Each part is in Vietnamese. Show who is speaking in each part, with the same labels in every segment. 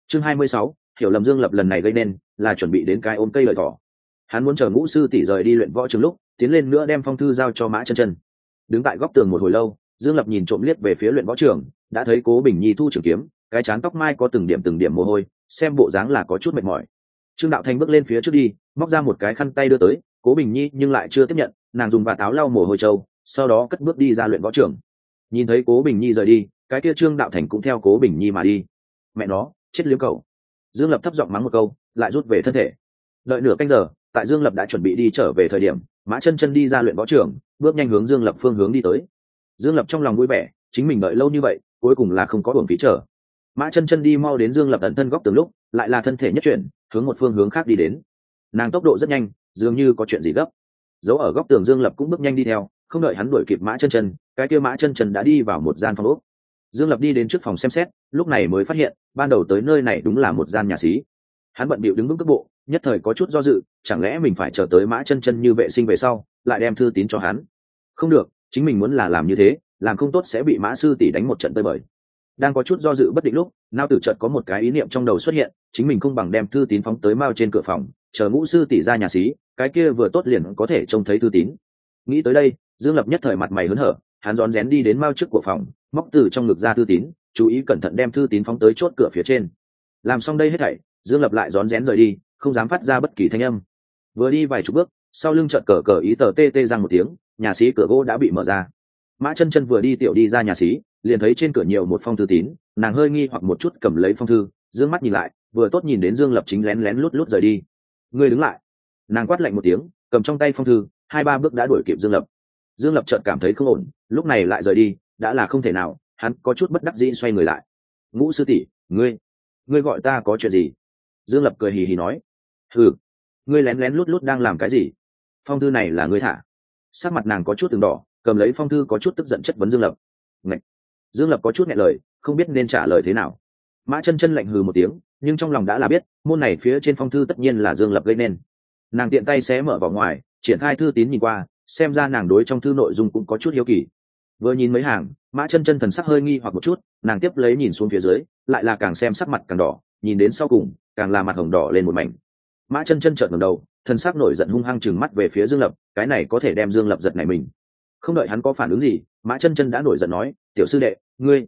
Speaker 1: Chương 26, hiểu lầm Dương Lập lần này gây nên là chuẩn bị đến cái ôm cây lợi thỏ. Hắn muốn chờ Ngũ sư tỷ rời đi luyện võ trường lúc, tiến lên nữa đem phong thư giao cho Mã Chân Chân. Đứng tại góc tường một hồi lâu, Dương Lập nhìn trộm liếc về phía luyện võ trường, đã thấy Cố Bình Nhi thu trường kiếm, cái trán tóc mai có từng điểm mồ hôi, xem bộ dáng là có chút mệt mỏi. Trương Đạo Thành bước lên phía trước đi, móc ra một cái khăn tay đưa tới, Cố Bình Nhi nhưng lại chưa tiếp nhận, nàng dùng vạt áo lau mồ hôi trâu, sau đó cất bước đi ra luyện võ trường. Nhìn thấy Cố Bình Nhi rời đi, cái kia Trương Đạo Thành cũng theo Cố Bình Nhi mà đi. Mẹ nó, chết liếm cậu. Dương Lập thấp giọng mắng một câu, lại rút về thân thể. Đợi nửa canh giờ, tại Dương Lập đã chuẩn bị đi trở về thời điểm, Mã Chân Chân đi ra luyện võ trường, bước nhanh hướng Dương Lập phương hướng đi tới. Dương Lập trong lòng vui vẻ, chính mình đợi lâu như vậy, cuối cùng là không có uổng phí chờ. Mã Chân Chân đi mau đến Dương Lập ẩn thân góc tường lúc, lại là thân thể nhất chuyển, hướng một phương hướng khác đi đến. Nàng tốc độ rất nhanh, dường như có chuyện gì gấp. Giấu ở góc tường Dương Lập cũng bước nhanh đi theo, không đợi hắn đuổi kịp Mã Chân Chân, cái kia Mã Chân Chân đã đi vào một gian phòng ốc. Dương Lập đi đến trước phòng xem xét, lúc này mới phát hiện, ban đầu tới nơi này đúng là một gian nhà xí. Hắn bận bịu đứng vững cước bộ, nhất thời có chút do dự, chẳng lẽ mình phải chờ tới Mã Chân Chân như vệ sinh về sau, lại đem thư tín cho hắn? Không được, chính mình muốn là làm như thế, làm không tốt sẽ bị Mã sư tỷ đánh một trận tơi bời. Đang có chút do dự bất định lúc, nao tử chợt có một cái ý niệm trong đầu xuất hiện, chính mình không bằng đem thư tín phóng tới mao trên cửa phòng, chờ Ngũ sư tỷ ra nhà xí, cái kia vừa tốt liền có thể trông thấy thư tín. Nghĩ tới đây, Dương Lập nhất thời mặt mày hớn hở, hắn rón rén đi đến mao trước của phòng, móc từ trong ngực ra thư tín, chú ý cẩn thận đem thư tín phóng tới chốt cửa phía trên. Làm xong đây hết thảy, Dương Lập lại rón rén rời đi, không dám phát ra bất kỳ thanh âm. Vừa đi vài chục bước, sau lưng chợt cờ cờ ý tờ tê tê răng một tiếng, nhà xí cửa gỗ đã bị mở ra. Mã Chân Chân vừa đi tiểu đi ra nhà xí, liền thấy trên cửa nhiều một phong thư tín, nàng hơi nghi hoặc một chút cầm lấy phong thư, dương mắt nhìn lại, vừa tốt nhìn đến Dương Lập chính lén lén lút lút rời đi. Ngươi đứng lại. Nàng quát lạnh một tiếng, cầm trong tay phong thư, hai ba bước đã đuổi kịp Dương Lập. Dương Lập chợt cảm thấy không ổn, lúc này lại rời đi, đã là không thể nào, hắn có chút bất đắc dĩ xoay người lại. Ngũ sư tỷ, ngươi gọi ta có chuyện gì? Dương Lập cười hì hì nói. Ừ, ngươi lén lén lút lút đang làm cái gì? Phong thư này là ngươi thả? Sắc mặt nàng có chút từng đỏ, cầm lấy phong thư có chút tức giận chất vấn Dương Lập. Ngạch. Dương Lập có chút nghẹn lời, không biết nên trả lời thế nào. Mã Chân Chân lạnh hừ một tiếng, nhưng trong lòng đã là biết, môn này phía trên phong thư tất nhiên là Dương Lập gây nên. Nàng tiện tay xé mở vào ngoài, triển khai thư tín nhìn qua, xem ra nàng đối trong thư nội dung cũng có chút hiếu kỳ. Vừa nhìn mấy hàng, Mã Chân Chân thần sắc hơi nghi hoặc một chút, nàng tiếp lấy nhìn xuống phía dưới, lại là càng xem sắc mặt càng đỏ, nhìn đến sau cùng, càng là mặt hồng đỏ lên một mảnh. Mã Chân Chân chợt ngẩng đầu, thần sắc nổi giận hung hăng trừng mắt về phía Dương Lập, cái này có thể đem Dương Lập giật nảy mình. Không đợi hắn có phản ứng gì, Mã Chân Chân đã nổi giận nói, tiểu sư đệ,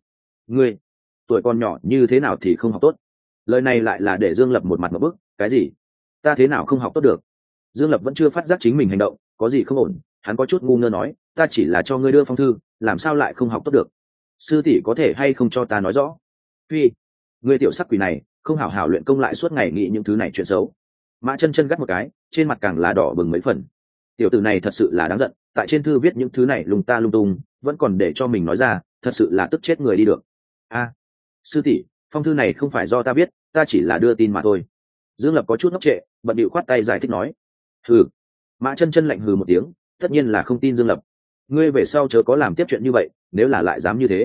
Speaker 1: ngươi tuổi còn nhỏ như thế nào thì không học tốt? Lời này lại là để Dương Lập một mặt ngộp bức, cái gì? Ta thế nào không học tốt được? Dương Lập vẫn chưa phát giác chính mình hành động có gì không ổn, hắn có chút ngu ngơ nói, ta chỉ là cho ngươi đưa phong thư, làm sao lại không học tốt được? Sư tỷ có thể hay không cho ta nói rõ? Phi, ngươi tiểu sắc quỷ này, không hảo hảo luyện công lại suốt ngày nghĩ những thứ này chuyện xấu. Mã Chân Chân gắt một cái, trên mặt càng là đỏ bừng mấy phần. Tiểu tử này thật sự là đáng giận, tại trên thư viết những thứ này lung ta lung tung, vẫn còn để cho mình nói ra, thật sự là tức chết người đi được. A, sư tỷ, phong thư này không phải do ta viết, ta chỉ là đưa tin mà thôi. Dương Lập có chút ngốc trệ, bận bịu khoát tay giải thích nói. Hừ. Mã Chân Chân lạnh hừ một tiếng, tất nhiên là không tin Dương Lập. Ngươi về sau chớ có làm tiếp chuyện như vậy, nếu là lại dám như thế,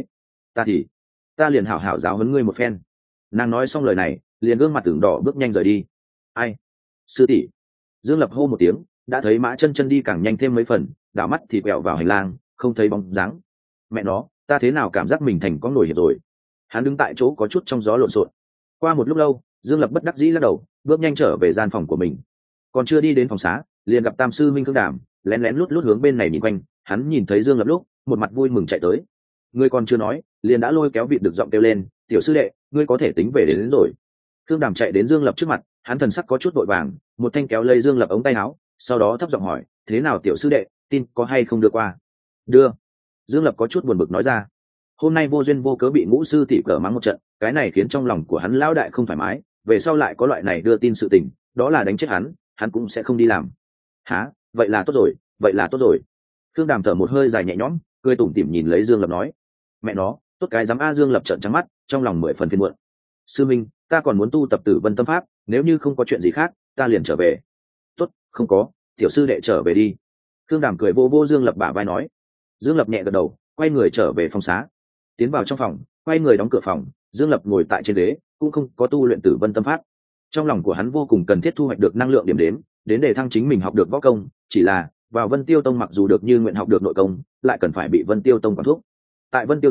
Speaker 1: ta liền hảo hảo giáo huấn ngươi một phen. Nàng nói xong lời này, liền gương mặt tưởng đỏ bước nhanh rời đi. Ai? Sư tỷ. Dương Lập hô một tiếng, đã thấy Mã Chân Chân đi càng nhanh thêm mấy phần, đảo mắt thì quẹo vào hành lang, không thấy bóng dáng. Mẹ nó, ta thế nào cảm giác mình thành con nổi hiệp rồi? Hắn đứng tại chỗ có chút trong gió lộn xộn. Qua một lúc lâu, Dương Lập bất đắc dĩ lắc đầu, bước nhanh trở về gian phòng của mình. Còn chưa đi đến phòng xá, liền gặp Tam sư Minh Khương Đàm lén lén lút lút hướng bên này nhìn quanh. Hắn nhìn thấy Dương Lập lúc, một mặt vui mừng chạy tới. Ngươi còn chưa nói, liền đã lôi kéo vịt được giọng kêu lên, tiểu sư đệ, ngươi có thể tính về đến rồi. Khương Đàm chạy đến Dương Lập trước mặt, hắn thần sắc có chút vội vàng, một thanh kéo lấy Dương Lập ống tay áo, sau đó thấp giọng hỏi, thế nào tiểu sư đệ, tin có hay không đưa qua? Đưa. Dương Lập có chút buồn bực nói ra. Hôm nay vô duyên vô cớ bị Ngũ sư tỷ cờ mắng một trận, cái này khiến trong lòng của hắn lão đại không thoải mái, về sau lại có loại này đưa tin sự tình, đó là đánh chết hắn cũng sẽ không đi làm. Hả? Vậy là tốt rồi. Khương Đàm thở một hơi dài nhẹ nhõm, cười tủm tỉm nhìn lấy Dương Lập nói, mẹ nó, tốt cái dám a. Dương Lập trợn trắng mắt, trong lòng 10 phần phiền muộn. Sư minh, ta còn muốn tu tập Tử Vân Tâm Pháp, nếu như không có chuyện gì khác, ta liền trở về. Tốt, không có, tiểu sư đệ trở về đi. Khương Đàm cười vô vô Dương Lập bả vai nói. Dương Lập nhẹ gật đầu, quay người trở về phòng xá. Tiến vào trong phòng, quay người đóng cửa phòng, Dương Lập ngồi tại trên ghế, cũng không có tu luyện Tử Vân Tâm Pháp. Trong lòng của hắn vô cùng cần thiết thu hoạch được năng lượng điểm đếm, đến để thăng chính mình học được võ công, chỉ là vào Vân Tiêu Tông mặc dù được như nguyện học được nội công, lại cần phải bị Vân Tiêu Tông quản thúc. Tại Vân Tiêu Tông,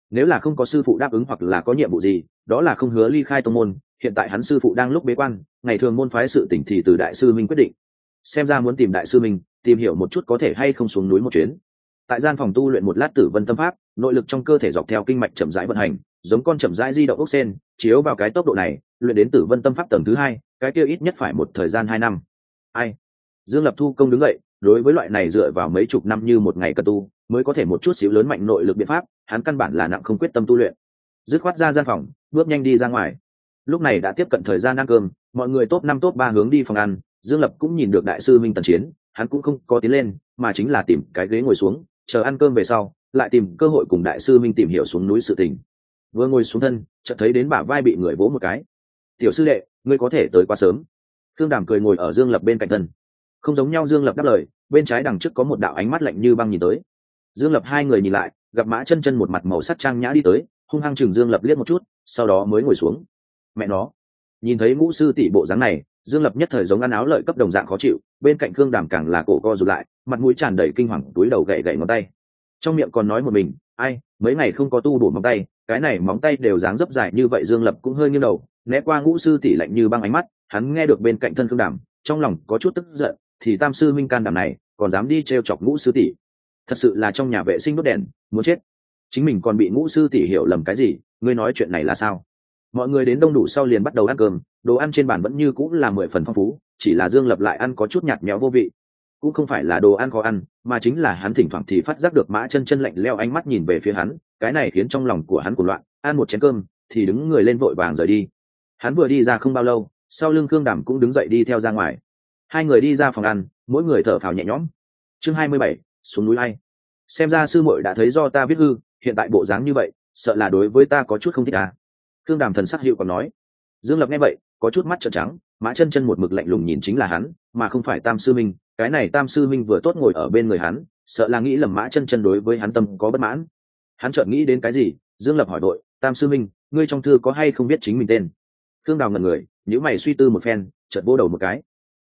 Speaker 1: nếu là không có sư phụ đáp ứng hoặc là có nhiệm vụ gì, đó là không hứa ly khai tông môn. Hiện tại hắn sư phụ đang lúc bế quan, ngày thường môn phái sự tỉnh thì từ đại sư minh quyết định. Xem ra muốn tìm đại sư minh, tìm hiểu một chút có thể hay không xuống núi một chuyến. Tại gian phòng tu luyện một lát tử vân tâm pháp, nội lực trong cơ thể dọc theo kinh mạch chậm rãi vận hành, giống con chậm rãi di động ốc sen, chiếu vào cái tốc độ này, luyện đến tử vân tâm pháp tầng thứ 2, cái kia ít nhất phải một thời gian 2 năm. Ai? Dương Lập thu công đứng dậy, đối với loại này dựa vào mấy chục năm như một ngày cần tu mới có thể một chút xíu lớn mạnh nội lực biện pháp, hắn căn bản là nặng không quyết tâm tu luyện. Dứt khoát ra gian phòng, bước nhanh đi ra ngoài. Lúc này đã tiếp cận thời gian ăn cơm, mọi người top 5 top 3 hướng đi phòng ăn. Dương Lập cũng nhìn được đại sư Minh Tần Chiến, hắn cũng không có tiến lên, mà chính là tìm cái ghế ngồi xuống, chờ ăn cơm về sau, lại tìm cơ hội cùng đại sư Minh tìm hiểu xuống núi sự tình. Vừa ngồi xuống thân, chợt thấy đến bả vai bị người vỗ một cái. "Tiểu sư đệ, ngươi có thể tới quá sớm." Thương Đàm cười ngồi ở Dương Lập bên cạnh thân. Không giống nhau, Dương Lập đáp lời, bên trái đằng trước có một đạo ánh mắt lạnh như băng nhìn tới. Dương Lập hai người nhìn lại, gặp Mã Chân Chân một mặt màu sắc trang nhã đi tới, hung hăng chừng Dương Lập liếc một chút, sau đó mới ngồi xuống. Mẹ nó, nhìn thấy ngũ sư tỷ bộ dáng này, Dương Lập nhất thời giống ăn áo lợi cấp đồng dạng khó chịu, bên cạnh Khương Đàm càng là cổ co rụt lại, mặt mũi tràn đầy kinh hoàng, túi đầu gậy gậy ngón tay, trong miệng còn nói một mình, ai, mấy ngày không có tu bổ móng tay, cái này móng tay đều dáng dấp dài như vậy. Dương Lập cũng hơi nghiêng đầu, né qua ngũ sư tỷ lạnh như băng ánh mắt, hắn nghe được bên cạnh thân Khương Đàm, trong lòng có chút tức giận, thì tam sư minh can đảm này, còn dám đi trêu chọc ngũ sư tỷ, thật sự là trong nhà vệ sinh đốt đèn, muốn chết. Chính mình còn bị ngũ sư tỷ hiểu lầm cái gì, ngươi nói chuyện này là sao? Mọi người đến đông đủ sau liền bắt đầu ăn cơm, đồ ăn trên bàn vẫn như cũng là 10 phần phong phú, chỉ là Dương Lập lại ăn có chút nhạt nhẽo vô vị. Cũng không phải là đồ ăn khó ăn, mà chính là hắn thỉnh thoảng thì phát giác được Mã Chân Chân lạnh lẽo ánh mắt nhìn về phía hắn, cái này khiến trong lòng của hắn cuồng loạn, ăn một chén cơm thì đứng người lên vội vàng rời đi. Hắn vừa đi ra không bao lâu, sau lưng Khương Đàm cũng đứng dậy đi theo ra ngoài. Hai người đi ra phòng ăn, mỗi người thở phào nhẹ nhõm. Chương 27, xuống núi ai? Xem ra sư muội đã thấy do ta viết hư, hiện tại bộ dáng như vậy, sợ là đối với ta có chút không thích à? Khương Đàm thần sắc hiệu còn nói. Dương Lập nghe vậy, có chút mắt trợn trắng, Mã Chân Chân một mực lạnh lùng nhìn chính là hắn, mà không phải Tam sư minh. Cái này Tam sư minh vừa tốt ngồi ở bên người hắn, sợ là nghĩ lầm Mã Chân Chân đối với hắn tâm có bất mãn. Hắn chợt nghĩ đến cái gì, Dương Lập hỏi đội, Tam sư minh, ngươi trong thư có hay không biết chính mình tên? Khương Đào ngẩn người, nhíu mày suy tư một phen, chợt vỗ đầu một cái.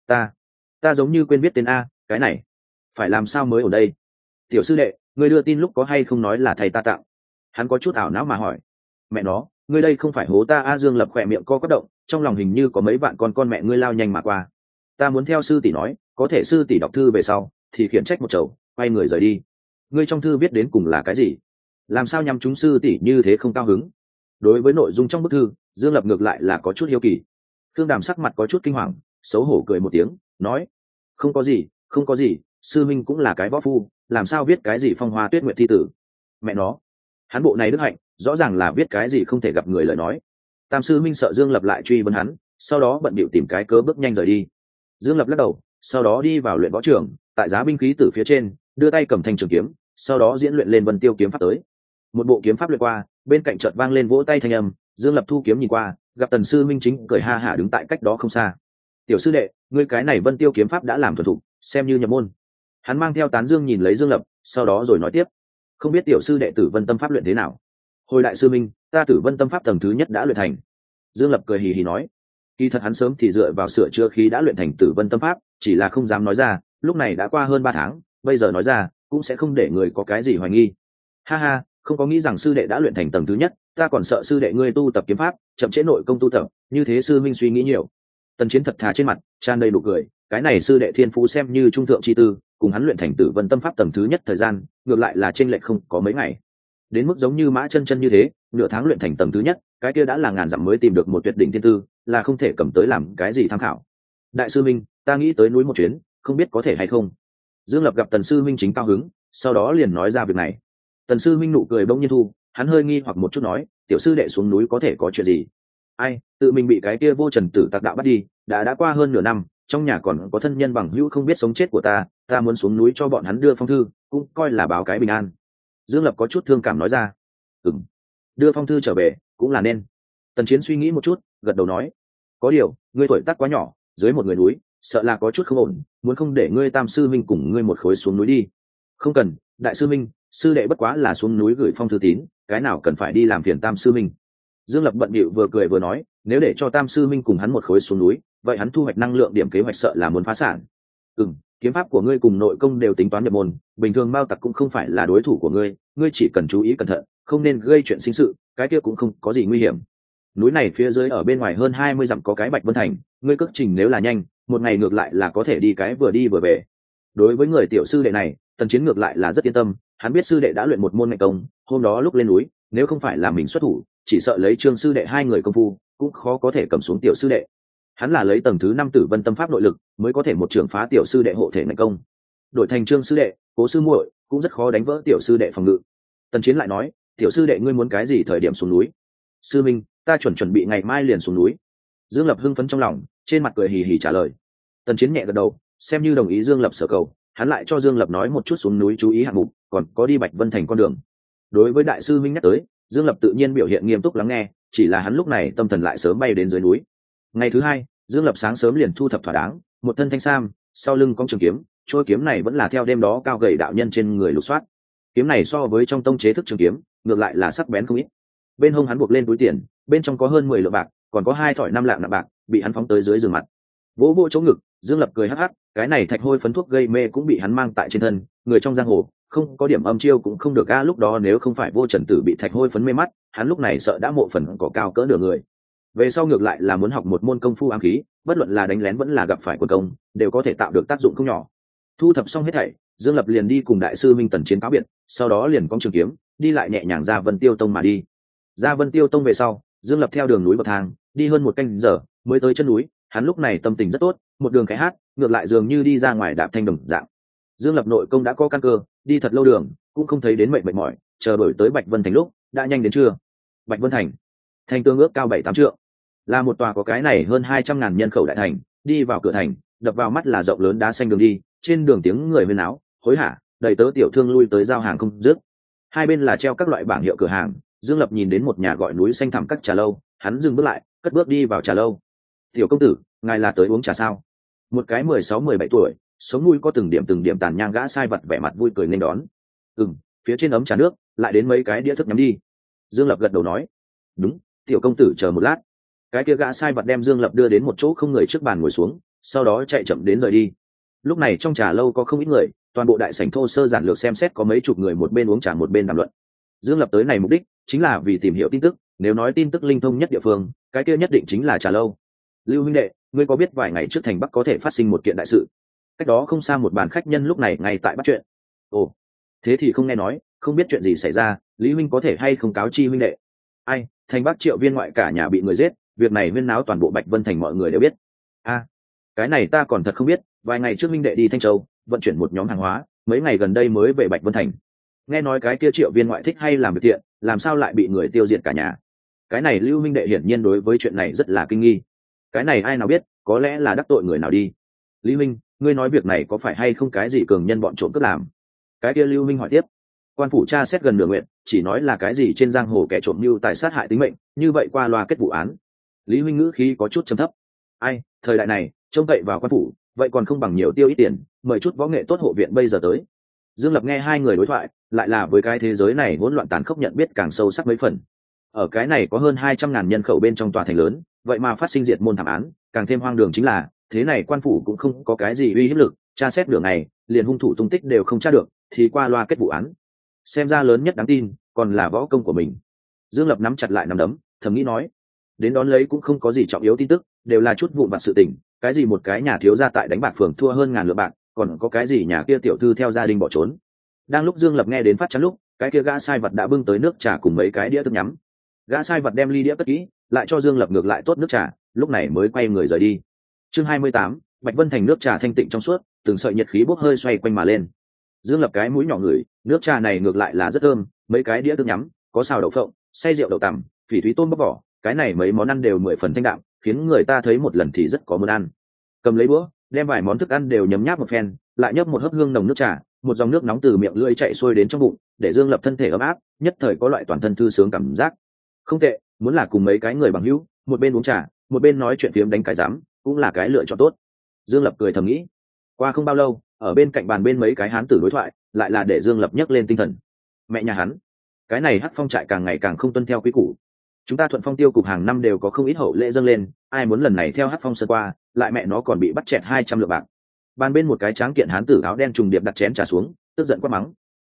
Speaker 1: Ta giống như quên biết tên a, cái này phải làm sao mới ở đây? Tiểu sư đệ, ngươi đưa tin lúc có hay không nói là thầy ta tặng? Hắn có chút ảo não mà hỏi. Mẹ nó, ngươi đây không phải hố ta a? Dương Lập khỏe miệng co quắp động, trong lòng hình như có mấy vạn con mẹ ngươi lao nhanh mà qua. Ta muốn theo sư tỷ nói, có thể sư tỷ đọc thư về sau thì khiển trách một chầu, quay người rời đi. Ngươi trong thư viết đến cùng là cái gì? Làm sao nhằm chúng sư tỷ như thế không cao hứng? Đối với nội dung trong bức thư, Dương Lập ngược lại là có chút hiếu kỳ. Thương Đàm sắc mặt có chút kinh hoàng, xấu hổ cười một tiếng, nói: không có gì, sư minh cũng là cái võ phu, làm sao viết cái gì phong hoa tuyết nguyệt thi tử? Mẹ nó, hắn bộ này đức hạnh, rõ ràng là viết cái gì không thể gặp người lời nói. Tam sư minh sợ Dương Lập lại truy vấn hắn, sau đó bận bịu tìm cái cớ bước nhanh rời đi. Dương Lập lắc đầu, sau đó đi vào luyện võ trường, tại giá binh khí từ phía trên, đưa tay cầm thanh trường kiếm, sau đó diễn luyện lên Vân Tiêu kiếm pháp tới. Một bộ kiếm pháp luyện qua, bên cạnh chợt vang lên vỗ tay thanh âm, Dương Lập thu kiếm nhìn qua, gặp Tần sư minh chính cười ha hả đứng tại cách đó không xa. Tiểu sư đệ, ngươi cái này Vân Tiêu kiếm pháp đã làm thuần thục, xem như nhập môn. Hắn mang theo tán dương nhìn lấy Dương Lập, sau đó rồi nói tiếp: không biết tiểu sư đệ Tử Vân tâm pháp luyện thế nào? Hồi đại sư minh, ta Tử Vân tâm pháp tầng thứ nhất đã luyện thành. Dương Lập cười hì hì nói. Kỳ thật hắn sớm thì dựa vào sửa chữa khí đã luyện thành Tử Vân tâm pháp, chỉ là không dám nói ra, lúc này đã qua hơn 3 tháng, bây giờ nói ra cũng sẽ không để người có cái gì hoài nghi. Ha ha, không có nghĩ rằng sư đệ đã luyện thành tầng thứ nhất, ta còn sợ sư đệ ngươi tu tập kiếm pháp chậm trễ nội công tu tập, như thế sư minh suy nghĩ nhiều. Tần Chiến thật thà trên mặt tràn đầy nụ cười, cái này sư đệ thiên phú xem như trung thượng chi tư, cùng hắn luyện thành Tử Vân tâm pháp tầng thứ nhất thời gian, ngược lại là chênh lệch không có mấy ngày. Đến mức giống như Mã Chân Chân như thế, nửa tháng luyện thành tầng thứ nhất, cái kia đã là ngàn dặm mới tìm được một tuyệt đỉnh thiên tư, là không thể cầm tới làm cái gì tham khảo. Đại sư minh, ta nghĩ tới núi một chuyến, không biết có thể hay không? Dương Lập gặp Tần sư minh chính cao hứng, sau đó liền nói ra việc này. Tần sư minh nụ cười bỗng nhiên thu, hắn hơi nghi hoặc một chút nói, tiểu sư đệ xuống núi có thể có chuyện gì? Ai, tự mình bị cái kia vô trần tử tặc đạo bắt đi, đã qua hơn nửa năm, trong nhà còn có thân nhân bằng hữu không biết sống chết của ta muốn xuống núi cho bọn hắn đưa phong thư, cũng coi là báo cái bình an. Dương Lập có chút thương cảm nói ra. Đưa phong thư trở về cũng là nên. Tần Chiến suy nghĩ một chút, gật đầu nói, có điều ngươi tuổi tác quá nhỏ, dưới một người núi sợ là có chút không ổn, muốn không để ngươi Tam sư minh cùng ngươi một khối xuống núi đi? Không cần, đại sư minh, sư đệ bất quá là xuống núi gửi phong thư tín, cái nào cần phải đi làm phiền Tam sư minh. Dương Lập bận bịu vừa cười vừa nói, nếu để cho Tam sư minh cùng hắn một khối xuống núi, vậy hắn thu hoạch năng lượng điểm kế hoạch sợ là muốn phá sản. Kiếm pháp của ngươi cùng nội công đều tính toán nhập môn, bình thường mao tặc cũng không phải là đối thủ của ngươi chỉ cần chú ý cẩn thận, không nên gây chuyện sinh sự, cái kia cũng không có gì nguy hiểm. Núi này phía dưới ở bên ngoài hơn 20 dặm có cái Bạch Vân Thành, ngươi cước trình nếu là nhanh, một ngày ngược lại là có thể đi cái vừa đi vừa về. Đối với người tiểu sư đệ này, Tần Chiến ngược lại là rất yên tâm, hắn biết sư đệ đã luyện một môn ngạnh công, hôm đó lúc lên núi, nếu không phải là mình xuất thủ, chỉ sợ lấy Trương sư đệ hai người công phu, cũng khó có thể cầm xuống tiểu sư đệ. Hắn là lấy tầng thứ 5 Tử Vân Tâm Pháp nội lực, mới có thể một trường phá tiểu sư đệ hộ thể ngạnh công. Đổi thành Trương sư đệ, Cố sư muội, cũng rất khó đánh vỡ tiểu sư đệ phòng ngự. Tần Chiến lại nói, tiểu sư đệ ngươi muốn cái gì thời điểm xuống núi? Sư minh, ta chuẩn bị ngày mai liền xuống núi. Dương Lập hưng phấn trong lòng, trên mặt cười hì hì trả lời. Tần Chiến nhẹ gật đầu, xem như đồng ý Dương Lập sở cầu, hắn lại cho Dương Lập nói một chút xuống núi chú ý hạng mục, còn có đi Bạch Vân Thành con đường. Đối với đại sư minh nhắc tới, Dương Lập tự nhiên biểu hiện nghiêm túc lắng nghe, chỉ là hắn lúc này tâm thần lại sớm bay đến dưới núi. Ngày thứ hai, Dương Lập sáng sớm liền thu thập thỏa đáng, một thân thanh sam, sau lưng cong trường kiếm, trôi kiếm này vẫn là theo đêm đó cao gầy đạo nhân trên người lục soát. Kiếm này so với trong tông chế thức trường kiếm, ngược lại là sắc bén không ít. Bên hông hắn buộc lên túi tiền, bên trong có hơn 10 lượng bạc, còn có 2 thỏi 5 lạng nặng bạc, bị hắn phóng tới dưới giường mặt. Vỗ vỗ chỗ ngực, Dương Lập cười hắc hắc, cái này thạch hôi phấn thuốc gây mê cũng bị hắn mang tại trên thân, người trong giang hồ, không có điểm âm chiêu cũng không được a. Lúc đó nếu không phải Vô Trần Tử bị thạch hôi phấn mê mắt, hắn lúc này sợ đã mộ phần có cao cỡ nửa người. Về sau ngược lại là muốn học một môn công phu ám khí, bất luận là đánh lén vẫn là gặp phải quân công, đều có thể tạo được tác dụng không nhỏ. Thu thập xong hết thảy, Dương Lập liền đi cùng đại sư Minh Tần Chiến cáo biệt, sau đó liền cong trường kiếm, đi lại nhẹ nhàng ra Vân Tiêu Tông mà đi. Ra Vân Tiêu Tông về sau, Dương Lập theo đường núi bậc thang, đi hơn một canh giờ mới tới chân núi. Hắn lúc này tâm tình rất tốt, một đường khẽ hát, ngược lại dường như đi ra ngoài đạp thanh đồng dạng. Dương Lập nội công đã có căn cơ, đi thật lâu đường, cũng không thấy đến mệt mỏi, chờ đổi tới Bạch Vân Thành lúc, đã nhanh đến trưa. Bạch Vân Thành, thành tương ước cao 7-8 trượng, là một tòa có cái này hơn 200.000 nhân khẩu đại thành. Đi vào cửa thành, đập vào mắt là rộng lớn đá xanh đường đi, trên đường tiếng người huyên náo, hối hả, đầy tớ tiểu thương lui tới giao hàng không dứt. Hai bên là treo các loại bảng hiệu cửa hàng. Dương Lập nhìn đến một nhà gọi núi xanh thẳm các trà lâu, hắn dừng bước lại, cất bước đi vào trà lâu. Tiểu công tử, ngài là tới uống trà sao? Một cái 16-17 tuổi, sống mũi có từng điểm tàn nhang gã sai vật vẻ mặt vui cười nên đón. Phía trên ấm trà nước lại đến mấy cái đĩa thức nhắm đi. Dương Lập gật đầu nói, đúng, tiểu công tử chờ một lát. Cái kia gã sai vật đem Dương Lập đưa đến một chỗ không người trước bàn ngồi xuống, sau đó chạy chậm đến rời đi. Lúc này trong trà lâu có không ít người, toàn bộ đại sảnh thô sơ giản lược xem xét có mấy chục người, một bên uống trà một bên đàm luận. Dương Lập tới này mục đích chính là vì tìm hiểu tin tức, nếu nói tin tức linh thông nhất địa phương, cái kia nhất định chính là trà lâu. Lưu huynh đệ, ngươi có biết vài ngày trước thành Bắc có thể phát sinh một kiện đại sự? Cách đó không xa một bàn khách nhân lúc này ngay tại bắt chuyện. Ồ, thế thì không nghe nói, không biết chuyện gì xảy ra, Lý huynh có thể hay không cáo chi huynh đệ? Ai, thành Bắc Triệu Viên ngoại cả nhà bị người giết, việc này huyên náo toàn bộ Bạch Vân Thành mọi người đều biết. Cái này ta còn thật không biết, vài ngày trước huynh đệ đi Thanh Châu, vận chuyển một nhóm hàng hóa, mấy ngày gần đây mới về Bạch Vân Thành. Nghe nói cái kia Triệu Viên ngoại thích hay làm việc thiện, làm sao lại bị người tiêu diệt cả nhà? Cái này Lưu huynh đệ hiển nhiên đối với chuyện này rất là kinh nghi. Cái này ai nào biết, có lẽ là đắc tội người nào đi. Lý huynh, ngươi nói việc này có phải hay không cái gì cường nhân bọn trộm cướp làm? Cái kia Lưu huynh hỏi tiếp. Quan phủ tra xét gần nửa nguyện, chỉ nói là cái gì trên giang hồ kẻ trộm mưu tài sát hại tính mệnh, như vậy qua loa kết vụ án. Lý huynh ngữ khí có chút trầm thấp. Ai, thời đại này trông cậy vào quan phủ, vậy còn không bằng nhiều tiêu ít tiền, mời chút võ nghệ tốt hộ viện bây giờ tới. Dương Lập nghe hai người đối thoại, lại là với cái thế giới này hỗn loạn tàn khốc nhận biết càng sâu sắc mấy phần. Ở cái này có hơn 200.000 nhân khẩu bên trong tòa thành lớn, vậy mà phát sinh diệt môn thảm án, càng thêm hoang đường chính là, thế này quan phủ cũng không có cái gì uy hiếp lực, tra xét đường này, liền hung thủ tung tích đều không tra được, thì qua loa kết vụ án. Xem ra lớn nhất đáng tin, còn là võ công của mình. Dương Lập nắm chặt lại nắm đấm, thầm nghĩ nói, đến đón lấy cũng không có gì trọng yếu tin tức, đều là chút vụn vặt sự tình, cái gì một cái nhà thiếu gia tại đánh bạc phường thua hơn ngàn lượng bạc, còn có cái gì nhà kia tiểu thư theo gia đình bỏ trốn. Đang lúc Dương Lập nghe đến phát chán lúc, cái kia gã sai vật đã bưng tới nước trà cùng mấy cái đĩa thức nhắm. Gã sai vật đem ly đĩa cất kỹ, lại cho Dương Lập ngược lại tốt nước trà, lúc này mới quay người rời đi. Chương 28, Bạch Vân Thành nước trà thanh tịnh trong suốt, từng sợi nhiệt khí bốc hơi xoay quanh mà lên. Dương Lập cái mũi nhỏ ngửi, nước trà này ngược lại là rất thơm, mấy cái đĩa thức nhắm, có xào đậu phộng, xay rượu đậu tằm, phỉ thúy tôm bóc vỏ, cái này mấy món ăn đều 10 phần thanh đạm, khiến người ta thấy một lần thì rất có muốn ăn. Cầm lấy bữa, đem vài món thức ăn đều nhấm nháp một phen, lại nhấp một hớp hương nồng nước trà, một dòng nước nóng từ miệng lưỡi chạy xuôi đến trong bụng, để Dương Lập thân thể ấm áp, nhất thời có loại toàn thân thư sướng cảm giác. Không tệ, muốn là cùng mấy cái người bằng hữu, một bên uống trà, một bên nói chuyện phiếm đánh cái giám, cũng là cái lựa chọn tốt. Dương Lập cười thầm nghĩ. Qua không bao lâu, ở bên cạnh bàn bên mấy cái hán tử đối thoại, lại là để Dương Lập nhấc lên tinh thần. Mẹ nhà hắn, cái này Hắc Phong trại càng ngày càng không tuân theo quy củ. Chúng ta Thuận Phong tiêu cục hàng năm đều có không ít hậu lễ dâng lên, ai muốn lần này theo Hắc Phong sơn qua, lại mẹ nó còn bị bắt chẹt 200 lượng bạc. Bàn bên một cái tráng kiện hán tử áo đen trùng điệp đặt chén trà xuống, tức giận quát mắng. Ai,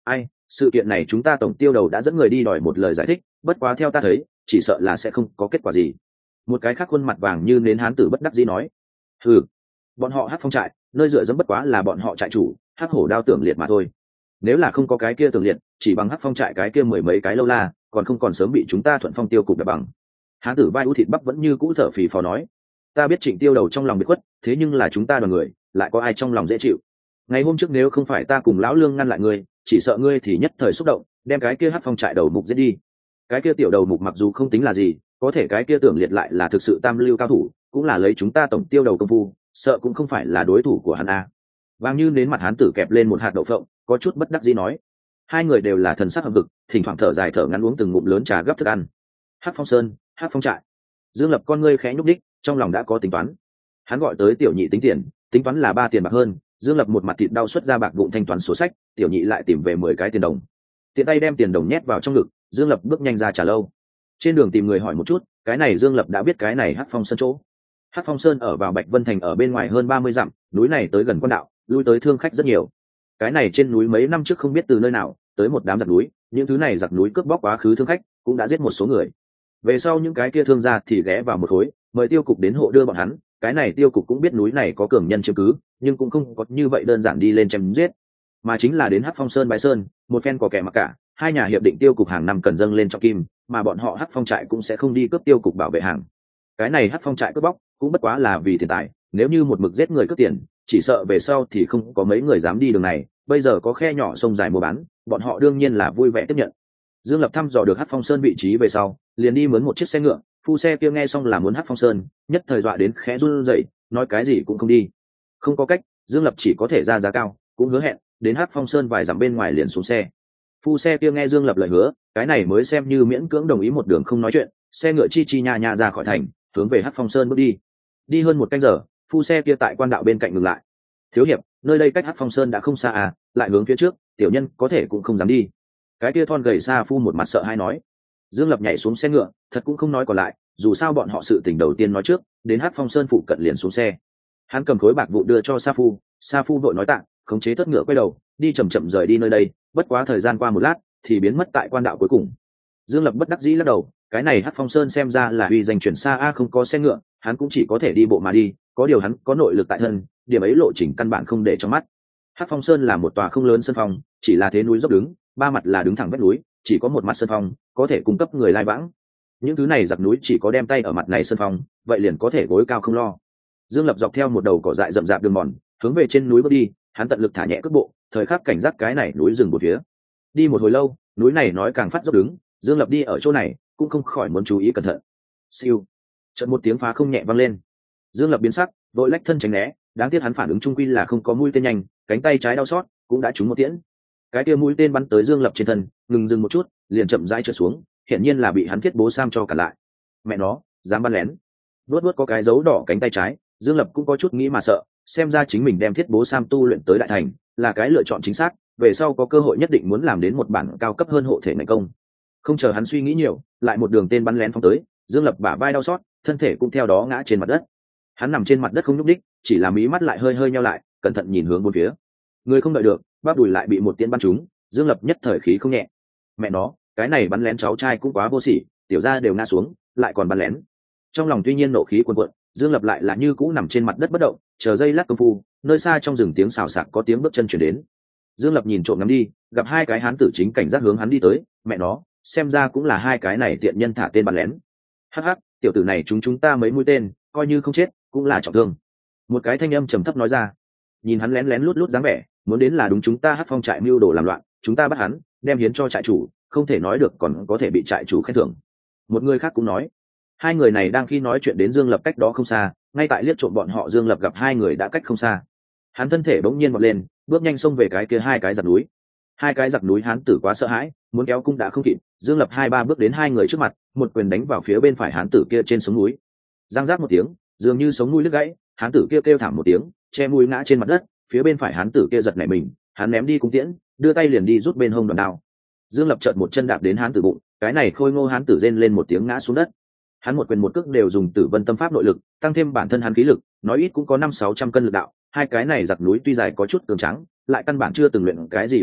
Speaker 1: sự kiện này chúng ta tổng tiêu đầu đã dẫn người đi đòi một lời giải thích, bất quá theo ta thấy chỉ sợ là sẽ không có kết quả gì. Một cái khác khuôn mặt vàng như nến hán tử bất đắc dĩ nói. Ừ, bọn họ Hắc Phong trại nơi dựa dẫm bất quá là bọn họ trại chủ Hắc Hổ Đao Tưởng Liệt mà thôi. Nếu là không có cái kia Tưởng Liệt, chỉ bằng Hắc Phong trại cái kia mười mấy cái lâu la còn không còn sớm bị chúng ta Thuận Phong tiêu cục đập bằng. Hán tử vai ú thịt bắp vẫn như cũ thở phì phò nói. Ta biết Trịnh tiêu đầu trong lòng bị khuất, thế nhưng là chúng ta đoàn người lại có ai trong lòng dễ chịu. Ngày hôm trước nếu không phải ta cùng lão lương ngăn lại ngươi, chỉ sợ ngươi thì nhất thời xúc động đem cái kia Hắc Phong trại đầu mục giết đi. Cái kia tiểu đầu mục mặc dù không tính là gì, có thể cái kia Tưởng Liệt lại là thực sự tam lưu cao thủ, cũng là lấy chúng ta tổng tiêu đầu công phu, sợ cũng không phải là đối thủ của hắn a. Vàng như đến mặt hán tử kẹp lên một hạt đậu phộng, có chút bất đắc dĩ nói. Hai người đều là thần sắc hậm hực, thỉnh thoảng thở dài thở ngắn uống từng ngụm lớn trà gấp thức ăn. Hắc Phong Sơn, Hắc Phong trại. Dương Lập con ngươi khẽ nhúc đích, trong lòng đã có tính toán. Hắn gọi tới tiểu nhị tính tiền, tính toán là 3 tiền bạc hơn. Dương Lập một mặt thịt đau xuất ra bạc vụn thanh toán sổ sách, tiểu nhị lại tìm về 10 cái tiền đồng. Tiện tay đem tiền đồng nhét vào trong ngực, Dương Lập bước nhanh ra trà lâu. Trên đường tìm người hỏi một chút, cái này Dương Lập đã biết cái này Hắc Phong Sơn chỗ. Hắc Phong Sơn ở vào Bạch Vân Thành ở bên ngoài hơn 30 dặm, núi này tới gần quan đạo, lui tới thương khách rất nhiều. Cái này trên núi mấy năm trước không biết từ nơi nào tới một đám giặc núi, những thứ này giặc núi cướp bóc quá khứ thương khách, cũng đã giết một số người. Về sau những cái kia thương gia thì ghé vào một khối, mời tiêu cục đến hộ đưa bọn hắn. Cái này tiêu cục cũng biết núi này có cường nhân chiếm cứ, nhưng cũng không có như vậy đơn giản đi lên chém giết, mà chính là đến Hắc Phong Sơn bái sơn, một phen có kẻ mặc cả. Hai nhà hiệp định tiêu cục hàng năm cần dâng lên trọng kim, mà bọn họ Hắc Phong trại cũng sẽ không đi cướp tiêu cục bảo vệ hàng. Cái này Hắc Phong trại cướp bóc cũng bất quá là vì tiền tài, nếu như một mực giết người cướp tiền, chỉ sợ về sau thì không có mấy người dám đi đường này. Bây giờ có khe nhỏ sông dài mua bán, bọn họ đương nhiên là vui vẻ tiếp nhận. Dương Lập thăm dò được Hắc Phong Sơn vị trí về sau, liền đi mướn một chiếc xe ngựa. Phu xe kia nghe xong là muốn Hắc Phong Sơn, nhất thời dọa đến khẽ run rẩy, nói cái gì cũng không đi. Không có cách, Dương Lập chỉ có thể ra giá cao, cũng hứa hẹn đến Hắc Phong Sơn vài dặm bên ngoài liền xuống xe. Phu xe kia nghe Dương Lập lời hứa, cái này mới xem như miễn cưỡng đồng ý một đường không nói chuyện, xe ngựa chi chi nha nha ra khỏi thành, hướng về Hắc Phong Sơn bước đi. Đi hơn 1 canh giờ, phu xe kia tại quan đạo bên cạnh ngừng lại. Thiếu hiệp, nơi đây cách Hắc Phong Sơn đã không xa à, lại hướng phía trước, tiểu nhân có thể cũng không dám đi. Cái kia thon gầy xa phu một mặt sợ hãi nói. Dương Lập nhảy xuống xe ngựa, thật cũng không nói còn lại, dù sao bọn họ sự tình đầu tiên nói trước, đến Hắc Phong Sơn phụ cận liền xuống xe. Hắn cầm khối bạc vụ đưa cho Sa Phu vội nói tạ, khống chế thất ngựa quay đầu, đi chậm chậm rời đi nơi đây. Bất quá thời gian qua một lát, thì biến mất tại quan đạo cuối cùng. Dương Lập bất đắc dĩ lắc đầu, cái này Hắc Phong Sơn xem ra là uy danh chuyển xa a, không có xe ngựa, hắn cũng chỉ có thể đi bộ mà đi. Có điều hắn có nội lực tại thân, điểm ấy lộ trình căn bản không để trong mắt. Hắc Phong Sơn là một tòa không lớn sân phong, chỉ là thế núi dốc đứng, 3 mặt là đứng thẳng vách núi, chỉ có một mặt sân phong có thể cung cấp người lai vãng. Những thứ này giặc núi chỉ có đem tay ở mặt này sân phong, vậy liền có thể gối cao không lo. Dương Lập dọc theo một đầu cỏ dại rậm rạp đường mòn, hướng về trên núi bước đi. Hắn tận lực thả nhẹ cước bộ, thời khắc cảnh giác cái này núi rừng một phía. Đi một hồi lâu, núi này nói càng phát dốc đứng, Dương Lập đi ở chỗ này cũng không khỏi muốn chú ý cẩn thận. Siêu, chợt một tiếng phá không nhẹ vang lên. Dương Lập biến sắc, vội lách thân tránh né. Đáng tiếc hắn phản ứng trung quy là không có mũi tên nhanh, cánh tay trái đau xót, cũng đã trúng một tiễn. Cái kia mũi tên bắn tới Dương Lập trên thân, ngừng dừng một chút, liền chậm rãi trượt xuống, hiển nhiên là bị hắn thiết bố sam cho cả lại. Mẹ nó, dám bắn lén. Vuốt có cái dấu đỏ cánh tay trái, Dương Lập cũng có chút nghĩ mà sợ, xem ra chính mình đem thiết bố sam tu luyện tới đại thành, là cái lựa chọn chính xác, về sau có cơ hội nhất định muốn làm đến một bản cao cấp hơn hộ thể nội công. Không chờ hắn suy nghĩ nhiều, lại một đường tên bắn lén phóng tới, Dương Lập bả vai đau xót, thân thể cũng theo đó ngã trên mặt đất. Hắn nằm trên mặt đất không nhúc đích, chỉ là mí mắt lại hơi hơi nheo lại, cẩn thận nhìn hướng bốn phía. Người không đợi được, bắp đùi lại bị một tiễn bắn trúng, Dương Lập nhất thời khí không nhẹ. Mẹ nó, cái này bắn lén cháu trai cũng quá vô sỉ, tiểu gia đều ngã xuống, lại còn bắn lén. Trong lòng tuy nhiên nộ khí cuồn cuộn, Dương Lập lại là như cũ nằm trên mặt đất bất động, chờ giây lát công phu, nơi xa trong rừng tiếng xào xạc có tiếng bước chân chuyển đến. Dương Lập nhìn trộm ngắm đi, gặp 2 cái hán tử chính cảnh giác hướng hắn đi tới, mẹ nó, xem ra cũng là 2 cái này tiện nhân thả tên bắn lén. Hắc hắc, tiểu tử này chúng ta mấy mũi tên, coi như không chết, cũng là trọng thương. Một cái thanh âm trầm thấp nói ra. Nhìn hắn lén lén lút lút dáng vẻ, muốn đến là đúng chúng ta Hắc Phong trại mưu đồ làm loạn, chúng ta bắt hắn, đem hiến cho trại chủ, không thể nói được còn có thể bị trại chủ khen thưởng. Một người khác cũng nói. 2 người này đang khi nói chuyện đến Dương Lập cách đó không xa, ngay tại liếc trộm bọn họ Dương Lập gặp 2 người đã cách không xa. Hắn thân thể bỗng nhiên vọt lên, bước nhanh xông về cái kia 2 cái giặc núi. 2 cái giặc núi hán tử quá sợ hãi, muốn kéo cung đã không kịp, Dương Lập 2-3 bước đến 2 người trước mặt, một quyền đánh vào phía bên phải hán tử kia trên sống núi. Giang rác một tiếng, dường như sống núi đứt gãy, hán tử kia kêu thảm một tiếng, che mũi ngã trên mặt đất, phía bên phải hán tử kia giật nảy mình, hắn ném đi cung tiễn, đưa tay liền đi rút bên hông đoạn đao. Dương Lập chợt một chân đạp đến hán tử bụng, cái này khôi ngô hán tử rên lên một tiếng ngã xuống đất. Hắn một quyền một cước đều dùng Tử Vân Tâm Pháp nội lực, tăng thêm bản thân hắn khí lực, nói ít cũng có 500-600 cân lực đạo. 2 cái này giặc núi tuy dài có chút cường tráng, lại căn bản chưa từng luyện cái gì võ nghệ,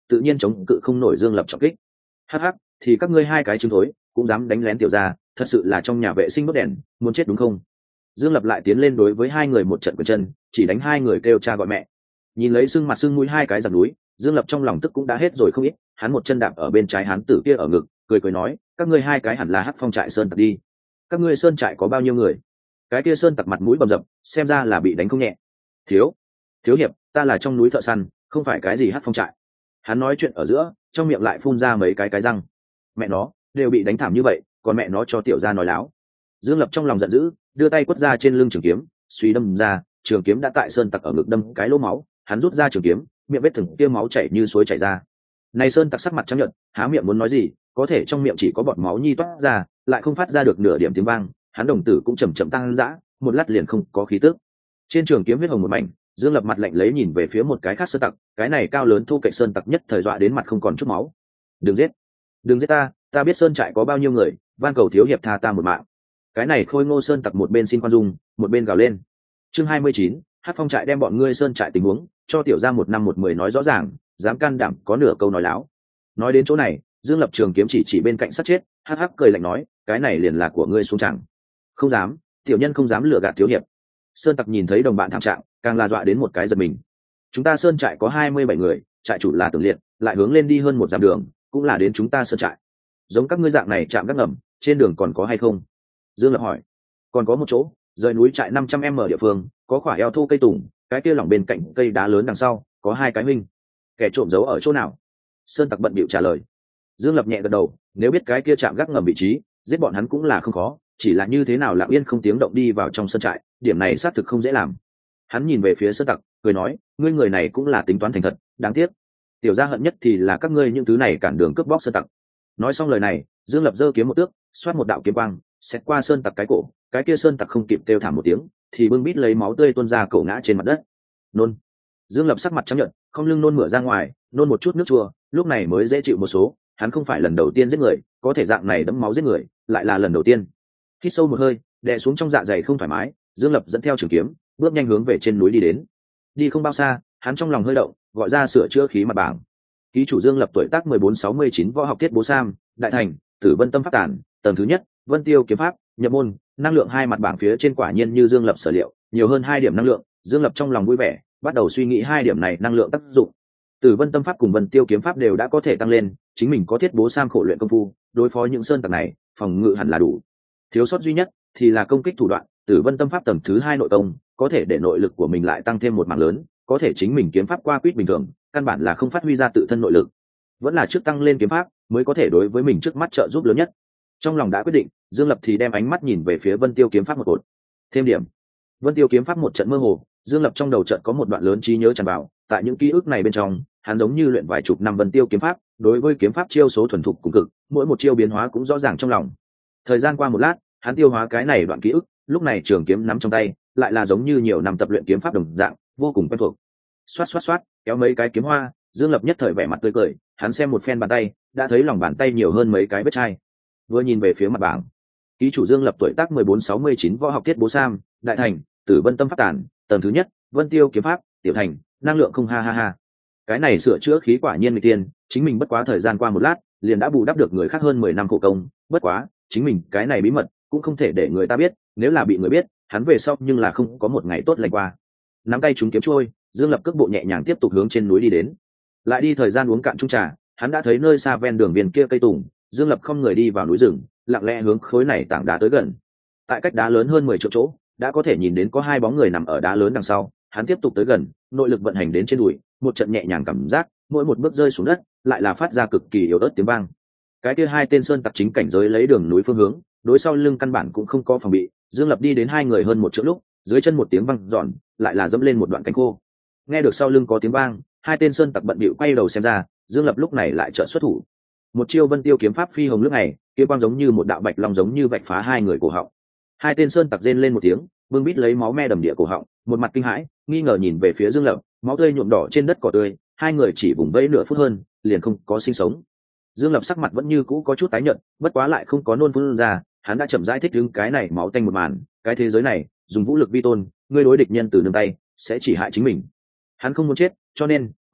Speaker 1: tự nhiên chống cự không nổi Dương Lập trọng kích. Hắc hắc, thì các ngươi hai cái trứng thối cũng dám đánh lén tiểu gia, thật sự là trong nhà vệ sinh đốt đèn, muốn chết đúng không? Dương Lập lại tiến lên đối với hai người một trận quyền chân, chỉ đánh hai người kêu cha gọi mẹ. Nhìn lấy sưng mặt sưng mũi hai cái giặc núi, Dương Lập trong lòng tức cũng đã hết rồi không ít, hắn một chân đạp ở bên trái hán tử kia ở ngực, cười cười nói, các ngươi hai cái hẳn là Hắc Phong trại sơn tặc đi. Các ngươi sơn trại có bao nhiêu người? Cái kia sơn tặc mặt mũi bầm dập, xem ra là bị đánh không nhẹ. Thiếu hiệp, ta là trong núi thợ săn, không phải cái gì Hắc Phong trại. Hắn nói chuyện ở giữa, trong miệng lại phun ra mấy cái răng. Mẹ nó, đều bị đánh thảm như vậy, còn mẹ nó cho tiểu gia nói láo. Dương Lập trong lòng giận dữ, đưa tay quất ra trên lưng trường kiếm, suy đâm ra, trường kiếm đã tại sơn tặc ở ngực đâm cái lỗ máu, hắn rút ra trường kiếm, miệng vết thừng kia máu chảy như suối chảy ra. Này sơn tặc sắc mặt trắng nhợt, há miệng muốn nói gì, có thể trong miệng chỉ có bọt máu nhi toát ra, lại không phát ra được nửa điểm tiếng vang, hắn đồng tử cũng chậm chậm tăng dã, một lát liền không có khí tức. Trên trường kiếm huyết hồng một mảnh, Dương Lập mặt lạnh lấy nhìn về phía một cái khác sơn tặc, cái này cao lớn thu cạnh sơn tặc nhất thời dọa đến mặt không còn chút máu. Đừng giết ta biết sơn trại có bao nhiêu người, van cầu thiếu hiệp tha ta một mạng. Cái này khôi ngô sơn tặc một bên xin khoan dung, một bên gào lên. Chương 29, Hắc Phong trại đem bọn ngươi sơn trại tình huống cho tiểu gia 1 năm 1 10 nói rõ ràng, dám can đảm có nửa câu nói láo. Nói đến chỗ này, Dương Lập trường kiếm chỉ bên cạnh sát chết, hắc hắc cười lạnh nói, cái này liền là của ngươi xuống chẳng. Không dám, tiểu nhân không dám lừa gạt thiếu hiệp. Sơn tặc nhìn thấy đồng bạn thảm trạng, càng là dọa đến một cái giật mình. Chúng ta sơn trại có 27 người, trại chủ là Tưởng Liệt, lại hướng lên đi hơn 1 dặm đường, cũng là đến chúng ta sơn trại. Giống các ngươi dạng này chạm gác ngầm, trên đường còn có hay không? Dương Lập hỏi. Còn có một chỗ, rời núi trại 500m địa phương, có khỏa eo thô cây tùng, cái kia lỏng bên cạnh cây đá lớn đằng sau, có 2 cái huynh. Kẻ trộm giấu ở chỗ nào? Sơn tặc bận bịu trả lời. Dương Lập nhẹ gật đầu, nếu biết cái kia chạm gác ngầm vị trí, giết bọn hắn cũng là không khó, chỉ là như thế nào lặng yên không tiếng động đi vào trong sân trại, điểm này xác thực không dễ làm. Hắn nhìn về phía Sơn tặc, cười nói, ngươi người này cũng là tính toán thành thật, đáng tiếc. Tiểu gia hận nhất thì là các ngươi những thứ này cản đường cướp bóc Sơn tặc. Nói xong lời này, Dương Lập giơ kiếm một tước, xoát một đạo kiếm quang, xét qua Sơn tặc cái cổ, cái kia Sơn tặc không kịp kêu thảm một tiếng, thì bưng bít lấy máu tươi tuôn ra cổ ngã trên mặt đất. Nôn. Dương Lập sắc mặt trắng nhợt, không lưng nôn mửa ra ngoài, nôn một chút nước chua, lúc này mới dễ chịu một số. Hắn không phải lần đầu tiên giết người, có thể dạng này đẫm máu giết người, lại là lần đầu tiên. Hít sâu một hơi, đè xuống trong dạ dày không thoải mái, Dương Lập dẫn theo trường kiếm, bước nhanh hướng về trên núi đi đến. Đi không bao xa, hắn trong lòng hơi động, gọi ra sửa chữa khí mặt bảng. Ký chủ Dương Lập tuổi tác 1469, võ học Thiết Bố Sam, đại thành, Tử Vân Tâm Pháp Tản, tầng thứ nhất, Vân Tiêu kiếm pháp, nhập môn, năng lượng 2 mặt bảng phía trên quả nhiên như Dương Lập sở liệu, nhiều hơn 2 điểm năng lượng. Dương Lập trong lòng vui vẻ, bắt đầu suy nghĩ 2 điểm này năng lượng tác dụng. Tử Vân Tâm Pháp cùng Vân Tiêu kiếm pháp đều đã có thể tăng lên, chính mình có Thiết Bố Sam khổ luyện công phu, đối phó những sơn tặc này, phòng ngự hẳn là đủ. Thiếu sót duy nhất thì là công kích thủ đoạn, Tử Vân Tâm Pháp tầng thứ 2 nội công, có thể để nội lực của mình lại tăng thêm một mảng lớn, có thể chính mình kiếm pháp qua quýt bình thường, căn bản là không phát huy ra tự thân nội lực. Vẫn là trước tăng lên kiếm pháp mới có thể đối với mình trước mắt trợ giúp lớn nhất. Trong lòng đã quyết định, Dương Lập thì đem ánh mắt nhìn về phía Vân Tiêu kiếm pháp một cột. Thêm điểm. Vân Tiêu kiếm pháp một trận mơ hồ, Dương Lập trong đầu trận có một đoạn lớn trí nhớ tràn vào, tại những ký ức này bên trong, hắn giống như luyện vài chục năm Vân Tiêu kiếm pháp, đối với kiếm pháp chiêu số thuần thục cùng cực, mỗi một chiêu biến hóa cũng rõ ràng trong lòng. Thời gian qua một lát, hắn tiêu hóa cái này đoạn ký ức, lúc này trường kiếm nắm trong tay, lại là giống như nhiều năm tập luyện kiếm pháp đồng dạng, vô cùng quen thuộc. Xoát xoát xoát, kéo mấy cái kiếm hoa, Dương Lập nhất thời vẻ mặt tươi cười, hắn xem một phen bàn tay, đã thấy lòng bàn tay nhiều hơn mấy cái vết chai. Vừa nhìn về phía mặt bảng, ký chủ Dương Lập tuổi tác 1469, võ học Thiết Bố Sam, đại thành, Tử Vân Tâm Pháp Tản, tầng thứ nhất, Vân Tiêu kiếm pháp, tiểu thành, năng lượng không ha ha ha. Cái này sửa chữa khí quả nhiên người tiên, chính mình bất quá thời gian qua một lát, liền đã bù đắp được người khác hơn 10 năm khổ công, bất quá, chính mình cái này bí mật cũng không thể để người ta biết, nếu là bị người biết, hắn về sau nhưng là không có một ngày tốt lành qua. Nắm tay chúng kiếm trôi, Dương Lập cước bộ nhẹ nhàng tiếp tục hướng trên núi đi đến. Lại đi thời gian uống cạn chung trà, hắn đã thấy nơi xa ven đường viên kia cây tùng, Dương Lập không người đi vào núi rừng, lặng lẽ hướng khối này tảng đá tới gần. Tại cách đá lớn hơn 10 triệu chỗ, đã có thể nhìn đến có 2 bóng người nằm ở đá lớn đằng sau, hắn tiếp tục tới gần, nội lực vận hành đến trên đùi, một trận nhẹ nhàng cảm giác, mỗi một bước rơi xuống đất, lại là phát ra cực kỳ yếu ớt tiếng vang. Cái kia 2 tên sơn tặc chính cảnh giới lấy đường núi phương hướng, đối sau lưng căn bản cũng không có phòng bị, Dương Lập đi đến 2 người hơn 1 trượng lúc, dưới chân một tiếng vang giòn, lại là dẫm lên một đoạn cánh khô. Nghe được sau lưng có tiếng vang, 2 tên sơn tặc bận bịu quay đầu xem ra, Dương Lập lúc này lại trợ xuất thủ. Một chiêu Vân Tiêu kiếm pháp phi hồng lướt này, kiếm quang giống như một đạo bạch long giống như vạch phá 2 người cổ họng. 2 tên sơn tặc rên lên một tiếng, bưng bít lấy máu me đầm địa cổ họng, một mặt kinh hãi, nghi ngờ nhìn về phía Dương Lập, máu tươi nhuộm đỏ trên đất cỏ tươi, 2 người chỉ vùng vẫy nửa phút hơn, liền không có sinh sống. Dương Lập sắc mặt vẫn như cũ có chút tái nhợt, bất quá lại không có nôn phun ra, hắn đã chậm rãi thích ứng cái này máu tanh một màn, cái thế giới này, dùng vũ lực vi tôn, ngươi đối địch nhân từ nương tay, sẽ chỉ hại chính mình. Hắn không muốn chết, cho nên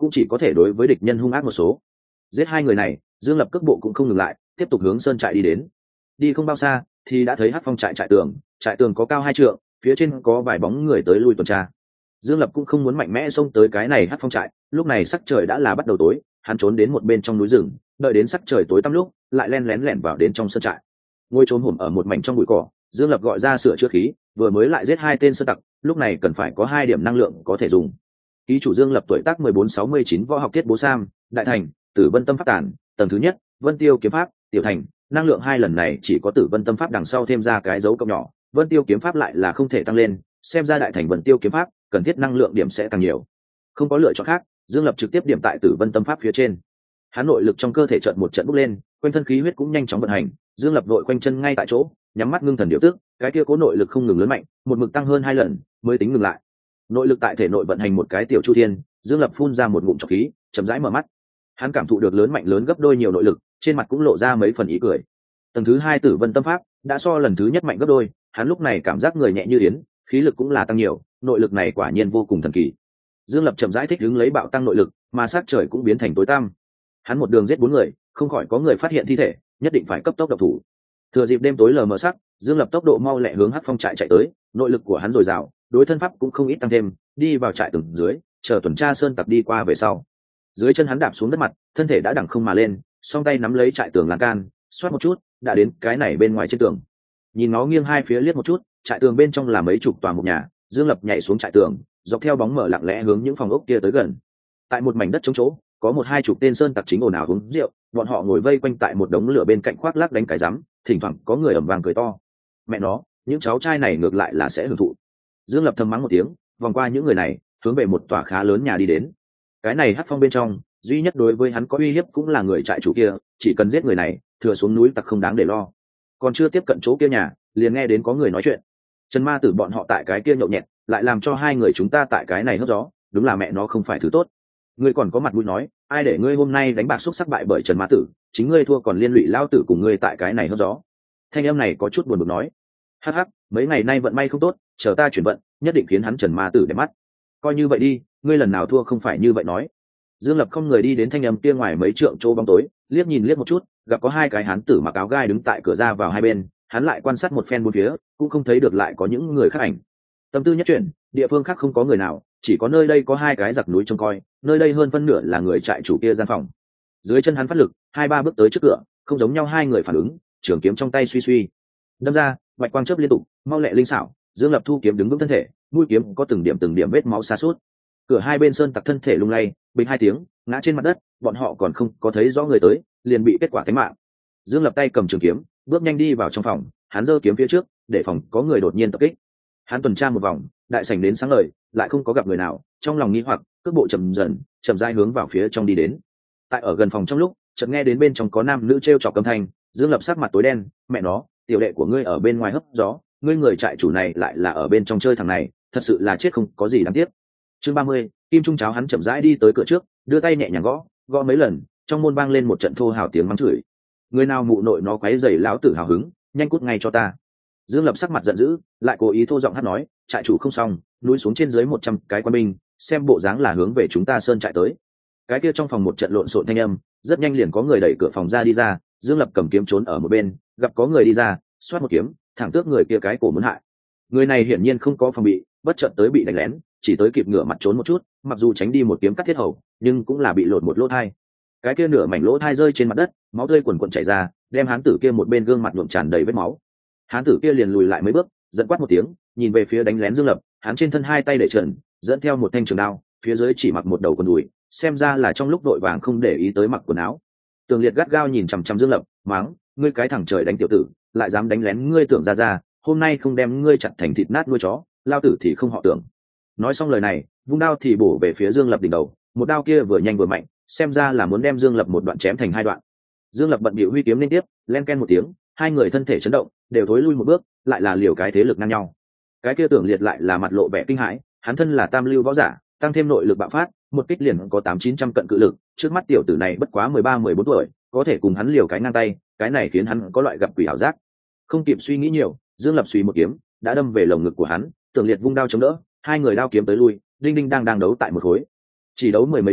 Speaker 1: cũng chỉ có thể đối với địch nhân hung ác một số. Giết hai người này, Dương Lập cước bộ cũng không ngừng lại, tiếp tục hướng sơn trại đi đến. Đi không bao xa thì đã thấy Hắc Phong trại trại tường có cao 2 trượng, phía trên có vài bóng người tới lui tuần tra. Dương Lập cũng không muốn mạnh mẽ xông tới cái này Hắc Phong trại, lúc này sắc trời đã là bắt đầu tối, hắn trốn đến một bên trong núi rừng, đợi đến sắc trời tối tăm lúc, lại len lén lẻn vào đến trong sơn trại. Ngồi trốn hổm ở một mảnh trong bụi cỏ, Dương Lập gọi ra sửa chữa khí, vừa mới lại giết 2 tên sơn tặc, lúc này cần phải có 2 điểm năng lượng có thể dùng. Ký chủ Dương Lập tuổi tác 1469, võ học thiết bố sam, đại thành, Tử Vân Tâm pháp tản, tầng thứ nhất, Vân Tiêu kiếm pháp, tiểu thành, năng lượng 2 lần này chỉ có Tử Vân Tâm pháp đằng sau thêm ra cái dấu cộng nhỏ, Vân Tiêu kiếm pháp lại là không thể tăng lên, xem ra đại thành Vân Tiêu kiếm pháp, cần thiết năng lượng điểm sẽ càng nhiều. Không có lựa chọn khác, Dương Lập trực tiếp điểm tại Tử Vân Tâm pháp phía trên. Hắn nội lực trong cơ thể trận một trận bốc lên, quanh thân khí huyết cũng nhanh chóng vận hành, Dương Lập vội quanh chân ngay tại chỗ, nhắm mắt ngưng thần điều tức, cái kia cố nội lực không ngừng lớn mạnh, một mực tăng hơn 2 lần, mới tính ngừng lại. Nội lực tại thể nội vận hành một cái tiểu chu thiên, Dương Lập phun ra một ngụm trọc khí, chậm rãi mở mắt. Hắn cảm thụ được lớn mạnh lớn gấp đôi nhiều nội lực, trên mặt cũng lộ ra mấy phần ý cười. Tầng thứ 2 Tử Vân Tâm pháp đã so lần thứ nhất mạnh gấp đôi, hắn lúc này cảm giác người nhẹ như yến, khí lực cũng là tăng nhiều, nội lực này quả nhiên vô cùng thần kỳ. Dương Lập chậm rãi thích ứng lấy bạo tăng nội lực, mà sát trời cũng biến thành tối tăm. Hắn một đường giết 4 người, không khỏi có người phát hiện thi thể, nhất định phải cấp tốc động thủ. Thừa dịp đêm tối lờ mờ sắc, Dương Lập tốc độ mau lẹ hướng Hắc Phong trại chạy tới, nội lực của hắn dồi dào, đối thân pháp cũng không ít tăng thêm, đi vào trại tầng dưới, chờ tuần tra sơn tặc đi qua về sau. Dưới chân hắn đạp xuống đất mặt, thân thể đã đằng không mà lên, song tay nắm lấy trại tường lan can, xoát một chút, đã đến cái này bên ngoài trên tường. Nhìn nó nghiêng hai phía liếc một chút, trại tường bên trong là mấy chục tòa một nhà, Dương Lập nhảy xuống trại tường, dọc theo bóng mở lặng lẽ hướng những phòng ốc kia tới gần. Tại một mảnh đất trống chỗ, có 1-2 chục tên sơn tặc chính ồn ào uống rượu, bọn họ ngồi vây quanh tại một đống lửa bên cạnh khoác lác đánh cái rắm, thỉnh thoảng có người ầm vang cười to. Mẹ nó, những cháu trai này ngược lại là sẽ hưởng thụ. Dương Lập thầm mắng một tiếng, vòng qua những người này, hướng về một tòa khá lớn nhà đi đến. Cái này Hắc Phong bên trong, duy nhất đối với hắn có uy hiếp cũng là người trại chủ kia, chỉ cần giết người này, thừa xuống núi tặc không đáng để lo. Còn chưa tiếp cận chỗ kia nhà, liền nghe đến có người nói chuyện. Trần Ma Tử bọn họ tại cái kia nhậu nhẹt, lại làm cho 2 người chúng ta tại cái này hớp gió, đúng là mẹ nó không phải thứ tốt. Ngươi còn có mặt mũi nói, ai để ngươi hôm nay đánh bạc xúc sắc bại bởi Trần Ma Tử, chính ngươi thua còn liên lụy lao tử cùng ngươi tại cái này hớp gió. Thanh âm này có chút buồn bực nói, hắc hắc, mấy ngày nay vận may không tốt, chờ ta chuyển vận, nhất định khiến hắn Trần Ma Tử để mắt. Coi như vậy đi, ngươi lần nào thua không phải như vậy nói. Dương Lập không người đi đến thanh âm kia ngoài mấy trượng chỗ bóng tối, liếc nhìn liếc một chút, gặp có 2 cái hán tử mặc áo gai đứng tại cửa ra vào hai bên, hắn lại quan sát một phen bốn phía, cũng không thấy được lại có những người khác ảnh. Tâm tư nhất chuyển, địa phương khác không có người nào, chỉ có nơi đây có 2 cái giặc núi trông coi, nơi đây hơn phân nửa là người trại chủ kia gian phòng. Dưới chân hắn phát lực, 2-3 bước tới trước cửa, không giống nhau 2 người phản ứng, trường kiếm trong tay suy suy đâm ra, bạch quang chớp liên tục, mau lẹ linh xảo. Dương Lập thu kiếm đứng vững thân thể, mũi kiếm có từng điểm vết máu xa suốt. Cửa hai bên sơn tặc thân thể lung lay, bình 2 tiếng, ngã trên mặt đất, bọn họ còn không có thấy rõ người tới, liền bị kết quả cái mạng. Dương Lập tay cầm trường kiếm, bước nhanh đi vào trong phòng, hắn giơ kiếm phía trước, để phòng có người đột nhiên tập kích. Hắn tuần tra một vòng, đại sảnh đến sáng ngời, lại không có gặp người nào, trong lòng nghi hoặc, cước bộ chậm rãi hướng vào phía trong đi đến. Tại ở gần phòng trong lúc, chợt nghe đến bên trong có nam nữ trêu chọc âm thanh. Dương Lập sắc mặt tối đen, mẹ nó, tiểu đệ của ngươi ở bên ngoài hấp gió, ngươi người trại chủ này lại là ở bên trong chơi thằng này, thật sự là chết không có gì đáng tiếc. Chương 30, Kim Trung Cháo hắn chậm rãi đi tới cửa trước, đưa tay nhẹ nhàng gõ mấy lần, trong môn vang lên một trận thô hào tiếng mắng chửi. Người nào mụ nội nó quấy rầy lão tử hào hứng, nhanh cút ngay cho ta. Dương Lập sắc mặt giận dữ, lại cố ý thô giọng hát nói, trại chủ không xong, núi xuống trên dưới 100 cái quân binh, xem bộ dáng là hướng về chúng ta sơn trại tới. Cái kia trong phòng một trận lộn xộn thanh âm, rất nhanh liền có người đẩy cửa phòng ra đi ra. Dương Lập cầm kiếm trốn ở một bên, gặp có người đi ra, xoát một kiếm, thẳng tước người kia cái cổ muốn hại. Người này hiển nhiên không có phòng bị, bất chợt tới bị đánh lén, chỉ tới kịp ngửa mặt trốn một chút, mặc dù tránh đi một kiếm cắt thiết hầu, nhưng cũng là bị lột một lỗ thai. Cái kia nửa mảnh lỗ thai rơi trên mặt đất, máu tươi quần quần chảy ra, đem hán tử kia một bên gương mặt nhuộm tràn đầy vết máu. Hán tử kia liền lùi lại mấy bước, giận quát một tiếng, nhìn về phía đánh lén Dương Lập, hắn trên thân 2 tay để trần, dẫn theo một thanh trường đao, phía dưới chỉ mặc một đầu quần đùi, xem ra là trong lúc đội vàng không để ý tới mặc quần áo. Tường Liệt gắt gao nhìn chằm chằm Dương Lập, mắng, ngươi cái thằng trời đánh tiểu tử, lại dám đánh lén ngươi Tưởng ra, hôm nay không đem ngươi chặt thành thịt nát nuôi chó, lao tử thì không họ Tưởng. Nói xong lời này, vung đao thì bổ về phía Dương Lập đỉnh đầu, một đao kia vừa nhanh vừa mạnh, xem ra là muốn đem Dương Lập một đoạn chém thành 2 đoạn. Dương Lập bận bịu huy kiếm liên tiếp, len ken một tiếng, 2 người thân thể chấn động, đều thối lui một bước, lại là liều cái thế lực ngang nhau. Cái kia Tưởng Liệt lại là mặt lộ vẻ kinh hãi, hắn thân là tam lưu võ giả, tăng thêm nội lực bạo phát, một kích liền có 800-900 cận cự lực, trước mắt tiểu tử này bất quá 13-14 tuổi, có thể cùng hắn liều cái ngang tay, cái này khiến hắn có loại gặp quỷ ảo giác. Không kịp suy nghĩ nhiều, Dương Lập suy một kiếm, đã đâm về lồng ngực của hắn. Tưởng Liệt vung đao chống đỡ, 2 người đao kiếm tới lui, đinh đinh đang đấu tại một khối. Chỉ đấu 10 mấy chiêu,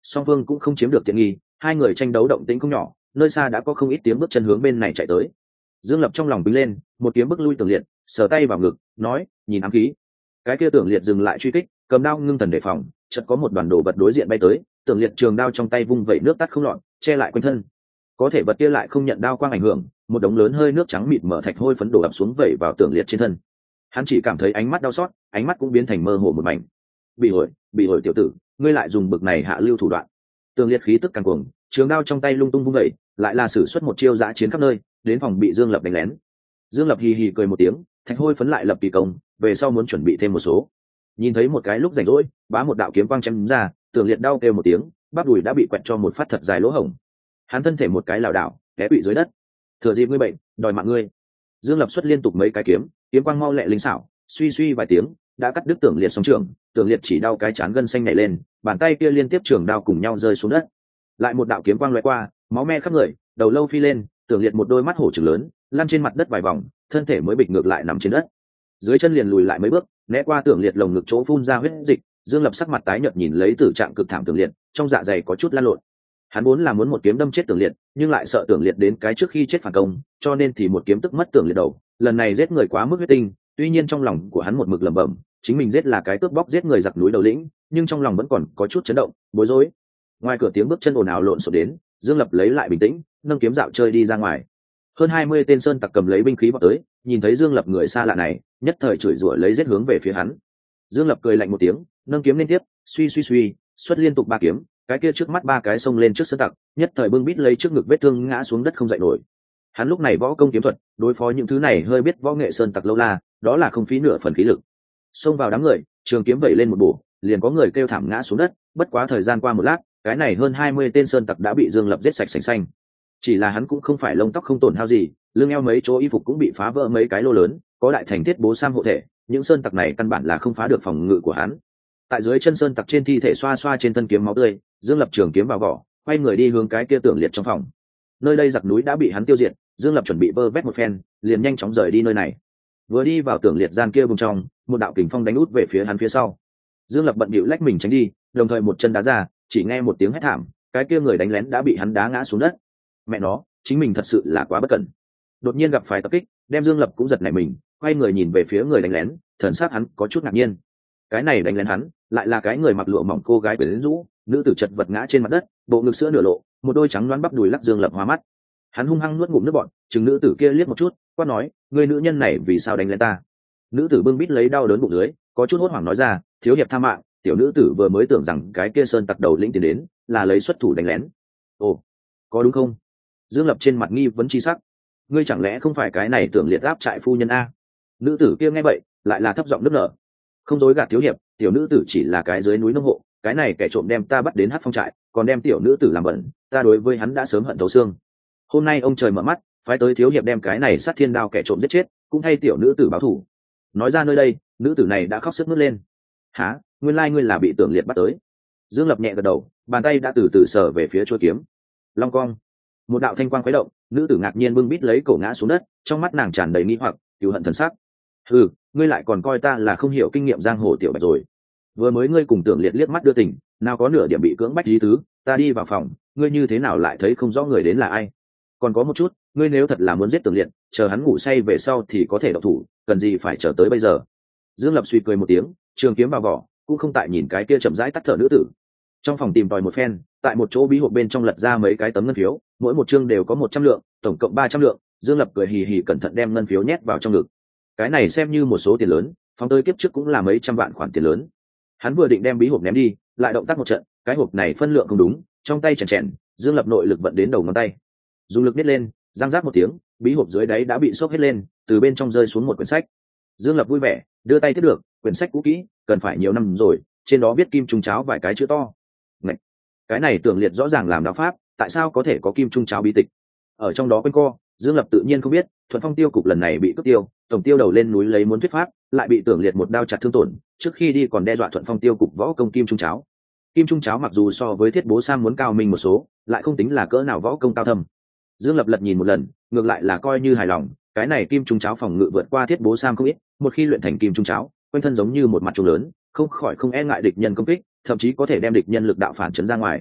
Speaker 1: song phương cũng không chiếm được tiện nghi, hai người tranh đấu động tĩnh không nhỏ, nơi xa đã có không ít tiếng bước chân hướng bên này chạy tới. Dương Lập trong lòng bính lên, một kiếm bức lui Tưởng Liệt, sờ tay vào ngực, nói, nhìn ám khí. Cái kia Tưởng Liệt dừng lại truy kích, cầm đao ngưng thần đề phòng, chợt có một đoàn đồ vật đối diện bay tới, Tưởng Liệt trường đao trong tay vung vẩy nước tắt không lọt, che lại quanh thân. Có thể vật kia lại không nhận đao quang ảnh hưởng, một đống lớn hơi nước trắng mịt mở thạch hôi phấn đổ ập xuống vẩy vào Tưởng Liệt trên thân. Hắn chỉ cảm thấy ánh mắt đau xót, ánh mắt cũng biến thành mơ hồ một mảnh. Bị ổi tiểu tử, ngươi lại dùng bực này hạ lưu thủ đoạn. Tưởng Liệt khí tức càng cuồng, trường đao trong tay lung tung vung vẩy, lại là sử xuất một chiêu dã chiến khắp nơi, đến phòng bị Dương Lập đánh lén. Dương Lập hì hì cười một tiếng, thạch hôi phấn lại lập kỳ công, về sau muốn chuẩn bị thêm một số. Nhìn thấy một cái lúc rảnh rỗi, bá một đạo kiếm quang chém ra, Tưởng Liệt đau kêu một tiếng, bắp đùi đã bị quẹt cho một phát thật dài lỗ hổng. Hắn thân thể một cái lảo đảo, té quỵ dưới đất. Thừa dịp ngươi bệnh, đòi mạng ngươi. Dương Lập xuất liên tục mấy cái kiếm, kiếm quang mau lẹ linh xảo, suy suy vài tiếng, đã cắt đứt Tưởng Liệt song trường, Tưởng Liệt chỉ đau cái chán gân xanh nhảy lên, bàn tay kia liên tiếp trường đao cùng nhau rơi xuống đất. Lại một đạo kiếm quang lóe qua, máu me khắp người, đầu lâu phi lên, Tưởng Liệt một đôi mắt hổ trừng lớn, lăn trên mặt đất vài vòng, thân thể mới bịch ngược lại nằm trên đất. Dưới chân liền lùi lại mấy bước, né qua Tưởng Liệt lồng ngực chỗ phun ra huyết dịch. Dương Lập sắc mặt tái nhợt nhìn lấy tử trạng cực thảm Tưởng Liệt, trong dạ dày có chút lăn lộn. Hắn vốn là muốn một kiếm đâm chết Tưởng Liệt, nhưng lại sợ Tưởng Liệt đến cái trước khi chết phản công, cho nên thì một kiếm tức mất Tưởng Liệt đầu. Lần này giết người quá mức huyết tinh, tuy nhiên trong lòng của hắn một mực lẩm bẩm, chính mình giết là cái cướp bóc giết người giặc núi đầu lĩnh, nhưng trong lòng vẫn còn có chút chấn động, bối rối. Ngoài cửa tiếng bước chân ồn ào lộn xộn đến, Dương Lập lấy lại bình tĩnh, nâng kiếm dạo chơi đi ra ngoài. Hơn 20 tên sơn tặc cầm lấy binh khí vọt tới, nhìn thấy Dương Lập người xa lạ này, nhất thời chửi rủa lấy giết hướng về phía hắn. Dương Lập cười lạnh một tiếng, nâng kiếm liên tiếp, suy xuất liên tục ba kiếm, cái kia trước mắt ba cái xông lên trước sơn tặc, nhất thời bưng bít lấy trước ngực vết thương ngã xuống đất không dậy nổi. Hắn lúc này võ công kiếm thuật, đối phó những thứ này hơi biết võ nghệ sơn tặc lâu la, đó là không phí nửa phần khí lực. Xông vào đám người, trường kiếm vẩy lên một bổ, liền có người kêu thảm ngã xuống đất, bất quá thời gian qua một lát, cái này hơn 20 tên sơn tặc đã bị Dương Lập giết sạch sành xanh. Chỉ là hắn cũng không phải lông tóc không tổn hao gì, lưng eo mấy chỗ y phục cũng bị phá vỡ mấy cái lô lớn, có đại thành thiết bố sam hộ thể, những sơn tặc này căn bản là không phá được phòng ngự của hắn. Tại dưới chân sơn tặc trên thi thể xoa xoa trên thân kiếm máu tươi, Dương Lập trường kiếm vào vỏ, quay người đi hướng cái kia Tưởng Liệt trong phòng. Nơi đây giặc núi đã bị hắn tiêu diệt, Dương Lập chuẩn bị vơ vét một phen, liền nhanh chóng rời đi nơi này. Vừa đi vào Tưởng Liệt gian kia vùng trong, một đạo kình phong đánh út về phía hắn phía sau. Dương Lập bận bịu lách mình tránh đi, đồng thời một chân đá ra, chỉ nghe một tiếng hét thảm, cái kia người đánh lén đã bị hắn đá ngã xuống đất. Mẹ nó, chính mình thật sự là quá bất cẩn. Đột nhiên gặp phải tập kích, đem Dương Lập cũng giật nảy mình, quay người nhìn về phía người đánh lén, thần sắc hắn có chút ngạc nhiên. Cái này đánh lén hắn, lại là cái người mặc lụa mỏng cô gái quyến rũ, nữ tử chật vật ngã trên mặt đất, bộ ngực sữa nửa lộ, một đôi trắng đoán bắp đùi lắc Dương Lập hoa mắt. Hắn hung hăng nuốt ngụm nước bọt, chừng nữ tử kia liếc một chút, quát nói, người nữ nhân này vì sao đánh lén ta? Nữ tử bưng bít lấy đau đớn bụng dưới, có chút hốt hoảng nói ra, thiếu hiệp tha mạng, tiểu nữ tử vừa mới tưởng rằng cái kia sơn tặc đầu lĩnh tiền đến, là lấy xuất thủ đánh lén. Ồ, có đúng không? Dương Lập trên mặt nghi vấn chi sắc. Ngươi chẳng lẽ không phải cái này Tưởng Liệt áp trại phu nhân a? Nữ tử kia nghe vậy, lại là thấp giọng nức nở. Không dối gạt thiếu hiệp, tiểu nữ tử chỉ là cái dưới núi nông hộ, cái này kẻ trộm đem ta bắt đến Hắc Phong trại, còn đem tiểu nữ tử làm bẩn, ta đối với hắn đã sớm hận thấu xương. Hôm nay ông trời mở mắt, phái tới thiếu hiệp đem cái này sát thiên đao kẻ trộm giết chết, cũng thay tiểu nữ tử báo thù. Nói ra nơi đây, nữ tử này đã khóc sướt mướt lên. Hả, nguyên lai ngươi là bị Tưởng Liệt bắt tới. Dương Lập nhẹ gật đầu, bàn tay đã từ từ sờ về phía chuôi kiếm. Long cong, một đạo thanh quang khuấy động, nữ tử ngạc nhiên bưng bít lấy cổ ngã xuống đất, trong mắt nàng tràn đầy nghi hoặc, cừu hận thần sắc. Ừ, ngươi lại còn coi ta là không hiểu kinh nghiệm giang hồ tiểu bạch rồi. Vừa mới ngươi cùng Tưởng Liệt liếc mắt đưa tình, nào có nửa điểm bị cưỡng bách lý tứ, ta đi vào phòng, ngươi như thế nào lại thấy không rõ người đến là ai? Còn có một chút, ngươi nếu thật là muốn giết Tưởng Liệt, chờ hắn ngủ say về sau thì có thể động thủ, cần gì phải chờ tới bây giờ? Dương Lập suy cười một tiếng, trường kiếm vào vỏ, cũng không tại nhìn cái kia chậm rãi tắt thở nữ tử. Trong phòng tìm tòi một phen, tại một chỗ bí hộp bên trong lật ra mấy cái tấm ngân phiếu, mỗi một chương đều có 100 lượng, tổng cộng 300 lượng. Dương Lập cười hì hì cẩn thận đem ngân phiếu nhét vào trong ngực. Cái này xem như một số tiền lớn, phóng tới kiếp trước cũng là mấy trăm vạn khoản tiền lớn. Hắn vừa định đem bí hộp ném đi, lại động tác một trận, cái hộp này phân lượng không đúng, trong tay chèn chèn, Dương Lập nội lực vận đến đầu ngón tay, dùng lực nhét lên, răng rác một tiếng, bí hộp dưới đáy đã bị xốc hết lên, từ bên trong rơi xuống một quyển sách. Dương Lập vui vẻ, đưa tay tiếp được, quyển sách cũ kỹ, cần phải nhiều năm rồi, trên đó viết kim trung cháo vài cái chữ to. Ngậy! Cái này Tưởng Liệt rõ ràng làm đạo pháp, tại sao có thể có kim trung cháo bí tịch? Ở trong đó quanh co, Dương Lập tự nhiên không biết, Thuận Phong tiêu cục lần này bị cướp tiêu, tổng tiêu đầu lên núi lấy muốn thuyết pháp, lại bị Tưởng Liệt một đao chặt thương tổn, trước khi đi còn đe dọa Thuận Phong tiêu cục võ công kim trung cháo. Kim trung cháo mặc dù so với Thiết Bố Sam muốn cao minh một số, lại không tính là cỡ nào võ công cao thâm. Dương Lập lật nhìn một lần, ngược lại là coi như hài lòng, cái này kim trung cháo phòng ngự vượt qua Thiết Bố Sam không ít, một khi luyện thành kim trung cháo, quanh thân giống như một mặt trung lớn, không khỏi không e ngại địch nhân công kích, thậm chí có thể đem địch nhân lực đạo phản chấn ra ngoài,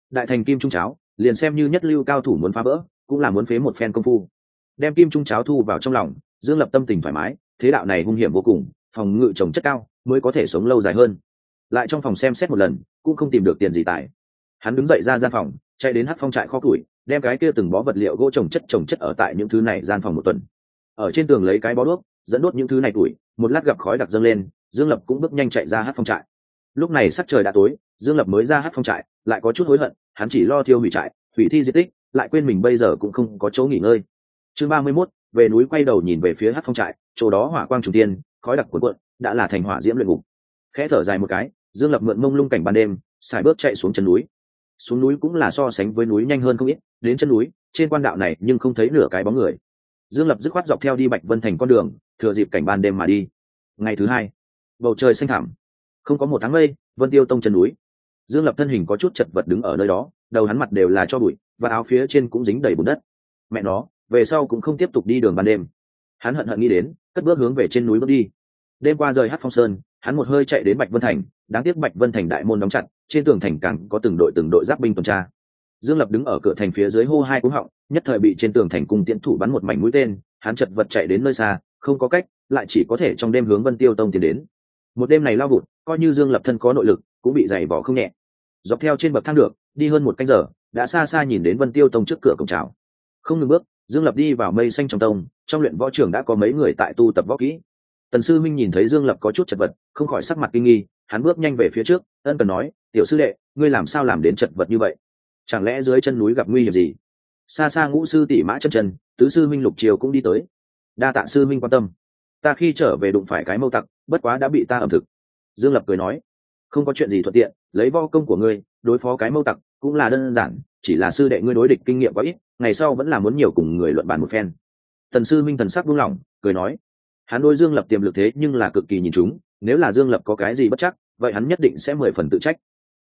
Speaker 1: đại thành kim trung cháo liền xem như nhất lưu cao thủ muốn phá vỡ cũng là muốn phế một phen công phu. Đem kim trung cháo thu vào trong lòng, Dương Lập tâm tình thoải mái, thế đạo này hung hiểm vô cùng, phòng ngự trồng chất cao mới có thể sống lâu dài hơn. Lại trong phòng xem xét một lần cũng không tìm được tiền gì tài. Hắn đứng dậy ra gian phòng, chạy đến Hắc Phong trại kho củi, đem cái kia từng bó vật liệu gỗ trồng chất ở tại những thứ này gian phòng một tuần. Ở trên tường lấy cái bó đuốc dẫn đốt những thứ này củi, một lát gặp khói đặc dâng lên, Dương Lập cũng bước nhanh chạy ra Hắc Phong trại. Lúc này sắc trời đã tối, Dương Lập mới ra Hắc Phong trại lại có chút hối hận, hắn chỉ lo thiêu hủy trại, hủy thi di tích, lại quên mình bây giờ cũng không có chỗ nghỉ ngơi. Chương 31, về núi quay đầu nhìn về phía Hắc Phong trại, chỗ đó hỏa quang trùng tiên, khói đặc cuồn cuộn, đã là thành hỏa diễm luyện ngục. Khẽ thở dài một cái, Dương Lập mượn mông lung cảnh ban đêm, xài bước chạy xuống chân núi. Xuống núi cũng là so sánh với núi nhanh hơn không ít, đến chân núi, trên quan đạo này nhưng không thấy nửa cái bóng người. Dương Lập dứt khoát dọc theo đi Bạch Vân Thành con đường, thừa dịp cảnh ban đêm mà đi. Ngày thứ hai, bầu trời xanh thẳm, không có một tháng mây, Vân Tiêu Tông chân núi. Dương Lập thân hình có chút chật vật đứng ở nơi đó, đầu hắn mặt đều là tro bụi, và áo phía trên cũng dính đầy bùn đất. Mẹ nó, về sau cũng không tiếp tục đi đường ban đêm. Hắn hận hận nghĩ đến, cất bước hướng về trên núi bước đi. Đêm qua rời Hắc Phong Sơn, hắn một hơi chạy đến Bạch Vân Thành, đáng tiếc Bạch Vân Thành đại môn đóng chặt, trên tường thành càng có từng đội giáp binh tuần tra. Dương Lập đứng ở cửa thành phía dưới hô hai cú họng, nhất thời bị trên tường thành cung tiễn thủ bắn một mảnh mũi tên, hắn chật vật chạy đến nơi xa, không có cách, lại chỉ có thể trong đêm hướng Vân Tiêu Tông tiến đến. Một đêm này lao vụt, coi như Dương Lập thân có nội lực, cũng bị dày vò không nhẹ. Dọc theo trên bậc thang được, đi hơn một canh giờ, đã xa xa nhìn đến Vân Tiêu Tông trước cửa cổng chào. Không ngừng bước, Dương Lập đi vào mây xanh trong tông, trong luyện võ trường đã có mấy người tại tu tập võ kỹ. Tần sư minh nhìn thấy Dương Lập có chút chật vật, không khỏi sắc mặt kinh nghi, hắn bước nhanh về phía trước, ân cần nói, tiểu sư đệ, ngươi làm sao làm đến chật vật như vậy? Chẳng lẽ dưới chân núi gặp nguy hiểm gì? Xa xa ngũ sư tỷ Mã Chân Chân, tứ sư minh Lục Triều cũng đi tới. Đa tạ sư minh quan tâm. Ta khi trở về đụng phải cái mâu tặc, bất quá đã bị ta ẩm thực. Dương Lập cười nói, không có chuyện gì thuận tiện, lấy võ công của ngươi đối phó cái mâu tặc cũng là đơn giản, chỉ là sư đệ ngươi đối địch kinh nghiệm quá ít, ngày sau vẫn là muốn nhiều cùng người luận bàn một phen. Tần sư minh thần sắc buông lỏng, cười nói, hắn đối Dương Lập tiềm lực thế nhưng là cực kỳ nhìn chúng, nếu là Dương Lập có cái gì bất chắc, vậy hắn nhất định sẽ 10 phần tự trách.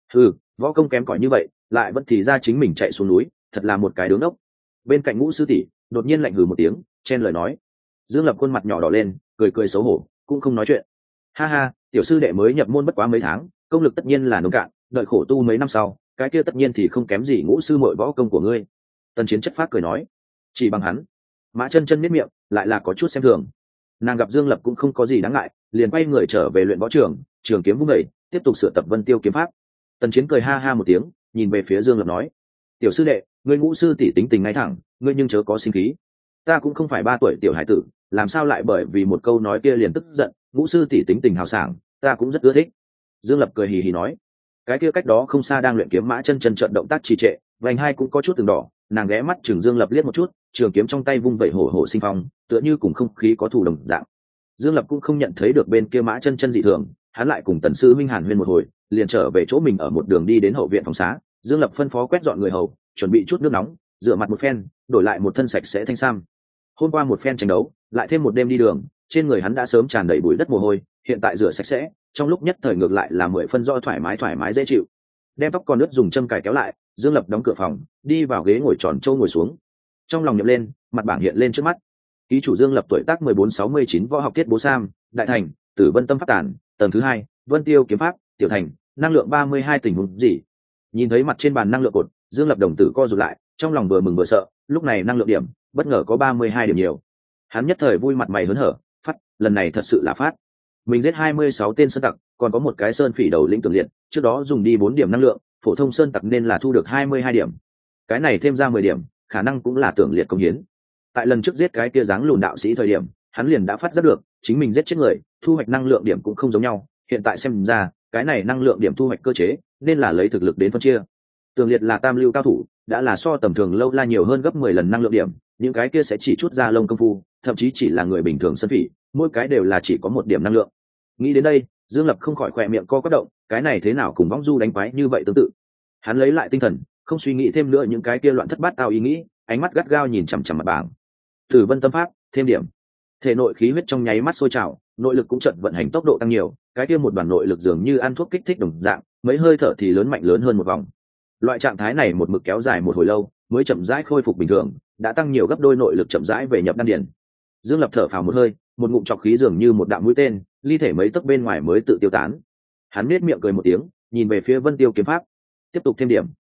Speaker 1: Võ công kém cỏi như vậy, lại vẫn thì ra chính mình chạy xuống núi, thật là một cái đứng ốc. Bên cạnh ngũ sư tỷ đột nhiên lạnh hừ một tiếng, chen lời nói. Dương Lập khuôn mặt nhỏ đỏ lên, cười cười xấu hổ, cũng không nói chuyện. Ha ha, tiểu sư đệ mới nhập môn bất quá mấy tháng, công lực tất nhiên là nông cạn, đợi khổ tu mấy năm sau, cái kia tất nhiên thì không kém gì ngũ sư muội võ công của ngươi. Tần Chiến chất phác cười nói, chỉ bằng hắn. Mã Chân Chân miết miệng, lại là có chút xem thường. Nàng gặp Dương Lập cũng không có gì đáng ngại, liền quay người trở về luyện võ trường, trường kiếm vung đẩy, tiếp tục sửa tập Vân Tiêu kiếm pháp. Tần Chiến cười ha ha một tiếng, nhìn về phía Dương Lập nói, tiểu sư đệ, ngươi ngũ sư tỷ tính tình ngay thẳng, ngươi nhưng chớ có sinh khí. Ta cũng không phải 3 tuổi tiểu hải tử, làm sao lại bởi vì một câu nói kia liền tức giận, ngũ sư tỷ tính tình hào sảng, ta cũng rất ưa thích. Dương Lập cười hì hì nói, cái kia cách đó không xa đang luyện kiếm Mã Chân Chân trợn động tác trì trệ, vành hai cũng có chút từng đỏ, nàng ghé mắt chừng Dương Lập liếc một chút, trường kiếm trong tay vung vẩy hổ hổ sinh phong, tựa như cùng không khí có thù đồng dạng. Dương Lập cũng không nhận thấy được bên kia Mã Chân Chân dị thường, hắn lại cùng Tần sư huynh Hàn Huyên một hồi, liền trở về chỗ mình ở một đường đi đến hậu viện phòng xá. Dương Lập phân phó quét dọn người hầu, chuẩn bị chút nước nóng, rửa mặt một phen, đổi lại một thân sạch sẽ thanh sam. Hôm qua một phen tranh đấu, lại thêm một đêm đi đường, trên người hắn đã sớm tràn đầy bụi đất mồ hôi, hiện tại rửa sạch sẽ, trong lúc nhất thời ngược lại là 10 phân do thoải mái dễ chịu. Đem tóc còn ướt dùng châm cài kéo lại, Dương Lập đóng cửa phòng, đi vào ghế ngồi tròn trâu ngồi xuống. Trong lòng nhậm lên, mặt bảng hiện lên trước mắt. Ký chủ Dương Lập tuổi tác 14-69, võ học Thiết Bố Sam, đại thành, Tử Vân Tâm Pháp Tản, tầng thứ 2, Vân Tiêu kiếm pháp, tiểu thành, năng lượng 32 tình huống gì. Nhìn thấy mặt trên bàn năng lượng cột, Dương Lập đồng tử co rụt lại, trong lòng vừa mừng vừa sợ, lúc này năng lượng điểm bất ngờ có 32 điểm nhiều. Hắn nhất thời vui mặt mày hớn hở, phát, lần này thật sự là phát. Mình giết 26 tên sơn tặc, còn có một cái sơn phỉ đầu lĩnh Tưởng Liệt, trước đó dùng đi 4 điểm năng lượng, phổ thông sơn tặc nên là thu được 22 điểm. Cái này thêm ra 10 điểm, khả năng cũng là Tưởng Liệt công hiến. Tại lần trước giết cái kia dáng lùn đạo sĩ thời điểm, hắn liền đã phát giác được, chính mình giết chết người, thu hoạch năng lượng điểm cũng không giống nhau, hiện tại xem ra, cái này năng lượng điểm thu hoạch cơ chế, nên là lấy thực lực đến phân chia. Tưởng Liệt là tam lưu cao thủ, đã là so tầm thường lâu la nhiều hơn gấp 10 lần năng lượng điểm, những cái kia sẽ chỉ chút ra lông công phu, thậm chí chỉ là người bình thường sơn phỉ, mỗi cái đều là chỉ có 1 điểm năng lượng. Nghĩ đến đây, Dương Lập không khỏi khỏe miệng co quắp động, cái này thế nào cùng vong du đánh quái như vậy tương tự. Hắn lấy lại tinh thần, không suy nghĩ thêm nữa những cái kia loạn thất bát tao ý nghĩ, ánh mắt gắt gao nhìn chằm chằm mặt bảng. Tử Vân Tâm Pháp, thêm điểm. Thể nội khí huyết trong nháy mắt sôi trào, nội lực cũng chợt vận hành tốc độ tăng nhiều, cái kia một đoàn nội lực dường như ăn thuốc kích thích đồng dạng, mấy hơi thở thì lớn mạnh lớn hơn một vòng. Loại trạng thái này một mực kéo dài một hồi lâu, mới chậm rãi khôi phục bình thường, đã tăng nhiều gấp đôi nội lực chậm rãi về nhập đan điền. Dương Lập thở phào một hơi, một ngụm trọc khí dường như một đạo mũi tên, ly thể mấy tấc bên ngoài mới tự tiêu tán. Hắn nhếch miệng cười một tiếng, nhìn về phía Vân Tiêu kiếm pháp, tiếp tục thêm điểm.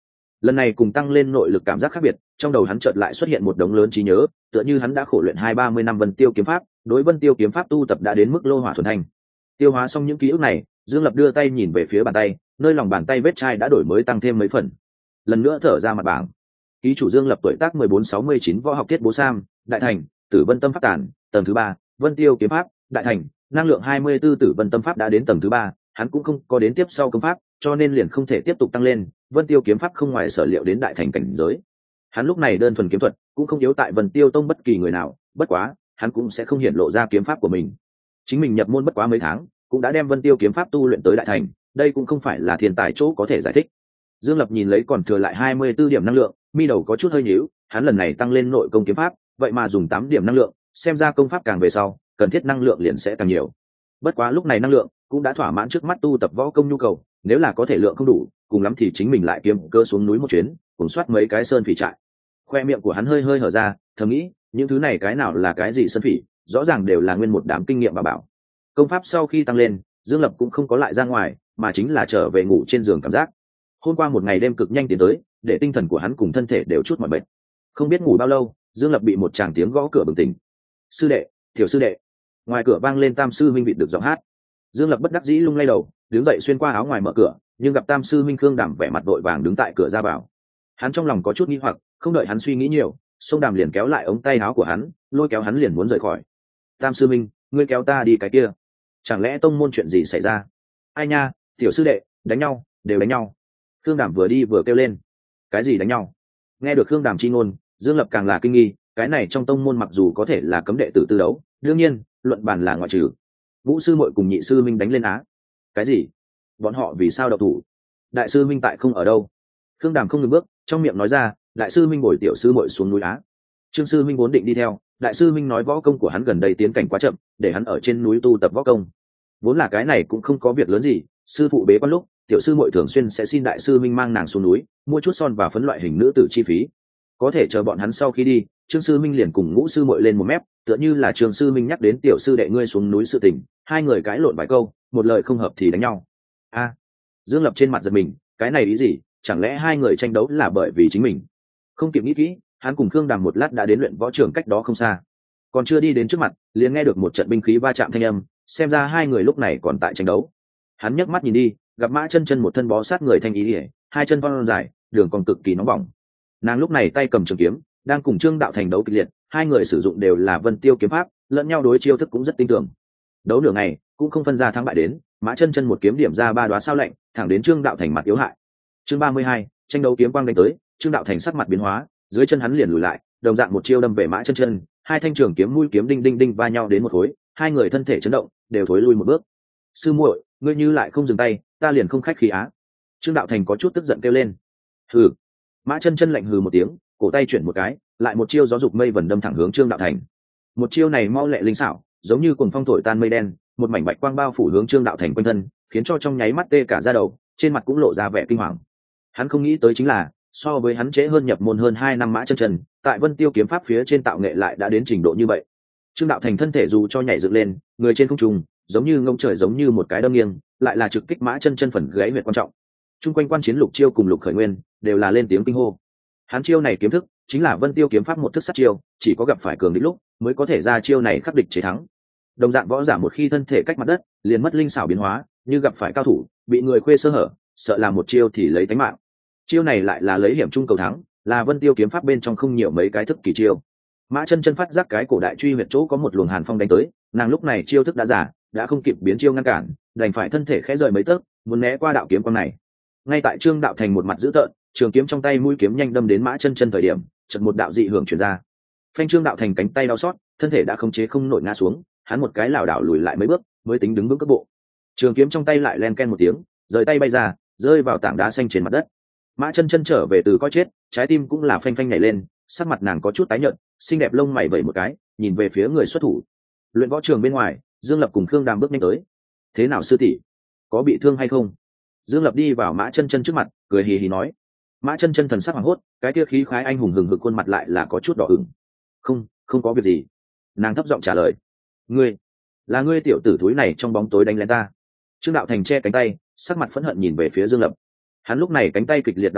Speaker 1: lần này cùng tăng lên nội lực cảm giác khác biệt, trong đầu hắn chợt lại xuất hiện một đống lớn trí nhớ, tựa như hắn đã khổ luyện 20-30 năm Vân Tiêu kiếm pháp, đối Vân Tiêu kiếm pháp tu tập đã đến mức lô hỏa thuần thành. Tiêu hóa xong những ký ức này, Dương Lập đưa tay nhìn về phía bàn tay, nơi lòng bàn tay vết chai đã đổi mới tăng thêm mấy phần. Lần nữa thở ra mặt bảng. Ký chủ Dương Lập tuổi tác 14-69, võ học thiết bố sam, đại thành, Tử Vân Tâm pháp tản, tầng thứ 3, Vân Tiêu kiếm pháp, đại thành, năng lượng 24 Tử Vân Tâm pháp đã đến tầng thứ 3, hắn cũng không có đến tiếp sau công pháp, cho nên liền không thể tiếp tục tăng lên. Vân Tiêu kiếm pháp không ngoài sở liệu đến đại thành cảnh giới. Hắn lúc này đơn thuần kiếm thuật, cũng không yếu tại Vân Tiêu tông bất kỳ người nào, bất quá, hắn cũng sẽ không hiển lộ ra kiếm pháp của mình. Chính mình nhập môn bất quá mấy tháng, cũng đã đem Vân Tiêu kiếm pháp tu luyện tới đại thành, đây cũng không phải là thiên tài chỗ có thể giải thích. Dương Lập nhìn lấy còn thừa lại 24 điểm năng lượng, mi đầu có chút hơi nhíu, hắn lần này tăng lên nội công kiếm pháp, vậy mà dùng 8 điểm năng lượng, xem ra công pháp càng về sau, cần thiết năng lượng liền sẽ càng nhiều. Bất quá lúc này năng lượng cũng đã thỏa mãn trước mắt tu tập võ công nhu cầu, nếu là có thể lượng không đủ, cùng lắm thì chính mình lại kiếm cơ xuống núi một chuyến, cùng soát mấy cái sơn phỉ trại. Khoe miệng của hắn hơi hơi hở ra, thầm nghĩ, những thứ này cái nào là cái gì sơn phỉ, rõ ràng đều là nguyên một đám kinh nghiệm bà bảo. Công pháp sau khi tăng lên, Dương Lập cũng không có lại ra ngoài, mà chính là trở về ngủ trên giường cảm giác. Hôm qua một ngày đêm cực nhanh tiến tới, để tinh thần của hắn cùng thân thể đều chút mỏi mệt. Không biết ngủ bao lâu, Dương Lập bị một tràng tiếng gõ cửa bừng tỉnh. "Sư đệ, tiểu sư đệ." Ngoài cửa vang lên Tam sư huynh vịt được giọng hát. Dương Lập bất đắc dĩ lung lay đầu, đứng dậy xuyên qua áo ngoài mở cửa, nhưng gặp Tam sư huynh Khương Đàm vẻ mặt vội vàng đứng tại cửa ra vào. Hắn trong lòng có chút nghi hoặc, không đợi hắn suy nghĩ nhiều, Sông Đàm liền kéo lại ống tay áo của hắn, lôi kéo hắn liền muốn rời khỏi. "Tam sư huynh, ngươi kéo ta đi cái kia? Chẳng lẽ tông môn chuyện gì xảy ra?" "Ai nha, tiểu sư đệ, đánh nhau, đều đánh nhau." Khương Đàm vừa đi vừa kêu lên. "Cái gì đánh nhau?" Nghe được Khương Đàm chi ngôn, Dương Lập càng là kinh nghi, cái này trong tông môn mặc dù có thể là cấm đệ tử tư đấu, đương nhiên luận bàn là ngoại trừ. Vũ sư muội cùng nhị sư minh đánh lên á? Cái gì? Bọn họ vì sao đậu thủ? Đại sư minh tại không ở đâu? Khương Đàm không ngừng bước, trong miệng nói ra, đại sư minh bồi tiểu sư muội xuống núi á. Trương sư minh vốn định đi theo, đại sư minh nói võ công của hắn gần đây tiến cảnh quá chậm, để hắn ở trên núi tu tập võ công. Vốn là cái này cũng không có việc lớn gì, sư phụ bế quan lúc, tiểu sư muội thường xuyên sẽ xin đại sư minh mang nàng xuống núi, mua chút son và phấn loại hình nữ tử chi phí. Có thể chờ bọn hắn sau khi đi, Trương sư minh liền cùng Ngũ sư muội lên một mép, tựa như là Trương sư minh nhắc đến tiểu sư đệ ngươi xuống núi sự tình, hai người cãi lộn vài câu, một lời không hợp thì đánh nhau. A, Dương Lập trên mặt giật mình, cái này ý gì? Chẳng lẽ hai người tranh đấu là bởi vì chính mình? Không kịp nghĩ kỹ, hắn cùng Khương Đàm một lát đã đến luyện võ trường cách đó không xa. Còn chưa đi đến trước mặt, liền nghe được một trận binh khí va chạm thanh âm, xem ra hai người lúc này còn tại tranh đấu. Hắn nhấc mắt nhìn đi, gặp Mã Chân Chân một thân bó sát người thanh ý ỉa, hai chân thon dài, đường còn cực kỳ nóng bỏng. Nàng lúc này tay cầm trường kiếm, đang cùng Trương Đạo Thành đấu kịch liệt, hai người sử dụng đều là Vân Tiêu kiếm pháp, lẫn nhau đối chiêu thức cũng rất tinh tường. Đấu nửa ngày, cũng không phân ra thắng bại đến, Mã Chân Chân một kiếm điểm ra ba đóa sao lạnh, thẳng đến Trương Đạo Thành mặt yếu hại. Chương 32, tranh đấu kiếm quang đánh tới, Trương Đạo Thành sắc mặt biến hóa, dưới chân hắn liền lùi lại, đồng dạng một chiêu đâm về Mã Chân Chân, hai thanh trường kiếm mũi kiếm đinh đinh đinh va nhau đến một khối, hai người thân thể chấn động, đều thối lui một bước. "Sư muội, ngươi như lại không dừng tay, ta liền không khách khí á." Trương Đạo Thành có chút tức giận kêu lên. "Hừ." Mã Chân Chân lạnh hừ một tiếng, cổ tay chuyển một cái, lại một chiêu gió dục mây vần đâm thẳng hướng Trương Đạo Thành. Một chiêu này mau lẹ linh xảo, giống như cuồng phong thổi tan mây đen, một mảnh bạch quang bao phủ hướng Trương Đạo Thành quanh thân, khiến cho trong nháy mắt tê cả da đầu, trên mặt cũng lộ ra vẻ kinh hoàng. Hắn không nghĩ tới chính là, so với hắn trễ hơn nhập môn hơn 2 năm Mã Chân Chân, tại Vân Tiêu kiếm pháp phía trên tạo nghệ lại đã đến trình độ như vậy. Trương Đạo Thành thân thể dù cho nhảy dựng lên, người trên không trung, giống như ngông trời giống như một cái đâm nghiêng, lại là trực kích Mã Chân Chân phần gáy huyệt quan trọng. Trung quanh quan chiến Lục Chiêu cùng Lục Khởi Nguyên đều là lên tiếng kinh hô. Hắn chiêu này kiếm thức chính là Vân Tiêu kiếm pháp một thức sát chiêu, chỉ có gặp phải cường địch lúc mới có thể ra chiêu này khắc địch chế thắng. Đồng dạng võ giả một khi thân thể cách mặt đất, liền mất linh xảo biến hóa, như gặp phải cao thủ, bị người khuê sơ hở, sợ làm một chiêu thì lấy tính mạng. Chiêu này lại là lấy hiểm trung cầu thắng, là Vân Tiêu kiếm pháp bên trong không nhiều mấy cái thức kỳ chiêu. Mã Chân Chân phát giác cái cổ đại truy huyệt chỗ có một luồng hàn phong đánh tới, nàng lúc này chiêu thức đã giả, đã không kịp biến chiêu ngăn cản, đành phải thân thể khẽ rời mấy tấc, muốn né qua đạo kiếm quang này. Ngay tại Trương Đạo Thành một mặt dữ tợn, trường kiếm trong tay mũi kiếm nhanh đâm đến Mã Chân Chân thời điểm, chợt một đạo dị hưởng truyền ra. Phanh Trương Đạo Thành cánh tay đau xót, thân thể đã không chế không nổi ngã xuống, hắn một cái lảo đảo lùi lại mấy bước, mới tính đứng vững cước bộ. Trường kiếm trong tay lại len ken một tiếng, rời tay bay ra, rơi vào tảng đá xanh trên mặt đất. Mã Chân Chân trở về từ coi chết, trái tim cũng là phanh phanh nhảy lên, sắc mặt nàng có chút tái nhợt, xinh đẹp lông mày vẩy một cái, nhìn về phía người xuất thủ. Luyện võ trường bên ngoài, Dương Lập cùng Khương Đàm bước nhanh tới. "Thế nào sư tỷ, có bị thương hay không?" Dương Lập đi vào Mã Chân Chân trước mặt, cười hì hì nói. Mã Chân Chân thần sắc hoảng hốt, cái kia khí khái anh hùng hừng hực khuôn mặt lại là có chút đỏ ửng. Không có việc gì." Nàng thấp giọng trả lời. "Ngươi, là ngươi tiểu tử thúi này trong bóng tối đánh lén ta." Trương Đạo Thành che cánh tay, sắc mặt phẫn hận nhìn về phía Dương Lập. Hắn lúc này cánh tay kịch liệt đau nhức,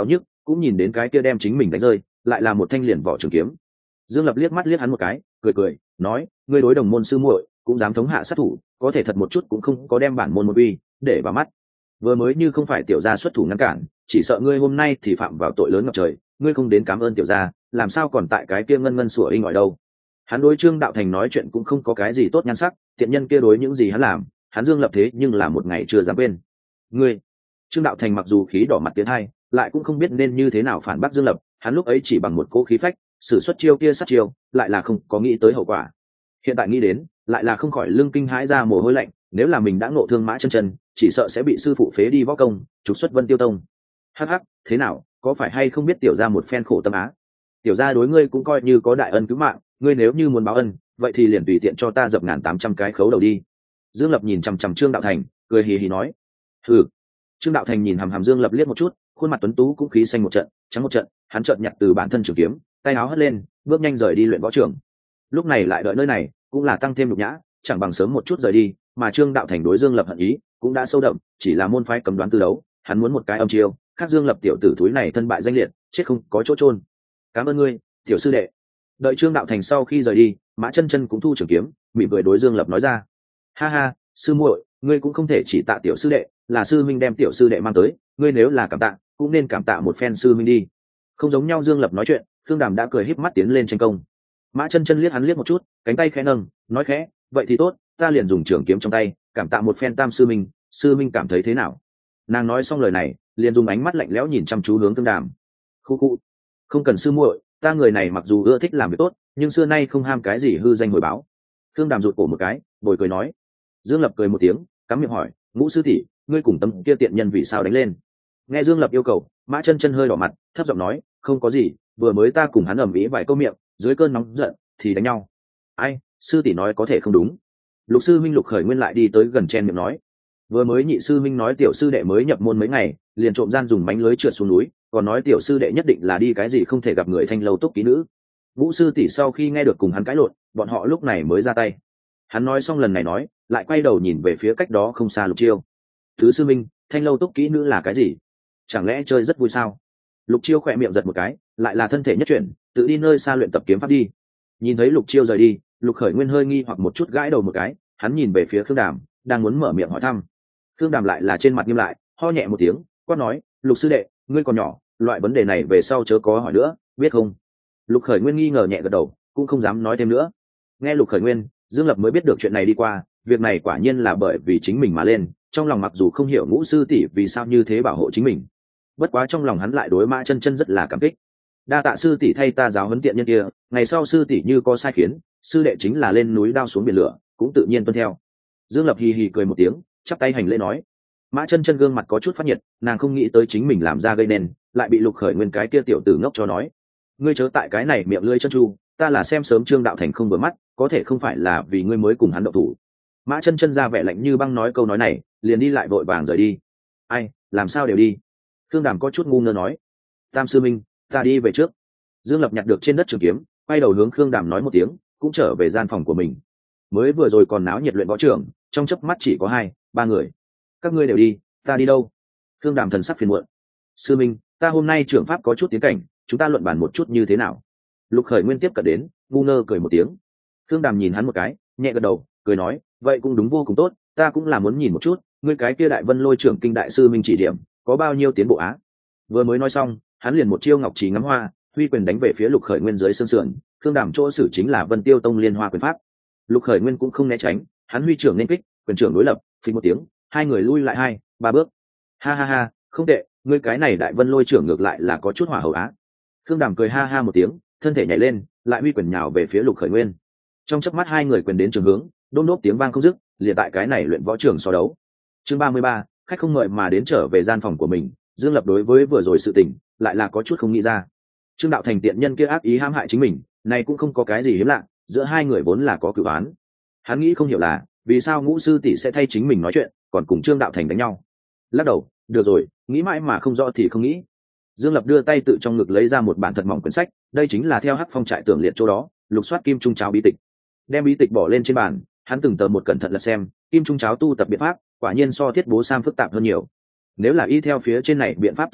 Speaker 1: cũng nhìn đến cái kia đem chính mình đánh rơi, lại là một thanh liền vỏ trường kiếm. Dương Lập liếc mắt liếc hắn một cái, cười nói, ngươi đối đồng môn sư muội cũng dám thống hạ sát thủ, có thể thật một chút cũng không có đem bản môn một uy để vào mắt. Vừa mới như không phải tiểu gia xuất thủ ngăn cản, chỉ sợ ngươi hôm nay thì phạm vào tội lớn ngập trời, ngươi không đến cảm ơn tiểu gia, làm sao còn tại cái kia ngân ngân sủa inh ỏi đâu. Hắn đối Trương Đạo Thành nói chuyện cũng không có cái gì tốt nhan sắc, tiện nhân kia đối những gì hắn làm, hắn Dương Lập thế nhưng là một ngày chưa dám quên. Ngươi, Trương Đạo Thành mặc dù khí đỏ mặt tiến hai, lại cũng không biết nên như thế nào phản bác Dương Lập, hắn lúc ấy chỉ bằng một cỗ khí phách, sử xuất chiêu kia sát chiêu, lại là không có nghĩ tới hậu quả. Hiện tại nghĩ đến, lại là không khỏi lưng kinh hãi ra mồ hôi lạnh, nếu là mình đã ngộ thương Mã Chân Chân, chỉ sợ sẽ bị sư phụ phế đi võ công, trục xuất Vân Tiêu Tông. Hắc hắc, thế nào, có phải hay không biết tiểu gia một phen khổ tâm á? Tiểu gia đối ngươi cũng coi như có đại ân cứu mạng, ngươi nếu như muốn báo ân, vậy thì liền tùy tiện cho ta dập 1800 cái khấu đầu đi. Dương Lập nhìn chằm chằm Trương Đạo Thành, cười hì hì nói. Hừ. Trương Đạo Thành nhìn hằm hằm Dương Lập liếc một chút, khuôn mặt tuấn tú cũng khí xanh một trận, trắng một trận, hắn chợt nhặt từ bản thân trường kiếm, tay áo hất lên, bước nhanh rời đi luyện võ trường. Lúc này lại đợi nơi này, cũng là tăng thêm nhục nhã, chẳng bằng sớm một chút rời đi, mà Trương Đạo Thành đối Dương Lập hận ý cũng đã sâu đậm, chỉ là môn phái cấm đoán tư đấu, hắn muốn một cái âm chiêu, khác Dương Lập tiểu tử thúi này thân bại danh liệt, chết không có chỗ chôn. Cảm ơn ngươi, tiểu sư đệ. Đợi Trương Đạo Thành sau khi rời đi, Mã Chân Chân cũng thu trường kiếm, mỉm cười đối Dương Lập nói ra. Ha ha, sư muội, ngươi cũng không thể chỉ tạ tiểu sư đệ, là sư minh đem tiểu sư đệ mang tới, ngươi nếu là cảm tạ, cũng nên cảm tạ một phen sư minh đi. Không giống nhau. Dương Lập nói chuyện, Khương Đàm đã cười híp mắt tiến lên tranh công. Mã Chân Chân liếc hắn liếc một chút, cánh tay khẽ nâng, nói khẽ, vậy thì tốt, ta liền dùng trường kiếm trong tay, cảm tạ một phen tam sư minh cảm thấy thế nào? Nàng nói xong lời này, liền dùng ánh mắt lạnh lẽo nhìn chăm chú hướng Khương Đàm. Khu, không cần sư muội, ta người này mặc dù ưa thích làm việc tốt, nhưng xưa nay không ham cái gì hư danh hồi báo. Khương Đàm rụt cổ một cái, bồi cười nói. Dương Lập cười một tiếng, cắm miệng hỏi, Ngũ sư tỷ, ngươi cùng tâm kia tiện nhân vì sao đánh lên? Nghe Dương Lập yêu cầu, Mã Chân Chân hơi đỏ mặt, thấp giọng nói, không có gì, vừa mới ta cùng hắn ầm ĩ vài câu miệng, dưới cơn nóng giận thì đánh nhau. Ai, sư tỷ nói có thể không đúng. Lục sư minh Lục Khởi Nguyên lại đi tới gần chen miệng nói, vừa mới nhị sư minh nói tiểu sư đệ mới nhập môn mấy ngày, liền trộm gian dùng mánh lưới trượt xuống núi, còn nói tiểu sư đệ nhất định là đi cái gì không thể gặp người thanh lâu túc ký nữ. Ngũ sư tỷ sau khi nghe được cùng hắn cãi lộn, bọn họ lúc này mới ra tay. Hắn nói xong lần này nói, lại quay đầu nhìn về phía cách đó không xa Lục Chiêu. Thứ sư minh, thanh lâu túc kỹ nữ là cái gì? Chẳng lẽ chơi rất vui sao? Lục Chiêu khỏe miệng giật một cái, lại là thân thể nhất chuyển, tự đi nơi xa luyện tập kiếm pháp đi. Nhìn thấy Lục Chiêu rời đi, Lục Khởi Nguyên hơi nghi hoặc một chút gãi đầu một cái, hắn nhìn về phía Khương Đàm, đang muốn mở miệng hỏi thăm. Khương Đàm lại là trên mặt nghiêm lại, ho nhẹ một tiếng, quát nói, Lục sư đệ, ngươi còn nhỏ, loại vấn đề này về sau chớ có hỏi nữa, biết không? Lục Khởi Nguyên nghi ngờ nhẹ gật đầu, cũng không dám nói thêm nữa. Nghe Lục Khởi Nguyên, Dương Lập mới biết được chuyện này đi qua, việc này quả nhiên là bởi vì chính mình mà lên, trong lòng mặc dù không hiểu Ngũ sư tỷ vì sao như thế bảo hộ chính mình, bất quá trong lòng hắn lại đối Mã Chân Chân rất là cảm kích. Đa tạ sư tỷ thay ta giáo huấn tiện nhân kia, ngày sau sư tỷ như có sai khiến, sư đệ chính là lên núi đao xuống biển lửa, cũng tự nhiên tuân theo. Dương Lập hì hì cười một tiếng, chắp tay hành lễ nói. Mã Chân Chân gương mặt có chút phát nhiệt, nàng không nghĩ tới chính mình làm ra gây nên, lại bị Lục Khởi Nguyên cái kia tiểu tử ngốc cho nói. Ngươi chớ tại cái này miệng lưỡi chân tru, ta là xem sớm Trương Đạo Thành không vừa mắt, có thể không phải là vì ngươi mới cùng hắn động thủ. Mã Chân Chân ra vẻ lạnh như băng nói câu nói này, liền đi lại vội vàng rời đi. Ai, làm sao đều đi? Khương Đàm có chút ngu ngơ nói. Tam sư minh, ta đi về trước. Dương Lập nhặt được trên đất trường kiếm, quay đầu hướng Khương Đàm nói một tiếng, cũng trở về gian phòng của mình. Mới vừa rồi còn náo nhiệt luyện võ trường, trong chớp mắt chỉ có 2-3 người. Các ngươi đều đi, ta đi đâu? Khương Đàm thần sắc phiền muộn. Sư minh, ta hôm nay trưởng pháp có chút tiến cảnh, chúng ta luận bàn một chút như thế nào? Lục Khởi Nguyên tiếp cận đến, ngu ngơ cười một tiếng. Khương Đàm nhìn hắn một cái, nhẹ gật đầu, cười nói, vậy cũng đúng vô cùng tốt, ta cũng là muốn nhìn một chút, ngươi cái kia Đại Vân Lôi trưởng kinh đại sư minh chỉ điểm, có bao nhiêu tiến bộ á? Vừa mới nói xong, hắn liền một chiêu ngọc chỉ ngắm hoa, huy quyền đánh về phía Lục Khởi Nguyên dưới xương sườn. Khương Đàm chỗ sử chính là Vân Tiêu Tông Liên Hoa quyền pháp. Lục Khởi Nguyên cũng không né tránh, hắn huy trưởng nên kích, quyền trưởng đối lập, phình một tiếng, hai người lui lại 2-3 bước. Ha ha ha, không tệ, ngươi cái này Đại Vân Lôi trưởng ngược lại là có chút hỏa hậu á. Khương Đàm cười ha ha một tiếng, thân thể nhảy lên, lại huy quyền nhào về phía Lục Khởi Nguyên. Trong chớp mắt hai người quyền đến trường hướng, đôn đốp tiếng vang không dứt, liền tại cái này luyện võ trường so đấu. Chương 33, khách không ngợi mà đến trở về gian phòng của mình, Dương Lập đối với vừa rồi sự tình, lại là có chút không nghĩ ra. Trương Đạo Thành tiện nhân kia ác ý hãm hại chính mình, này cũng không có cái gì hiếm lạ, giữa hai người vốn là có cửu án. Hắn nghĩ không hiểu là, vì sao Ngũ sư tỷ sẽ thay chính mình nói chuyện, còn cùng Trương Đạo Thành đánh nhau. Lắc đầu, được rồi, nghĩ mãi mà không rõ thì không nghĩ. Dương Lập đưa tay tự trong ngực lấy ra một bản thật mỏng quyển sách, đây chính là theo Hắc Phong trại tưởng liệt chỗ đó, lục soát kim trung cháo bí tịch. Đem bí tịch bỏ lên trên bàn, hắn từng tờ một cẩn thận lật xem, kim trung cháo tu tập biện pháp, quả nhiên so thiết bố sam phức tạp hơn nhiều. Nếu là y theo phía trên này biện pháp tu luyện,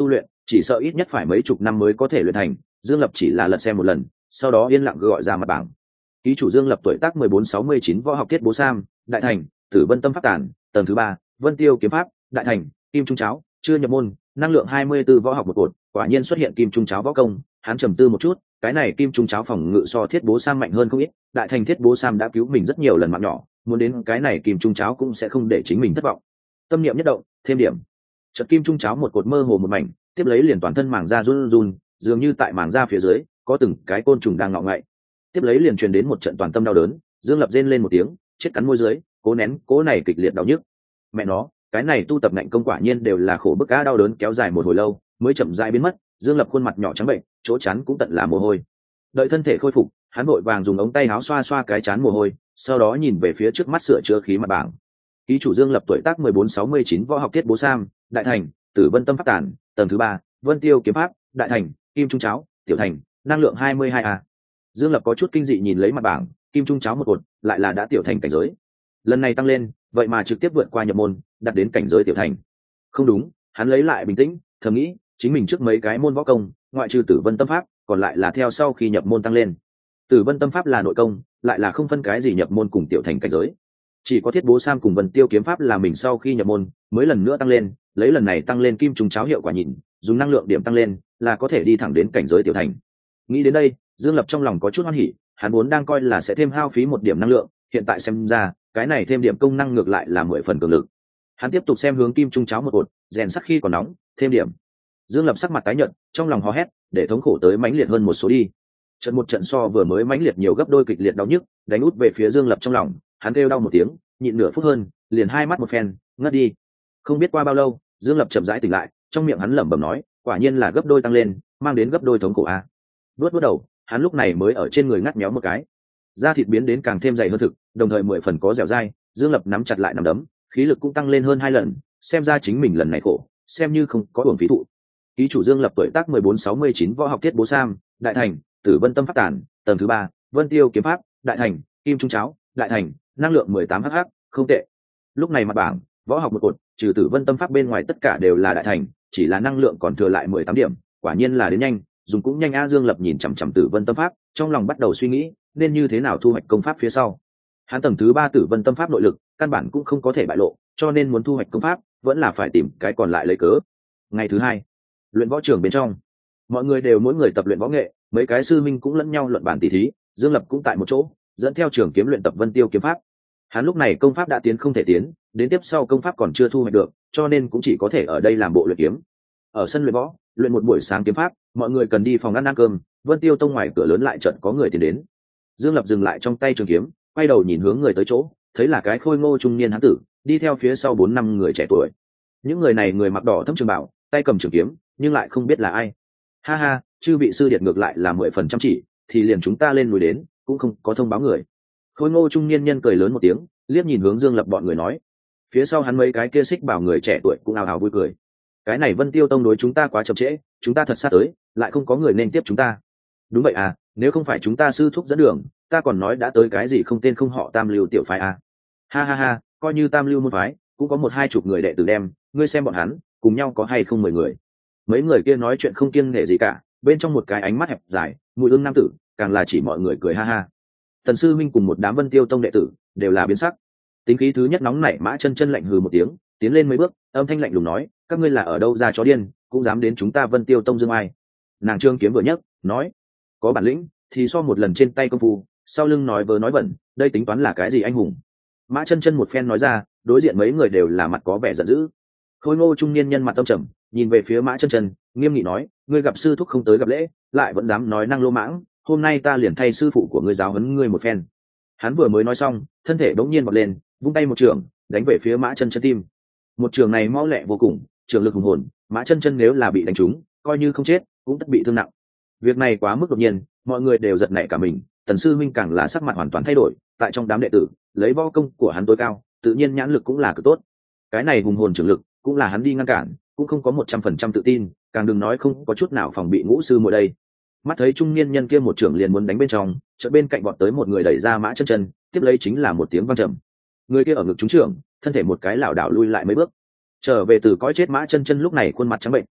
Speaker 1: chỉ sợ ít nhất phải mấy chục năm mới có thể luyện thành. Dương Lập chỉ là lật xem một lần, sau đó yên lặng gọi ra mặt bảng. Ký chủ Dương Lập tuổi tác 14-69, võ học Thiết Bố Sam, đại thành, Tử Vân Tâm Pháp Tản, tầng thứ 3, Vân Tiêu Kiếm Pháp, đại thành, Kim Trung Cháo, chưa nhập môn, năng lượng 24 võ học một cột, quả nhiên xuất hiện Kim Trung Cháo võ công. Hắn trầm tư một chút, cái này Kim Trung Cháo phòng ngự so Thiết Bố Sam mạnh hơn không ít, đại thành Thiết Bố Sam đã cứu mình rất nhiều lần mạng nhỏ, muốn đến cái này Kim Trung Cháo cũng sẽ không để chính mình thất vọng. Tâm niệm nhất động, thêm điểm. Chợt Kim Trung Cháo một cột mơ hồ một mảnh, tiếp lấy liền toàn thân màng da run run, dường như tại màng da phía dưới có từng cái côn trùng đang ngọ ngậy. Tiếp lấy liền truyền đến một trận toàn tâm đau đớn, Dương Lập rên lên một tiếng, chết cắn môi dưới, cố nén cố này kịch liệt đau nhức. Mẹ nó, cái này tu tập ngạnh công quả nhiên đều là khổ bức cá, đau đớn kéo dài một hồi lâu mới chậm rãi biến mất. Dương Lập khuôn mặt nhỏ trắng bệnh, chỗ chắn cũng tận là mồ hôi. Đợi thân thể khôi phục, hắn vội vàng dùng ống tay áo xoa xoa cái chán mồ hôi, sau đó nhìn về phía trước mắt sửa chữa khí mặt bảng. Ký chủ Dương Lập tuổi tác 14-69, võ học Thiết Bố Sam, đại thành, Tử Vân Tâm Pháp Tản, tầng thứ 3, Vân Tiêu Kiếm Pháp, đại thành, Kim Trung Cháo, tiểu thành, năng lượng 22 a. Dương Lập có chút kinh dị nhìn lấy mặt bảng, Kim Trung Cháo một cột, lại là đã tiểu thành cảnh giới. Lần này tăng lên, vậy mà trực tiếp vượt qua nhập môn, đạt đến cảnh giới tiểu thành. Không đúng, hắn lấy lại bình tĩnh, thầm nghĩ, chính mình trước mấy cái môn võ công, ngoại trừ Tử Vân Tâm Pháp, còn lại là theo sau khi nhập môn tăng lên. Tử Vân Tâm Pháp là nội công, lại là không phân cái gì nhập môn cùng tiểu thành cảnh giới. Chỉ có Thiết Bố Sam cùng Vân Tiêu Kiếm Pháp là mình sau khi nhập môn mới lần nữa tăng lên, lấy lần này tăng lên Kim Trung Cháo hiệu quả nhìn, dùng năng lượng điểm tăng lên là có thể đi thẳng đến cảnh giới tiểu thành. Nghĩ đến đây, Dương Lập trong lòng có chút hoan hỉ, hắn vốn đang coi là sẽ thêm hao phí một điểm năng lượng, hiện tại xem ra cái này thêm điểm công năng ngược lại là 10 phần cường lực. Hắn tiếp tục xem hướng Kim Trung Cháo một cột, rèn sắc khi còn nóng, thêm điểm. Dương Lập sắc mặt tái nhợt, trong lòng hò hét, để thống khổ tới mãnh liệt hơn một số đi. Trận một trận so vừa mới mãnh liệt nhiều gấp đôi, kịch liệt đau nhức đánh út về phía Dương Lập trong lòng, hắn kêu đau một tiếng, nhịn nửa phút hơn, liền hai mắt một phen, ngất đi. Không biết qua bao lâu, Dương Lập chậm rãi tỉnh lại, trong miệng hắn lẩm bẩm nói, quả nhiên là gấp đôi tăng lên, mang đến gấp đôi thống khổ a. Vuốt đầu, hắn lúc này mới ở trên người ngắt méo một cái, da thịt biến đến càng thêm dày hơn thực, đồng thời 10 phần có dẻo dai. Dương Lập nắm chặt lại nắm đấm, khí lực cũng tăng lên hơn 2 lần, xem ra chính mình lần này khổ, xem như không có uổng phí thụ. Ký chủ Dương Lập tuổi tác 14-69, võ học Thiết Bố Sam, đại thành, Tử Vân Tâm Pháp Tản, tầng thứ 3, Vân Tiêu Kiếm Pháp, đại thành, Kim Trung Cháo, đại thành, năng lượng 18 hh, không tệ. Lúc này mặt bảng, võ học một cột, trừ Tử Vân Tâm Pháp bên ngoài tất cả đều là đại thành, chỉ là năng lượng còn thừa lại 18 điểm, quả nhiên là đến nhanh, dùng cũng nhanh a. Dương Lập nhìn chằm chằm Tử Vân Tâm Pháp, trong lòng bắt đầu suy nghĩ nên như thế nào thu hoạch công pháp phía sau. Hắn tầng thứ 3 Tử Vân Tâm Pháp nội lực căn bản cũng không có thể bại lộ, cho nên muốn thu hoạch công pháp vẫn là phải tìm cái còn lại lấy cớ. Ngày thứ 2, luyện võ trường bên trong, mọi người đều mỗi người tập luyện võ nghệ, mấy cái sư minh cũng lẫn nhau luận bản tỉ thí. Dương Lập cũng tại một chỗ dẫn theo trường kiếm luyện tập Vân Tiêu Kiếm Pháp. Hắn lúc này công pháp đã tiến không thể tiến, đến tiếp sau công pháp còn chưa thu hoạch được, cho nên cũng chỉ có thể ở đây làm bộ luyện kiếm. Ở sân luyện võ luyện một buổi sáng kiếm pháp, mọi người cần đi phòng ăn cơm. Vân Tiêu tông ngoài cửa lớn lại chợt có người tiến đến. Dương Lập dừng lại trong tay trường kiếm, quay đầu nhìn hướng người tới chỗ, thấy là cái khôi ngô trung niên hán tử, đi theo phía sau 4-5 người trẻ tuổi. Những người này người mặc đỏ thẫm trường bào, tay cầm trường kiếm, nhưng lại không biết là ai. Ha ha, chư vị sư điệt ngược lại là 10 phần chăm chỉ, thì liền chúng ta lên núi đến cũng không có thông báo người. Khôi ngô trung niên nhân cười lớn một tiếng, liếc nhìn hướng Dương Lập bọn người nói. Phía sau hắn mấy cái kia xích bảo người trẻ tuổi cũng ào ào vui cười. Cái này Vân Tiêu tông đối chúng ta quá chậm trễ, chúng ta thật sát tới, lại không có người nên tiếp chúng ta. Đúng vậy à, nếu không phải chúng ta sư thúc dẫn đường, ta còn nói đã tới cái gì không tên không họ Tam Lưu tiểu phái à. Ha ha ha, coi như Tam Lưu môn phái cũng có 1-2 chục người đệ tử đem, ngươi xem bọn hắn cùng nhau có hay không 10 người. Mấy người kia nói chuyện không kiêng nể gì cả, bên trong một cái ánh mắt hẹp dài mùi ương nam tử, càng là chỉ mọi người cười ha ha. Tần sư minh cùng một đám Vân Tiêu tông đệ tử đều là biến sắc. Tính khí thứ nhất nóng nảy Mã Chân Chân lạnh hừ một tiếng, tiến lên mấy bước, âm thanh lạnh lùng nói, các ngươi là ở đâu ra chó điên, cũng dám đến chúng ta Vân Tiêu tông dương ai. Nàng trương kiếm vừa nhấc, nói, có bản lĩnh thì so một lần trên tay công phu, sau lưng nói vớ nói vẩn, đây tính toán là cái gì anh hùng. Mã Chân Chân một phen nói ra, đối diện mấy người đều là mặt có vẻ giận dữ. Khôi ngô trung niên nhân mặt tâm trầm, nhìn về phía Mã Chân Chân, nghiêm nghị nói, ngươi gặp sư thúc không tới gặp lễ, lại vẫn dám nói năng lô mãng, hôm nay ta liền thay sư phụ của ngươi giáo huấn ngươi một phen. Hắn vừa mới nói xong, thân thể bỗng nhiên bật lên, vung tay một trường, đánh về phía Mã Chân Chân tim. Một trường này mau lẹ vô cùng, trường lực hùng hồn, Mã Chân Chân nếu là bị đánh trúng, coi như không chết, cũng tất bị thương nặng. Việc này quá mức đột nhiên, mọi người đều giật nảy cả mình. Tần sư minh càng là sắc mặt hoàn toàn thay đổi, tại trong đám đệ tử, lấy võ công của hắn tối cao, tự nhiên nhãn lực cũng là cực tốt. Cái này hùng hồn trường lực, cũng là hắn đi ngăn cản, cũng không có 100% tự tin, càng đừng nói không có chút nào phòng bị ngũ sư muội đây. Mắt thấy trung niên nhân kia một trưởng liền muốn đánh bên trong, chợt bên cạnh vọt tới một người đẩy ra Mã Chân Chân, tiếp lấy chính là một tiếng vang trầm. Người kia ở ngực trúng trưởng, thân thể một cái lảo đảo lui lại mấy bước. Trở về từ cõi chết Mã Chân Chân lúc này khuôn mặt trắng bệnh,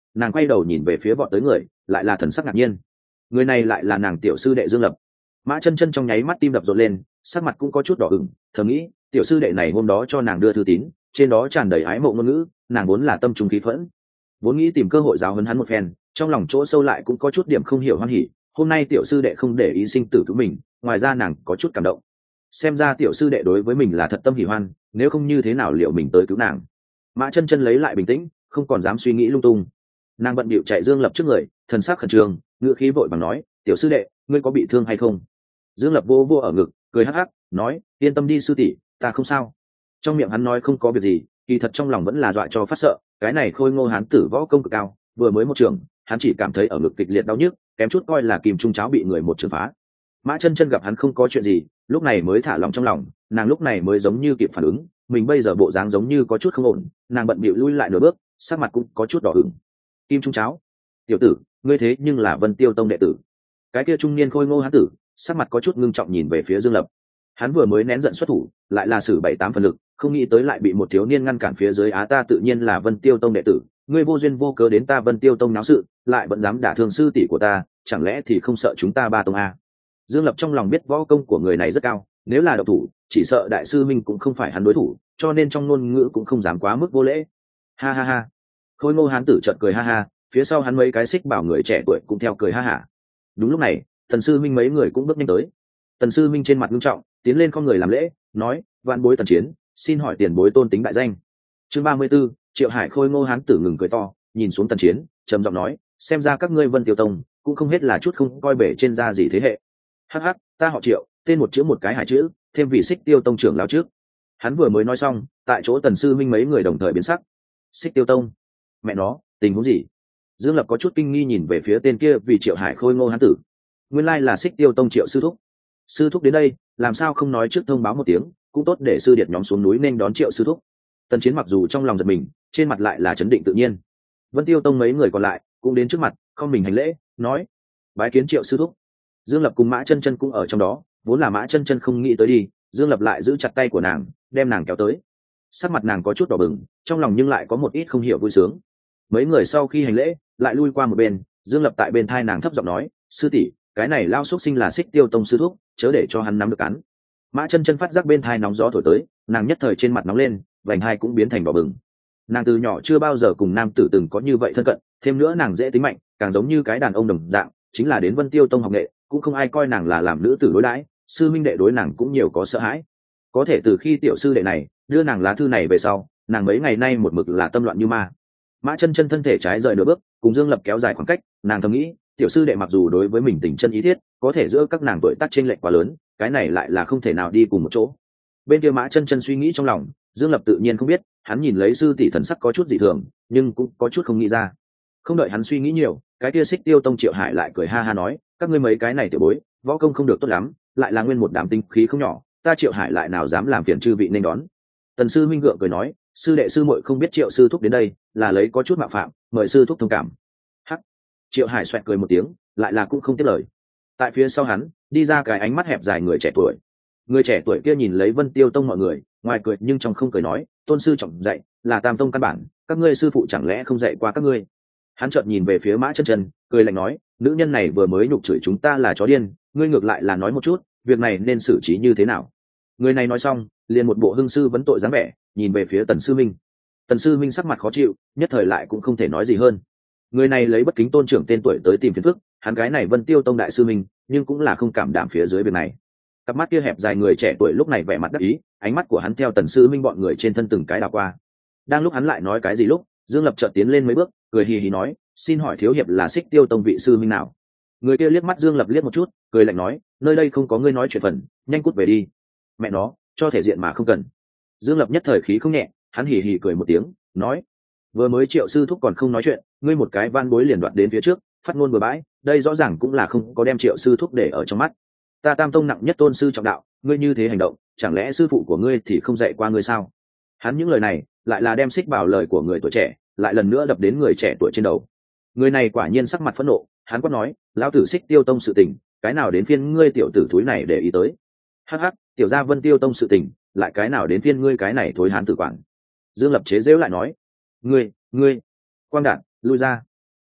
Speaker 1: nàng quay đầu nhìn về phía vọt tới người, lại là thần sắc ngạc nhiên. Người này lại là nàng tiểu sư đệ Dương Lập. Mã Chân Chân trong nháy mắt tim đập rộn lên, sắc mặt cũng có chút đỏ ửng, thầm nghĩ tiểu sư đệ này hôm đó cho nàng đưa thư tín, trên đó tràn đầy ái mộ ngôn ngữ, nàng vốn là tâm trung khí phẫn, vốn nghĩ tìm cơ hội giáo huấn hắn một phen, trong lòng chỗ sâu lại cũng có chút điểm không hiểu hoan hỉ. Hôm nay tiểu sư đệ không để ý sinh tử cứu mình, ngoài ra nàng có chút cảm động. Xem ra tiểu sư đệ đối với mình là thật tâm hỉ hoan, nếu không như thế nào liệu mình tới cứu nàng. Mã Chân Chân lấy lại bình tĩnh, không còn dám suy nghĩ lung tung. Nàng bận bịu chạy Dương Lập trước người, thần sắc khẩn trương, ngữ khí vội vàng nói, tiểu sư đệ, ngươi có bị thương hay không? Dương Lập vô vô ở ngực, cười hắc hắc, nói, yên tâm đi sư tỷ, ta không sao. Trong miệng hắn nói không có việc gì, kỳ thật trong lòng vẫn là dọa cho phát sợ. Cái này khôi ngô hán tử võ công cực cao, vừa mới một trường, hắn chỉ cảm thấy ở ngực kịch liệt đau nhức, kém chút coi là kim trung cháo bị người một trường phá. Mã Chân Chân gặp hắn không có chuyện gì, lúc này mới thả lòng trong lòng, nàng lúc này mới giống như kịp phản ứng, mình bây giờ bộ dáng giống như có chút không ổn, nàng bận bịu lui lại nửa bước, sắc mặt cũng có chút đỏ ửng. Kim trung cháo, tiểu tử, ngươi thế nhưng là Vân Tiêu Tông đệ tử. Cái kia trung niên khôi ngô hán tử, sắc mặt có chút ngưng trọng nhìn về phía Dương Lập. Hắn vừa mới nén giận xuất thủ, lại là sử 7-8 phần lực, không nghĩ tới lại bị một thiếu niên ngăn cản phía dưới. Ta tự nhiên là Vân Tiêu Tông đệ tử, ngươi vô duyên vô cớ đến ta Vân Tiêu Tông náo sự, lại vẫn dám đả thương sư tỷ của ta, chẳng lẽ thì không sợ chúng ta ba tông a? Dương Lập trong lòng biết võ công của người này rất cao, nếu là độc thủ, chỉ sợ đại sư minh cũng không phải hắn đối thủ, cho nên trong ngôn ngữ cũng không dám quá mức vô lễ. Ha ha ha. Khôi ngô hán tử chợt cười ha ha, phía sau hắn mấy cái xích bảo người trẻ tuổi cũng theo cười ha hả. Đúng lúc này, Tần sư minh mấy người cũng bước nhanh tới. Tần sư minh trên mặt nghiêm trọng, tiến lên không người làm lễ, nói, vạn bối Tần Chiến, xin hỏi tiền bối tôn tính đại danh. Chương 34, Triệu Hải. Khôi ngô hán tử ngừng cười to, nhìn xuống Tần Chiến, trầm giọng nói, xem ra các ngươi Vân Tiêu Tông cũng không hết là chút không coi bể trên da gì thế hệ. Hắc hắc, ta họ Triệu, tên một chữ một cái hải chữ, thêm vị Xích Tiêu Tông trưởng lão trước. Hắn vừa mới nói xong, tại chỗ Tần sư minh mấy người đồng thời biến sắc. Xích Tiêu Tông, mẹ nó, tình huống gì? Dương Lập có chút kinh nghi nhìn về phía tên kia vì Triệu Hải khôi ngô hán tử. Nguyên lai là Xích Tiêu Tông Triệu sư thúc. Sư thúc đến đây, làm sao không nói trước thông báo một tiếng, cũng tốt để sư điệt nhóm xuống núi nên đón Triệu sư thúc. Tần Chiến mặc dù trong lòng giật mình, trên mặt lại là chấn định tự nhiên. Vân Tiêu Tông mấy người còn lại cũng đến trước mặt, không mình hành lễ, nói: bái kiến Triệu sư thúc. Dương Lập cùng Mã Chân Chân cũng ở trong đó, vốn là Mã Chân Chân không nghĩ tới đi, Dương Lập lại giữ chặt tay của nàng, đem nàng kéo tới. Sắc mặt nàng có chút đỏ bừng, trong lòng nhưng lại có một ít không hiểu vui sướng. Mấy người sau khi hành lễ, lại lui qua một bên, Dương Lập tại bên thai nàng thấp giọng nói: sư tỷ, cái này lao xúc sinh là Xích Tiêu Tông sư thúc, chớ để cho hắn nắm được cắn. Mã Chân Chân phát giác bên thai nóng gió thổi tới, nàng nhất thời trên mặt nóng lên, vành hai cũng biến thành đỏ bừng. Nàng từ nhỏ chưa bao giờ cùng nam tử từng có như vậy thân cận, thêm nữa nàng dễ tính mạnh, càng giống như cái đàn ông đồng dạng, chính là đến Vân Tiêu Tông học nghệ, cũng không ai coi nàng là làm nữ tử đối đãi, sư minh đệ đối nàng cũng nhiều có sợ hãi. Có thể từ khi tiểu sư đệ này đưa nàng lá thư này về sau, nàng mấy ngày nay một mực là tâm loạn như ma. Mã Chân Chân thân thể trái rời nửa bước, cùng Dương Lập kéo dài khoảng cách, nàng thầm nghĩ, tiểu sư đệ mặc dù đối với mình tình chân ý thiết, có thể giữa các nàng tuổi tác chênh lệch quá lớn, cái này lại là không thể nào đi cùng một chỗ. Bên kia Mã Chân Chân suy nghĩ trong lòng, Dương Lập tự nhiên không biết, hắn nhìn lấy sư tỷ thần sắc có chút dị thường, nhưng cũng có chút không nghĩ ra. Không đợi hắn suy nghĩ nhiều, cái kia Xích Tiêu Tông Triệu Hải lại cười ha ha nói, các ngươi mấy cái này tiểu bối, võ công không được tốt lắm, lại là nguyên một đám tinh khí không nhỏ, ta Triệu Hải lại nào dám làm phiền chư vị nên đón. Tần sư minh gượng cười nói, sư đệ sư muội không biết Triệu sư thúc đến đây, là lấy có chút mạo phạm, mời sư thúc thông cảm. Hắc. Triệu Hải xoẹt cười một tiếng, lại là cũng không tiếp lời. Tại phía sau hắn, đi ra cái ánh mắt hẹp dài người trẻ tuổi. Người trẻ tuổi kia nhìn lấy Vân Tiêu Tông mọi người, ngoài cười nhưng trong không cười nói, tôn sư trọng dạy, là Tam Tông căn bản, các ngươi sư phụ chẳng lẽ không dạy qua các ngươi? Hắn chợt nhìn về phía Mã Chân Chân, cười lạnh nói, nữ nhân này vừa mới nhục chửi chúng ta là chó điên, ngươi ngược lại là nói một chút, việc này nên xử trí như thế nào? Người này nói xong, liền một bộ hưng sư vấn tội dáng vẻ, nhìn về phía Tần sư minh. Tần sư minh sắc mặt khó chịu, nhất thời lại cũng không thể nói gì hơn. Người này lấy bất kính tôn trưởng tên tuổi tới tìm phiền phức, hắn cái này Vân Tiêu Tông đại sư minh, nhưng cũng là không cảm đảm phía dưới việc này. Cặp mắt kia hẹp dài người trẻ tuổi lúc này vẻ mặt đắc ý, ánh mắt của hắn theo Tần sư minh bọn người trên thân từng cái đảo qua. Đang lúc hắn lại nói cái gì lúc, Dương Lập chợt tiến lên mấy bước, cười hì hì nói, xin hỏi thiếu hiệp là Xích Tiêu Tông vị sư minh nào? Người kia liếc mắt Dương Lập liếc một chút, cười lạnh nói, nơi đây không có ngươi nói chuyện phần, nhanh cút về đi. Mẹ nó, cho thể diện mà không cần. Dương Lập nhất thời khí không nhẹ, hắn hì hì cười một tiếng, nói, vừa mới Triệu sư thúc còn không nói chuyện, ngươi một cái van bối liền đoạt đến phía trước, phát ngôn bừa bãi, đây rõ ràng cũng là không có đem Triệu sư thúc để ở trong mắt. Ta Tam Tông nặng nhất tôn sư trọng đạo, ngươi như thế hành động, chẳng lẽ sư phụ của ngươi thì không dạy qua ngươi sao? Hắn những lời này lại là đem xích vào lời của người tuổi trẻ, lại lần nữa đập đến người trẻ tuổi trên đầu. Người này quả nhiên sắc mặt phẫn nộ, hắn quát nói, lão tử Xích Tiêu Tông sự tình, cái nào đến phiên ngươi tiểu tử thúi này để ý tới? Hắc hắc, tiểu gia Vân Tiêu Tông sự tình, lại cái nào đến phiên ngươi cái này thối hán tử quản? Dương Lập chế giễu lại nói, ngươi, Quang Đạt, lui ra.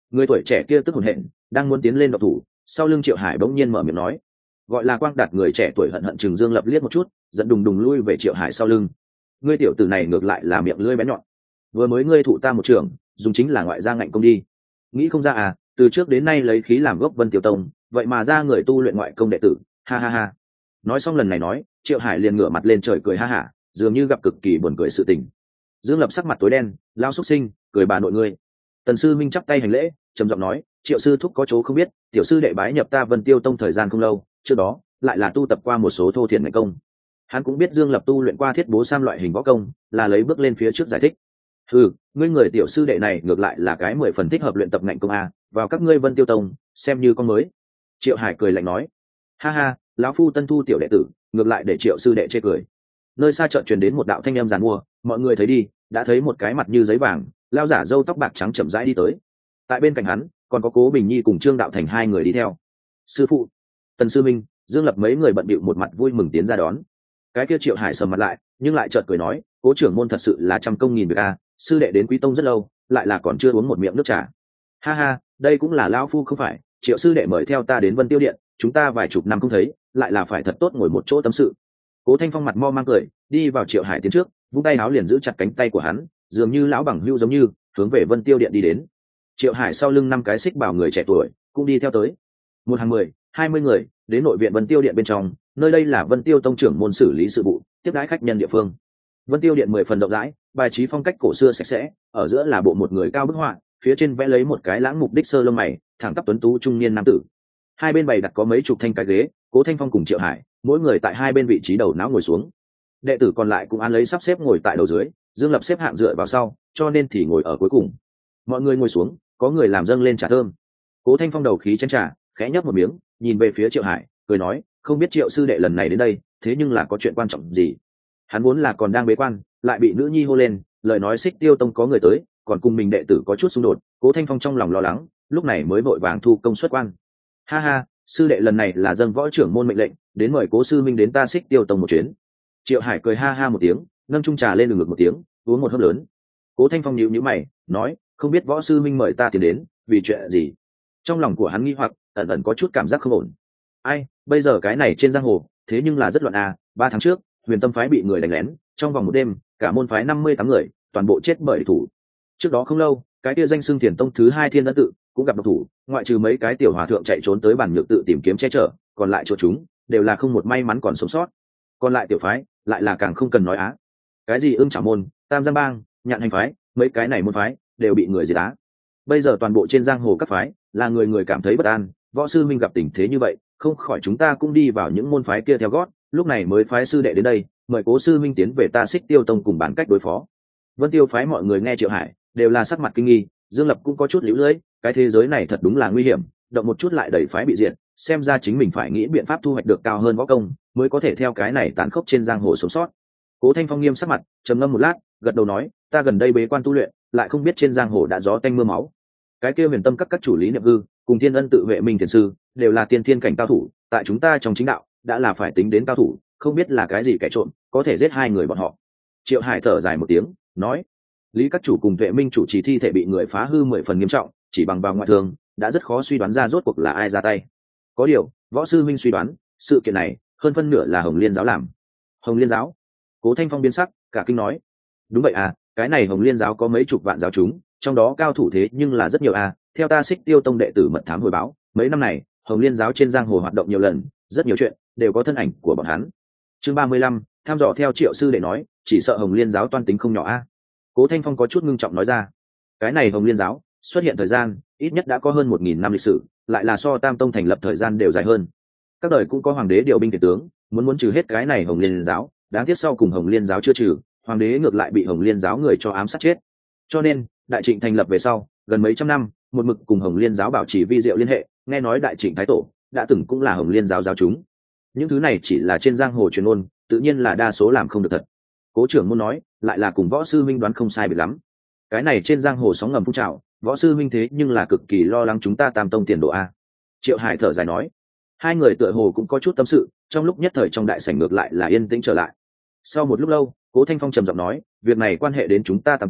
Speaker 1: Người tuổi trẻ kia tức hồn hện đang muốn tiến lên độc thủ, sau lưng Triệu Hải bỗng nhiên mở miệng nói. Gọi là Quang Đạt người trẻ tuổi hận hận chừng Dương Lập liếc một chút, giận đùng đùng lui về Triệu Hải sau lưng. Ngươi tiểu tử này ngược lại là miệng lưỡi bén nhọn, vừa mới ngươi thụ ta một trường, dùng chính là ngoại gia ngạnh công đi. Nghĩ không ra à, từ trước đến nay lấy khí làm gốc Vân Tiêu Tông, vậy mà ra người tu luyện ngoại công đệ tử, ha ha ha. Nói xong lần này nói, Triệu Hải liền ngửa mặt lên trời cười ha hả, dường như gặp cực kỳ buồn cười sự tình. Dương Lập sắc mặt tối đen, lao xúc sinh, cười bà nội ngươi. Tần sư minh chắp tay hành lễ, trầm giọng nói, Triệu sư thúc có chỗ không biết, tiểu sư đệ bái nhập ta Vân Tiêu Tông thời gian không lâu, trước đó lại là tu tập qua một số thô thiển ngạnh công. Hắn cũng biết Dương Lập tu luyện qua thiết bố sam loại hình võ công, là lấy bước lên phía trước giải thích. Ừ, ngươi người tiểu sư đệ này ngược lại là cái 10 phần thích hợp luyện tập ngạnh công a, vào các ngươi Vân Tiêu Tông, xem như con mới. Triệu Hải cười lạnh nói, ha ha, lão phu tân thu tiểu đệ tử, ngược lại để Triệu sư đệ chê cười. Nơi xa chợt truyền đến một đạo thanh âm giàn mua, mọi người thấy đi, đã thấy một cái mặt như giấy vàng, lao giả râu tóc bạc trắng chậm rãi đi tới. Tại bên cạnh hắn, còn có Cố Bình Nhi cùng Trương Đạo Thành hai người đi theo. Sư phụ, Tần sư minh, Dương Lập mấy người bận bịu một mặt vui mừng tiến ra đón. Cái kia Triệu Hải sầm mặt lại, nhưng lại chợt cười nói, Cố trưởng môn thật sự là trăm công nghìn việc a, sư đệ đến Quý Tông rất lâu, lại là còn chưa uống một miệng nước trà. Ha ha, đây cũng là lão phu không phải, Triệu sư đệ mời theo ta đến Vân Tiêu Điện, chúng ta vài chục năm không thấy, lại là phải thật tốt ngồi một chỗ tâm sự. Cố Thanh Phong mặt mo mang cười, đi vào Triệu Hải tiến trước, vung tay áo liền giữ chặt cánh tay của hắn, dường như lão bằng hữu giống như, hướng về Vân Tiêu Điện đi đến. Triệu Hải sau lưng 5 cái xích bảo người trẻ tuổi cũng đi theo tới, một hàng 10, 20 người đến nội viện Vân Tiêu Điện bên trong, nơi đây là Vân Tiêu Tông trưởng môn xử lý sự vụ, tiếp đãi khách nhân địa phương. Vân Tiêu Điện 10 phần rộng rãi, bài trí phong cách cổ xưa sạch sẽ, ở giữa là bộ một người cao bức họa, phía trên vẽ lấy một cái lãng mục đích sơ lông mày, thẳng tắp tuấn tú trung niên nam tử. Hai bên bày đặt có mấy chục thanh cái ghế, Cố Thanh Phong cùng Triệu Hải, mỗi người tại hai bên vị trí đầu não ngồi xuống. Đệ tử còn lại cũng án lấy sắp xếp ngồi tại đầu dưới, Dương Lập xếp hạng dựa vào sau, cho nên thì ngồi ở cuối cùng. Mọi người ngồi xuống, có người làm dâng lên trà thơm. Cố Thanh Phong đầu khí chén trà, khẽ nhấp một miếng, nhìn về phía Triệu Hải, cười nói, không biết Triệu sư đệ lần này đến đây, thế nhưng là có chuyện quan trọng gì? Hắn vốn là còn đang bế quan, lại bị nữ nhi hô lên, lời nói Xích Tiêu Tông có người tới, còn cùng mình đệ tử có chút xung đột. Cố Thanh Phong trong lòng lo lắng, lúc này mới vội vàng thu công xuất quan. Ha ha, sư đệ lần này là dâng võ trưởng môn mệnh lệnh, đến mời Cố sư minh đến ta Xích Tiêu Tông một chuyến. Triệu Hải cười ha ha một tiếng, nâng chung trà lên ngực một tiếng, uống một hớp lớn. Cố Thanh Phong nhíu nhíu mày, nói, không biết võ sư minh mời ta tiến đến, vì chuyện gì? Trong lòng của hắn nghi hoặc, ẩn ẩn có chút cảm giác không ổn. Ai, bây giờ cái này trên giang hồ, thế nhưng là rất loạn à, 3 tháng trước, Huyền Tâm phái bị người đánh lén, trong vòng một đêm, cả môn phái 58 người, toàn bộ chết bởi địch thủ. Trước đó không lâu, cái kia danh xưng Tiền Tông thứ 2 Thiên Ân tự cũng gặp độc thủ, ngoại trừ mấy cái tiểu hòa thượng chạy trốn tới bản nhược tự tìm kiếm che chở, còn lại chỗ chúng đều là không một may mắn còn sống sót. Còn lại tiểu phái, lại là càng không cần nói á. Cái gì Ưng Trả môn, Tam Giang bang, Nhạn Hành phái, mấy cái này môn phái đều bị người diệt á. Bây giờ toàn bộ trên giang hồ các phái, là người người cảm thấy bất an, võ sư minh gặp tình thế như vậy, không khỏi chúng ta cũng đi vào những môn phái kia theo gót, lúc này mới phái sư đệ đến đây, mời Cố sư minh tiến về ta Xích Tiêu Tông cùng bàn cách đối phó. Vân Tiêu phái mọi người nghe Triệu Hải, đều là sắc mặt kinh nghi, Dương Lập cũng có chút liễu lưỡi, cái thế giới này thật đúng là nguy hiểm, động một chút lại đẩy phái bị diệt, xem ra chính mình phải nghĩ biện pháp thu hoạch được cao hơn võ công, mới có thể theo cái này tán khốc trên giang hồ sống sót. Cố Thanh Phong nghiêm sắc mặt, trầm ngâm một lát, gật đầu nói, ta gần đây bế quan tu luyện, lại không biết trên giang hồ đã gió tanh mưa máu. Cái kia Huyền Tâm các chủ lý niệm hư, cùng Thiên Ân tự Huệ Minh thiền sư, đều là tiên thiên cảnh cao thủ, tại chúng ta trong chính đạo, đã là phải tính đến cao thủ, không biết là cái gì kẻ trộm, có thể giết hai người bọn họ. Triệu Hải thở dài một tiếng, nói, lý các chủ cùng Huệ Minh chủ trì thi thể bị người phá hư 10 phần nghiêm trọng, chỉ bằng vào ngoại thương, đã rất khó suy đoán ra rốt cuộc là ai ra tay. Có điều, võ sư minh suy đoán, sự kiện này hơn phân nửa là Hồng Liên giáo làm. Hồng Liên giáo? Cố Thanh Phong biến sắc, cả kinh nói, đúng vậy à, cái này Hồng Liên giáo có mấy chục vạn giáo chúng, trong đó cao thủ thế nhưng là rất nhiều à, theo ta Xích Tiêu Tông đệ tử mật thám hồi báo, mấy năm này Hồng Liên giáo trên giang hồ hoạt động nhiều lần, rất nhiều chuyện đều có thân ảnh của bọn hắn. Chương 35, tham dò theo Triệu sư đệ nói, chỉ sợ Hồng Liên giáo toan tính không nhỏ a. Cố Thanh Phong có chút ngưng trọng nói ra, cái này Hồng Liên giáo xuất hiện thời gian ít nhất đã có hơn 1000 năm lịch sử, lại là so Tam Tông thành lập thời gian đều dài hơn. Các đời cũng có hoàng đế điều binh tiền tướng, muốn trừ hết cái này Hồng Liên giáo, đáng tiếc sau cùng Hồng Liên giáo chưa trừ, hoàng đế ngược lại bị Hồng Liên giáo người cho ám sát chết. Cho nên, Đại Trịnh thành lập về sau, gần mấy trăm năm, một mực cùng Hồng Liên giáo bảo trì vi diệu liên hệ, nghe nói Đại Trịnh thái tổ đã từng cũng là Hồng Liên giáo giáo chúng. Những thứ này chỉ là trên giang hồ truyền ngôn, tự nhiên là đa số làm không được thật. Cố trưởng môn nói, lại là cùng võ sư minh đoán không sai biệt lắm. Cái này trên giang hồ sóng ngầm phun trào, võ sư minh thế nhưng là cực kỳ lo lắng chúng ta Tam Tông tiền đồ a. Triệu Hải thở dài nói, hai người tựa hồ cũng có chút tâm sự, trong lúc nhất thời trong đại sảnh ngược lại là yên tĩnh trở lại. Sau một lúc lâu, Cố Thanh Phong trầm giọng nói, việc này quan hệ đến chúng ta Tam Tông,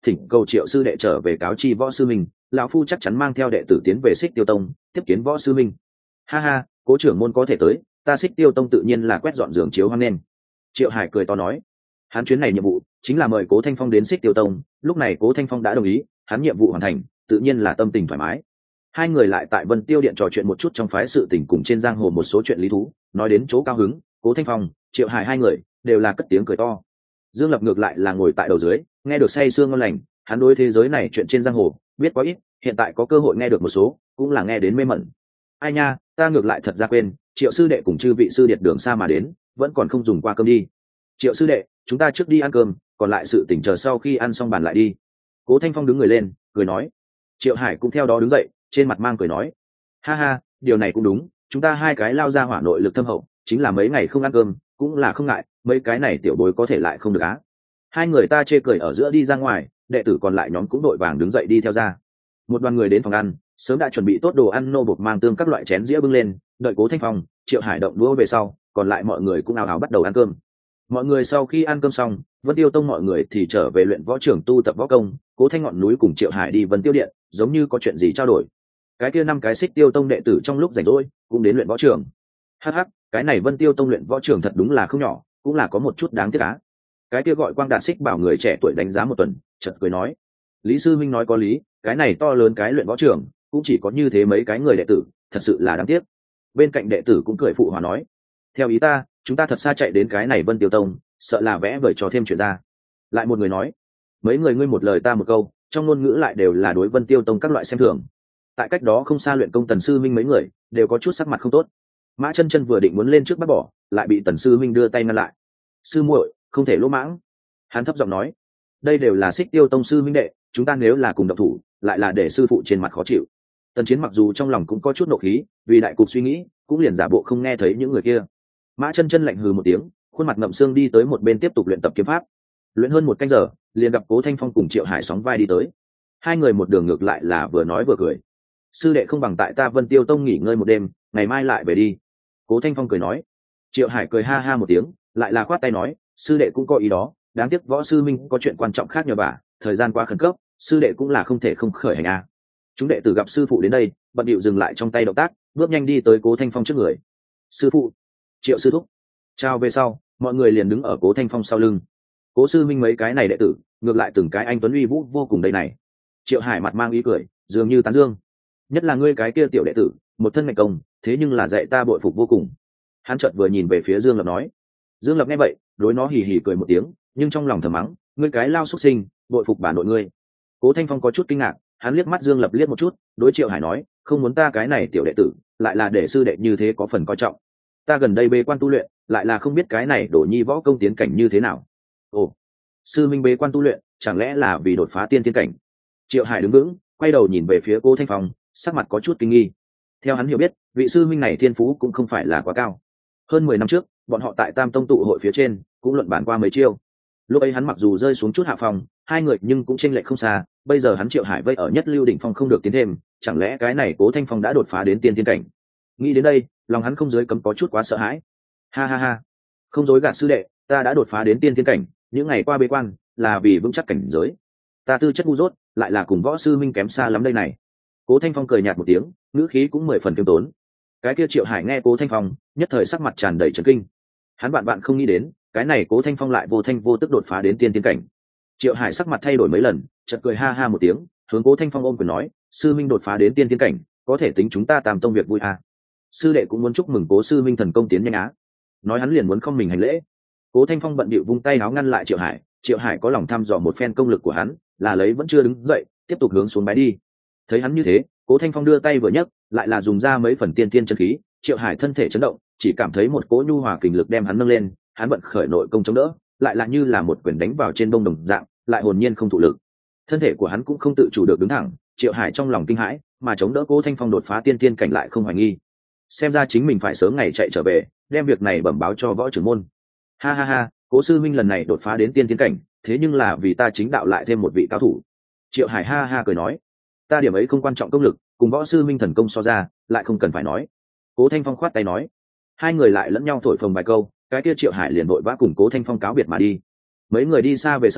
Speaker 1: thỉnh cầu Triệu sư đệ trở về cáo chi võ sư minh, lão phu chắc chắn mang theo đệ tử tiến về Xích Tiêu Tông tiếp kiến võ sư minh. Ha ha, Cố trưởng môn có thể tới, ta Xích Tiêu Tông tự nhiên là quét dọn giường chiếu hoang nên. Triệu Hải cười to nói, hắn chuyến này nhiệm vụ chính là mời Cố Thanh Phong đến Xích Tiêu Tông, lúc này Cố Thanh Phong đã đồng ý, hắn nhiệm vụ hoàn thành, tự nhiên là tâm tình thoải mái. Hai người lại tại Vân Tiêu Điện trò chuyện một chút trong phái sự tình cùng trên giang hồ một số chuyện lý thú, nói đến chỗ cao hứng, Cố Thanh Phong, Triệu Hải hai người đều là cất tiếng cười to. Dương Lập ngược lại là ngồi tại đầu dưới, nghe được say sương ngon lành, hắn đối thế giới này chuyện trên giang hồ biết quá ít, hiện tại có cơ hội nghe được một số, cũng là nghe đến mê mẩn. Ai nha, ta ngược lại thật ra quên, Triệu sư đệ cùng chư vị sư điệt đường xa mà đến, vẫn còn không dùng qua cơm đi. Triệu sư đệ, chúng ta trước đi ăn cơm, còn lại sự tỉnh chờ sau khi ăn xong bàn lại đi. Cố Thanh Phong đứng người lên, cười nói. Triệu Hải cũng theo đó đứng dậy, trên mặt mang cười nói, ha ha, điều này cũng đúng, chúng ta hai cái lao ra hỏa nội lực thâm hậu, chính là mấy ngày không ăn cơm cũng là không ngại, mấy cái này tiểu bối có thể lại không được á. Hai người ta chê cười ở giữa đi ra ngoài, đệ tử còn lại nhóm cũng đội vàng đứng dậy đi theo ra. Một đoàn người đến phòng ăn, sớm đã chuẩn bị tốt đồ ăn, nô bột mang tương các loại chén dĩa bưng lên, đợi Cố Thanh Phong, Triệu Hải động đũa về sau, còn lại mọi người cũng ào ào bắt đầu ăn cơm. Mọi người sau khi ăn cơm xong, Vân Tiêu Tông mọi người thì trở về luyện võ trường tu tập võ công, Cố Thanh ngọn núi cùng Triệu Hải đi Vân Tiêu Điện, giống như có chuyện gì trao đổi. Cái kia 5 cái Xích Tiêu Tông đệ tử trong lúc rảnh rỗi cũng đến luyện võ trường. Hắc hắc, cái này Vân Tiêu Tông luyện võ trường thật đúng là không nhỏ, cũng là có một chút đáng tiếc á. Cái kia gọi Quang Đạt Xích bảo người trẻ tuổi đánh giá một tuần, chợt cười nói, Lý sư minh nói có lý, cái này to lớn cái luyện võ trường cũng chỉ có như thế mấy cái người đệ tử, thật sự là đáng tiếc. Bên cạnh đệ tử cũng cười phụ hòa nói, theo ý ta, chúng ta thật xa chạy đến cái này Vân Tiêu Tông, sợ là vẽ vời cho thêm chuyện ra. Lại một người nói, mấy người ngươi một lời ta một câu, trong ngôn ngữ lại đều là đối Vân Tiêu Tông các loại xem thường. Tại cách đó không xa luyện công Tần sư minh mấy người đều có chút sắc mặt không tốt. Mã Chân Chân vừa định muốn lên trước bắt bỏ, lại bị Tần sư minh đưa tay ngăn lại. Sư muội, không thể lỗ mãng. Hắn thấp giọng nói, đây đều là Xích Tiêu Tông sư minh đệ, chúng ta nếu là cùng động thủ, lại là để sư phụ trên mặt khó chịu. Tần Chiến mặc dù trong lòng cũng có chút nộ khí, vì đại cục suy nghĩ, cũng liền giả bộ không nghe thấy những người kia. Mã Chân Chân lạnh hừ một tiếng, khuôn mặt ngậm xương đi tới một bên tiếp tục luyện tập kiếm pháp. Luyện hơn 1 canh giờ, liền gặp Cố Thanh Phong cùng Triệu Hải sóng vai đi tới. Hai người một đường ngược lại là vừa nói vừa cười. Sư đệ không bằng tại ta Vân Tiêu Tông nghỉ ngơi một đêm, ngày mai lại về đi. Cố Thanh Phong cười nói. Triệu Hải cười ha ha một tiếng, lại là khoát tay nói, sư đệ cũng có ý đó, đáng tiếc võ sư minh có chuyện quan trọng khác nhờ vả, thời gian quá khẩn cấp, sư đệ cũng là không thể không khởi hành a. Chúng đệ tử gặp sư phụ đến đây, bận điệu dừng lại trong tay động tác, bước nhanh đi tới Cố Thanh Phong trước người. Sư phụ, Triệu sư thúc. Chào về sau, mọi người liền đứng ở Cố Thanh Phong sau lưng. Cố sư minh mấy cái này đệ tử, ngược lại từng cái anh tuấn uy vũ vô cùng đây này. Triệu Hải mặt mang ý cười, dường như tán dương. Nhất là ngươi cái kia tiểu đệ tử, một thân ngành công, thế nhưng là dạy ta bội phục vô cùng. Hắn chợt vừa nhìn về phía Dương Lập nói. Dương Lập nghe vậy, đối nó hì hì cười một tiếng, nhưng trong lòng thầm mắng, ngươi cái lao xuất sinh, bội phục bà nội ngươi. Cố Thanh Phong có chút kinh ngạc, hắn liếc mắt Dương Lập liếc một chút, đối Triệu Hải nói, không muốn ta cái này tiểu đệ tử, lại là để sư đệ như thế có phần coi trọng. Ta gần đây bế quan tu luyện, lại là không biết cái này Đổ Nhi võ công tiến cảnh như thế nào. Ồ, sư minh bế quan tu luyện, chẳng lẽ là vì đột phá tiên thiên cảnh? Triệu Hải đứng vững, quay đầu nhìn về phía Cố Thanh Phong, sắc mặt có chút kinh nghi. Theo hắn hiểu biết, vị sư minh này thiên phú cũng không phải là quá cao. Hơn 10 năm trước, bọn họ tại Tam Tông tụ hội phía trên cũng luận bàn qua mấy chiêu. Lúc ấy hắn mặc dù rơi xuống chút hạ phòng, hai người nhưng cũng chênh lệch không xa. Bây giờ hắn Triệu Hải vây ở nhất lưu đỉnh phong không được tiến thêm, chẳng lẽ cái này Cố Thanh Phong đã đột phá đến tiên thiên cảnh? Nghĩ đến đây, lòng hắn không dưới cấm có chút quá sợ hãi. Ha ha ha, không dối gạt sư đệ, ta đã đột phá đến tiên thiên cảnh, những ngày qua bế quan là vì vững chắc cảnh giới. Ta tư chất ngu dốt, lại là cùng võ sư minh kém xa lắm đây này. Cố Thanh Phong cười nhạt một tiếng, ngữ khí cũng 10 phần kiêm tốn. Cái kia Triệu Hải nghe Cố Thanh Phong, nhất thời sắc mặt tràn đầy chấn kinh. Hắn bạn không nghĩ đến, cái này Cố Thanh Phong lại vô thanh vô tức đột phá đến tiên tiên cảnh. Triệu Hải sắc mặt thay đổi mấy lần, chợt cười ha ha một tiếng, hướng Cố Thanh Phong ôm quyền nói, sư minh đột phá đến tiên tiên cảnh, có thể tính chúng ta Tam Tông việc vui à? Sư đệ cũng muốn chúc mừng Cố sư minh thần công tiến nhanh á. Nói hắn liền muốn không mình hành lễ. Cố Thanh Phong bận bịu vung tay áo ngăn lại Triệu Hải. Triệu Hải có lòng thăm dò một phen công lực của hắn, là lấy vẫn chưa đứng dậy, tiếp tục hướng xuống bái đi. Thấy hắn như thế, Cố Thanh Phong đưa tay vừa nhấc, lại là dùng ra mấy phần tiên tiên chân khí. Triệu Hải thân thể chấn động, chỉ cảm thấy một cỗ nhu hòa kình lực đem hắn nâng lên, hắn vận khởi nội công chống đỡ, lại là như là một quyền đánh vào trên bông đồng dạng, lại hồn nhiên không thụ lực. Thân thể của hắn cũng không tự chủ được đứng thẳng. Triệu Hải trong lòng kinh hãi, mà chống đỡ Cố Thanh Phong đột phá tiên tiên cảnh lại không hoài nghi. Xem ra chính mình phải sớm ngày chạy trở về, đem việc này bẩm báo cho võ trưởng môn. Ha ha ha, Cố sư minh lần này đột phá đến tiên tiên cảnh, thế nhưng là vì ta chính đạo lại thêm một vị cao thủ. Triệu Hải ha ha cười nói, ta điểm ấy không quan trọng công lực, cùng võ sư minh thần công so ra, lại không cần phải nói. Cố Thanh Phong khoát tay nói. Hai người lại lẫn nhau thổi phồng vài câu, cái kia Triệu Hải liền vội vã cùng Cố Thanh Phong cáo biệt mà đi. Mấy người đi xa về sau,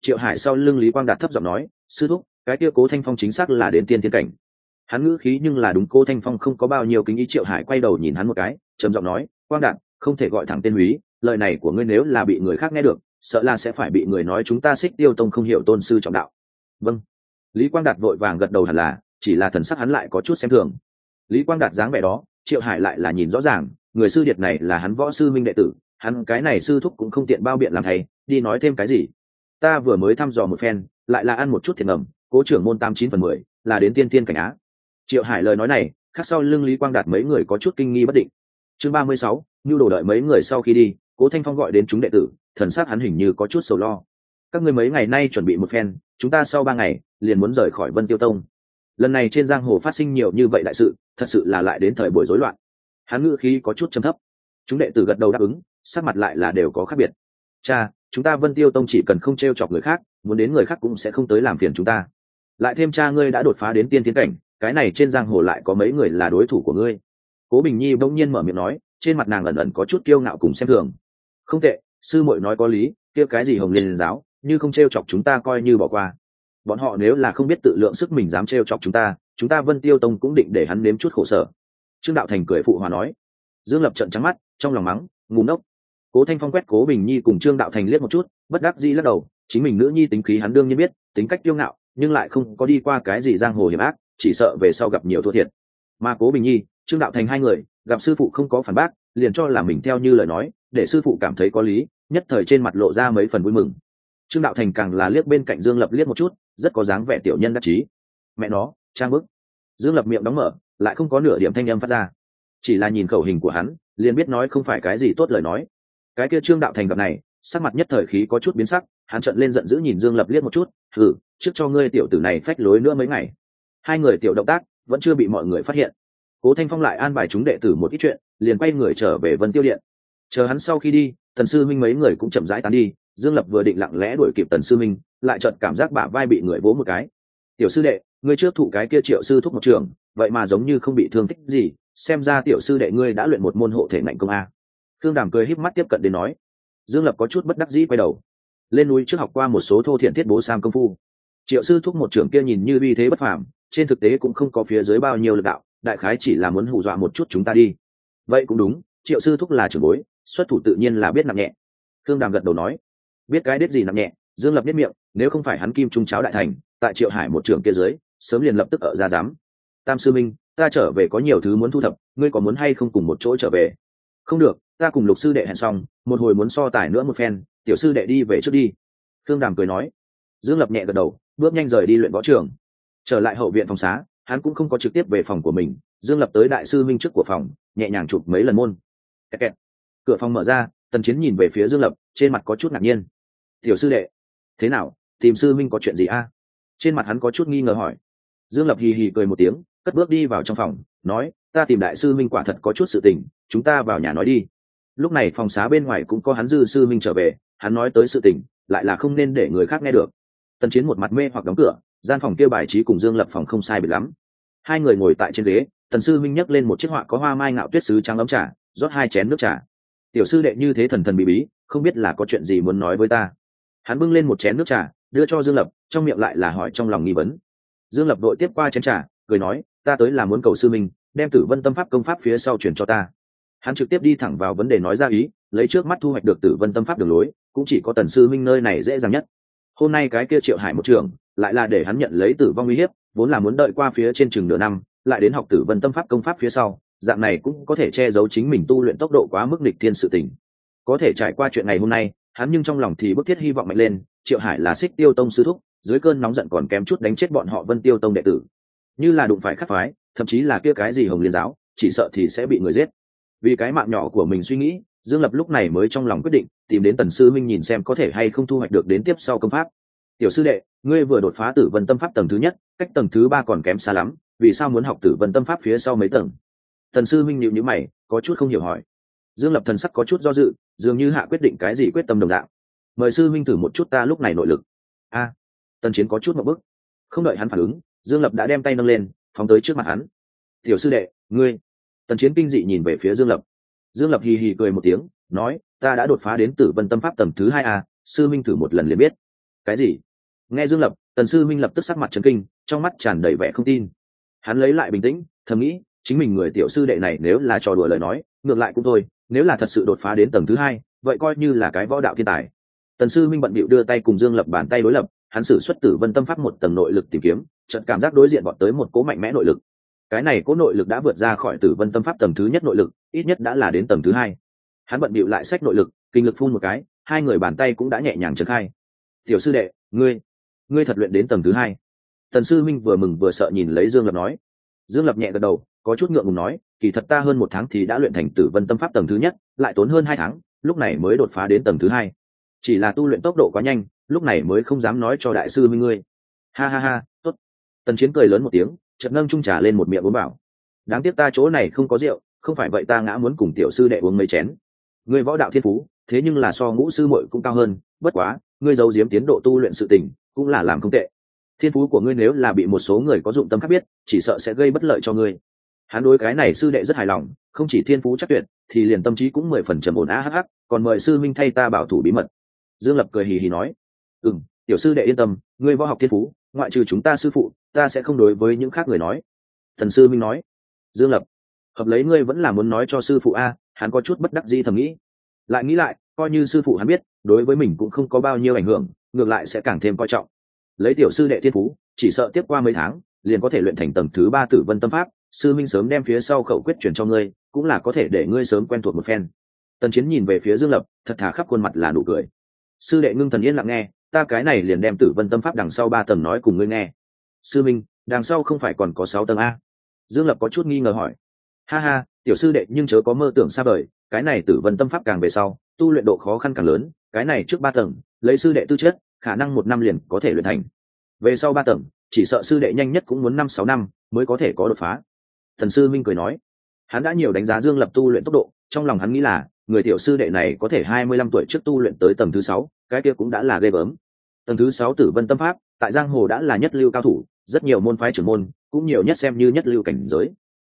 Speaker 1: Triệu Hải sau lưng Lý Quang Đạt thấp giọng nói, sư thúc, cái kia Cố Thanh Phong chính xác là đến tiên thiên cảnh. Hắn ngữ khí nhưng là đúng, Cố Thanh Phong không có bao nhiêu kính ý. Triệu Hải quay đầu nhìn hắn một cái, trầm giọng nói, Quang Đạt, không thể gọi thẳng tên húy, lời này của ngươi nếu là bị người khác nghe được, sợ là sẽ phải bị người nói chúng ta Xích Tiêu Tông không hiểu tôn sư trọng đạo. Vâng. Lý Quang Đạt vội vàng gật đầu, hẳn là, chỉ là thần sắc hắn lại có chút xem thường. Lý Quang Đạt dáng vẻ đó, Triệu Hải lại là nhìn rõ ràng, người sư điệt này là hắn Võ sư minh đệ tử, hắn cái này sư thúc cũng không tiện bao biện làm thầy, đi nói thêm cái gì. Ta vừa mới thăm dò một phen, lại là ăn một chút thiệt ngầm, Cố trưởng môn 89/10 là đến tiên tiên cảnh á. Triệu Hải lời nói này, khác sau lưng Lý Quang Đạt mấy người có chút kinh nghi bất định. Chương 36, Nưu Đồ đợi mấy người sau khi đi, Cố Thanh Phong gọi đến chúng đệ tử, thần sắc hắn hình như có chút sầu lo. Các ngươi mấy ngày nay chuẩn bị một phen, chúng ta sau 3 ngày liền muốn rời khỏi Vân Tiêu Tông. Lần này trên giang hồ phát sinh nhiều như vậy đại sự, thật sự là lại đến thời buổi rối loạn. Hắn ngữ khí có chút trầm thấp. Chúng đệ tử gật đầu đáp ứng, sắc mặt lại là đều có khác biệt. Cha, chúng ta Vân Tiêu Tông chỉ cần không trêu chọc người khác, muốn đến người khác cũng sẽ không tới làm phiền chúng ta. Lại thêm cha ngươi đã đột phá đến tiên tiến cảnh, cái này trên giang hồ lại có mấy người là đối thủ của ngươi. Cố Bình Nhi bỗng nhiên mở miệng nói, trên mặt nàng ẩn ẩn có chút kiêu ngạo cùng xem thường. Không tệ, sư muội nói có lý, kia cái gì Hồng Liên giáo, như không trêu chọc chúng ta coi như bỏ qua. Bọn họ nếu là không biết tự lượng sức mình dám trêu chọc chúng ta Vân Tiêu Tông cũng định để hắn nếm chút khổ sở. Trương Đạo Thành cười phụ hòa nói. Dương Lập trợn trắng mắt, trong lòng mắng, ngu ngốc. Cố Thanh Phong quét Cố Bình Nhi cùng Trương Đạo Thành liếc một chút, bất đắc dĩ lắc đầu, chính mình nữ nhi tính khí hắn đương nhiên biết, tính cách kiêu ngạo, nhưng lại không có đi qua cái gì giang hồ hiểm ác, chỉ sợ về sau gặp nhiều thua thiệt. Mà Cố Bình Nhi, Trương Đạo Thành hai người, gặp sư phụ không có phản bác, liền cho là mình theo như lời nói, để sư phụ cảm thấy có lý, nhất thời trên mặt lộ ra mấy phần vui mừng. Trương Đạo Thành càng là liếc bên cạnh Dương Lập liếc một chút, rất có dáng vẻ tiểu nhân đắc chí. Mẹ nó, trang bức. Dương Lập miệng đóng mở, lại không có nửa điểm thanh âm phát ra. Chỉ là nhìn khẩu hình của hắn, liền biết nói không phải cái gì tốt lời nói. Cái kia Trương Đạo Thành gặp này, sắc mặt nhất thời khí có chút biến sắc, hắn trợn lên giận dữ nhìn Dương Lập liếc một chút, "Hừ, trước cho ngươi tiểu tử này phách lối nữa mấy ngày." Hai người tiểu động tác vẫn chưa bị mọi người phát hiện. Cố Thanh Phong lại an bài chúng đệ tử một ít chuyện, liền quay người trở về Vân Tiêu Điện. Chờ hắn sau khi đi, Tần sư minh mấy người cũng chậm rãi tán đi, Dương Lập vừa định lặng lẽ đuổi kịp Tần sư minh, lại chợt cảm giác bả vai bị người vỗ một cái. "Tiểu sư đệ, ngươi trước thụ cái kia Triệu sư thúc một trường, vậy mà giống như không bị thương tích gì, xem ra tiểu sư đệ ngươi đã luyện một môn hộ thể ngạnh công a." Thương Đàm cười híp mắt tiếp cận đến nói. Dương Lập có chút bất đắc dĩ quay đầu. Lên núi trước học qua một số thô thiện thiết bố sam công phu. Triệu sư thúc một trưởng kia nhìn như uy thế bất phàm, trên thực tế cũng không có phía dưới bao nhiêu lực đạo, đại khái chỉ là muốn hù dọa một chút chúng ta đi. Vậy cũng đúng, Triệu sư thúc là trưởng bối, xuất thủ tự nhiên là biết nặng nhẹ. Thương Đàm gật đầu nói. Biết cái đết gì nặng nhẹ, Dương Lập biết miệng, nếu không phải hắn kim trung cháo đại thành, tại Triệu Hải một trưởng kia dưới, sớm liền lập tức ở ra giám. Tam sư minh, ta trở về có nhiều thứ muốn thu thập, ngươi có muốn hay không cùng một chỗ trở về? Không được, ta cùng Lục sư đệ hẹn xong, một hồi muốn so tài nữa một phen, tiểu sư đệ đi về trước đi. Thương Đàm cười nói. Dương Lập nhẹ gật đầu, bước nhanh rời đi luyện võ trường. Trở lại hậu viện phòng xá, hắn cũng không có trực tiếp về phòng của mình. Dương Lập tới đại sư minh trước của phòng, nhẹ nhàng chụp mấy lần môn. Kẹt kẹt. Cửa phòng mở ra, Tần Chiến nhìn về phía Dương Lập, trên mặt có chút ngạc nhiên. Tiểu sư đệ, thế nào, tìm sư minh có chuyện gì a? Trên mặt hắn có chút nghi ngờ hỏi. Dương Lập hì hì cười một tiếng, cất bước đi vào trong phòng, nói, ta tìm đại sư minh quả thật có chút sự tình, chúng ta vào nhà nói đi. Lúc này phòng xá bên ngoài cũng có hắn Dư sư minh trở về, hắn nói tới sự tình, lại là không nên để người khác nghe được. Tần Chiến một mặt mê hoặc đóng cửa, gian phòng kia bài trí cùng Dương Lập phòng không sai biệt lắm. Hai người ngồi tại trên ghế, Tần sư minh nhấc lên một chiếc họa có hoa mai ngạo tuyết sứ trắng ấm trà, rót 2 chén nước trà. Tiểu sư đệ như thế thần thần bí bí, không biết là có chuyện gì muốn nói với ta. Hắn bưng lên một chén nước trà, đưa cho Dương Lập, trong miệng lại là hỏi trong lòng nghi vấn. Dương Lập đội tiếp qua chén trà, cười nói, ta tới là muốn cầu sư minh đem Tử Vân Tâm Pháp công pháp phía sau truyền cho ta. Hắn trực tiếp đi thẳng vào vấn đề nói ra ý, lấy trước mắt thu hoạch được Tử Vân Tâm Pháp đường lối, cũng chỉ có Tần sư minh nơi này dễ dàng nhất. Hôm nay cái kia Triệu Hải một trường, lại là để hắn nhận lấy tử vong uy hiếp, vốn là muốn đợi qua phía trên chừng nửa năm, lại đến học Tử Vân Tâm Pháp công pháp phía sau, dạng này cũng có thể che giấu chính mình tu luyện tốc độ quá mức nghịch thiên sự tình. Có thể trải qua chuyện ngày hôm nay, hắn nhưng trong lòng thì bức thiết hy vọng mạnh lên, Triệu Hải là Xích Tiêu Tông sư thúc, dưới cơn nóng giận còn kém chút đánh chết bọn họ Vân Tiêu Tông đệ tử. Như là đụng phải khắc phái, thậm chí là kia cái gì Hồng Liên giáo, chỉ sợ thì sẽ bị người giết. Vì cái mạng nhỏ của mình suy nghĩ, Dương Lập lúc này mới trong lòng quyết định tìm đến Tần sư minh nhìn xem có thể hay không thu hoạch được đến tiếp sau công pháp. Tiểu sư đệ, ngươi vừa đột phá Tử Vân Tâm Pháp tầng thứ nhất, cách tầng thứ 3 còn kém xa lắm, vì sao muốn học Tử Vân Tâm Pháp phía sau mấy tầng? Tần sư minh nhíu nhíu mày, có chút không hiểu hỏi. Dương Lập thần sắc có chút do dự, dường như hạ quyết định cái gì quyết tâm đồng dạng. Mời sư minh thử một chút ta lúc này nội lực. A. Tần Chiến có chút một bức, không đợi hắn phản ứng, Dương Lập đã đem tay nâng lên, phóng tới trước mặt hắn. Tiểu sư đệ, ngươi. Tần Chiến kinh dị nhìn về phía Dương Lập. Dương Lập hì hì cười một tiếng, nói, ta đã đột phá đến Tử Vân Tâm Pháp tầng thứ 2 a, sư minh thử một lần liền biết. Cái gì? Nghe Dương Lập, Tần Sư Minh lập tức sắc mặt chấn kinh, trong mắt tràn đầy vẻ không tin. Hắn lấy lại bình tĩnh, thầm nghĩ, chính mình người tiểu sư đệ này nếu là trò đùa lời nói, ngược lại cũng thôi, nếu là thật sự đột phá đến tầng thứ hai, vậy coi như là cái võ đạo thiên tài. Tần Sư Minh bận bịu đưa tay cùng Dương Lập bàn tay đối lập, hắn sử xuất Tử Vân Tâm Pháp một tầng nội lực tìm kiếm, chợt cảm giác đối diện bọn tới một cỗ mạnh mẽ nội lực. Cái này cỗ nội lực đã vượt ra khỏi Tử Vân Tâm Pháp tầng thứ nhất nội lực, ít nhất đã là đến tầng thứ hai. Hắn bận bịu lại xách nội lực, kinh lực phun một cái, hai người bàn tay cũng đã nhẹ nhàng triển khai. Tiểu sư đệ, ngươi thật luyện đến tầng thứ hai? Tần Sư Minh vừa mừng vừa sợ nhìn lấy Dương Lập nói. Dương Lập nhẹ gật đầu, có chút ngượng ngùng nói, kỳ thật ta hơn 1 tháng thì đã luyện thành Tử Vân Tâm Pháp tầng thứ nhất, lại tốn hơn 2 tháng, lúc này mới đột phá đến tầng thứ hai. Chỉ là tu luyện tốc độ quá nhanh, lúc này mới không dám nói cho đại sư Minh ngươi. Ha ha ha, tốt. Tần Chiến cười lớn một tiếng, chợt nâng chung trà lên một miệng uống bảo. Đáng tiếc ta chỗ này không có rượu, không phải vậy ta ngã muốn cùng tiểu sư đệ uống mấy chén. Ngươi võ đạo thiên phú, thế nhưng là so Ngũ sư muội cũng cao hơn, bất quá, ngươi giấu giếm tiến độ tu luyện sự tình, cũng là làm không tệ. Thiên phú của ngươi nếu là bị một số người có dụng tâm khác biết, chỉ sợ sẽ gây bất lợi cho ngươi. Hắn đối cái này sư đệ rất hài lòng, không chỉ thiên phú chắc tuyệt, thì liền tâm trí cũng 10 phần trầm ổn hắc, còn mời sư minh thay ta bảo thủ bí mật. Dương Lập cười hì hì nói, tiểu sư đệ yên tâm, ngươi võ học thiên phú, ngoại trừ chúng ta sư phụ, ta sẽ không đối với những khác người nói. Thần sư minh nói. Dương Lập, hợp lấy ngươi vẫn là muốn nói cho sư phụ a? Hắn có chút bất đắc dĩ thầm nghĩ. Lại nghĩ lại, coi như sư phụ hắn biết, đối với mình cũng không có bao nhiêu ảnh hưởng, ngược lại sẽ càng thêm coi trọng. Lấy tiểu sư đệ thiên phú, chỉ sợ tiếp qua mấy tháng, liền có thể luyện thành tầng thứ 3 Tử Vân Tâm Pháp, sư minh sớm đem phía sau khẩu quyết truyền cho ngươi, cũng là có thể để ngươi sớm quen thuộc một phen. Tần Chiến nhìn về phía Dương Lập, thật thà khắp khuôn mặt là nụ cười. Sư đệ ngưng thần yên lặng nghe, ta cái này liền đem Tử Vân Tâm Pháp đằng sau 3 tầng nói cùng ngươi nghe. Sư minh, đằng sau không phải còn có 6 tầng a? Dương Lập có chút nghi ngờ hỏi. Ha ha, tiểu sư đệ nhưng chớ có mơ tưởng xa vời, cái này Tử Vân Tâm Pháp càng về sau, tu luyện độ khó khăn càng lớn, cái này trước 3 tầng, lấy sư đệ tư chất, khả năng 1 năm liền có thể luyện thành. Về sau 3 tầng, chỉ sợ sư đệ nhanh nhất cũng muốn 5-6 năm mới có thể có đột phá. Thần sư Minh cười nói, hắn đã nhiều đánh giá Dương Lập tu luyện tốc độ, trong lòng hắn nghĩ là người tiểu sư đệ này có thể 25 tuổi trước tu luyện tới tầng thứ 6, cái kia cũng đã là ghê gớm. Tầng thứ 6 Tử Vân Tâm Pháp, tại giang hồ đã là nhất lưu cao thủ, rất nhiều môn phái trưởng môn, cũng nhiều nhất xem như nhất lưu cảnh giới.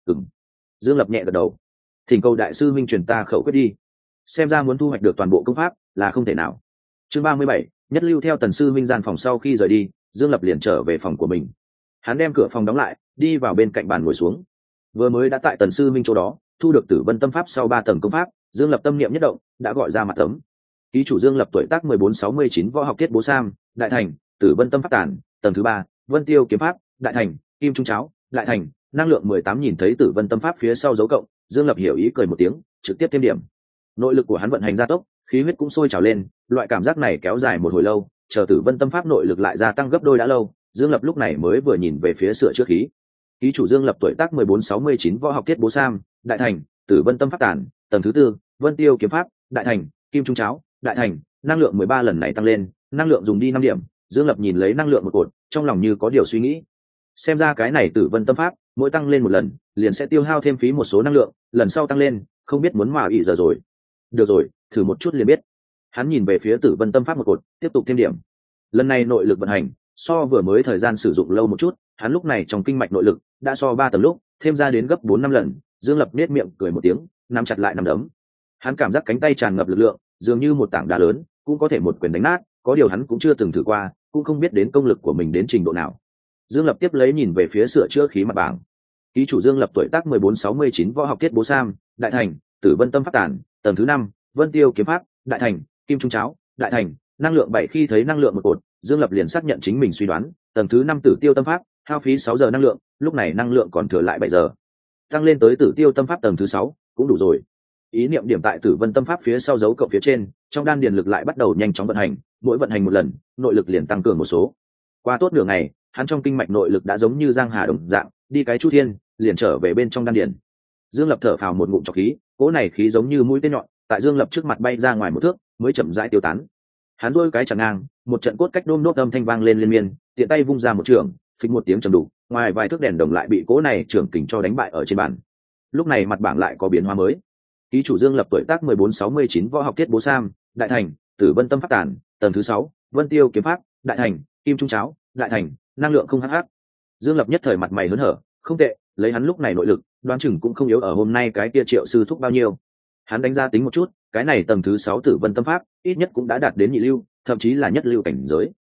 Speaker 1: Dương Lập nhẹ gật đầu. Thỉnh cầu đại sư Minh truyền ta khẩu quyết đi. Xem ra muốn thu hoạch được toàn bộ công pháp là không thể nào. Chương 37, nhất lưu theo Tần sư Minh gian phòng sau khi rời đi, Dương Lập liền trở về phòng của mình. Hắn đem cửa phòng đóng lại, đi vào bên cạnh bàn ngồi xuống. Vừa mới đã tại Tần sư Minh chỗ đó thu được Tử Vân Tâm Pháp sau 3 tầng công pháp, Dương Lập tâm niệm nhất động, đã gọi ra mặt tấm. Ký chủ Dương Lập tuổi tác 1469, võ học Thiết Bố Sam, đại thành, Tử Vân Tâm Pháp tản, tầng thứ 3, Vân Tiêu kiếm pháp, đại thành, Kim Trung cháo, đại thành, năng lượng 18. Nhìn thấy Tử Vân Tâm Pháp phía sau dấu cộng, Dương Lập hiểu ý cười một tiếng, trực tiếp thêm điểm. Nội lực của hắn vận hành gia tốc, khí huyết cũng sôi trào lên, loại cảm giác này kéo dài một hồi lâu, chờ Tử Vân Tâm Pháp nội lực lại gia tăng gấp đôi đã lâu, Dương Lập lúc này mới vừa nhìn về phía sửa chữa khí. Ký chủ Dương Lập tuổi tác 1469, võ học Thiết Bố Sam, đại thành, Tử Vân Tâm Pháp tản, tầng thứ 4, Vân Tiêu kiếm pháp, đại thành, Kim Trung cháo, đại thành, năng lượng 13 lần này tăng lên, năng lượng dùng đi 5 điểm. Dương Lập nhìn lấy năng lượng một cột, trong lòng như có điều suy nghĩ. Xem ra cái này Tử Vân Tâm Pháp, mỗi tăng lên một lần, liền sẽ tiêu hao thêm phí một số năng lượng, lần sau tăng lên, không biết muốn mà ỷ giờ rồi. Được rồi, thử một chút liền biết. Hắn nhìn về phía Tử Vân Tâm Pháp một cột, tiếp tục thêm điểm. Lần này nội lực vận hành, so vừa mới thời gian sử dụng lâu một chút, hắn lúc này trong kinh mạch nội lực đã so 3 tầng lúc, thêm ra đến gấp 4-5 lần. Dương Lập nhếch miệng cười một tiếng, nắm chặt lại nắm đấm. Hắn cảm giác cánh tay tràn ngập lực lượng, dường như một tảng đá lớn, cũng có thể một quyền đánh nát, có điều hắn cũng chưa từng thử qua, cũng không biết đến công lực của mình đến trình độ nào. Dương Lập tiếp lấy nhìn về phía sửa chữa khí mặt bảng. Ký chủ Dương Lập tuổi tác 1469, võ học Thiết Bố Sam, đại thành, Tử Vân Tâm Pháp tản, tầng thứ 5, Vân Tiêu kiếm pháp, đại thành, Kim Trung cháo, đại thành, năng lượng 7. Khi thấy năng lượng một cột, Dương Lập liền xác nhận chính mình suy đoán, tầng thứ 5 Tử Tiêu Tâm Pháp, hao phí 6 giờ năng lượng, lúc này năng lượng còn thừa lại 7 giờ. Tăng lên tới Tử Tiêu Tâm Pháp tầng thứ 6, cũng đủ rồi. Ý niệm điểm tại Tử Vân Tâm Pháp phía sau dấu cộng phía trên, trong đan điền lực lại bắt đầu nhanh chóng vận hành, mỗi vận hành một lần, nội lực liền tăng cường một số. Qua tốt nửa ngày, hắn trong kinh mạch nội lực đã giống như giang hà đồng dạng, đi cái chu thiên, liền trở về bên trong đan điền. Dương Lập thở phào một ngụm trọc khí, cỗ này khí giống như mũi tên nhọn, tại Dương Lập trước mặt bay ra ngoài một thước, mới chậm rãi tiêu tán. Hắn duỗi cái chằng ngang, một trận cốt cách đôm nốt âm thanh vang lên liên miên, tiện tay vung ra một trường, phịch một tiếng trầm đục, ngoài vài thước đèn đồng lại bị cỗ này trưởng kình cho đánh bại ở trên bàn. Lúc này mặt bảng lại có biến hóa mới. Ký chủ Dương Lập tuổi tác 1469, võ học Thiết Bố Sam, đại thành, Tử Vân Tâm Pháp tản, tầng thứ 6, Vân Tiêu kiếm pháp, đại thành, Kim Trung cháo, đại thành, năng lượng không hắc. Dương Lập nhất thời mặt mày hớn hở, không tệ, lấy hắn lúc này nội lực, đoán chừng cũng không yếu ở hôm nay cái kia Triệu sư thúc bao nhiêu. Hắn đánh ra tính một chút, cái này tầng thứ 6 Tử Vân Tâm Pháp, ít nhất cũng đã đạt đến nhị lưu, thậm chí là nhất lưu cảnh giới.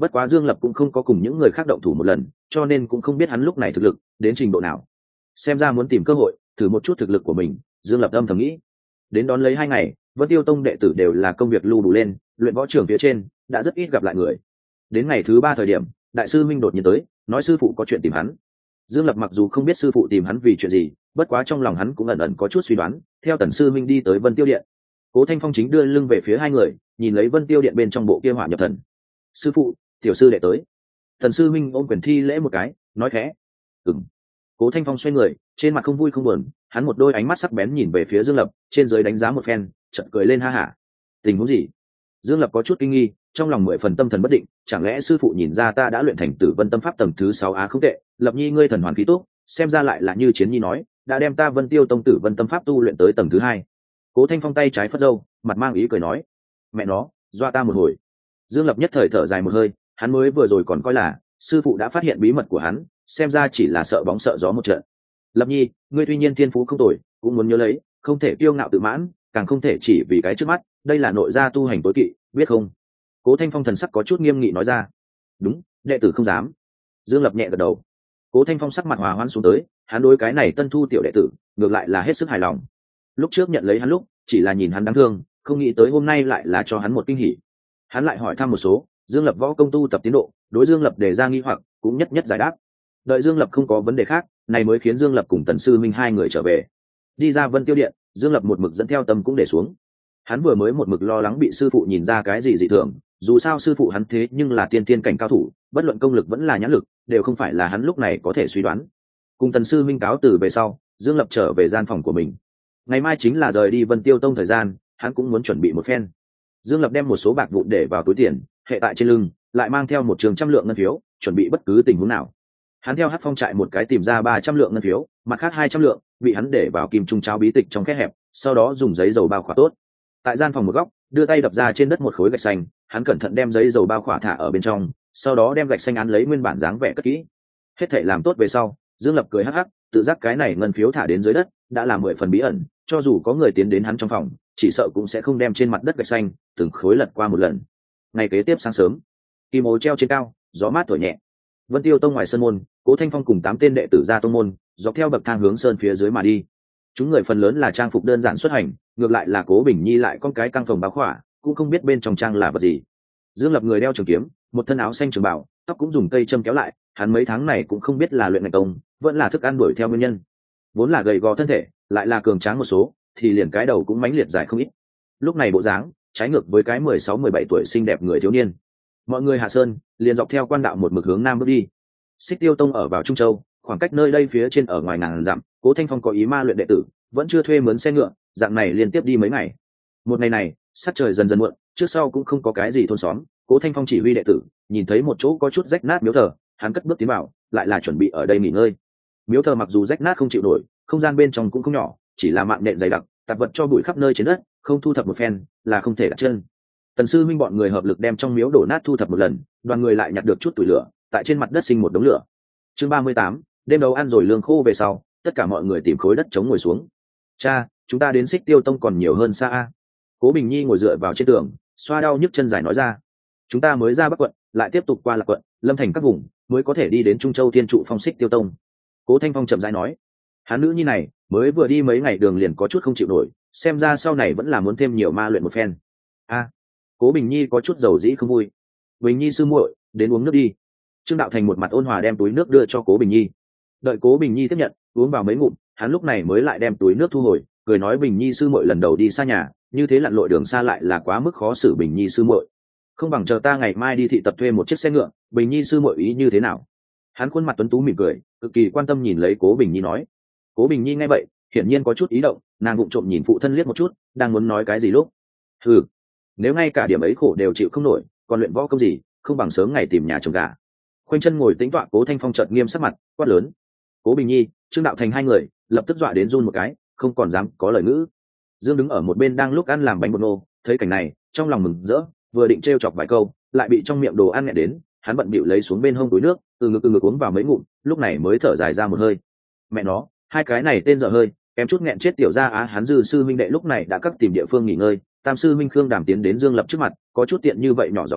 Speaker 1: bất quá Dương Lập cũng không có cùng những người khác động thủ một lần, cho nên cũng không biết hắn lúc này thực lực đến trình độ nào. Xem ra muốn tìm cơ hội thử một chút thực lực của mình, Dương Lập âm thầm nghĩ. Đến đón lấy 2 ngày, Vân Tiêu Tông đệ tử đều là công việc lưu đủ lên, luyện võ trường phía trên đã rất ít gặp lại người. Đến ngày thứ 3 thời điểm, đại sư Minh đột nhiên tới, nói sư phụ có chuyện tìm hắn. Dương Lập mặc dù không biết sư phụ tìm hắn vì chuyện gì, bất quá trong lòng hắn cũng ẩn ẩn có chút suy đoán. Theo Tần sư Minh đi tới Vân Tiêu Điện, Cố Thanh Phong chính đưa lưng về phía hai người, nhìn lấy Vân Tiêu Điện bên trong bộ kia hỏa nhập thần. Sư phụ, tiểu sư đệ tới. Tần sư Minh ôm quyền thi lễ một cái, nói khẽ. Ừm. Cố Thanh Phong xoay người, trên mặt không vui không buồn, hắn một đôi ánh mắt sắc bén nhìn về phía Dương Lập, trên dưới đánh giá một phen, chợt cười lên ha hả. Tình huống gì? Dương Lập có chút kinh nghi, trong lòng 10 phần tâm thần bất định, chẳng lẽ sư phụ nhìn ra ta đã luyện thành Tử Vân Tâm Pháp tầng thứ 6 á không tệ, Lập Nhi ngươi thần hoàn khí tốt, xem ra lại là như Chiến Nhi nói, đã đem ta Vân Tiêu Tông Tử Vân Tâm Pháp tu luyện tới tầng thứ 2. Cố Thanh Phong tay trái phất râu, mặt mang ý cười nói, mẹ nó, dọa ta một hồi. Dương Lập nhất thời thở dài một hơi, hắn mới vừa rồi còn coi là sư phụ đã phát hiện bí mật của hắn, xem ra chỉ là sợ bóng sợ gió một trận. Lập Nhi, ngươi tuy nhiên thiên phú không tồi, cũng muốn nhớ lấy, không thể kiêu ngạo tự mãn, càng không thể chỉ vì cái trước mắt, đây là nội gia tu hành tối kỵ, biết không? Cố Thanh Phong thần sắc có chút nghiêm nghị nói ra. Đúng, đệ tử không dám. Dương Lập nhẹ gật đầu. Cố Thanh Phong sắc mặt hòa hoãn xuống tới, hắn đối cái này tân thu tiểu đệ tử ngược lại là hết sức hài lòng. Lúc trước nhận lấy hắn lúc chỉ là nhìn hắn đáng thương, không nghĩ tới hôm nay lại là cho hắn một kinh hỉ. Hắn lại hỏi thăm một số Dương Lập võ công tu tập tiến độ, đối Dương Lập đề ra nghi hoặc cũng nhất nhất giải đáp. Đợi Dương Lập không có vấn đề khác, này mới khiến Dương Lập cùng Tần sư Minh hai người trở về. Đi ra Vân Tiêu Điện, Dương Lập một mực dẫn theo tâm cũng để xuống. Hắn vừa mới một mực lo lắng bị sư phụ nhìn ra cái gì dị thường, dù sao sư phụ hắn thế nhưng là tiên tiên cảnh cao thủ, bất luận công lực vẫn là nhãn lực, đều không phải là hắn lúc này có thể suy đoán. Cùng Tần sư Minh cáo từ về sau, Dương Lập trở về gian phòng của mình. Ngày mai chính là rời đi Vân Tiêu Tông thời gian, hắn cũng muốn chuẩn bị một phen. Dương Lập đem một số bạc vụn để vào túi tiền, hệ tại trên lưng, lại mang theo một trường 100 lượng ngân phiếu, chuẩn bị bất cứ tình huống nào. Hắn theo Hắc Phong trại một cái tìm ra 300 lượng ngân phiếu, mặt khác 200 lượng bị hắn để vào kim trung cháo bí tịch trong khe hẹp, sau đó dùng giấy dầu bao khỏa tốt. Tại gian phòng một góc, đưa tay đập ra trên đất một khối gạch xanh, hắn cẩn thận đem giấy dầu bao khỏa thả ở bên trong, sau đó đem gạch xanh án lấy nguyên bản dáng vẻ cất kỹ. Hết thảy làm tốt về sau, Dương Lập cười hắc hắc, tự giác cái này ngân phiếu thả đến dưới đất, đã là 10 phần bí ẩn, cho dù có người tiến đến hắn trong phòng, chỉ sợ cũng sẽ không đem trên mặt đất gạch xanh từng khối lật qua một lần. Ngày kế tiếp sáng sớm, kim ô treo trên cao, gió mát thổi nhẹ. Vân Tiêu Tông ngoài sân môn, Cố Thanh Phong cùng 8 tên đệ tử ra tông môn, dọc theo bậc thang hướng sơn phía dưới mà đi. Chúng người phần lớn là trang phục đơn giản xuất hành, ngược lại là Cố Bình Nhi lại con cái căng phòng báo khỏa, cũng không biết bên trong trang là vật gì. Dương Lập người đeo trường kiếm, một thân áo xanh trường bào, tóc cũng dùng cây châm kéo lại, hắn mấy tháng này cũng không biết là luyện ngạch công, vẫn là thức ăn đuổi theo nguyên nhân. Vốn là gầy gò thân thể, lại là cường tráng một số, thì liền cái đầu cũng mãnh liệt dài không ít. Lúc này bộ dáng, trái ngược với cái 16-17 tuổi xinh đẹp người thiếu niên. Mọi người hạ sơn, liền dọc theo quan đạo một mực hướng nam bước đi. Xích Tiêu Tông ở vào Trung Châu, khoảng cách nơi đây phía trên ở ngoài ngàn dặm, Cố Thanh Phong có ý ma luyện đệ tử, vẫn chưa thuê mướn xe ngựa, dạng này liên tiếp đi mấy ngày. Một ngày này, sắc trời dần dần muộn, trước sau cũng không có cái gì thôn xóm, Cố Thanh Phong chỉ huy đệ tử, nhìn thấy một chỗ có chút rách nát miếu thờ, hắn cất bước tiến vào, lại là chuẩn bị ở đây nghỉ ngơi. Miếu thờ mặc dù rách nát không chịu nổi, không gian bên trong cũng không nhỏ, chỉ là mạng nện dày đặc, tạp vật cho bụi khắp nơi trên đất, không thu thập một phen là không thể đặt chân. Tần sư minh bọn người hợp lực đem trong miếu đổ nát thu thập một lần, đoàn người lại nhặt được chút tuổi lửa, tại trên mặt đất sinh một đống lửa. Chương 38, đêm đấu ăn rồi lương khô về sau, tất cả mọi người tìm khối đất chống ngồi xuống. Cha, chúng ta đến Xích Tiêu Tông còn nhiều hơn xa a. Cố Bình Nhi ngồi dựa vào trên tường, xoa đau nhức chân dài nói ra. Chúng ta mới ra Bắc quận, lại tiếp tục qua Lạc quận, Lâm Thành các vùng, mới có thể đi đến Trung Châu Thiên trụ phong Xích Tiêu Tông. Cố Thanh Phong chậm rãi nói, hắn nữ nhi này mới vừa đi mấy ngày đường liền có chút không chịu nổi, xem ra sau này vẫn là muốn thêm nhiều ma luyện một phen. A, Cố Bình Nhi có chút dầu dĩ không vui. Bình Nhi sư muội, đến uống nước đi. Trương Đạo Thành một mặt ôn hòa đem túi nước đưa cho Cố Bình Nhi. Đợi Cố Bình Nhi tiếp nhận, uống vào mấy ngụm, hắn lúc này mới lại đem túi nước thu hồi, cười nói Bình Nhi sư muội lần đầu đi xa nhà, như thế lặn lội đường xa lại là quá mức khó xử Bình Nhi sư muội. Không bằng chờ ta ngày mai đi thị tập thuê một chiếc xe ngựa, Bình Nhi sư muội ý như thế nào? Hắn khuôn mặt tuấn tú mỉm cười, cực kỳ quan tâm nhìn lấy Cố Bình Nhi nói. Cố Bình Nhi nghe vậy, hiển nhiên có chút ý động, nàng vụng trộm nhìn phụ thân liếc một chút, đang muốn nói cái gì lúc. Hừ, nếu ngay cả điểm ấy khổ đều chịu không nổi, còn luyện võ công gì, không bằng sớm ngày tìm nhà chồng gà. Khoanh chân ngồi tĩnh tọa Cố Thanh Phong chợt nghiêm sắc mặt, quát lớn. Cố Bình Nhi, Trương Đạo Thành hai người lập tức dọa đến run một cái, không còn dám có lời ngữ. Dương đứng ở một bên đang lúc ăn làm bánh bột nô, thấy cảnh này, trong lòng mừng rỡ, vừa định trêu chọc vài câu, lại bị trong miệng đồ ăn nghẹn đến, hắn bận bịu lấy xuống bên hông túi nước, từ ngực uống vào mấy ngụm, lúc này mới thở dài ra một hơi. Mẹ nó, hai cái này tên dở hơi, kém chút nghẹn chết tiểu gia á. Hắn Dư sư minh đệ lúc này đã cắt tìm địa phương nghỉ ngơi, Tam sư minh Khương Đàm tiến đến Dương Lập trước mặt, có chút tiện như vậy nhỏ giọng nói,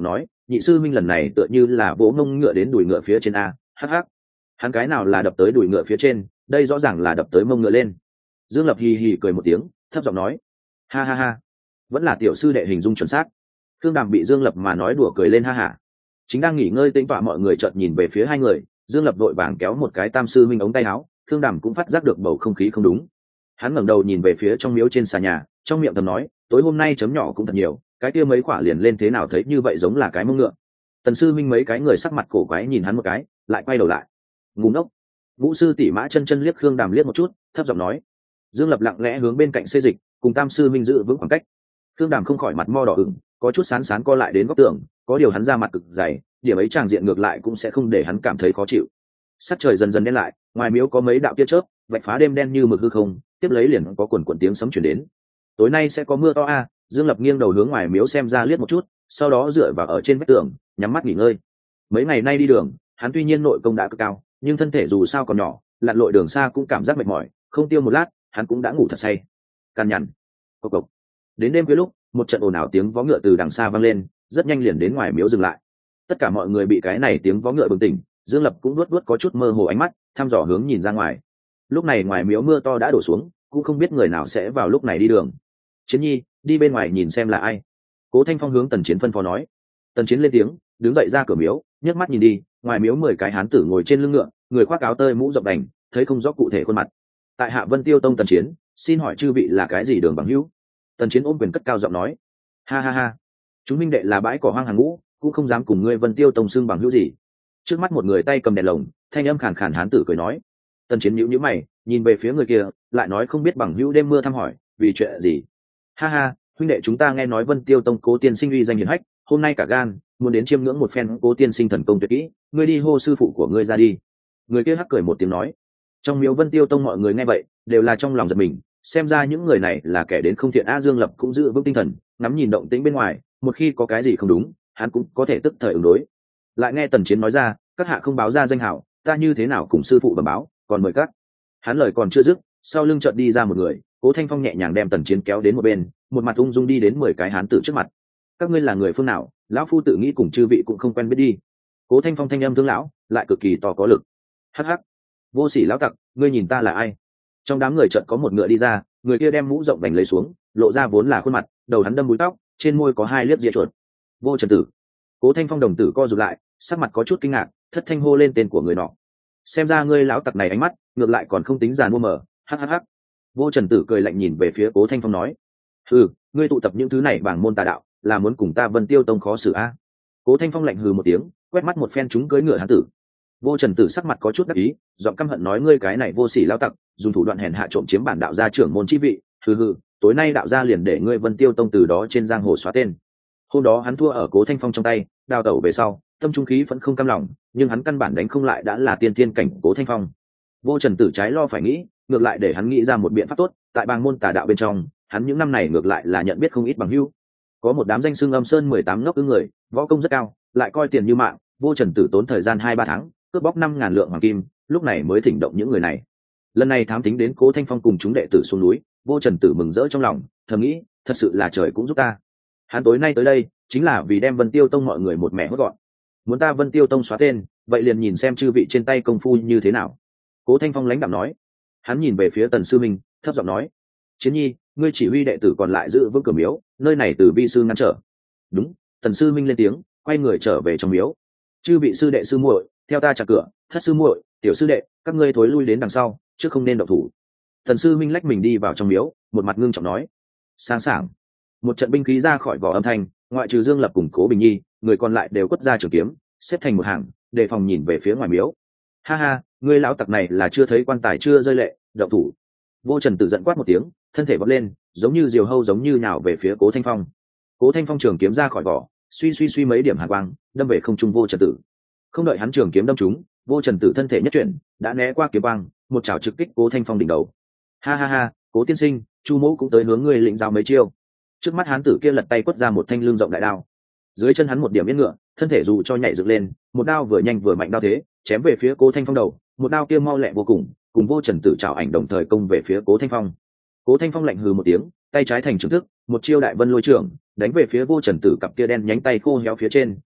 Speaker 1: nhị sư minh lần này tựa như là vỗ ngông ngựa đến đùi ngựa phía trên a. Hắc hắc, hắn cái nào là đập tới đùi ngựa phía trên, đây rõ ràng là đập tới mông ngựa lên. Dương Lập hì hì cười một tiếng, thấp giọng nói, ha ha ha, vẫn là tiểu sư đệ hình dung chuẩn xác. Khương Đàm bị Dương Lập mà nói đùa cười lên ha hả. Chính đang nghỉ ngơi tĩnh tọa mọi người chợt nhìn về phía hai người, Dương Lập vội vàng kéo một cái tam sư minh ống tay áo, Khương Đàm cũng phát giác được bầu không khí không đúng. Hắn ngẩng đầu nhìn về phía trong miếu trên xà nhà, trong miệng thầm nói, tối hôm nay chấm nhỏ cũng thật nhiều, cái kia mấy quả liền lên thế nào thấy như vậy giống là cái mông ngựa. Tần sư minh mấy cái người sắc mặt cổ quái nhìn hắn một cái, lại quay đầu lại. Ngu ngốc. Ngũ sư tỷ Mã Chân Chân liếc Khương Đàm liếc một chút, thấp giọng nói. Dương Lập lặng lẽ hướng bên cạnh xê dịch, cùng tam sư minh giữ vững khoảng cách. Khương Đàm không khỏi mặt mo đỏ ửng, có chút sán sán co lại đến góc tường, có điều hắn ra mặt cực dày, điểm ấy tràng diện ngược lại cũng sẽ không để hắn cảm thấy khó chịu. Sắc trời dần dần đen lại, ngoài miếu có mấy đạo tia chớp vạch phá đêm đen như mực hư không, tiếp lấy liền có quần quần tiếng sấm truyền đến. Tối nay sẽ có mưa to a. Dương Lập nghiêng đầu hướng ngoài miếu xem ra liếc một chút, sau đó dựa vào ở trên vách tường, nhắm mắt nghỉ ngơi. Mấy ngày nay đi đường, hắn tuy nhiên nội công đã cực cao, nhưng thân thể dù sao còn nhỏ, lặn lội đường xa cũng cảm giác mệt mỏi, không tiêu một lát, hắn cũng đã ngủ thật say. Cằn nhằn, cộc cộc. Đến đêm khuya lúc, một trận ồn ào tiếng vó ngựa từ đằng xa vang lên, rất nhanh liền đến ngoài miếu dừng lại. Tất cả mọi người bị cái này tiếng vó ngựa bừng tỉnh, Dương Lập cũng luốt có chút mơ hồ ánh mắt, thăm dò hướng nhìn ra ngoài. Lúc này ngoài miếu mưa to đã đổ xuống, cũng không biết người nào sẽ vào lúc này đi đường. Chiến Nhi, đi bên ngoài nhìn xem là ai. Cố Thanh Phong hướng Tần Chiến phân phó nói. Tần Chiến lên tiếng, đứng dậy ra cửa miếu, nhấc mắt nhìn đi, ngoài miếu 10 cái hán tử ngồi trên lưng ngựa, người khoác áo tơi mũ rộng đành, thấy không rõ cụ thể khuôn mặt. Tại hạ Vân Tiêu Tông Tần Chiến, xin hỏi chư vị là cái gì đường bằng hữu? Tần Chiến ôm quyền cất cao giọng nói. Ha ha ha, chúng minh đệ là bãi cỏ hoang hàng ngũ, cũng không dám cùng ngươi Vân Tiêu Tông xưng bằng hữu gì. Trước mắt một người tay cầm đèn lồng, thanh âm khàn khàn hán tử cười nói. Tần Chiến nhíu nhíu mày, nhìn về phía người kia, lại nói không biết bằng hữu đêm mưa thăm hỏi, vì chuyện gì? Ha ha, huynh đệ chúng ta nghe nói Vân Tiêu Tông Cố tiên sinh uy danh hiển hách, hôm nay cả gan muốn đến chiêm ngưỡng một phen Cố tiên sinh thần công tuyệt kỹ, ngươi đi hô sư phụ của ngươi ra đi. Người kia hắc cười một tiếng nói. Trong miếu Vân Tiêu Tông mọi người nghe vậy, đều là trong lòng giật mình, xem ra những người này là kẻ đến không thiện. A Dương Lập cũng giữ vững tinh thần, ngắm nhìn động tĩnh bên ngoài, một khi có cái gì không đúng, hắn cũng có thể tức thời ứng đối. Lại nghe Tần Chiến nói ra, các hạ không báo ra danh hảo, ta như thế nào cùng sư phụ bẩm báo, còn mời các. Hắn lời còn chưa dứt, sau lưng chợt đi ra một người, Cố Thanh Phong nhẹ nhàng đem Tần Chiến kéo đến một bên, một mặt ung dung đi đến 10 cái hán tử trước mặt. Các ngươi là người phương nào? Lão phu tự nghĩ cùng chư vị cũng không quen biết đi. Cố Thanh Phong thanh âm thương lão, lại cực kỳ to có lực. Hắc hắc, vô sỉ lão tặc, ngươi nhìn ta là ai? Trong đám người chợt có một ngựa đi ra, người kia đem mũ rộng vành lấy xuống, lộ ra vốn là khuôn mặt, đầu hắn đâm búi tóc, trên môi có 2 liếc ria chuột. Vô Trần Tử. Cố Thanh Phong đồng tử co rụt lại, sắc mặt có chút kinh ngạc, thất thanh hô lên tên của người nọ. Xem ra ngươi lão tặc này ánh mắt, ngược lại còn không tính giàn mua mờ. Hắc hắc hắc. Vô Trần Tử cười lạnh nhìn về phía Cố Thanh Phong nói. Hừ, ngươi tụ tập những thứ này bảng môn tà đạo, là muốn cùng ta Vân Tiêu Tông khó xử a? Cố Thanh Phong lạnh hừ một tiếng, quét mắt một phen chúng cưỡi ngựa hán tử. Vô Trần Tử sắc mặt có chút đắc ý, giọng căm hận nói ngươi cái này vô sỉ lão tặc, dùng thủ đoạn hèn hạ trộm chiếm bản đạo gia trưởng môn chi vị. Hừ, tối nay đạo gia liền để ngươi Vân Tiêu Tông từ đó trên giang hồ xóa tên. Hôm đó hắn thua ở Cố Thanh Phong trong tay, đào tẩu về sau, tâm trung khí vẫn không cam lòng, nhưng hắn căn bản đánh không lại đã là tiên tiên cảnh Cố Thanh Phong. Vô Trần Tử trái lo phải nghĩ, ngược lại để hắn nghĩ ra một biện pháp tốt. Tại bang môn tà đạo bên trong, hắn những năm này ngược lại là nhận biết không ít bằng hữu. Có một đám danh xưng Âm Sơn 18 ngốc ứng người, võ công rất cao, lại coi tiền như mạng. Vô Trần Tử tốn thời gian 2-3 tháng, cướp bóc 5.000 lượng hoàng kim, lúc này mới thỉnh động những người này. Lần này thám tính đến Cố Thanh Phong cùng chúng đệ tử xuống núi, Vô Trần Tử mừng rỡ trong lòng, thầm nghĩ, thật sự là trời cũng giúp ta. Hắn tối nay tới đây, chính là vì đem Vân Tiêu Tông mọi người một mẻ hốt gọn. Muốn ta Vân Tiêu Tông xóa tên, vậy liền nhìn xem chư vị trên tay công phu như thế nào. Cố Thanh Phong lãnh đạm nói. Hắn nhìn về phía Tần sư minh, thấp giọng nói. Chiến Nhi, ngươi chỉ huy đệ tử còn lại giữ vững cửa miếu, nơi này từ vi sư ngăn trở. Đúng. Tần sư minh lên tiếng, quay người trở về trong miếu. Chư vị sư đệ sư muội, theo ta chặt cửa. Thất sư muội, tiểu sư đệ, các ngươi thối lui đến đằng sau, chứ không nên động thủ. Tần sư minh lách mình đi vào trong miếu, một mặt ngưng trọng nói. Sáng sảng. Một trận binh khí ra khỏi vỏ âm thanh, ngoại trừ Dương Lập cùng Cố Bình Nhi, người còn lại đều quất ra trường kiếm, xếp thành một hàng, đề phòng nhìn về phía ngoài miếu. Ha ha, ngươi lão tặc này là chưa thấy quan tài chưa rơi lệ, động thủ. Vô Trần Tử giận quát một tiếng, thân thể vọt lên, giống như diều hâu giống như nhào về phía Cố Thanh Phong. Cố Thanh Phong trường kiếm ra khỏi vỏ, suy mấy điểm hàn quang, đâm về không trung Vô Trần Tử. Không đợi hắn trường kiếm đâm trúng, Vô Trần Tử thân thể nhất chuyển, đã né qua kiếm quang, một chảo trực kích Cố Thanh Phong đỉnh đầu. Ha ha ha, Cố tiên sinh, Chu Mẫu cũng tới hướng ngươi lĩnh giáo mấy chiêu. Trước mắt hán tử kia lật tay quất ra một thanh lưng rộng đại đao. Dưới chân hắn một điểm yên ngựa, thân thể dù cho nhảy dựng lên, một đao vừa nhanh vừa mạnh đao thế, chém về phía Cố Thanh Phong đầu, một đao kia mau lẹ vô cùng, cùng Vô Trần Tử chảo ảnh đồng thời công về phía Cố Thanh Phong. Cố Thanh Phong lạnh hừ một tiếng, tay trái thành trường thức, một chiêu đại vân lôi trưởng, đánh về phía Vô Trần Tử cặp kia đen nhánh tay khô héo phía trên,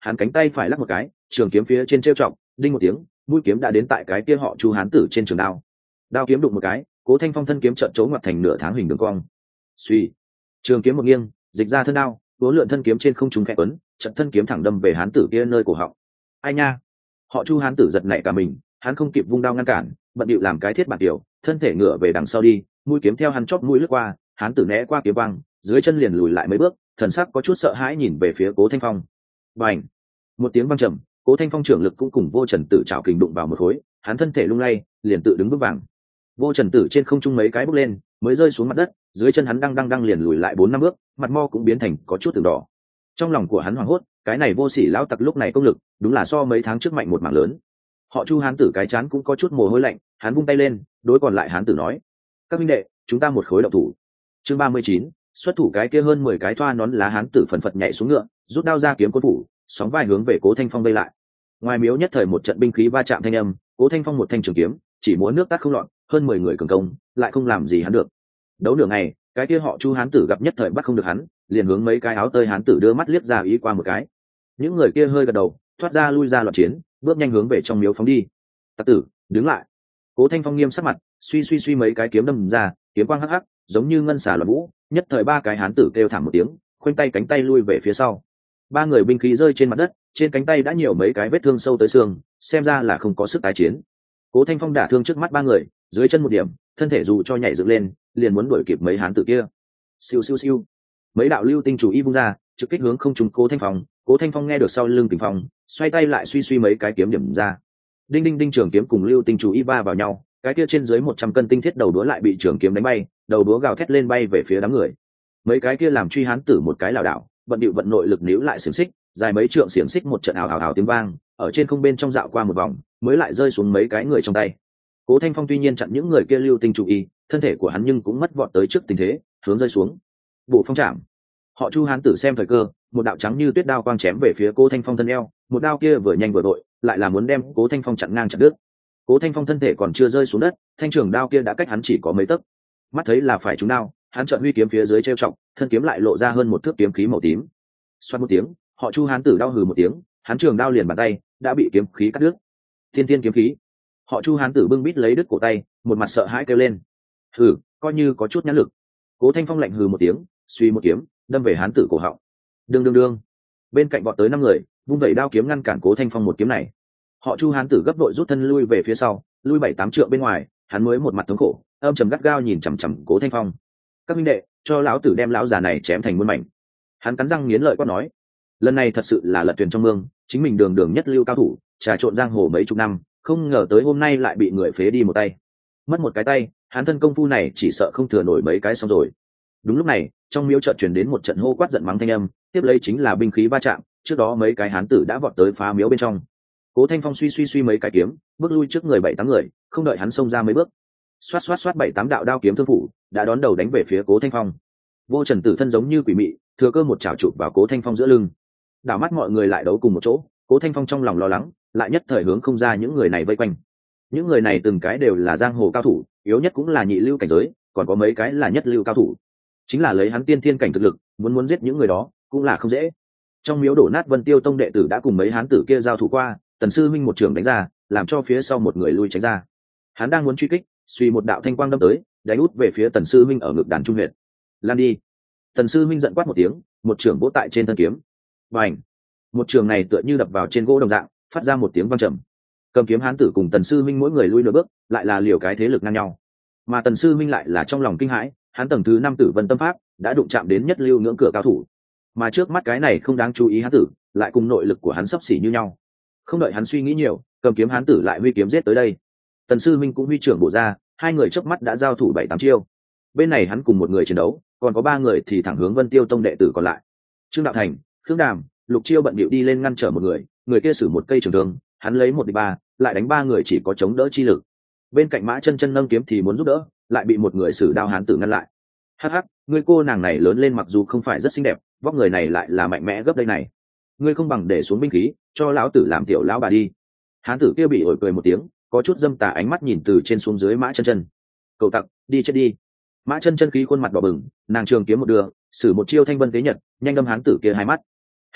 Speaker 1: hắn cánh tay phải lắc một cái, trường kiếm phía trên trêu trọng, đinh một tiếng, mũi kiếm đã đến tại cái kia họ Chu hán tử trên trường đao. Đao kiếm đụng một cái, Cố Thanh Phong thân kiếm trợn trố ngoặt thành nửa tháng hình đường cong. Suy, trường kiếm một nghiêng, dịch ra thân đao, uốn lượn thân kiếm trên không trung khẽ quấn, trận thân kiếm thẳng đâm về hán tử kia nơi cổ họng. Ai nha! Họ Chu hán tử giật nảy cả mình, hắn không kịp vung đao ngăn cản, bận điệu làm cái thiết bản tiểu, thân thể ngửa về đằng sau đi, mũi kiếm theo hắn chóp mũi lướt qua, hán tử né qua kiếm băng, dưới chân liền lùi lại mấy bước, thần sắc có chút sợ hãi nhìn về phía Cố Thanh Phong. Bành! Một tiếng vang trầm, Cố Thanh Phong trưởng lực cũng cùng Vô Trần Tử chảo kình đụng vào một khối, hắn thân thể lung lay, liền tự đứng vững vàng. Vô Trần Tử trên không trung mấy cái bước lên, mới rơi xuống mặt đất, dưới chân hắn đang liền lùi lại 4-5 bước, mặt mo cũng biến thành có chút từng đỏ. Trong lòng của hắn hoảng hốt, cái này vô sỉ lão tặc lúc này công lực, đúng là so mấy tháng trước mạnh một mảng lớn. Họ Chu hán tử cái chán cũng có chút mồ hôi lạnh, hắn vung tay lên, đối còn lại hán tử nói: "Các huynh đệ, chúng ta một khối động thủ." Chương 39, xuất thủ cái kia hơn 10 cái thoa nón lá hán tử phần phật nhảy xuống ngựa, rút đao ra kiếm côn phủ, sóng vai hướng về Cố Thanh Phong vây lại. Ngoài miếu nhất thời một trận binh khí va chạm thanh âm, Cố Thanh Phong một thanh trường kiếm, chỉ múa nước tắt không lọt, hơn 10 người cường công, lại không làm gì hắn được. Đấu nửa ngày, cái kia họ Chu hán tử gặp nhất thời bắt không được hắn, liền hướng mấy cái áo tơi hán tử đưa mắt liếc ra ý qua một cái. Những người kia hơi gật đầu, thoát ra lui ra loạn chiến, bước nhanh hướng về trong miếu phóng đi. Tặc tử, đứng lại! Cố Thanh Phong nghiêm sắc mặt, suy mấy cái kiếm đâm ra, kiếm quang hắc hắc, giống như ngân xà loạn vũ, nhất thời ba cái hán tử kêu thảm một tiếng, khoanh tay cánh tay lui về phía sau. Ba người binh khí rơi trên mặt đất, trên cánh tay đã nhiều mấy cái vết thương sâu tới xương, xem ra là không có sức tái chiến. Cố Thanh Phong đả thương trước mắt ba người, dưới chân một điểm, thân thể dù cho nhảy dựng lên, liền muốn đuổi kịp mấy hán tử kia. Siêu siêu siêu, mấy đạo lưu tinh chủ y vung ra, trực kích hướng không trung Cố Thanh Phong. Cố Thanh Phong nghe được sau lưng kình phong, xoay tay lại suy mấy cái kiếm điểm ra. Đinh đinh đinh, trường kiếm cùng lưu tinh chủ y va vào nhau, cái kia trên dưới 100 cân tinh thiết đầu đũa lại bị trường kiếm đánh bay, đầu đũa gào thét lên bay về phía đám người. Mấy cái kia làm truy hán tử một cái lảo đảo, vận điệu vận nội lực níu lại xiềng xích, dài mấy trượng xiềng xích một trận ào ào ào tiếng vang, ở trên không bên trong dạo qua một vòng, mới lại rơi xuống mấy cái người trong tay. Cố Thanh Phong tuy nhiên chặn những người kia lưu tinh chủ y, thân thể của hắn nhưng cũng mất vọt tới trước tình thế, hướng rơi xuống. Bộ phong trảm. Họ Chu hán tử xem thời cơ, một đạo trắng như tuyết đao quang chém về phía Cố Thanh Phong thân eo, một đao kia vừa nhanh vừa đội, lại là muốn đem Cố Thanh Phong chặn ngang chặt đứt. Cố Thanh Phong thân thể còn chưa rơi xuống đất, thanh trường đao kia đã cách hắn chỉ có mấy tấc. Mắt thấy là phải trúng đao, hắn chợt huy kiếm phía dưới trêu trọng, thân kiếm lại lộ ra hơn một thước kiếm khí màu tím. Xoát một tiếng, họ Chu hán tử đau hừ một tiếng, hắn trường đao liền bàn tay đã bị kiếm khí cắt đứt. Thiên thiên kiếm khí. Họ Chu hán tử bưng bít lấy đứt cổ tay, một mặt sợ hãi kêu lên: "Hừ, coi như có chút nhãn lực." Cố Thanh Phong lạnh hừ một tiếng, suy một kiếm đâm về hán tử cổ họng. Đương. Bên cạnh bọn tới 5 người, vung vẩy đao kiếm ngăn cản Cố Thanh Phong một kiếm này. Họ Chu hán tử gấp đội rút thân lui về phía sau, lui 7-8 trượng bên ngoài, hắn mới một mặt thống khổ, âm trầm gắt gao nhìn chằm chằm Cố Thanh Phong. "Các huynh đệ, cho lão tử đem lão già này chém thành muôn mảnh." Hắn cắn răng nghiến lợi quát nói. Lần này thật sự là lật thuyền trong mương, chính mình đường nhất lưu cao thủ, trà trộn giang hồ mấy chục năm, không ngờ tới hôm nay lại bị người phế đi một tay. Mất một cái tay, hắn thân công phu này chỉ sợ không thừa nổi mấy cái xong rồi. Đúng lúc này, trong miếu chợt truyền đến một trận hô quát giận mắng thanh âm, tiếp lấy chính là binh khí va chạm, trước đó mấy cái hán tử đã vọt tới phá miếu bên trong. Cố Thanh Phong suy mấy cái kiếm, bước lui trước người 7-8 người, không đợi hắn xông ra mấy bước. Xoát 7-8 đạo đao kiếm thương phủ, đã đón đầu đánh về phía Cố Thanh Phong. Vô Trần Tử thân giống như quỷ mị, thừa cơ một chảo chụp vào Cố Thanh Phong giữa lưng. Đảo mắt mọi người lại đấu cùng một chỗ, Cố Thanh Phong trong lòng lo lắng, lại nhất thời hướng không ra những người này vây quanh. Những người này từng cái đều là giang hồ cao thủ, yếu nhất cũng là nhị lưu cảnh giới, còn có mấy cái là nhất lưu cao thủ. Chính là lấy hắn tiên thiên cảnh thực lực, muốn giết những người đó cũng là không dễ. Trong miếu đổ nát Vân Tiêu Tông đệ tử đã cùng mấy hán tử kia giao thủ qua, Tần sư minh một trường đánh ra, làm cho phía sau một người lui tránh ra. Hắn đang muốn truy kích, suy một đạo thanh quang đâm tới, đánh út về phía Tần sư minh ở ngực đàn trung huyệt. "Lan đi!" Tần sư minh giận quát một tiếng, một trường vỗ tại trên thân kiếm. Bành! Một trường này tựa như đập vào trên gỗ đồng dạng, phát ra một tiếng vang trầm. Cầm kiếm hán tử cùng Tần sư minh mỗi người lui nửa bước, lại là liều cái thế lực ngang nhau. Mà Tần sư minh lại là trong lòng kinh hãi, hắn tầng thứ 5 tử vân tâm pháp đã đụng chạm đến nhất lưu ngưỡng cửa cao thủ, mà trước mắt cái này không đáng chú ý hán tử lại cùng nội lực của hắn sấp xỉ như nhau. Không đợi hắn suy nghĩ nhiều, cầm kiếm hán tử lại huy kiếm giết tới đây. Tần sư minh cũng huy trưởng bổ ra, hai người chớp mắt đã giao thủ 7-8 chiêu. Bên này hắn cùng một người chiến đấu, còn có 3 người thì thẳng hướng Vân Tiêu Tông đệ tử còn lại. Trương Đạo Thành, Khương Đàm, Lục Chiêu bận bịu đi lên ngăn trở một người kia sử một cây trường thương, hắn lấy 1 địch 3, lại đánh 3 người chỉ có chống đỡ chi lực. Bên cạnh Mã Chân Chân nâng kiếm thì muốn giúp đỡ, lại bị một người sử đao hán tử ngăn lại. "Hắc, người cô nàng này lớn lên mặc dù không phải rất xinh đẹp, vóc người này lại là mạnh mẽ gấp đây này. Ngươi không bằng để xuống binh khí, cho lão tử làm tiểu lão bà đi." Hán tử kia bị ổi cười một tiếng, có chút dâm tà ánh mắt nhìn từ trên xuống dưới Mã Chân Chân. "Cậu tặc, đi chết đi." Mã Chân Chân khí khuôn mặt đỏ bừng, nàng trường kiếm một đường, sử một chiêu thanh vân tế nhật, nhanh đâm hán tử kia hai mắt. "Ha ha,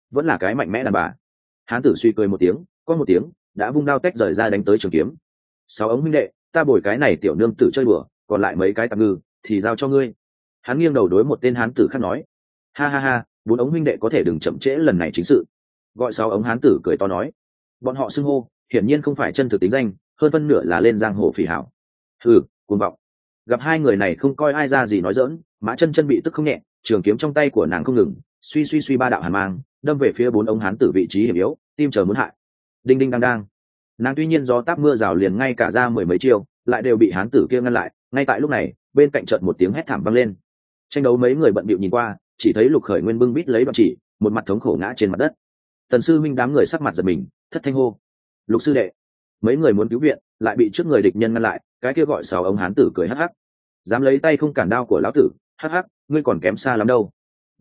Speaker 1: vẫn là cái mạnh mẽ đàn bà. Hán tử suy cười một tiếng, có một tiếng đã vung đao tách rời ra đánh tới trường kiếm. Sáu ống huynh đệ, ta bồi cái này tiểu nương tử chơi bừa, còn lại mấy cái tạm ngư thì giao cho ngươi. Hắn nghiêng đầu đối một tên hán tử khác nói. Ha ha ha, bốn ống huynh đệ có thể đừng chậm trễ lần này chính sự. Gọi sáu ống hán tử cười to nói. Bọn họ xưng hô hiển nhiên không phải chân thực tính danh, hơn phân nửa là lên giang hồ phỉ hảo. Ừ, cuồng vọng. Gặp hai người này không coi ai ra gì nói dỡn, Mã Chân Chân bị tức không nhẹ, trường kiếm trong tay của nàng không ngừng suy ba đạo hàn mang đâm về phía bốn ống hán tử vị trí hiểm yếu, tim chờ muốn hại. Đinh đinh đang đang, nàng tuy nhiên gió táp mưa rào liền ngay cả ra mười mấy chiêu, lại đều bị hán tử kia ngăn lại. Ngay tại lúc này, bên cạnh chợt một tiếng hét thảm vang lên. Tranh đấu mấy người bận bịu nhìn qua, chỉ thấy Lục Khởi Nguyên bưng bít lấy đoạn chỉ, một mặt thống khổ ngã trên mặt đất. Tần sư minh đám người sắc mặt giật mình, thất thanh hô: Lục sư đệ! Mấy người muốn cứu viện, lại bị trước người địch nhân ngăn lại. Cái kia gọi sáu ống hán tử cười hắc hắc: dám lấy tay không cản đao của lão tử, hắc hắc, ngươi còn kém xa lắm đâu.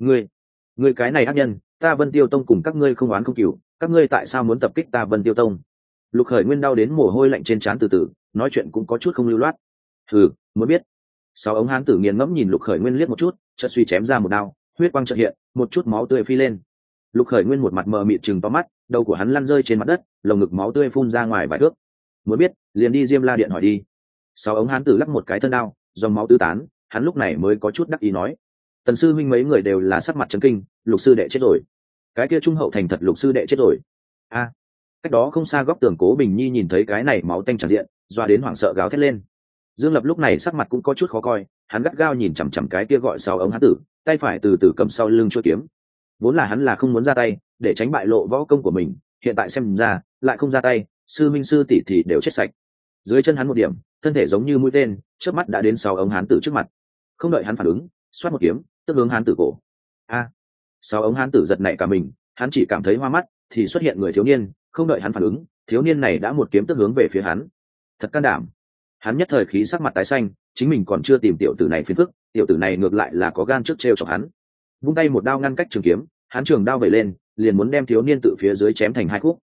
Speaker 1: Ngươi cái này ác nhân, ta Vân Tiêu Tông cùng các ngươi không oán không cừu, các ngươi tại sao muốn tập kích ta Vân Tiêu Tông? Lục Khởi Nguyên đau đến mồ hôi lạnh trên trán, từ từ nói chuyện cũng có chút không lưu loát. Hừ, muốn biết? Sáu ống hán tử nghiền ngẫm nhìn Lục Khởi Nguyên liếc một chút, chợt suy chém ra một đao, huyết quang chợt hiện, một chút máu tươi phi lên. Lục Khởi Nguyên một mặt mờ mịt trừng to mắt, đầu của hắn lăn rơi trên mặt đất, lồng ngực máu tươi phun ra ngoài vài thước. Muốn biết, liền đi Diêm La Điện hỏi đi. Sáu ống hán tử lắc một cái thân đao, dòng máu tứ tán, hắn lúc này mới có chút đắc ý nói. Tần sư huynh mấy người đều là sắc mặt chấn kinh, Lục sư đệ chết rồi. Cái kia trung hậu thành thật Lục sư đệ chết rồi. A, cách đó không xa góc tường Cố Bình Nhi nhìn thấy cái này máu tanh tràn diện, doa đến hoảng sợ gào thét lên. Dương Lập lúc này sắc mặt cũng có chút khó coi, hắn gắt gao nhìn chằm chằm cái kia gọi sáu ống hán tử, tay phải từ từ cầm sau lưng chuôi kiếm. Vốn là hắn là không muốn ra tay, để tránh bại lộ võ công của mình, hiện tại xem ra lại không ra tay, sư minh sư tỷ thì đều chết sạch. Dưới chân hắn một điểm, thân thể giống như mũi tên, chớp mắt đã đến sáu ống hán tử trước mặt. Không đợi hắn phản ứng, xoát một kiếm, tức hướng hán tử cổ. A! Sáu ống hán tử giật nảy cả mình, hắn chỉ cảm thấy hoa mắt, thì xuất hiện người thiếu niên, không đợi hắn phản ứng, thiếu niên này đã một kiếm tức hướng về phía hắn. Thật can đảm! Hắn nhất thời khí sắc mặt tái xanh, chính mình còn chưa tìm tiểu tử này phiền phức, tiểu tử này ngược lại là có gan trước trêu chọc hắn. Vung tay một đao ngăn cách trường kiếm, hắn trường đao vẩy lên, liền muốn đem thiếu niên tự phía dưới chém thành hai khúc.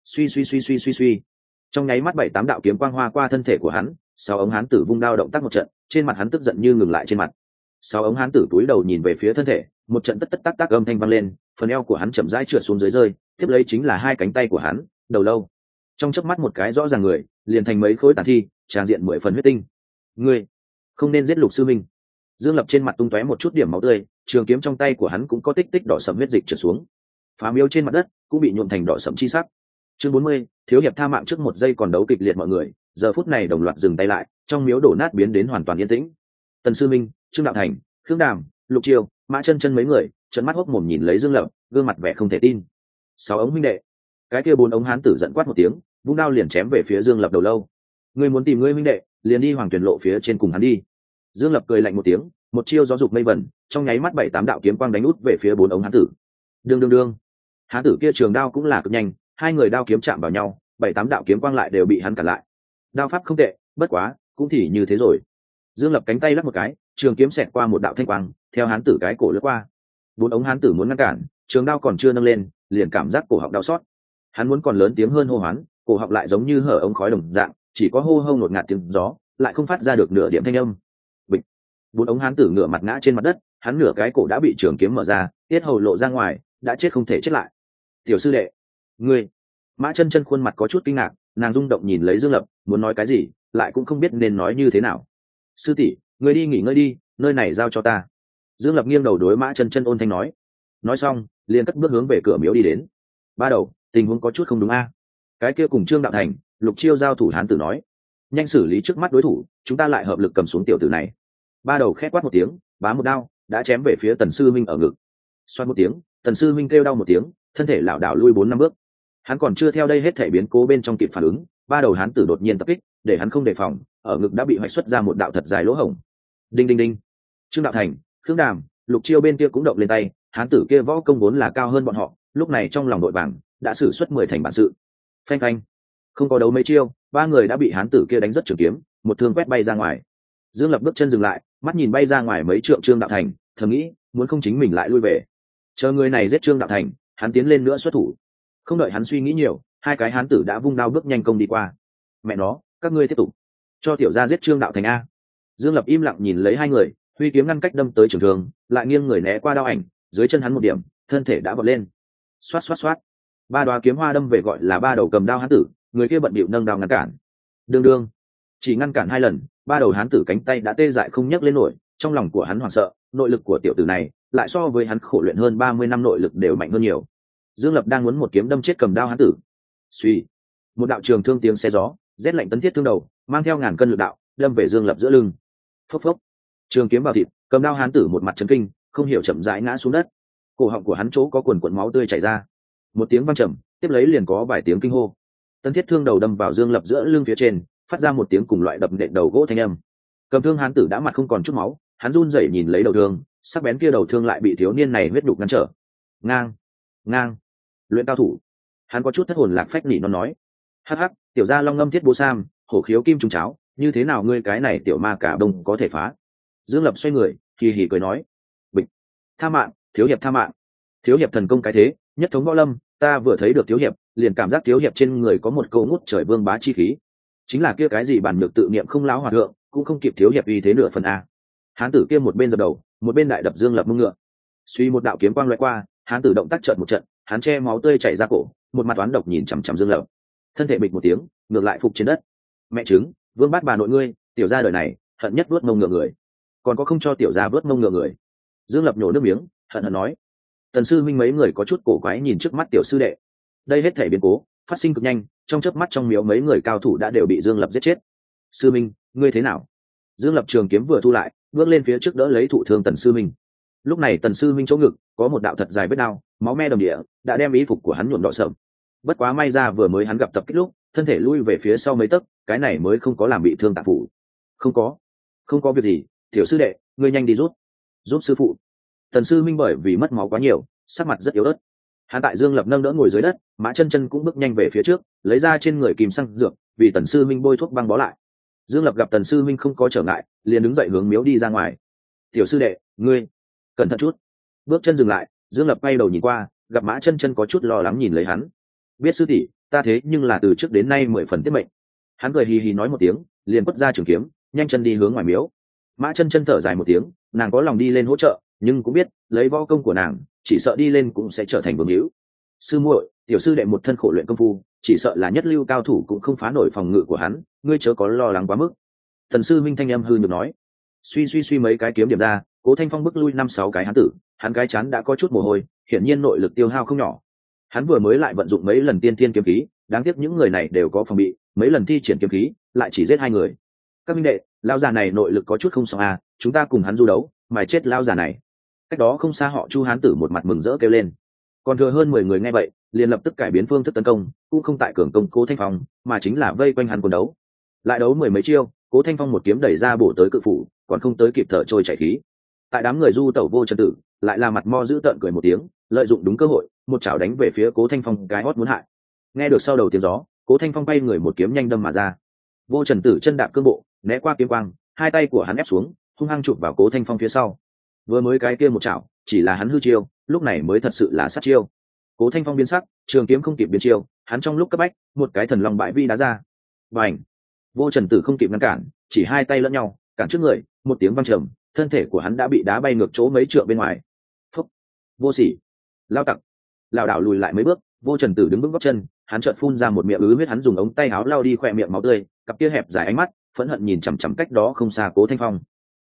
Speaker 1: Suy. Trong nháy mắt bảy tám đạo kiếm quang hoa qua thân thể của hắn, sáu ống hán tử vung đao động tác một trận, trên mặt hắn tức giận như ngừng lại trên mặt. Sáu ống hán tử cúi đầu nhìn về phía thân thể, một trận tất tác âm thanh vang lên, phần eo của hắn chậm rãi trượt xuống dưới rơi, tiếp lấy chính là hai cánh tay của hắn, đầu lâu. Trong chớp mắt một cái rõ ràng người, liền thành mấy khối tàn thi, tràn diện 10 phần huyết tinh. Ngươi không nên giết Lục sư minh. Dương Lập trên mặt tung tóe một chút điểm máu tươi, trường kiếm trong tay của hắn cũng có tích tích đỏ sẫm huyết dịch trượt xuống. Phá miếu trên mặt đất cũng bị nhuộm thành đỏ sẫm chi sắc. Chương 40, thiếu hiệp tha mạng trước một giây còn đấu kịch liệt mọi người, giờ phút này đồng loạt dừng tay lại, trong miếu đổ nát biến đến hoàn toàn yên tĩnh. Tần sư minh, Trương Đạo Thành, Khương Đàm, Lục Chiêu, Mã Chân Chân mấy người trợn mắt hốc mồm nhìn lấy Dương Lập, gương mặt vẻ không thể tin. Sáu ống huynh đệ. Cái kia bốn ống hán tử giận quát một tiếng, vung đao liền chém về phía Dương Lập đầu lâu. Ngươi muốn tìm ngươi huynh đệ, liền đi Hoàng Tuyển lộ phía trên cùng hắn đi. Dương Lập cười lạnh một tiếng, một chiêu gió dục mây vẩn, trong nháy mắt bảy tám đạo kiếm quang đánh út về phía bốn ống hán tử. Đương. Hán tử kia trường đao cũng là cực nhanh, hai người đao kiếm chạm vào nhau, bảy tám đạo kiếm quang lại đều bị hắn cản lại. Đao pháp không tệ, bất quá cũng thì như thế rồi. Dương Lập cánh tay lắc một cái, trường kiếm xẹt qua một đạo thanh quang, theo hán tử cái cổ lướt qua. Bốn ống hán tử muốn ngăn cản, trường đao còn chưa nâng lên, liền cảm giác cổ họng đau xót. Hắn muốn còn lớn tiếng hơn hô hoán, cổ họng lại giống như hở ống khói đồng dạng, chỉ có hô hô ngột ngạt tiếng gió, lại không phát ra được nửa điểm thanh âm. Bịch. Bốn ống hán tử ngửa mặt ngã trên mặt đất, hắn nửa cái cổ đã bị trường kiếm mở ra, tiết hầu lộ ra ngoài, đã chết không thể chết lại. Tiểu sư đệ, ngươi. Mã Chân Chân khuôn mặt có chút kinh ngạc, nàng rung động nhìn lấy Dương Lập, muốn nói cái gì, lại cũng không biết nên nói như thế nào. Sư tỷ, ngươi đi nghỉ ngơi đi, nơi này giao cho ta. Dương Lập nghiêng đầu đối Mã Chân Chân ôn thanh nói. Nói xong, liền cất bước hướng về cửa miếu đi đến. Ba đầu, tình huống có chút không đúng a. Cái kia cùng Trương Đạo Thành, Lục Chiêu giao thủ hán tử nói. Nhanh xử lý trước mắt đối thủ, chúng ta lại hợp lực cầm xuống tiểu tử này. Ba đầu khét quát một tiếng, bá một đao, đã chém về phía Tần sư minh ở ngực. Xoát một tiếng, Tần sư minh kêu đau một tiếng, thân thể lảo đảo lui 4-5 bước. Hắn còn chưa theo đây hết thể biến cố bên trong kịp phản ứng, ba đầu hán tử đột nhiên tập kích, để hắn không đề phòng, ở ngực đã bị hoạch xuất ra một đạo thật dài lỗ hổng. Đinh. Trương Đạo Thành, Khương Đàm, Lục Chiêu bên kia cũng động lên tay, hán tử kia võ công vốn là cao hơn bọn họ, lúc này trong lòng đội vàng đã sử xuất 10 thành bản sự. Phanh. Không có đấu mấy chiêu, ba người đã bị hán tử kia đánh rất trường kiếm, một thương quét bay ra ngoài. Dương Lập bước chân dừng lại, mắt nhìn bay ra ngoài mấy trượng Trương Đạo Thành, thầm nghĩ, muốn không chính mình lại lui về. Chờ người này giết Trương Đạo Thành, hắn tiến lên nữa xuất thủ. Không đợi hắn suy nghĩ nhiều, hai cái hán tử đã vung đao bước nhanh công đi qua. Mẹ nó, các ngươi tiếp tục cho tiểu gia giết Trương Đạo Thành a. Dương Lập im lặng nhìn lấy hai người, huy kiếm ngăn cách đâm tới trường thương, lại nghiêng người né qua đao ảnh, dưới chân hắn một điểm, thân thể đã vọt lên. Xoát xoát xoát, ba đoá kiếm hoa đâm về gọi là ba đầu cầm đao hán tử, người kia bận bịu nâng đao ngăn cản. Đương đương, chỉ ngăn cản 2 lần, ba đầu hán tử cánh tay đã tê dại không nhấc lên nổi. Trong lòng của hắn hoảng sợ, nội lực của tiểu tử này lại so với hắn khổ luyện hơn 30 năm nội lực đều mạnh hơn nhiều. Dương Lập đang muốn một kiếm đâm chết cầm đao hán tử. Suy, một đạo trường thương tiếng xe gió, rét lạnh tấn thiết thương đầu, mang theo ngàn cân lực đạo, đâm về Dương Lập giữa lưng. Phốc phốc, trường kiếm vào thịt, cầm đao hán tử một mặt chấn kinh, không hiểu chậm rãi ngã xuống đất. Cổ họng của hắn chỗ có quần quần máu tươi chảy ra. Một tiếng vang trầm, tiếp lấy liền có vài tiếng kinh hô. Tấn thiết thương đầu đâm vào Dương Lập giữa lưng phía trên, phát ra một tiếng cùng loại đập nện đầu gỗ thanh âm. Cầm thương hán tử đã mặt không còn chút máu, hắn run rẩy nhìn lấy đầu thương, sắc bén kia đầu thương lại bị thiếu niên này huyết đục ngăn trở. Ngang, ngang, luyện cao thủ. Hắn có chút thất hồn lạc phách nỉ nó nói, hắc hắc, tiểu gia long ngâm thiết bố sam, hổ khiếu kim trùng cháo, như thế nào ngươi cái này tiểu ma cả đông có thể phá? Dương Lập xoay người, kỳ hỉ cười nói, bịch, tha mạng, thiếu hiệp tha mạng. Thiếu hiệp thần công cái thế, nhất thống võ lâm, ta vừa thấy được thiếu hiệp, liền cảm giác thiếu hiệp trên người có một câu ngút trời vương bá chi khí. Chính là kia cái gì bản nhược tự niệm không láo hòa thượng, cũng không kịp thiếu hiệp uy thế nửa phần a. Hán tử kia một bên dập đầu, một bên đại đập Dương Lập mông ngựa. Suy một đạo kiếm quang lóe qua, hán tử động tác trợn một trận, hắn che máu tươi chảy ra cổ, một mặt toán độc nhìn chằm chằm Dương Lập. Thân thể bịch một tiếng, ngược lại phục trên đất. Mẹ chứng, vương bát bà nội ngươi, tiểu gia đời này hận nhất vuốt mông ngựa người, còn có không cho tiểu gia vớt mông ngựa người. Dương Lập nhổ nước miếng, hận hận nói. Tần sư minh mấy người có chút cổ quái nhìn trước mắt tiểu sư đệ. Đây hết thể biến cố phát sinh cực nhanh, trong chớp mắt trong miếu mấy người cao thủ đã đều bị Dương Lập giết chết. Sư minh, ngươi thế nào? Dương Lập trường kiếm vừa thu lại, bước lên phía trước đỡ lấy thụ thương Tần sư minh. Lúc này Tần sư minh chỗ ngực có một đạo thật dài vết đao, máu me đầm địa, đã đem y phục của hắn nhuộm đỏ sậm. Bất quá may ra vừa mới hắn gặp tập kích lúc, thân thể lui về phía sau mấy tấc, cái này mới không có làm bị thương tạ phụ. Không có việc gì, tiểu sư đệ, ngươi nhanh đi giúp sư phụ. Tần sư minh bởi vì mất máu quá nhiều, sắc mặt rất yếu ớt. Hắn tại Dương Lập nâng đỡ ngồi dưới đất, Mã Chân Chân cũng bước nhanh về phía trước, lấy ra trên người kìm xăng dược, vì Tần sư minh bôi thuốc băng bó lại. Dương Lập gặp Tần sư minh không có trở ngại, liền đứng dậy hướng miếu đi ra ngoài. Tiểu sư đệ, ngươi cẩn thận chút. Bước chân dừng lại, Dương Lập quay đầu nhìn qua, gặp Mã Chân Chân có chút lo lắng nhìn lấy hắn. Biết sư tỷ, ta thế nhưng là từ trước đến nay 10 phần tiết mệnh. Hắn cười hì hì nói một tiếng, liền quất ra trường kiếm, nhanh chân đi hướng ngoài miếu. Mã Chân Chân thở dài một tiếng, nàng có lòng đi lên hỗ trợ, nhưng cũng biết lấy võ công của nàng, chỉ sợ đi lên cũng sẽ trở thành vương hữu. Sư muội, tiểu sư đệ một thân khổ luyện công phu, chỉ sợ là nhất lưu cao thủ cũng không phá nổi phòng ngự của hắn, ngươi chớ có lo lắng quá mức. Thần sư minh thanh âm hư nhược nói. Suy mấy cái kiếm điểm ra, Cố Thanh Phong bức lui 5-6 cái hán tử, hắn cái chán đã có chút mồ hôi, hiển nhiên nội lực tiêu hao không nhỏ. Hắn vừa mới lại vận dụng mấy lần tiên thiên kiếm khí, đáng tiếc những người này đều có phòng bị, mấy lần thi triển kiếm khí, lại chỉ giết 2 người. Các minh đệ, lão già này nội lực có chút không xong à, chúng ta cùng hắn du đấu, mày chết lão già này. Cách đó không xa họ Chu hán tử một mặt mừng rỡ kêu lên. Còn thừa hơn 10 người nghe vậy, liền lập tức cải biến phương thức tấn công, cũng không tại cường công Cố Thanh Phong, mà chính là vây quanh hắn cuốn đấu. Lại đấu 10 mấy chiêu, Cố Thanh Phong một kiếm đẩy ra bổ tới cự phủ, còn không tới kịp thở trôi chảy khí. Tại đám người du tẩu vô trật tử, lại là mặt mo giữ tợn cười một tiếng, lợi dụng đúng cơ hội, một chảo đánh về phía Cố Thanh Phong cái hót muốn hại. Nghe được sau đầu tiếng gió, Cố Thanh Phong bay người một kiếm nhanh đâm mà ra. Vô Trần Tử chân đạp cương bộ, né qua kiếm quang, hai tay của hắn ép xuống, hung hăng chụp vào Cố Thanh Phong phía sau. Vừa mới cái kia một chảo, chỉ là hắn hư chiêu, lúc này mới thật sự là sát chiêu. Cố Thanh Phong biến sắc, trường kiếm không kịp biến chiêu, hắn trong lúc cấp bách, một cái thần long bãi vi đá ra. Bành! Vô Trần Tử không kịp ngăn cản, chỉ hai tay lẫn nhau, cản trước người, một tiếng vang trầm, thân thể của hắn đã bị đá bay ngược chỗ mấy trượng bên ngoài. Phúc! Vô sỉ! Lao tặc! Lảo đảo lùi lại mấy bước, Vô Trần Tử đứng vững gót chân, hắn chợt phun ra một miệng ứ huyết, hắn dùng ống tay áo lau đi khỏe miệng máu tươi, cặp kia hẹp dài ánh mắt, phẫn hận nhìn chằm chằm cách đó không xa Cố Thanh Phong.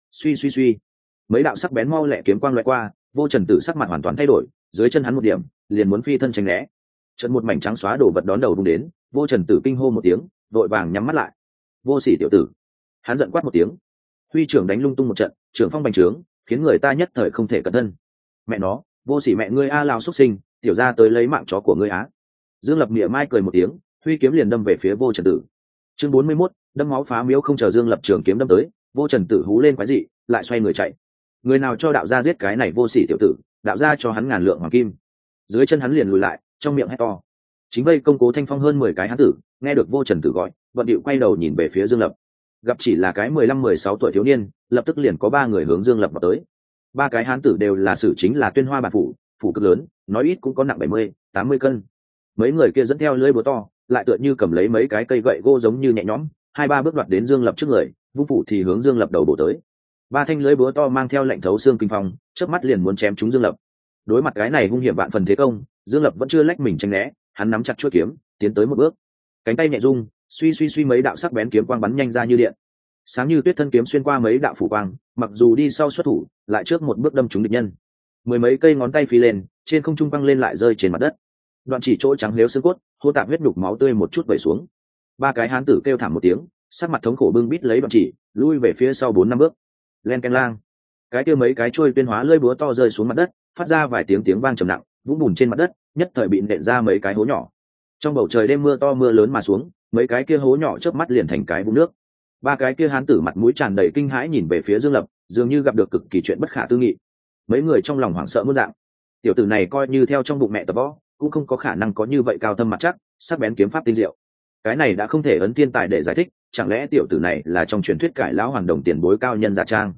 Speaker 1: Suy, mấy đạo sắc bén mau lẹ kiếm quang lóe qua, Vô Trần Tử sắc mặt hoàn toàn thay đổi, dưới chân hắn một điểm, liền muốn phi thân tránh né. Chợt một mảnh trắng xóa đổ vật đón đầu đụng đến, Vô Trần Tử kinh hô một tiếng, vội vàng nhắm mắt lại. Vô sỉ tiểu tử! Hắn giận quát một tiếng, huy trưởng đánh lung tung một trận, trưởng phong bành trướng, khiến người ta nhất thời không thể cẩn thân. Mẹ nó, vô sỉ mẹ ngươi a lao xuất sinh, tiểu ra tới lấy mạng chó của ngươi á! Dương Lập mỉa mai cười một tiếng, huy kiếm liền đâm về phía Vô Trần Tử. Chương 41, đâm máu phá miếu. Không chờ Dương Lập trường kiếm đâm tới, Vô Trần Tử hú lên quái dị, lại xoay người chạy. Người nào cho đạo gia giết cái này vô sỉ tiểu tử, đạo gia cho hắn ngàn lượng hoàng kim. Dưới chân hắn liền lùi lại, trong miệng hét to. Chính vây công Cố Thanh Phong hơn 10 cái hán tử, nghe được Vô Trần Tử gọi, vận điệu quay đầu nhìn về phía Dương Lập. Gặp chỉ là cái 15-16 tuổi thiếu niên, lập tức liền có 3 người hướng Dương Lập vào tới. 3 cái hán tử đều là sử chính là Tuyên Hoa bản phủ cực lớn, nói ít cũng có nặng 70-80 cân. Mấy người kia dẫn theo lưỡi búa to, lại tựa như cầm lấy mấy cái cây gậy gỗ giống như nhẹ nhõm, 2-3 bước đoạt đến Dương Lập trước người, vung phủ thì hướng Dương Lập đầu bổ tới. 3 thanh lưỡi búa to mang theo lệnh thấu xương kinh phong, chớp mắt liền muốn chém trúng Dương Lập. Đối mặt cái này hung hiểm vạn phần thế công, Dương Lập vẫn chưa lách mình tránh né, hắn nắm chặt chuôi kiếm tiến tới một bước, cánh tay nhẹ rung, suy suy suy mấy đạo sắc bén kiếm quang bắn nhanh ra như điện, sáng như tuyết thân kiếm xuyên qua mấy đạo phủ quang, mặc dù đi sau xuất thủ lại trước một bước đâm trúng địch nhân. Mười mấy cây ngón tay phi lên, trên không trung băng lên lại rơi trên mặt đất. Đoạn chỉ chỗ trắng liếu xương cốt, hô tạp huyết nhục máu tươi một chút vẩy xuống. Ba cái hán tử kêu thảm một tiếng, sắc mặt thống khổ bưng bít lấy đoạn chỉ, lui về phía sau 4-5 bước. Len canh lang, cái kia mấy cái chuôi tuyên hóa lưỡi búa to rơi xuống mặt đất, phát ra vài tiếng tiếng vang trầm nặng, vũng bùn trên mặt đất nhất thời bị nện ra mấy cái hố nhỏ. Trong bầu trời đêm mưa to mưa lớn mà xuống, mấy cái kia hố nhỏ chớp mắt liền thành cái vũng nước. Ba cái kia hán tử mặt mũi tràn đầy kinh hãi nhìn về phía Dương Lập, dường như gặp được cực kỳ chuyện bất khả tư nghị. Mấy người trong lòng hoảng sợ muôn dạng. Tiểu tử này coi như theo trong bụng mẹ tập võ, cũng không có khả năng có như vậy cao thâm mặt chắc, sắc bén kiếm pháp tinh diệu. Cái này đã không thể ấn thiên tài để giải thích, chẳng lẽ tiểu tử này là trong truyền thuyết cải lão hoàng đồng tiền bối cao nhân giả trang?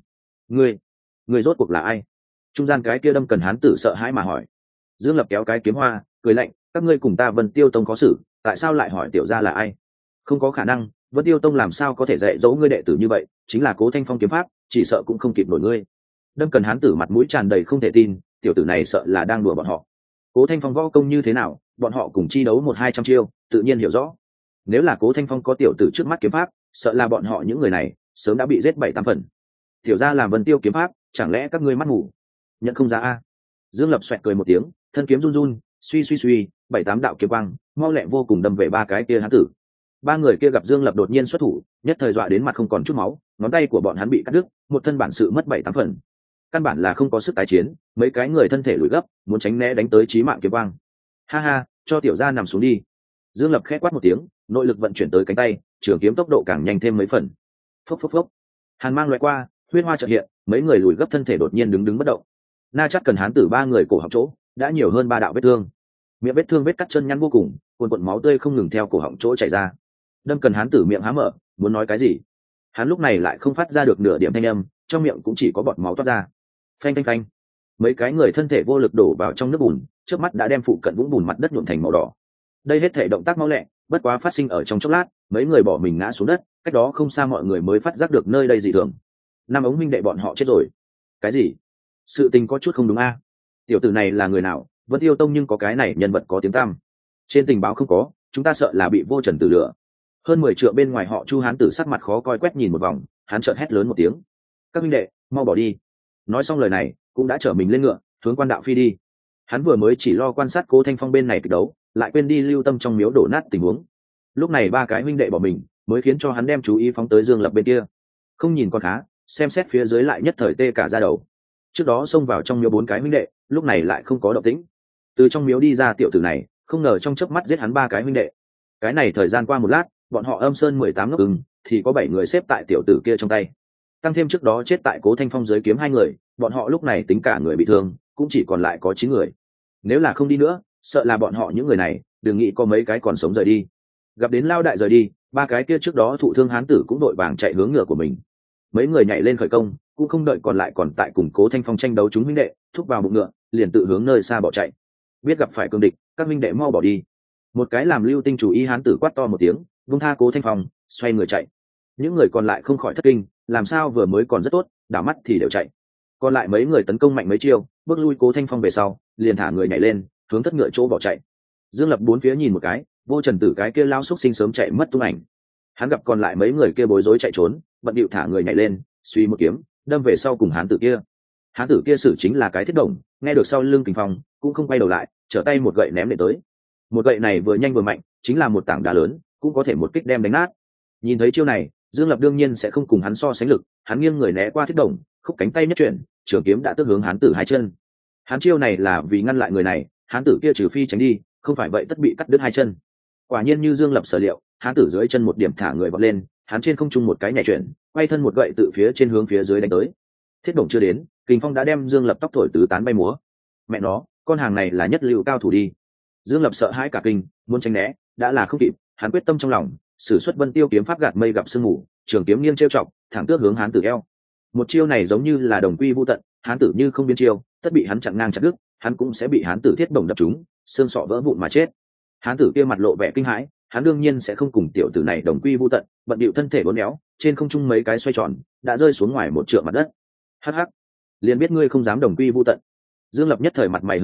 Speaker 1: Ngươi rốt cuộc là ai? Trung gian cái kia đâm cần hán tử sợ hãi mà hỏi. Dương Lập kéo cái kiếm hoa, cười lạnh, các ngươi cùng ta Vân Tiêu Tông có xử, tại sao lại hỏi tiểu gia là ai? Không có khả năng, Vân Tiêu Tông làm sao có thể dạy dỗ ngươi đệ tử như vậy, chính là Cố Thanh Phong kiếm pháp, chỉ sợ cũng không kịp nổi ngươi. Đâm cần hán tử mặt mũi tràn đầy không thể tin, tiểu tử này sợ là đang đùa bọn họ. Cố Thanh Phong võ công như thế nào, bọn họ cùng chi đấu 100-200 chiêu, tự nhiên hiểu rõ. Nếu là Cố Thanh Phong có tiểu tử trước mắt kiếm pháp, sợ là bọn họ những người này sớm đã bị giết 7-8 phần. Tiểu gia làm Vân Tiêu kiếm pháp, chẳng lẽ các ngươi mắt mù? Nhận không ra a? Dương Lập xoẹt cười một tiếng, thân kiếm run run, suy suy suy, 7-8 đạo kiếm quang, mau lẹ vô cùng đâm về ba cái kia hán tử. Ba người kia gặp Dương Lập đột nhiên xuất thủ, nhất thời dọa đến mặt không còn chút máu, ngón tay của bọn hắn bị cắt đứt, một thân bản sự mất 7-8 phần. Căn bản là không có sức tái chiến, mấy cái người thân thể lùi gấp, muốn tránh né đánh tới chí mạng kiếm quang. Ha ha, cho tiểu gia nằm xuống đi. Dương Lập khẽ quát một tiếng, nội lực vận chuyển tới cánh tay, trường kiếm tốc độ càng nhanh thêm mấy phần. Phốc phốc phốc. Hàn mang lóe qua, huyết hoa chợt hiện, mấy người lùi gấp thân thể đột nhiên đứng bất động. Na chắc cần hán tử ba người cổ họng chỗ đã nhiều hơn 3 đạo vết thương, miệng vết thương vết cắt chân nhăn vô cùng, cuồn máu tươi không ngừng theo cổ họng chỗ chảy ra. Đâm cần hán tử miệng há mở, muốn nói cái gì, hắn lúc này lại không phát ra được nửa điểm thanh âm, trong miệng cũng chỉ có bọt máu toát ra. Phanh phanh phanh, mấy cái người thân thể vô lực đổ vào trong nước bùn, trước mắt đã đem phụ cận vũng bùn mặt đất nhuộm thành màu đỏ. Đây hết thể động tác mau lẹ, bất quá phát sinh ở trong chốc lát, mấy người bỏ mình ngã xuống đất, cách đó không xa mọi người mới phát giác được nơi đây dị thường. Năm ống minh đệ bọn họ chết rồi. Cái gì? Sự tình có chút không đúng a. Tiểu tử này là người nào? Vân Tiêu Tông nhưng có cái này nhân vật có tiếng tăm. Trên tình báo không có, chúng ta sợ là bị vô trần tử lửa. Hơn 10 trượng bên ngoài họ Chu hán tử sắc mặt khó coi quét nhìn một vòng, hắn chợt hét lớn một tiếng. Các minh đệ, mau bỏ đi. Nói xong lời này, cũng đã trở mình lên ngựa, hướng quan đạo phi đi. Hắn vừa mới chỉ lo quan sát Cố Thanh Phong bên này kịch đấu, lại quên đi lưu tâm trong miếu đổ nát tình huống. Lúc này ba cái huynh đệ bỏ mình, mới khiến cho hắn đem chú ý phóng tới Dương Lập bên kia. Không nhìn con khá, xem xét phía dưới lại nhất thời tê cả da đầu. Trước đó xông vào trong miếu 4 cái huynh đệ, lúc này lại không có động tĩnh. Từ trong miếu đi ra tiểu tử này, không ngờ trong chớp mắt giết hắn 3 cái huynh đệ. Cái này thời gian qua một lát, bọn họ âm sơn 18 ngốc ưng, thì có 7 người xếp tại tiểu tử kia trong tay. Tăng thêm trước đó chết tại Cố Thanh Phong dưới kiếm 2 người, bọn họ lúc này tính cả người bị thương, cũng chỉ còn lại có 9 người. Nếu là không đi nữa, sợ là bọn họ những người này, đừng nghĩ có mấy cái còn sống rời đi. Gặp đến lao đại rời đi, 3 cái kia trước đó thụ thương hán tử cũng đội vàng chạy hướng ngựa của mình. Mấy người nhảy lên khởi công, cũng không đợi còn lại còn tại cùng Cố Thanh Phong tranh đấu chúng huynh đệ, thúc vào bụng ngựa, liền tự hướng nơi xa bỏ chạy. Biết gặp phải cương địch, các huynh đệ mau bỏ đi. Một cái làm lưu tinh chủ y hán tử quát to một tiếng, vung tha Cố Thanh Phong, xoay người chạy. Những người còn lại không khỏi thất kinh, làm sao vừa mới còn rất tốt, đảo mắt thì đều chạy. Còn lại mấy người tấn công mạnh mấy chiêu, bước lui Cố Thanh Phong về sau, liền thả người nhảy lên, hướng thất ngựa chỗ bỏ chạy. Dương Lập bốn phía nhìn một cái, vô trần tử cái kia lao xúc sinh sớm chạy mất tung ảnh. Hắn gặp còn lại mấy người kia bối rối chạy trốn, bận điệu thả người nhảy lên, suy một kiếm đâm về sau cùng hán tử kia. Hán tử kia xử chính là cái thiết đồng, nghe được sau lưng kình phong, cũng không quay đầu lại, trở tay một gậy ném để tới. Một gậy này vừa nhanh vừa mạnh, chính là một tảng đá lớn, cũng có thể một kích đem đánh nát. Nhìn thấy chiêu này, Dương Lập đương nhiên sẽ không cùng hắn so sánh lực, hắn nghiêng người né qua thiết đồng, khúc cánh tay nhất chuyển, trường kiếm đã tước hướng hán tử 2 chân. Hắn chiêu này là vì ngăn lại người này, hán tử kia trừ phi tránh đi, không phải vậy tất bị cắt đứt 2 chân. Quả nhiên như Dương Lập sở liệu, hán tử dưới chân một điểm thả người vọt lên, hắn trên không trung một cái nhảy chuyển, quay thân một gậy tự phía trên hướng phía dưới đánh tới. Thiết đồng chưa đến, kình phong đã đem Dương Lập tóc thổi tứ tán bay múa. Mẹ nó, con hàng này là nhất lưu cao thủ đi. Dương Lập sợ hãi cả kinh, muốn tránh né, đã là không kịp, hắn quyết tâm trong lòng, sử xuất Vân Tiêu kiếm pháp gạt mây gặp sương mù, trường kiếm nghiêng trêu chọc, thẳng tước hướng hán tử eo. Một chiêu này giống như là đồng quy vu tận, hán tử như không biến chiêu, tất bị hắn chặn ngang chặt đứt, hắn cũng sẽ bị hán tử thiết bổng đập trúng, xương sọ vỡ vụn mà chết. Hán tử kia mặt lộ vẻ kinh hãi, hắn đương nhiên sẽ không cùng tiểu tử này đồng quy vu tận, bận điệu thân thể uốn éo, trên không trung mấy cái xoay tròn, đã rơi xuống ngoài một trượng mặt đất. Hắc hắc, liền biết ngươi không dám đồng quy vu tận. Dương Lập nhất thời mặt mày hớn hở,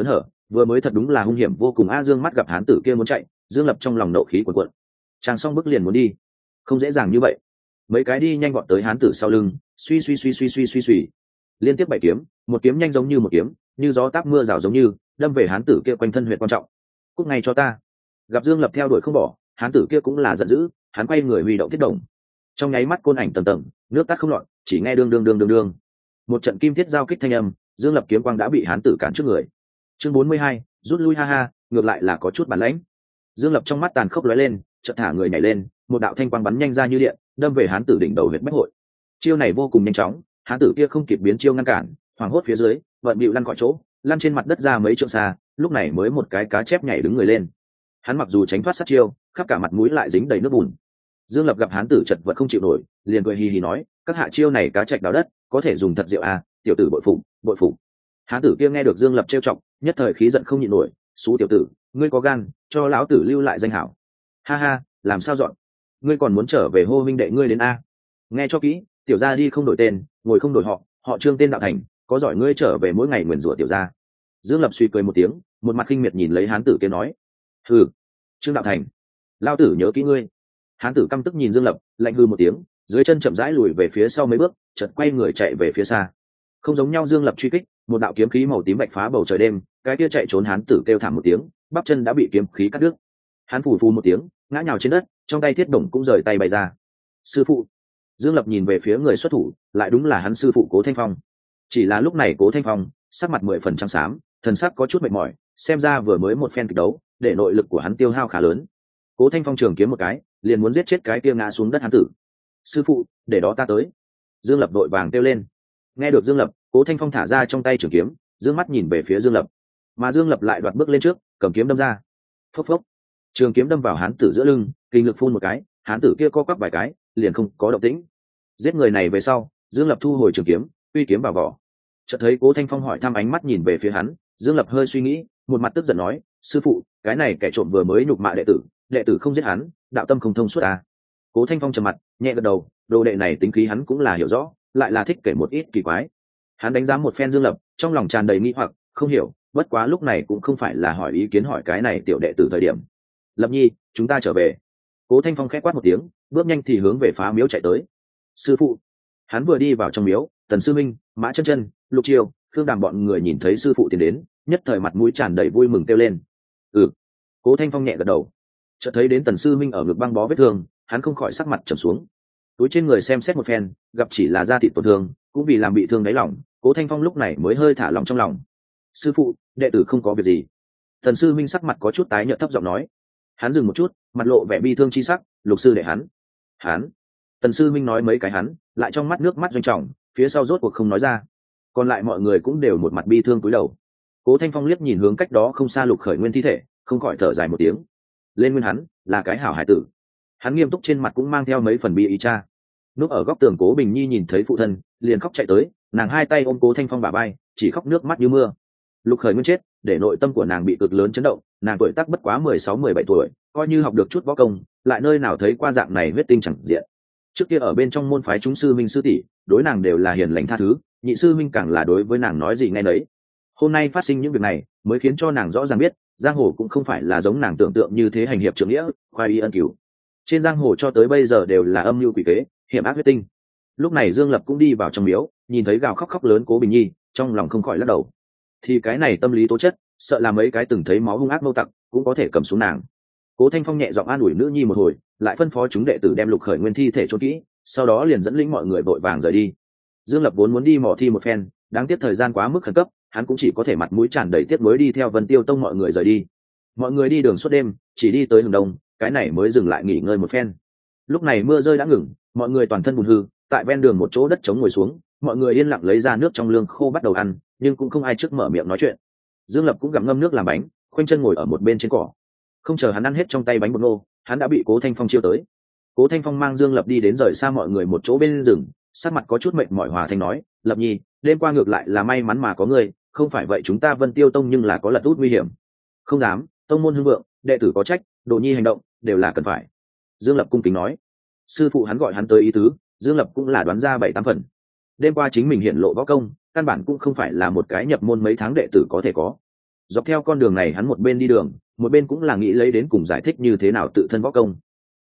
Speaker 1: vừa mới thật đúng là hung hiểm vô cùng. A Dương mắt gặp hán tử kia muốn chạy, Dương Lập trong lòng nộ khí cuồn cuộn, chàng xong bước liền muốn đi, không dễ dàng như vậy. Mấy cái đi nhanh gọn tới hán tử sau lưng, suy suy suy suy suy suy suy, liên tiếp 7 kiếm, một kiếm nhanh giống như một kiếm, như gió táp mưa rào giống như đâm về hán tử kia quanh thân huyệt quan trọng. Cút ngay cho ta. Gặp Dương Lập theo đuổi không bỏ, hán tử kia cũng là giận dữ, hắn quay người huy động thiết đồng, trong nháy mắt côn ảnh tầng tầng, nước tắt không lọt, chỉ nghe đương đương đương đương đương một trận kim thiết giao kích thanh âm. Dương Lập kiếm quang đã bị hán tử cản trước người. Chương 42, rút lui. Ha ha, ngược lại là có chút bản lãnh. Dương Lập trong mắt tàn khốc lóe lên, chợt thả người nhảy lên, một đạo thanh quang bắn nhanh ra như điện, đâm về hán tử đỉnh đầu huyệt bách hội. Chiêu này vô cùng nhanh chóng, hán tử kia không kịp biến chiêu ngăn cản, hoảng hốt phía dưới vận bịu lăn khỏi chỗ, lăn trên mặt đất ra mấy trượng xa, lúc này mới một cái cá chép nhảy đứng người lên. Hắn mặc dù tránh thoát sát chiêu, khắp cả mặt mũi lại dính đầy nước bùn. Dương Lập gặp hán tử chật vật không chịu nổi, liền cười hì hì nói, các hạ chiêu này cá trạch đào đất, có thể dùng thật diệu à, tiểu tử bội phục bội phục. Hán tử kia nghe được Dương Lập trêu chọc, nhất thời khí giận không nhịn nổi, xú tiểu tử, ngươi có gan cho lão tử lưu lại danh hảo. Ha ha, làm sao dọn, ngươi còn muốn trở về hô minh đệ ngươi đến a. Nghe cho kỹ, tiểu gia đi không đổi tên, ngồi không đổi họ, họ Trương tên đạo thành, có giỏi ngươi trở về mỗi ngày nguyền rủa tiểu gia. Dương Lập suy cười một tiếng, một mặt khinh miệt nhìn lấy hán tử kia nói, hừ, Trương đạo thành, lao tử nhớ kỹ ngươi. Hán tử căm tức nhìn Dương Lập, lạnh hư một tiếng, dưới chân chậm rãi lùi về phía sau mấy bước, chợt quay người chạy về phía xa. Không giống nhau, Dương Lập truy kích, một đạo kiếm khí màu tím bạch phá bầu trời đêm, cái kia chạy trốn hán tử kêu thảm một tiếng, bắp chân đã bị kiếm khí cắt đứt. Hắn phù phù một tiếng, ngã nhào trên đất, trong tay thiết đồng cũng rời tay bay ra. Sư phụ. Dương Lập nhìn về phía người xuất thủ, lại đúng là hắn sư phụ Cố Thanh Phong. Chỉ là lúc này Cố Thanh Phong sắc mặt 10 phần trắng xám, thần sắc có chút mệt mỏi, xem ra vừa mới một phen kịch đấu, để nội lực của hắn tiêu hao khá lớn. Cố Thanh Phong trường kiếm một cái, liền muốn giết chết cái kia ngã xuống đất hán tử. Sư phụ, để đó ta tới. Dương Lập đội vàng kêu lên. Nghe được Dương Lập, Cố Thanh Phong thả ra trong tay trường kiếm, dương mắt nhìn về phía Dương Lập, mà Dương Lập lại đoạt bước lên trước, cầm kiếm đâm ra. Phốc phốc, trường kiếm đâm vào hán tử giữa lưng, kinh lực phun một cái, hán tử kia co quắp vài cái, liền không có động tĩnh. Giết người này về sau, Dương Lập thu hồi trường kiếm, uy kiếm vào vỏ. Chợt thấy Cố Thanh Phong hỏi thăm, ánh mắt nhìn về phía hắn, Dương Lập hơi suy nghĩ, một mặt tức giận nói, sư phụ, cái này kẻ trộm vừa mới nhục mạ đệ tử không giết hắn, đạo tâm không thông suốt à. Cố Thanh Phong trầm mặt, nhẹ gật đầu, đồ đệ này tính khí hắn cũng là hiểu rõ, lại là thích kể một ít kỳ quái. Hắn đánh giá một phen Dương Lập, trong lòng tràn đầy nghi hoặc, không hiểu, bất quá lúc này cũng không phải là hỏi ý kiến hỏi cái này tiểu đệ tử thời điểm. Lập Nhi, chúng ta trở về. Cố Thanh Phong khẽ quát một tiếng, bước nhanh thì hướng về phá miếu chạy tới. Sư phụ. Hắn vừa đi vào trong miếu, Tần Sư Minh, Mã Chân Chân, Lục Triều, Khương Đàm bọn người nhìn thấy sư phụ tiến đến, nhất thời mặt mũi tràn đầy vui mừng kêu lên. Ừ. Cố Thanh Phong nhẹ gật đầu. Chợt thấy đến Tần Sư Minh ở ngực băng bó vết thương, hắn không khỏi sắc mặt trầm xuống. Túi trên người xem xét một phen, gặp chỉ là da thịt tổn thương, cũng vì làm bị thương đáy lòng, Cố Thanh Phong lúc này mới hơi thả lòng trong lòng. Sư phụ, đệ tử không có việc gì. Tần Sư Minh sắc mặt có chút tái nhợt thấp giọng nói. Hắn dừng một chút, mặt lộ vẻ bi thương chi sắc, Lục sư đệ hắn. Tần Sư Minh nói mấy cái hắn, lại trong mắt nước mắt doanh trọng, phía sau rốt cuộc không nói ra. Còn lại mọi người cũng đều một mặt bi thương cúi đầu. Cố Thanh Phong liếc nhìn hướng cách đó không xa Lục Khởi Nguyên thi thể, không khỏi thở dài một tiếng. Lên nguyên hắn là cái hảo hải tử. Hắn nghiêm túc trên mặt cũng mang theo mấy phần bi ý cha. Núp ở góc tường Cố Bình Nhi nhìn thấy phụ thân, liền khóc chạy tới, nàng hai tay ôm Cố Thanh Phong bả vai, chỉ khóc nước mắt như mưa. Lục Khởi Nguyên chết, để nội tâm của nàng bị cực lớn chấn động, nàng tuổi tác bất quá 16-17 tuổi, coi như học được chút võ công, lại nơi nào thấy qua dạng này huyết tinh chẳng diện. Trước kia ở bên trong môn phái chúng sư minh sư tỷ, đối nàng đều là hiền lành tha thứ, nhị sư minh càng là đối với nàng nói gì nghe nấy. Hôm nay phát sinh những việc này, mới khiến cho nàng rõ ràng biết, giang hồ cũng không phải là giống nàng tưởng tượng như thế hành hiệp trưởng nghĩa, khoai y ân cửu. Trên giang hồ cho tới bây giờ đều là âm mưu quỷ kế, hiểm ác huyết tinh. Lúc này Dương Lập cũng đi vào trong miếu, nhìn thấy gào khóc khóc lớn Cố Bình Nhi, trong lòng không khỏi lắc đầu. Thì cái này tâm lý tố chất, sợ là mấy cái từng thấy máu hung ác mâu tặc cũng có thể cầm xuống nàng. Cố Thanh Phong nhẹ giọng an ủi nữ nhi một hồi, lại phân phó chúng đệ tử đem Lục Khởi Nguyên thi thể chôn kỹ, sau đó liền dẫn lĩnh mọi người vội vàng rời đi. Dương Lập vốn muốn đi mò thi một phen, đáng tiếc thời gian quá mức khẩn cấp, hắn cũng chỉ có thể mặt mũi tràn đầy tiếc nuối đi theo Vân Tiêu Tông mọi người rời đi. Mọi người đi đường suốt đêm, chỉ đi tới hướng đông, cái này mới dừng lại nghỉ ngơi một phen. Lúc này mưa rơi đã ngừng, mọi người toàn thân bùn hư, tại ven đường một chỗ đất trống ngồi xuống, mọi người yên lặng lấy ra nước trong lương khô bắt đầu ăn, nhưng cũng không ai trước mở miệng nói chuyện. Dương Lập cũng gặm ngâm nước làm bánh, khoanh chân ngồi ở một bên trên cỏ. Không chờ hắn ăn hết trong tay bánh bột ngô, hắn đã bị Cố Thanh Phong chiêu tới. Cố Thanh Phong mang Dương Lập đi đến rời xa mọi người một chỗ bên rừng, sắc mặt có chút mệt mỏi hòa thanh nói, Lập Nhi, đêm qua ngược lại là may mắn mà có người, không phải vậy chúng ta Vân Tiêu Tông nhưng là có lật út nguy hiểm. Không dám, tông môn hưng vượng, đệ tử có trách, đồ nhi hành động đều là cần phải. Dương Lập cung kính nói. Sư phụ hắn gọi hắn tới ý tứ, Dương Lập cũng là đoán ra 7-8 phần. Đêm qua chính mình hiện lộ võ công, căn bản cũng không phải là một cái nhập môn mấy tháng đệ tử có thể có. Dọc theo con đường này hắn một bên đi đường một bên cũng là nghĩ lấy đến cùng giải thích như thế nào tự thân võ công.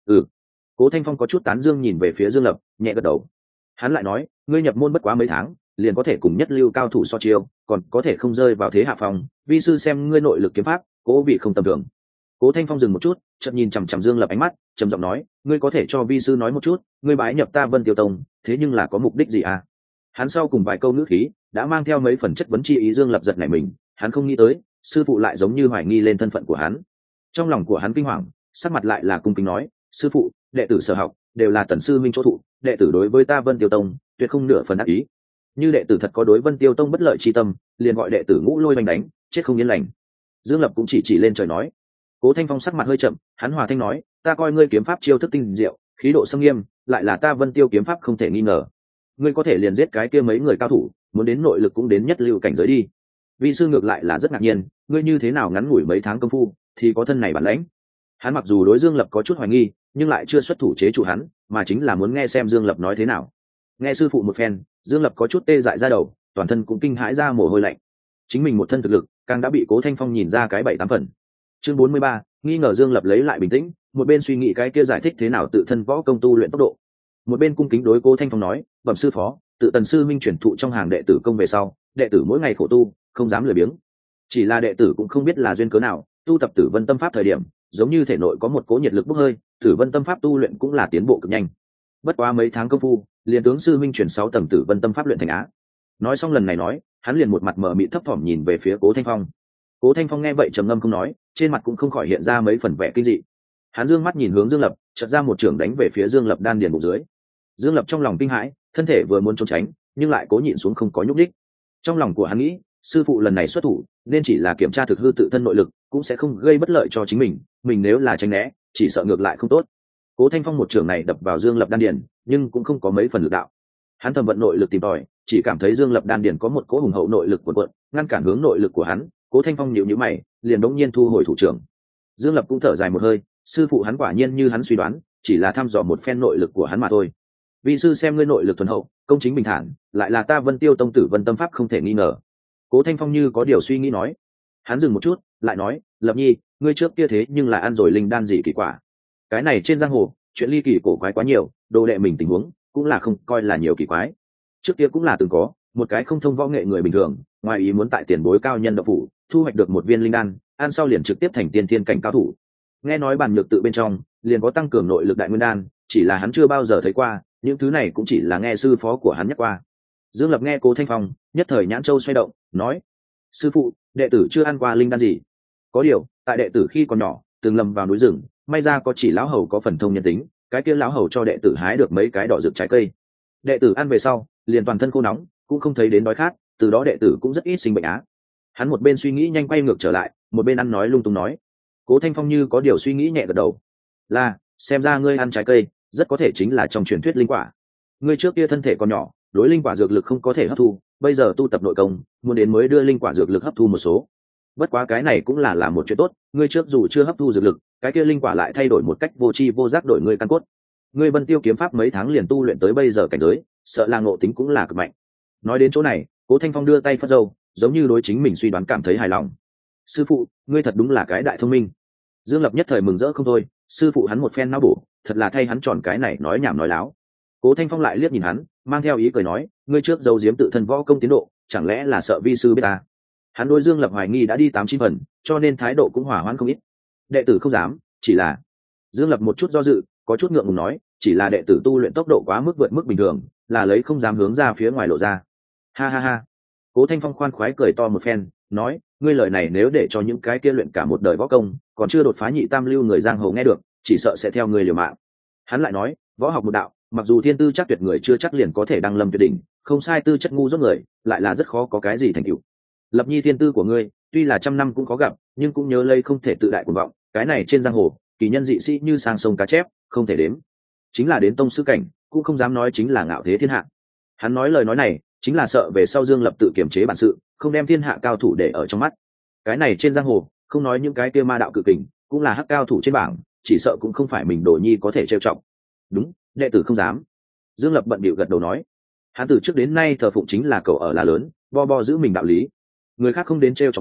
Speaker 1: Cố Thanh Phong có chút tán dương nhìn về phía Dương Lập, nhẹ gật đầu. Hắn lại nói, ngươi nhập môn bất quá mấy tháng liền có thể cùng nhất lưu cao thủ so chiêu, còn có thể không rơi vào thế hạ phòng, vi sư xem ngươi nội lực kiếm pháp cố vị không tầm thường. Cố Thanh Phong dừng một chút, chợt nhìn chằm chằm Dương Lập ánh mắt, trầm giọng nói, ngươi có thể cho vi sư nói một chút, ngươi bái nhập ta Vân Tiêu Tông thế nhưng là có mục đích gì à? Hắn sau cùng vài câu ngữ khí đã mang theo mấy phần chất vấn chi ý. Dương Lập giật nảy mình, hắn không nghĩ tới sư phụ lại giống như hoài nghi lên thân phận của hắn. Trong lòng của hắn kinh hoàng, sắc mặt lại là cung kính nói, sư phụ, đệ tử sở học đều là tần sư minh chỗ thụ, đệ tử đối với ta Vân Tiêu Tông tuyệt không nửa phần ác ý. Như đệ tử thật có đối Vân Tiêu Tông bất lợi chi tâm, liền gọi đệ tử ngũ lôi bành đánh, chết không yên lành. Dương Lập cũng chỉ lên trời nói. Cố Thanh Phong sắc mặt hơi chậm, hắn hòa thanh nói, ta coi ngươi kiếm pháp chiêu thức tinh diệu, khí độ sâm nghiêm, lại là ta Vân Tiêu kiếm pháp không thể nghi ngờ. Ngươi có thể liền giết cái kia mấy người cao thủ, muốn đến nội lực cũng đến nhất lưu cảnh giới đi. Vi sư ngược lại là rất ngạc nhiên, ngươi như thế nào ngắn ngủi mấy tháng công phu thì có thân này bản lãnh. Hắn mặc dù đối Dương Lập có chút hoài nghi, nhưng lại chưa xuất thủ chế trụ hắn, mà chính là muốn nghe xem Dương Lập nói thế nào. Nghe sư phụ một phen, Dương Lập có chút tê dại ra đầu, toàn thân cũng kinh hãi ra mồ hôi lạnh. Chính mình một thân thực lực càng đã bị Cố Thanh Phong nhìn ra cái 7-8 phần. Chương 43, nghi ngờ. Dương Lập lấy lại bình tĩnh, một bên suy nghĩ cái kia giải thích thế nào tự thân võ công tu luyện tốc độ, một bên cung kính đối Cố Thanh Phong nói, bẩm sư phó, tự tần sư minh chuyển thụ trong hàng đệ tử công về sau, đệ tử mỗi ngày khổ tu, không dám lười biếng. Chỉ là đệ tử cũng không biết là duyên cớ nào, tu tập Tử Vân Tâm Pháp thời điểm, giống như thể nội có một cỗ nhiệt lực bốc hơi, Tử Vân Tâm Pháp tu luyện cũng là tiến bộ cực nhanh. Bất quá mấy tháng công phu, liền tướng sư minh chuyển 6 tầng Tử Vân Tâm Pháp luyện thành á. Nói xong lần này nói, hắn liền một mặt mờ mịt thấp thỏm nhìn về phía Cố Thanh Phong. Cố Thanh Phong nghe vậy trầm ngâm không nói, trên mặt cũng không khỏi hiện ra mấy phần vẻ kinh dị. Hắn dương mắt nhìn hướng Dương Lập, chợt ra một chưởng đánh về phía Dương Lập đan điền bụng dưới. Dương Lập trong lòng kinh hãi, thân thể vừa muốn trốn tránh, nhưng lại cố nhịn xuống không có nhúc nhích. Trong lòng của hắn nghĩ, sư phụ lần này xuất thủ, nên chỉ là kiểm tra thực hư tự thân nội lực, cũng sẽ không gây bất lợi cho chính mình, mình nếu là tránh né, chỉ sợ ngược lại không tốt. Cố Thanh Phong một chưởng này đập vào Dương Lập đan điền, nhưng cũng không có mấy phần lực đạo. Hắn thầm vận nội lực tìm tòi, chỉ cảm thấy Dương Lập đan điền có một cỗ hùng hậu nội lực cuộn cuộn, ngăn cản hướng nội lực của hắn. Cố Thanh Phong nhíu nhíu mày, liền đống nhiên thu hồi thủ trưởng. Dương Lập cũng thở dài một hơi, sư phụ hắn quả nhiên như hắn suy đoán, chỉ là thăm dò một phen nội lực của hắn mà thôi. Vi sư xem ngươi nội lực thuần hậu, công chính bình thản, lại là ta Vân Tiêu Tông Tử Vân Tâm Pháp không thể nghi ngờ. Cố Thanh Phong như có điều suy nghĩ nói. Hắn dừng một chút, lại nói, Lập Nhi, ngươi trước kia thế nhưng là ăn rồi linh đan gì kỳ quả. Cái này trên giang hồ, chuyện ly kỳ cổ quái quá nhiều, đồ đệ mình tình huống cũng là không coi là nhiều kỳ quái. Trước kia cũng là từng có một cái không thông võ nghệ người bình thường, ngoài ý muốn tại tiền bối cao nhân độc phủ thu hoạch được một viên linh đan, ăn sau liền trực tiếp thành tiên thiên cảnh cao thủ. Nghe nói bản nhược tự bên trong liền có tăng cường nội lực đại nguyên đan, chỉ là hắn chưa bao giờ thấy qua, những thứ này cũng chỉ là nghe sư phó của hắn nhắc qua. Dương Lập nghe Cố Thanh Phong, nhất thời nhãn châu xoay động, nói: sư phụ, đệ tử chưa ăn qua linh đan gì. Có điều, tại đệ tử khi còn nhỏ từng lầm vào núi rừng, may ra có chỉ lão hầu có phần thông nhân tính, cái kia lão hầu cho đệ tử hái được mấy cái đỏ rực trái cây. Đệ tử ăn về sau, liền toàn thân khô nóng, cũng không thấy đến đói khát, từ đó đệ tử cũng rất ít sinh bệnh á. Hắn một bên suy nghĩ nhanh quay ngược trở lại, một bên ăn nói lung tung nói. Cố Thanh Phong như có điều suy nghĩ nhẹ gật đầu. Là, xem ra ngươi ăn trái cây, rất có thể chính là trong truyền thuyết linh quả. Ngươi trước kia thân thể còn nhỏ, đối linh quả dược lực không có thể hấp thu, bây giờ tu tập nội công, muốn đến mới đưa linh quả dược lực hấp thu một số. Bất quá cái này cũng là một chuyện tốt, ngươi trước dù chưa hấp thu dược lực, cái kia linh quả lại thay đổi một cách vô tri vô giác đổi ngươi căn cốt. Ngươi Vân Tiêu kiếm pháp mấy tháng liền tu luyện tới bây giờ cảnh giới, sợ là ngộ tính cũng là cực mạnh. Nói đến chỗ này, Cố Thanh Phong đưa tay phất râu, giống như đối chính mình suy đoán cảm thấy hài lòng. Sư phụ, ngươi thật đúng là cái đại thông minh. Dương Lập nhất thời mừng rỡ không thôi, sư phụ hắn một phen não bổ, thật là thay hắn tròn cái này nói nhảm nói láo. Cố Thanh Phong lại liếc nhìn hắn, mang theo ý cười nói, ngươi trước giấu giếm tự thân võ công tiến độ, chẳng lẽ là sợ vi sư biết ta? Hắn đối Dương Lập hoài nghi đã đi 8-9 phần, cho nên thái độ cũng hỏa hoãn không ít. Đệ tử không dám, chỉ là Dương Lập một chút do dự, có chút ngượng ngùng nói, chỉ là đệ tử tu luyện tốc độ quá mức vượt mức bình thường, là lấy không dám hướng ra phía ngoài lộ ra. Ha ha ha. Cố Thanh Phong khoan khoái cười to một phen, nói, ngươi lời này nếu để cho những cái kia luyện cả một đời võ công, còn chưa đột phá nhị tam lưu người giang hồ nghe được, chỉ sợ sẽ theo ngươi liều mạng. Hắn lại nói, võ học một đạo, mặc dù thiên tư chắc tuyệt người chưa chắc liền có thể đăng lâm tuyệt đỉnh, không sai tư chất ngu dốt người, lại là rất khó có cái gì thành tựu. Lập Nhi thiên tư của ngươi, tuy là trăm năm cũng có gặp, nhưng cũng nhớ lây không thể tự đại cuồng vọng, cái này trên giang hồ, kỳ nhân dị sĩ như sang sông cá chép, không thể đếm. Chính là đến tông sư cảnh, cũng không dám nói chính là ngạo thế thiên hạ. Hắn nói lời nói này, chính là sợ về sau Dương Lập tự kiềm chế bản sự, không đem thiên hạ cao thủ để ở trong mắt. Cái này trên giang hồ, không nói những cái kia ma đạo cự kình, cũng là hắc cao thủ trên bảng, chỉ sợ cũng không phải mình Đồ Nhi có thể trêu chọc. Đúng, đệ tử không dám. Dương Lập bận bịu gật đầu nói. Hắn từ trước đến nay thờ phụng chính là cầu ở là lớn, bo bo giữ mình đạo lý. Người khác không đến trêu chọc hắn,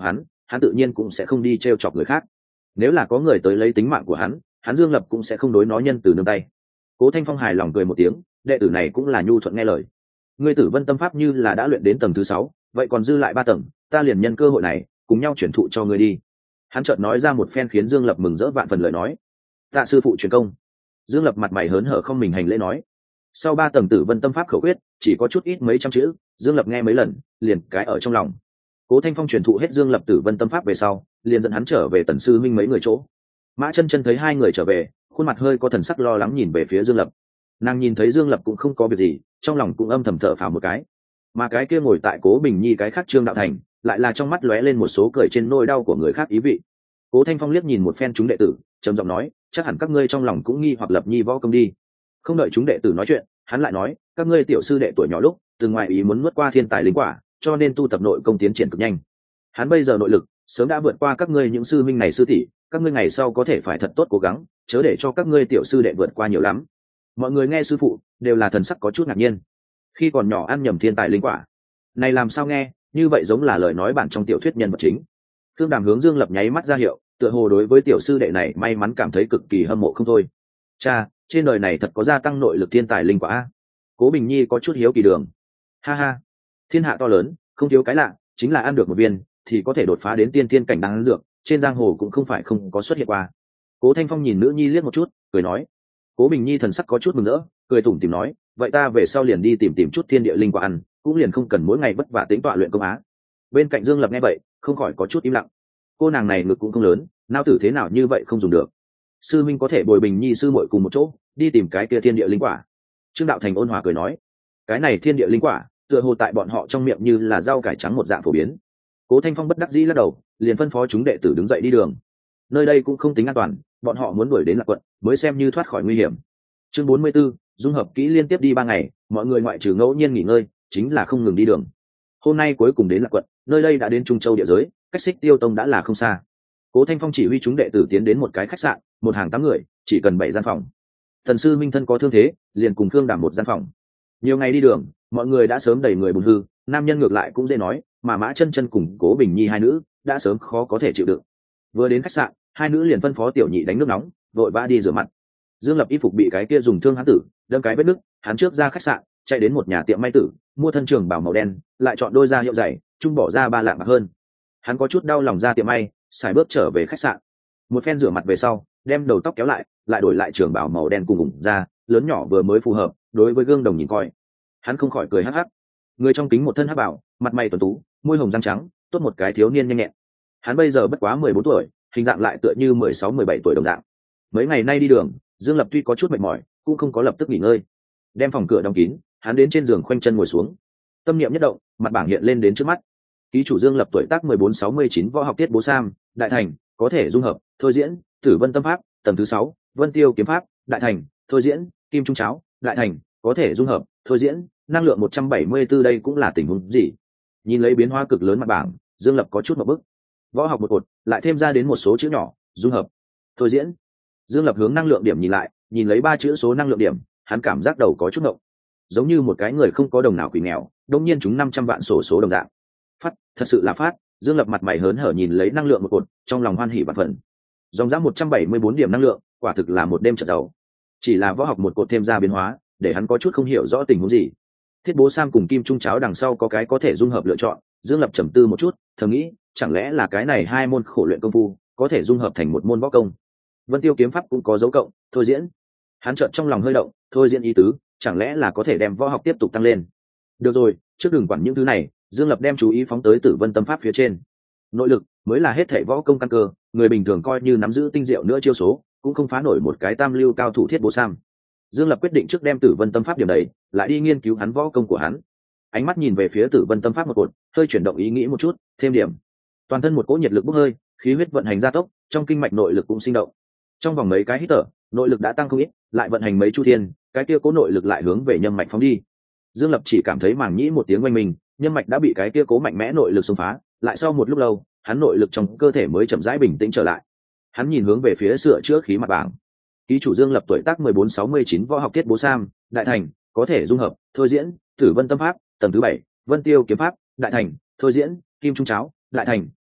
Speaker 1: hắn tự nhiên cũng sẽ không đi t chọc người khác. Nếu là có người tới lấy tính mạng của hắn Dương Lập cũng sẽ không đối nó nhân từ nương tay. Cố Thanh Phong hài lòng cười một tiếng, đệ tử này cũng là nhu thuận nghe lời. Ngươi Tử Vân tâm pháp như là đã luyện đến tầng thứ 6, vậy còn dư lại 3 tầng, ta liền nhân cơ hội này cùng nhau chuyển thụ cho ngươi đi. Hắn chợt nói ra một phen khiến Dương Lập mừng rỡ vạn phần lời nói. Tạ sư phụ truyền công. Dương Lập mặt mày hớn hở không mình hành lễ nói. Sau 3 tầng Tử Vân tâm pháp khẩu quyết, chỉ có chút ít mấy trăm chữ, Dương Lập nghe mấy lần, liền cái ở trong lòng. Cố Thanh Phong truyền thụ hết Dương Lập Tử Vân tâm pháp về sau, liền dẫn hắn trở về Tần sư minh mấy người chỗ. Mã Chân Chân thấy hai người trở về, khuôn mặt hơi có thần sắc lo lắng nhìn về phía Dương Lập. Nàng nhìn thấy Dương Lập cũng không có việc gì, trong lòng cũng âm thầm thở phào một cái. Mà cái kia ngồi tại Cố Bình Nhi cái khác Trương Đạo Thành, lại là trong mắt lóe lên một số cười trên nỗi đau của người khác ý vị. Cố Thanh Phong liếc nhìn một phen chúng đệ tử, trầm giọng nói, chắc hẳn các ngươi trong lòng cũng nghi hoặc Lập Nhi võ công đi. Không đợi chúng đệ tử nói chuyện, hắn lại nói, các ngươi tiểu sư đệ tuổi nhỏ lúc, từ ngoài ý muốn nuốt qua thiên tài linh quả, cho nên tu tập nội công tiến triển cực nhanh. Hắn bây giờ nội lực sớm đã vượt qua các ngươi những sư minh này sư tỷ, các ngươi ngày sau có thể phải thật tốt cố gắng, chớ để cho các ngươi tiểu sư đệ vượt qua nhiều lắm. Mọi người nghe sư phụ đều là thần sắc có chút ngạc nhiên. Khi còn nhỏ ăn nhầm thiên tài linh quả, này làm sao nghe như vậy giống là lời nói bản trong tiểu thuyết nhân vật chính. Thương Đàm hướng Dương Lập nháy mắt ra hiệu, tựa hồ đối với tiểu sư đệ này may mắn cảm thấy cực kỳ hâm mộ không thôi. Cha, trên đời này thật có gia tăng nội lực thiên tài linh quả a? Cố Bình Nhi có chút hiếu kỳ đường. Ha ha, thiên hạ to lớn, không thiếu cái lạ, chính là ăn được một viên thì có thể đột phá đến tiên thiên cảnh đan dược, trên giang hồ cũng không phải không có xuất hiện qua. Cố Thanh Phong nhìn nữ nhi liếc một chút, cười nói. Cố Bình Nhi thần sắc có chút mừng rỡ, cười tủm tỉm nói, vậy ta về sau liền đi tìm chút thiên địa linh quả ăn, cũng liền không cần mỗi ngày vất vả tính tọa luyện công á. Bên cạnh Dương Lập nghe vậy, không khỏi có chút im lặng. Cô nàng này ngực cũng không lớn, não tử thế nào như vậy không dùng được. Sư minh có thể bồi Bình Nhi sư muội cùng một chỗ, đi tìm cái kia thiên địa linh quả. Trương Đạo Thành ôn hòa cười nói, cái này thiên địa linh quả, tựa hồ tại bọn họ trong miệng như là rau cải trắng một dạng phổ biến. Cố Thanh Phong bất đắc dĩ lắc đầu, liền phân phó chúng đệ tử đứng dậy đi đường. Nơi đây cũng không tính an toàn, bọn họ muốn đuổi đến Lạc Quận mới xem như thoát khỏi nguy hiểm. Chương 44, dung hợp kỹ liên tiếp đi 3 ngày, mọi người ngoại trừ ngẫu nhiên nghỉ ngơi, chính là không ngừng đi đường. Hôm nay cuối cùng đến Lạc Quận, nơi đây đã đến Trung Châu địa giới, cách Xích Tiêu Tông đã là không xa. Cố Thanh Phong chỉ huy chúng đệ tử tiến đến một cái khách sạn, một hàng 8 người, chỉ cần 7 gian phòng. Thần sư Minh thân có thương thế, liền cùng Khương Đảm một gian phòng. Nhiều ngày đi đường, mọi người đã sớm đầy người buồn hư, nam nhân ngược lại cũng dễ nói, mà Mã Chân Chân cùng Cố Bình Nhi hai nữ đã sớm khó có thể chịu đựng. Vừa đến khách sạn, hai nữ liền phân phó tiểu nhị đánh nước nóng, vội vã đi rửa mặt. Dương Lập y phục bị cái kia dùng thương hán tử đâm cái vết nứt, hắn trước ra khách sạn, chạy đến một nhà tiệm may tử, mua thân trường bảo màu đen, lại chọn đôi da hiệu dày, chung bỏ ra 3 lạng bạc hơn. Hắn có chút đau lòng ra tiệm may, xài bước trở về khách sạn. Một phen rửa mặt về sau, đem đầu tóc kéo lại đổi lại trường bảo màu đen cùng ủng da, lớn nhỏ vừa mới phù hợp, đối với gương đồng nhìn coi. Hắn không khỏi cười hắc hắc. Người trong kính một thân hắc bảo, mặt mày tuấn tú, môi hồng răng trắng, tốt một cái thiếu niên nhanh nhẹn. Hắn bây giờ bất quá 14 tuổi, hình dạng lại tựa như 16-17 tuổi đồng dạng. Mấy ngày nay đi đường, Dương Lập tuy có chút mệt mỏi, cũng không có lập tức nghỉ ngơi. Đem phòng cửa đóng kín, hắn đến trên giường khoanh chân ngồi xuống. Tâm niệm nhất động, mặt bảng hiện lên đến trước mắt. Ký chủ Dương Lập tuổi tác 14-69, võ học tiết bố sam, đại thành, có thể dung hợp, thôi diễn, Tử Vân tâm pháp, tầng thứ 6, Vân Tiêu kiếm pháp, đại thành, thôi diễn, Kim Trung cháo, đại thành, có thể dung hợp, thôi diễn, năng lượng 174. Đây cũng là tình huống gì? Nhìn lấy biến hóa cực lớn mặt bảng, Dương Lập có chút một bức. Võ học một cột, lại thêm ra đến một số chữ nhỏ, dung hợp, thôi diễn. Dương Lập hướng năng lượng điểm nhìn lại, nhìn lấy 3 chữ số năng lượng điểm, hắn cảm giác đầu có chút ngộng, giống như một cái người không có đồng nào quỷ nghèo, đột nhiên chúng 500 vạn số đồng dạng. Phát, thật sự là phát. Dương Lập mặt mày hớn hở nhìn lấy năng lượng một cột, trong lòng hoan hỉ vạn phần. Dòng dã 174 điểm năng lượng, quả thực là một đêm chợt giàu. Chỉ là võ học một cột thêm ra biến hóa, để hắn có chút không hiểu rõ tình huống gì. Thiết bố sam cùng kim trung cháo đằng sau có cái có thể dung hợp lựa chọn. Dương Lập trầm tư một chút, thầm nghĩ, chẳng lẽ là cái này 2 môn khổ luyện công phu có thể dung hợp thành một môn võ công. Vân Tiêu kiếm pháp cũng có dấu cộng, thôi diễn. Hắn chợt trong lòng hơi động, thôi diễn ý tứ, chẳng lẽ là có thể đem võ học tiếp tục tăng lên. Được rồi, trước đừng quản những thứ này, Dương Lập đem chú ý phóng tới Tử Vân tâm pháp phía trên. Nội lực mới là hết thảy võ công căn cơ, người bình thường coi như nắm giữ tinh diệu nữa chiêu số, cũng không phá nổi một cái tam lưu cao thủ thiết bố sam. Dương Lập quyết định trước đem Tử Vân tâm pháp điểm đấy, lại đi nghiên cứu hắn võ công của hắn. Ánh mắt nhìn về phía Tử Vân tâm pháp một cột, hơi chuyển động ý nghĩ một chút, thêm điểm. Toàn thân một cỗ nhiệt lực bốc hơi, khí huyết vận hành gia tốc, trong kinh mạch nội lực cũng sinh động. Trong vòng mấy cái hít thở, nội lực đã tăng không ít, lại vận hành mấy chu thiên, cái kia cố nội lực lại hướng về nhân mạch phóng đi. Dương Lập chỉ cảm thấy màng nhĩ một tiếng oanh mình, nhân mạch đã bị cái kia cố mạnh mẽ nội lực xông phá, lại sau một lúc lâu, hắn nội lực trong cơ thể mới chậm rãi bình tĩnh trở lại. Hắn nhìn hướng về phía sửa chữa khí mặt bảng. Ký chủ Dương Lập tuổi tác 14-69, võ học tiết bố sam, đại thành, có thể dung hợp, thôi diễn, Tử Vân tâm pháp, tầng thứ 7, Vân Tiêu kiếm pháp, đại thành, thôi diễn, Kim Trung cháo, đại thành,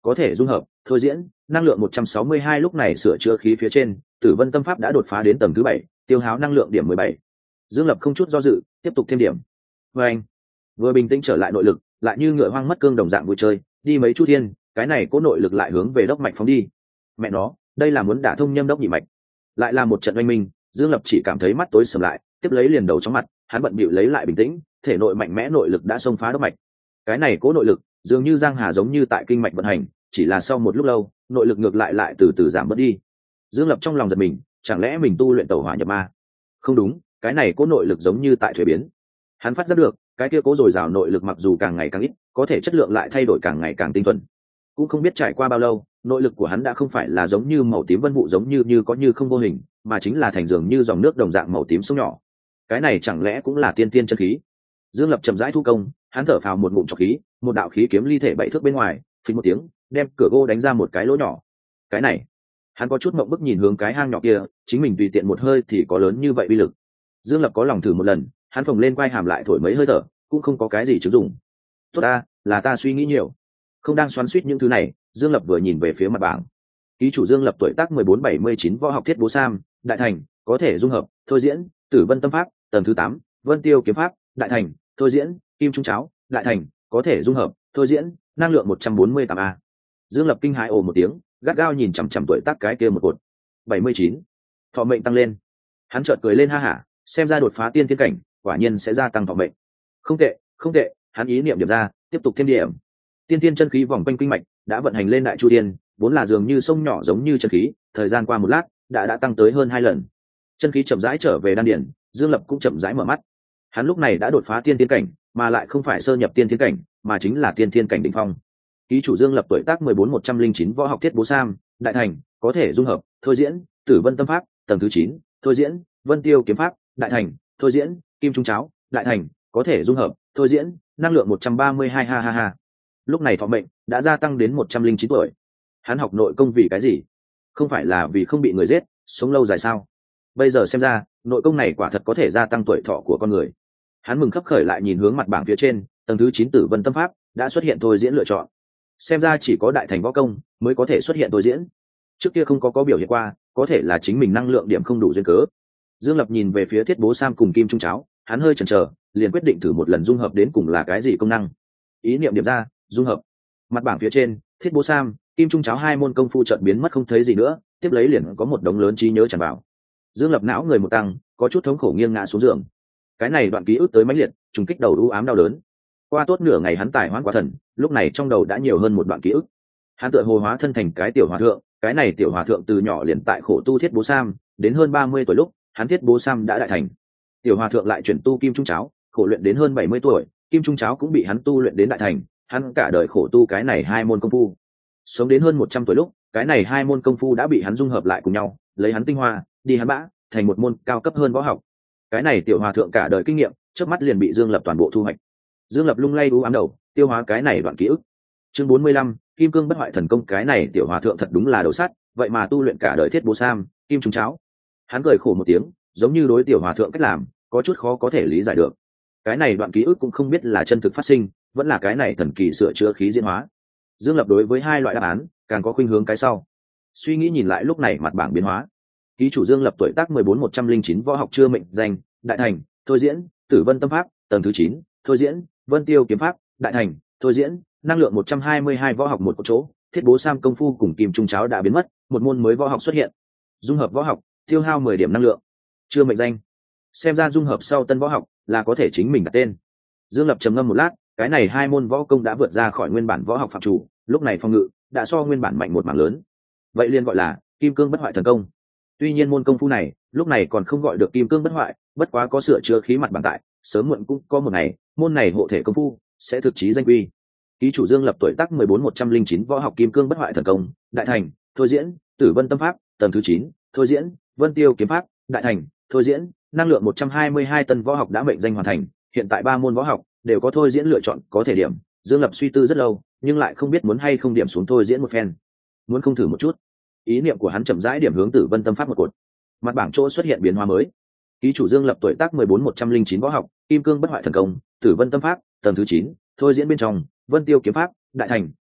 Speaker 1: có thể dung hợp thôi diễn năng lượng 162. Lúc này sửa chữa khí phía trên tử vân tâm pháp đã đột phá đến tầng thứ 7, tiêu hao năng lượng điểm 17. Dương Lập không chút do dự tiếp tục thêm điểm. Và anh vừa bình tĩnh trở lại nội lực, lại như ngựa hoang mất cương đồng dạng vui chơi đi mấy chu thiên, cái này có nội lực lại hướng về đốc mạch phóng đi. Mẹ nó, đây là muốn đả thông nhâm đốc nhị mạch. Lại là một trận oanh minh, Dương Lập chỉ cảm thấy mắt tối sầm lại, tiếp lấy liền đầu chóng mặt, hắn bận bịu lấy lại bình tĩnh, thể nội mạnh mẽ nội lực đã xông phá đốc mạch. Cái này cố nội lực dường như giang hà giống như tại kinh mạch vận hành, chỉ là sau một lúc lâu nội lực ngược lại từ từ giảm bớt đi. Dương Lập trong lòng giật mình, chẳng lẽ mình tu luyện tẩu hỏa nhập ma? Không đúng, cái này cố nội lực giống như tại thuế biến. Hắn phát giác được cái kia cố dồi dào nội lực mặc dù càng ngày càng ít, có thể chất lượng lại thay đổi càng ngày càng tinh thuần. Cũng không biết trải qua bao lâu, nội lực của hắn đã không phải là giống như màu tím vân vụ giống như có như không vô hình, mà chính là thành dường như dòng nước đồng dạng màu tím sông nhỏ. Cái này chẳng lẽ cũng là tiên tiên chân khí? Dương Lập chậm rãi thu công, hắn thở phào một ngụm trọc khí, một đạo khí kiếm ly thể 7 thước bên ngoài, phình một tiếng, đem cửa gỗ đánh ra một cái lỗ nhỏ. Cái này, hắn có chút ngượng bức nhìn hướng cái hang nhỏ kia, chính mình tùy tiện một hơi thì có lớn như vậy uy lực. Dương Lập có lòng thử một lần, hắn phồng lên quai hàm lại thổi mấy hơi thở, cũng không có cái gì chứng dụng. Tốt ta, là ta suy nghĩ nhiều. Không đang xoắn xuýt những thứ này, Dương Lập vừa nhìn về phía mặt bảng. Ký chủ Dương Lập tuổi tác 14-79, võ học thiết bố sam, đại thành, có thể dung hợp, thôi diễn, tử vân tâm pháp, tầng thứ 8, vân tiêu kiếm pháp, đại thành, thôi diễn, kim trung cháo, đại thành, có thể dung hợp, thôi diễn, năng lượng 148 a. Dương Lập kinh hãi ồ một tiếng, gắt gao nhìn chằm chằm tuổi tác cái kia một cột. 79. Thọ mệnh tăng lên. Hắn chợt cười lên ha hả, xem ra đột phá tiên thiên cảnh, quả nhiên sẽ gia tăng thọ mệnh. Không tệ, không tệ, hắn ý niệm điểm ra, tiếp tục thêm điểm. Tiên thiên chân khí vòng quanh kinh mạch đã vận hành lên đại chu thiên, vốn là dường như sông nhỏ giống như chân khí, thời gian qua một lát đã tăng tới hơn 2 lần. Chân khí chậm rãi trở về đan điền, Dương Lập cũng chậm rãi mở mắt. Hắn lúc này đã đột phá tiên thiên cảnh, mà lại không phải sơ nhập tiên thiên cảnh, mà chính là tiên thiên cảnh đỉnh phong. Ký chủ Dương Lập tuổi tác 14-109, võ học thiết bố sam, đại thành, có thể dung hợp, thôi diễn, tử vân tâm pháp, tầng thứ 9, thôi diễn, vân tiêu kiếm pháp, đại thành, thôi diễn, kim trung cháo, đại thành, có thể dung hợp, thôi diễn, năng lượng 132 ha ha ha. Lúc này thọ mệnh đã gia tăng đến 109 tuổi. Hắn học nội công vì cái gì? Không phải là vì không bị người giết, sống lâu dài sao? Bây giờ xem ra, nội công này quả thật có thể gia tăng tuổi thọ của con người. Hắn mừng khấp khởi lại nhìn hướng mặt bảng phía trên, tầng thứ 9 tử vân tâm pháp đã xuất hiện thôi diễn lựa chọn. Xem ra chỉ có đại thành võ công mới có thể xuất hiện thôi diễn. Trước kia không có biểu hiện qua, có thể là chính mình năng lượng điểm không đủ duyên cớ. Dương Lập nhìn về phía thiết bố sam cùng kim trung cháo, hắn hơi chần chờ, liền quyết định thử một lần dung hợp đến cùng là cái gì công năng. Ý niệm điểm ra, dung hợp. Mặt bảng phía trên, thiết bố sam, kim trung cháo hai môn công phu chợt biến mất không thấy gì nữa, tiếp lấy liền có một đống lớn trí nhớ tràn vào. Dương Lập não người một tăng, có chút thống khổ nghiêng ngã xuống giường. Cái này đoạn ký ức tới mãnh liệt, trùng kích đầu u ám đau đớn. Qua tốt nửa ngày hắn tài hoãn quá thần, lúc này trong đầu đã nhiều hơn một đoạn ký ức. Hắn tựa hồ hóa thân thành cái tiểu hòa thượng, cái này tiểu hòa thượng từ nhỏ liền tại khổ tu thiết bố sam, đến hơn 30 tuổi lúc, hắn thiết bố sam đã đại thành. Tiểu hòa thượng lại chuyển tu kim trung cháo, khổ luyện đến hơn 70 tuổi, kim trung cháo cũng bị hắn tu luyện đến đại thành, hắn cả đời khổ tu cái này hai môn công phu. Sống đến hơn 100 tuổi lúc, cái này hai môn công phu đã bị hắn dung hợp lại cùng nhau, lấy hắn tinh hoa, đi hắn bã, thành một môn cao cấp hơn võ học. Cái này tiểu hòa thượng cả đời kinh nghiệm, chớp mắt liền bị Dương Lập toàn bộ thu hoạch. Dương Lập lung lay u ám đầu, tiêu hóa cái này đoạn ký ức. Chương 45, Kim cương bất hoại thần công. Cái này tiểu hòa thượng thật đúng là đầu sắt, vậy mà tu luyện cả đời thiết bố sam, kim trung cháo. Hắn cười khổ một tiếng, giống như đối tiểu hòa thượng cách làm có chút khó có thể lý giải được. Cái này đoạn ký ức cũng không biết là chân thực phát sinh, vẫn là cái này thần kỳ sửa chữa khí diễn hóa. Dương Lập đối với hai loại đáp án càng có khuynh hướng cái sau. Suy nghĩ nhìn lại lúc này mặt bảng biến hóa. Ký chủ Dương Lập tuổi tác 14-109, võ học chưa mệnh danh, đại thành, thôi diễn, tử vân tâm pháp, tầng thứ 9, thôi diễn, vân tiêu kiếm pháp, đại thành, thôi diễn, năng lượng 122, võ học một chỗ, thiết bố sam công phu cùng kim trung cháo đã biến mất, một môn mới võ học xuất hiện. Dung hợp võ học, tiêu hao 10 điểm năng lượng. Chưa mệnh danh. Xem ra dung hợp sau tân võ học là có thể chính mình đặt tên. Dương Lập trầm ngâm một lát, cái này hai môn võ công đã vượt ra khỏi nguyên bản võ học phạm chủ, lúc này phòng ngự đã so nguyên bản mạnh một mảng lớn. Vậy liền gọi là Kim cương bất hoại thần công. Tuy nhiên môn công phu này lúc này còn không gọi được kim cương bất hoại, bất quá có sửa chữa khí mặt bằng tại, sớm muộn cũng có một ngày môn này hộ thể công phu sẽ thực chí danh quy. Ký chủ Dương Lập tuổi tác 14-109, võ học kim cương bất hoại thần công, đại thành, thôi diễn, tử vân tâm pháp, tầng thứ 9, thôi diễn, vân tiêu kiếm pháp, đại thành, thôi diễn, năng lượng 122 tân võ học đã mệnh danh hoàn thành. Hiện tại 3 môn võ học đều có thôi diễn lựa chọn có thể điểm. Dương Lập suy tư rất lâu, nhưng lại không biết muốn hay không điểm xuống thôi diễn một phen. Muốn không thử một chút? Ý niệm của hắn chậm rãi điểm hướng tử vân tâm pháp một cột. Mặt bảng chỗ xuất hiện biến hóa mới. Ký chủ Dương Lập tuổi tác 14-109, võ học kim cương bất hoại thần công, tử vân tâm pháp, tầng thứ 9, thôi diễn bên trong, vân tiêu kiếm pháp, đại thành,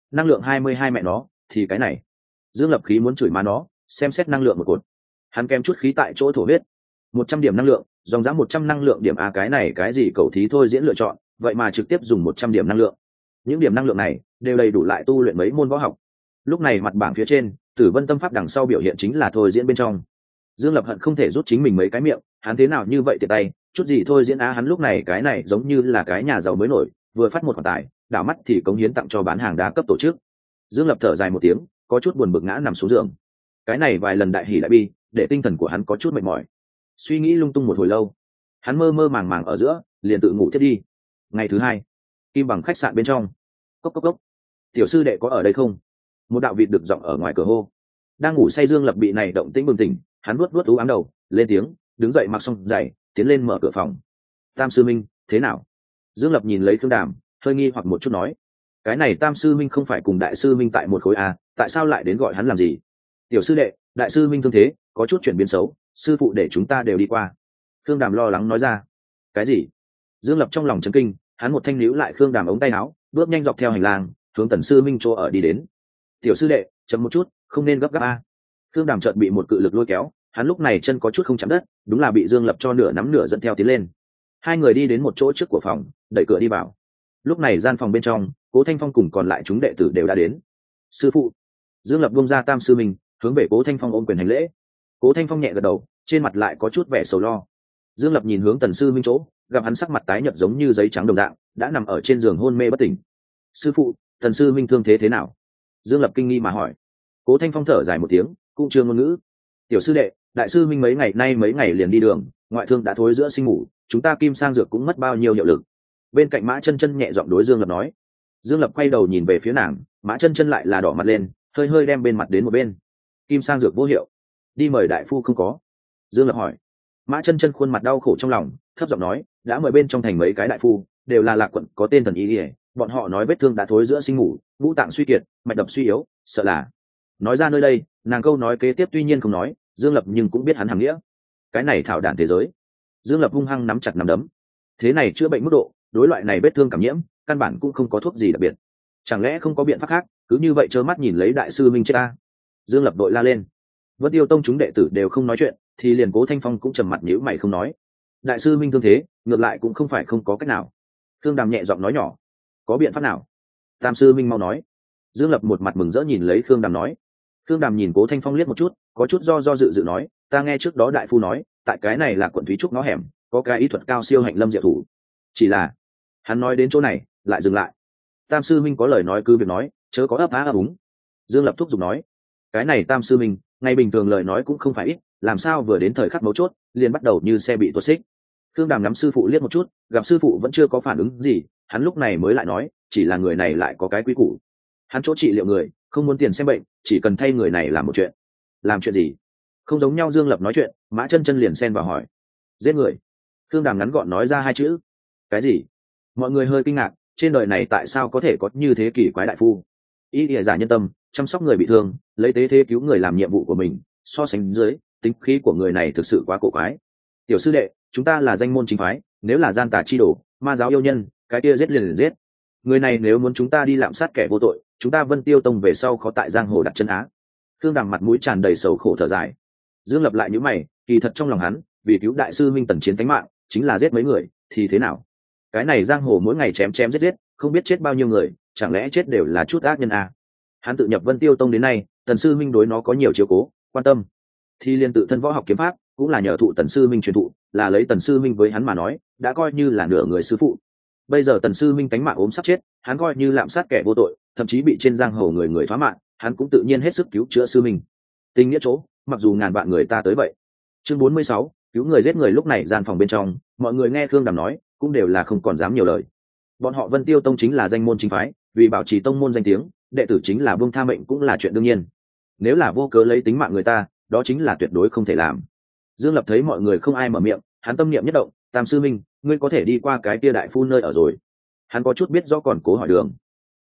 Speaker 1: năng lượng 22 mẹ nó thì cái này. Dương Lập khí muốn chửi má nó, xem xét năng lượng một cột, hắn kèm chút khí tại chỗ thổ huyết. 100 điểm năng lượng, dòng giá 100 năng lượng điểm a, cái này cái gì cầu thí thôi diễn lựa chọn, vậy mà trực tiếp dùng 100 điểm năng lượng. Những điểm năng lượng này đều đầy đủ lại tu luyện mấy môn võ học. Lúc này mặt bảng phía trên, Tử Vân Tâm Pháp đằng sau biểu hiện chính là thôi diễn bên trong. Dương Lập hận không thể rút chính mình mấy cái miệng, hắn thế nào như vậy tiện tay, chút gì thôi diễn á, hắn lúc này cái này giống như là cái nhà giàu mới nổi, vừa phát một khoản tài, đảo mắt thì cống hiến tặng cho bán hàng đa cấp tổ chức. Dương Lập thở dài một tiếng, có chút buồn bực ngã nằm xuống giường. Cái này vài lần đại hỉ đại bi, để tinh thần của hắn có chút mệt mỏi. Suy nghĩ lung tung một hồi lâu, hắn mơ mơ màng màng ở giữa, liền tự ngủ thiết đi. Ngày thứ hai, Kim Bằng khách sạn bên trong. Cốc cốc cốc. Tiểu sư đệ có ở đây không? Một đạo vịt được giọng ở ngoài cửa hô. Đang ngủ say Dương Lập bị này động tĩnh bừng tỉnh, hắn vuốt ú ám đầu, lên tiếng, đứng dậy mặc xong giày, tiến lên mở cửa phòng. Tam sư minh, thế nào? Dương Lập nhìn lấy Khương Đàm, hơi nghi hoặc một chút nói, cái này Tam sư minh không phải cùng đại sư minh tại một khối à, tại sao lại đến gọi hắn làm gì? Tiểu sư đệ, đại sư minh thương thế có chút chuyển biến xấu, sư phụ để chúng ta đều đi qua. Khương Đàm lo lắng nói ra. Cái gì? Dương Lập trong lòng chấn kinh, hắn một thanh níu lại Khương Đàm ống tay áo, bước nhanh dọc theo hành lang, hướng Tần sư minh chỗ ở đi đến. Tiểu sư đệ, chậm một chút, không nên gấp gáp a. Khương Đàm chợt bị một cự lực lôi kéo, hắn lúc này chân có chút không chạm đất, đúng là bị Dương Lập cho nửa nắm nửa dẫn theo tiến lên. Hai người đi đến một chỗ trước của phòng, đẩy cửa đi vào. Lúc này gian phòng bên trong, Cố Thanh Phong cùng còn lại chúng đệ tử đều đã đến. Sư phụ. Dương Lập buông ra Tam sư mình, hướng về Cố Thanh Phong ôm quyền hành lễ. Cố Thanh Phong nhẹ gật đầu, trên mặt lại có chút vẻ sầu lo. Dương Lập nhìn hướng Tần sư minh chỗ, gặp hắn sắc mặt tái nhợt giống như giấy trắng đồng dạng, đã nằm ở trên giường hôn mê bất tỉnh. Sư phụ, Tần sư minh thương thế thế nào? Dương Lập kinh nghi mà hỏi. Cố Thanh Phong thở dài một tiếng, cũng chưa ngôn ngữ. Tiểu sư đệ, đại sư minh mấy ngày liền đi đường, ngoại thương đã thối giữa sinh ngủ, chúng ta Kim Sang dược cũng mất bao nhiêu hiệu lực. Bên cạnh Mã Chân Chân nhẹ giọng đối Dương Lập nói. Dương Lập quay đầu nhìn về phía nàng, Mã Chân Chân lại là đỏ mặt lên, hơi hơi đem bên mặt đến một bên. Kim Sang dược vô hiệu, đi mời đại phu không có? Dương Lập hỏi. Mã Chân Chân khuôn mặt đau khổ trong lòng, thấp giọng nói, đã mời bên trong thành mấy cái đại phu, đều là Lạc quận có tên thần y, bọn họ nói vết thương đã thối giữa sinh ngủ, ngũ tạng suy kiệt, mạch đập suy yếu, sợ là. Nói ra nơi đây, nàng câu nói kế tiếp tuy nhiên không nói, Dương Lập nhưng cũng biết hắn hàng nghĩa. Cái này thảo đản thế giới. Dương Lập hung hăng nắm chặt nắm đấm. Thế này chữa bệnh mức độ, đối loại này vết thương cảm nhiễm, căn bản cũng không có thuốc gì đặc biệt. Chẳng lẽ không có biện pháp khác, cứ như vậy trơ mắt nhìn lấy đại sư minh chết ta? Dương Lập đội la lên. Vân Tiêu Tông chúng đệ tử đều không nói chuyện, thì liền Cố Thanh Phong cũng trầm mặt nhíu mày không nói. Đại sư minh thương thế, ngược lại cũng không phải không có cách nào. Khương Đàm nhẹ giọng nói nhỏ, có biện pháp nào? Tam sư minh mau nói. Dương Lập một mặt mừng rỡ nhìn lấy Khương Đàm nói. Khương Đàm nhìn Cố Thanh Phong liếc một chút, có chút do dự nói, ta nghe trước đó đại phu nói, tại cái này là quận Thúy Trúc ngõ hẻm, có cái y thuật cao siêu hạnh lâm diệu thủ. Chỉ là, hắn nói đến chỗ này, lại dừng lại. Tam sư minh có lời nói cứ việc nói, chớ có ấp á ấp úng. Dương Lập thúc giục nói, cái này Tam sư minh, ngày bình thường lời nói cũng không phải ít, làm sao vừa đến thời khắc mấu chốt, liền bắt đầu như xe bị tuột xích. Khương Đàm ngắm sư phụ liếc một chút, gặp sư phụ vẫn chưa có phản ứng gì, hắn lúc này mới lại nói, chỉ là người này lại có cái quý củ. Hắn chỗ trị liệu người, không muốn tiền xem bệnh, chỉ cần thay người này làm một chuyện. Làm chuyện gì? Không giống nhau. Dương Lập nói chuyện, Mã Chân Chân liền xen vào hỏi. Giết người. Khương Đàm ngắn gọn nói ra hai chữ. Cái gì? Mọi người hơi kinh ngạc, trên đời này tại sao có thể có như thế kỳ quái đại phu? Y địa giả nhân tâm, chăm sóc người bị thương, lấy tế thế cứu người làm nhiệm vụ của mình, so sánh dưới, tính khí của người này thực sự quá cổ quái. Tiểu sư đệ, chúng ta là danh môn chính phái, nếu là gian tà chi đồ, ma giáo yêu nhân, cái kia giết liền giết. Người này nếu muốn chúng ta đi lạm sát kẻ vô tội, chúng ta Vân Tiêu Tông về sau khó tại giang hồ đặt chân á. Khương Đàm mặt mũi tràn đầy sầu khổ thở dài. Dương Lập lại nhíu mày, kỳ thật trong lòng hắn, vì cứu đại sư minh Tần Chiến tánh mạng, chính là giết mấy người, thì thế nào? Cái này giang hồ mỗi ngày chém giết, không biết chết bao nhiêu người, chẳng lẽ chết đều là chút ác nhân à? Hắn tự nhập Vân Tiêu Tông đến nay, Tần sư minh đối nó có nhiều chiếu cố, quan tâm. Thì liên tự thân võ học kiếm pháp, cũng là nhờ thụ Tần sư minh truyền thụ, là lấy Tần sư minh với hắn mà nói, đã coi như là nửa người sư phụ. Bây giờ Tần sư minh tánh mạng ốm sắp chết, hắn coi như lạm sát kẻ vô tội, thậm chí bị trên giang hồ người thoá mạng, hắn cũng tự nhiên hết sức cứu chữa sư minh. Tình nghĩa chỗ, mặc dù ngàn vạn người ta tới vậy. Chương 46, cứu người giết người. Lúc này gian phòng bên trong, mọi người nghe Khương Đàm nói, cũng đều là không còn dám nhiều lời. Bọn họ Vân Tiêu Tông chính là danh môn chính phái, vì bảo trì tông môn danh tiếng, đệ tử chính là buông tha mệnh cũng là chuyện đương nhiên. Nếu là vô cớ lấy tính mạng người ta, đó chính là tuyệt đối không thể làm. Dương Lập thấy mọi người không ai mở miệng, hắn tâm niệm nhất động, Tam sư minh, ngươi có thể đi qua cái kia đại phu nơi ở rồi? Hắn có chút biết rõ còn cố hỏi đường.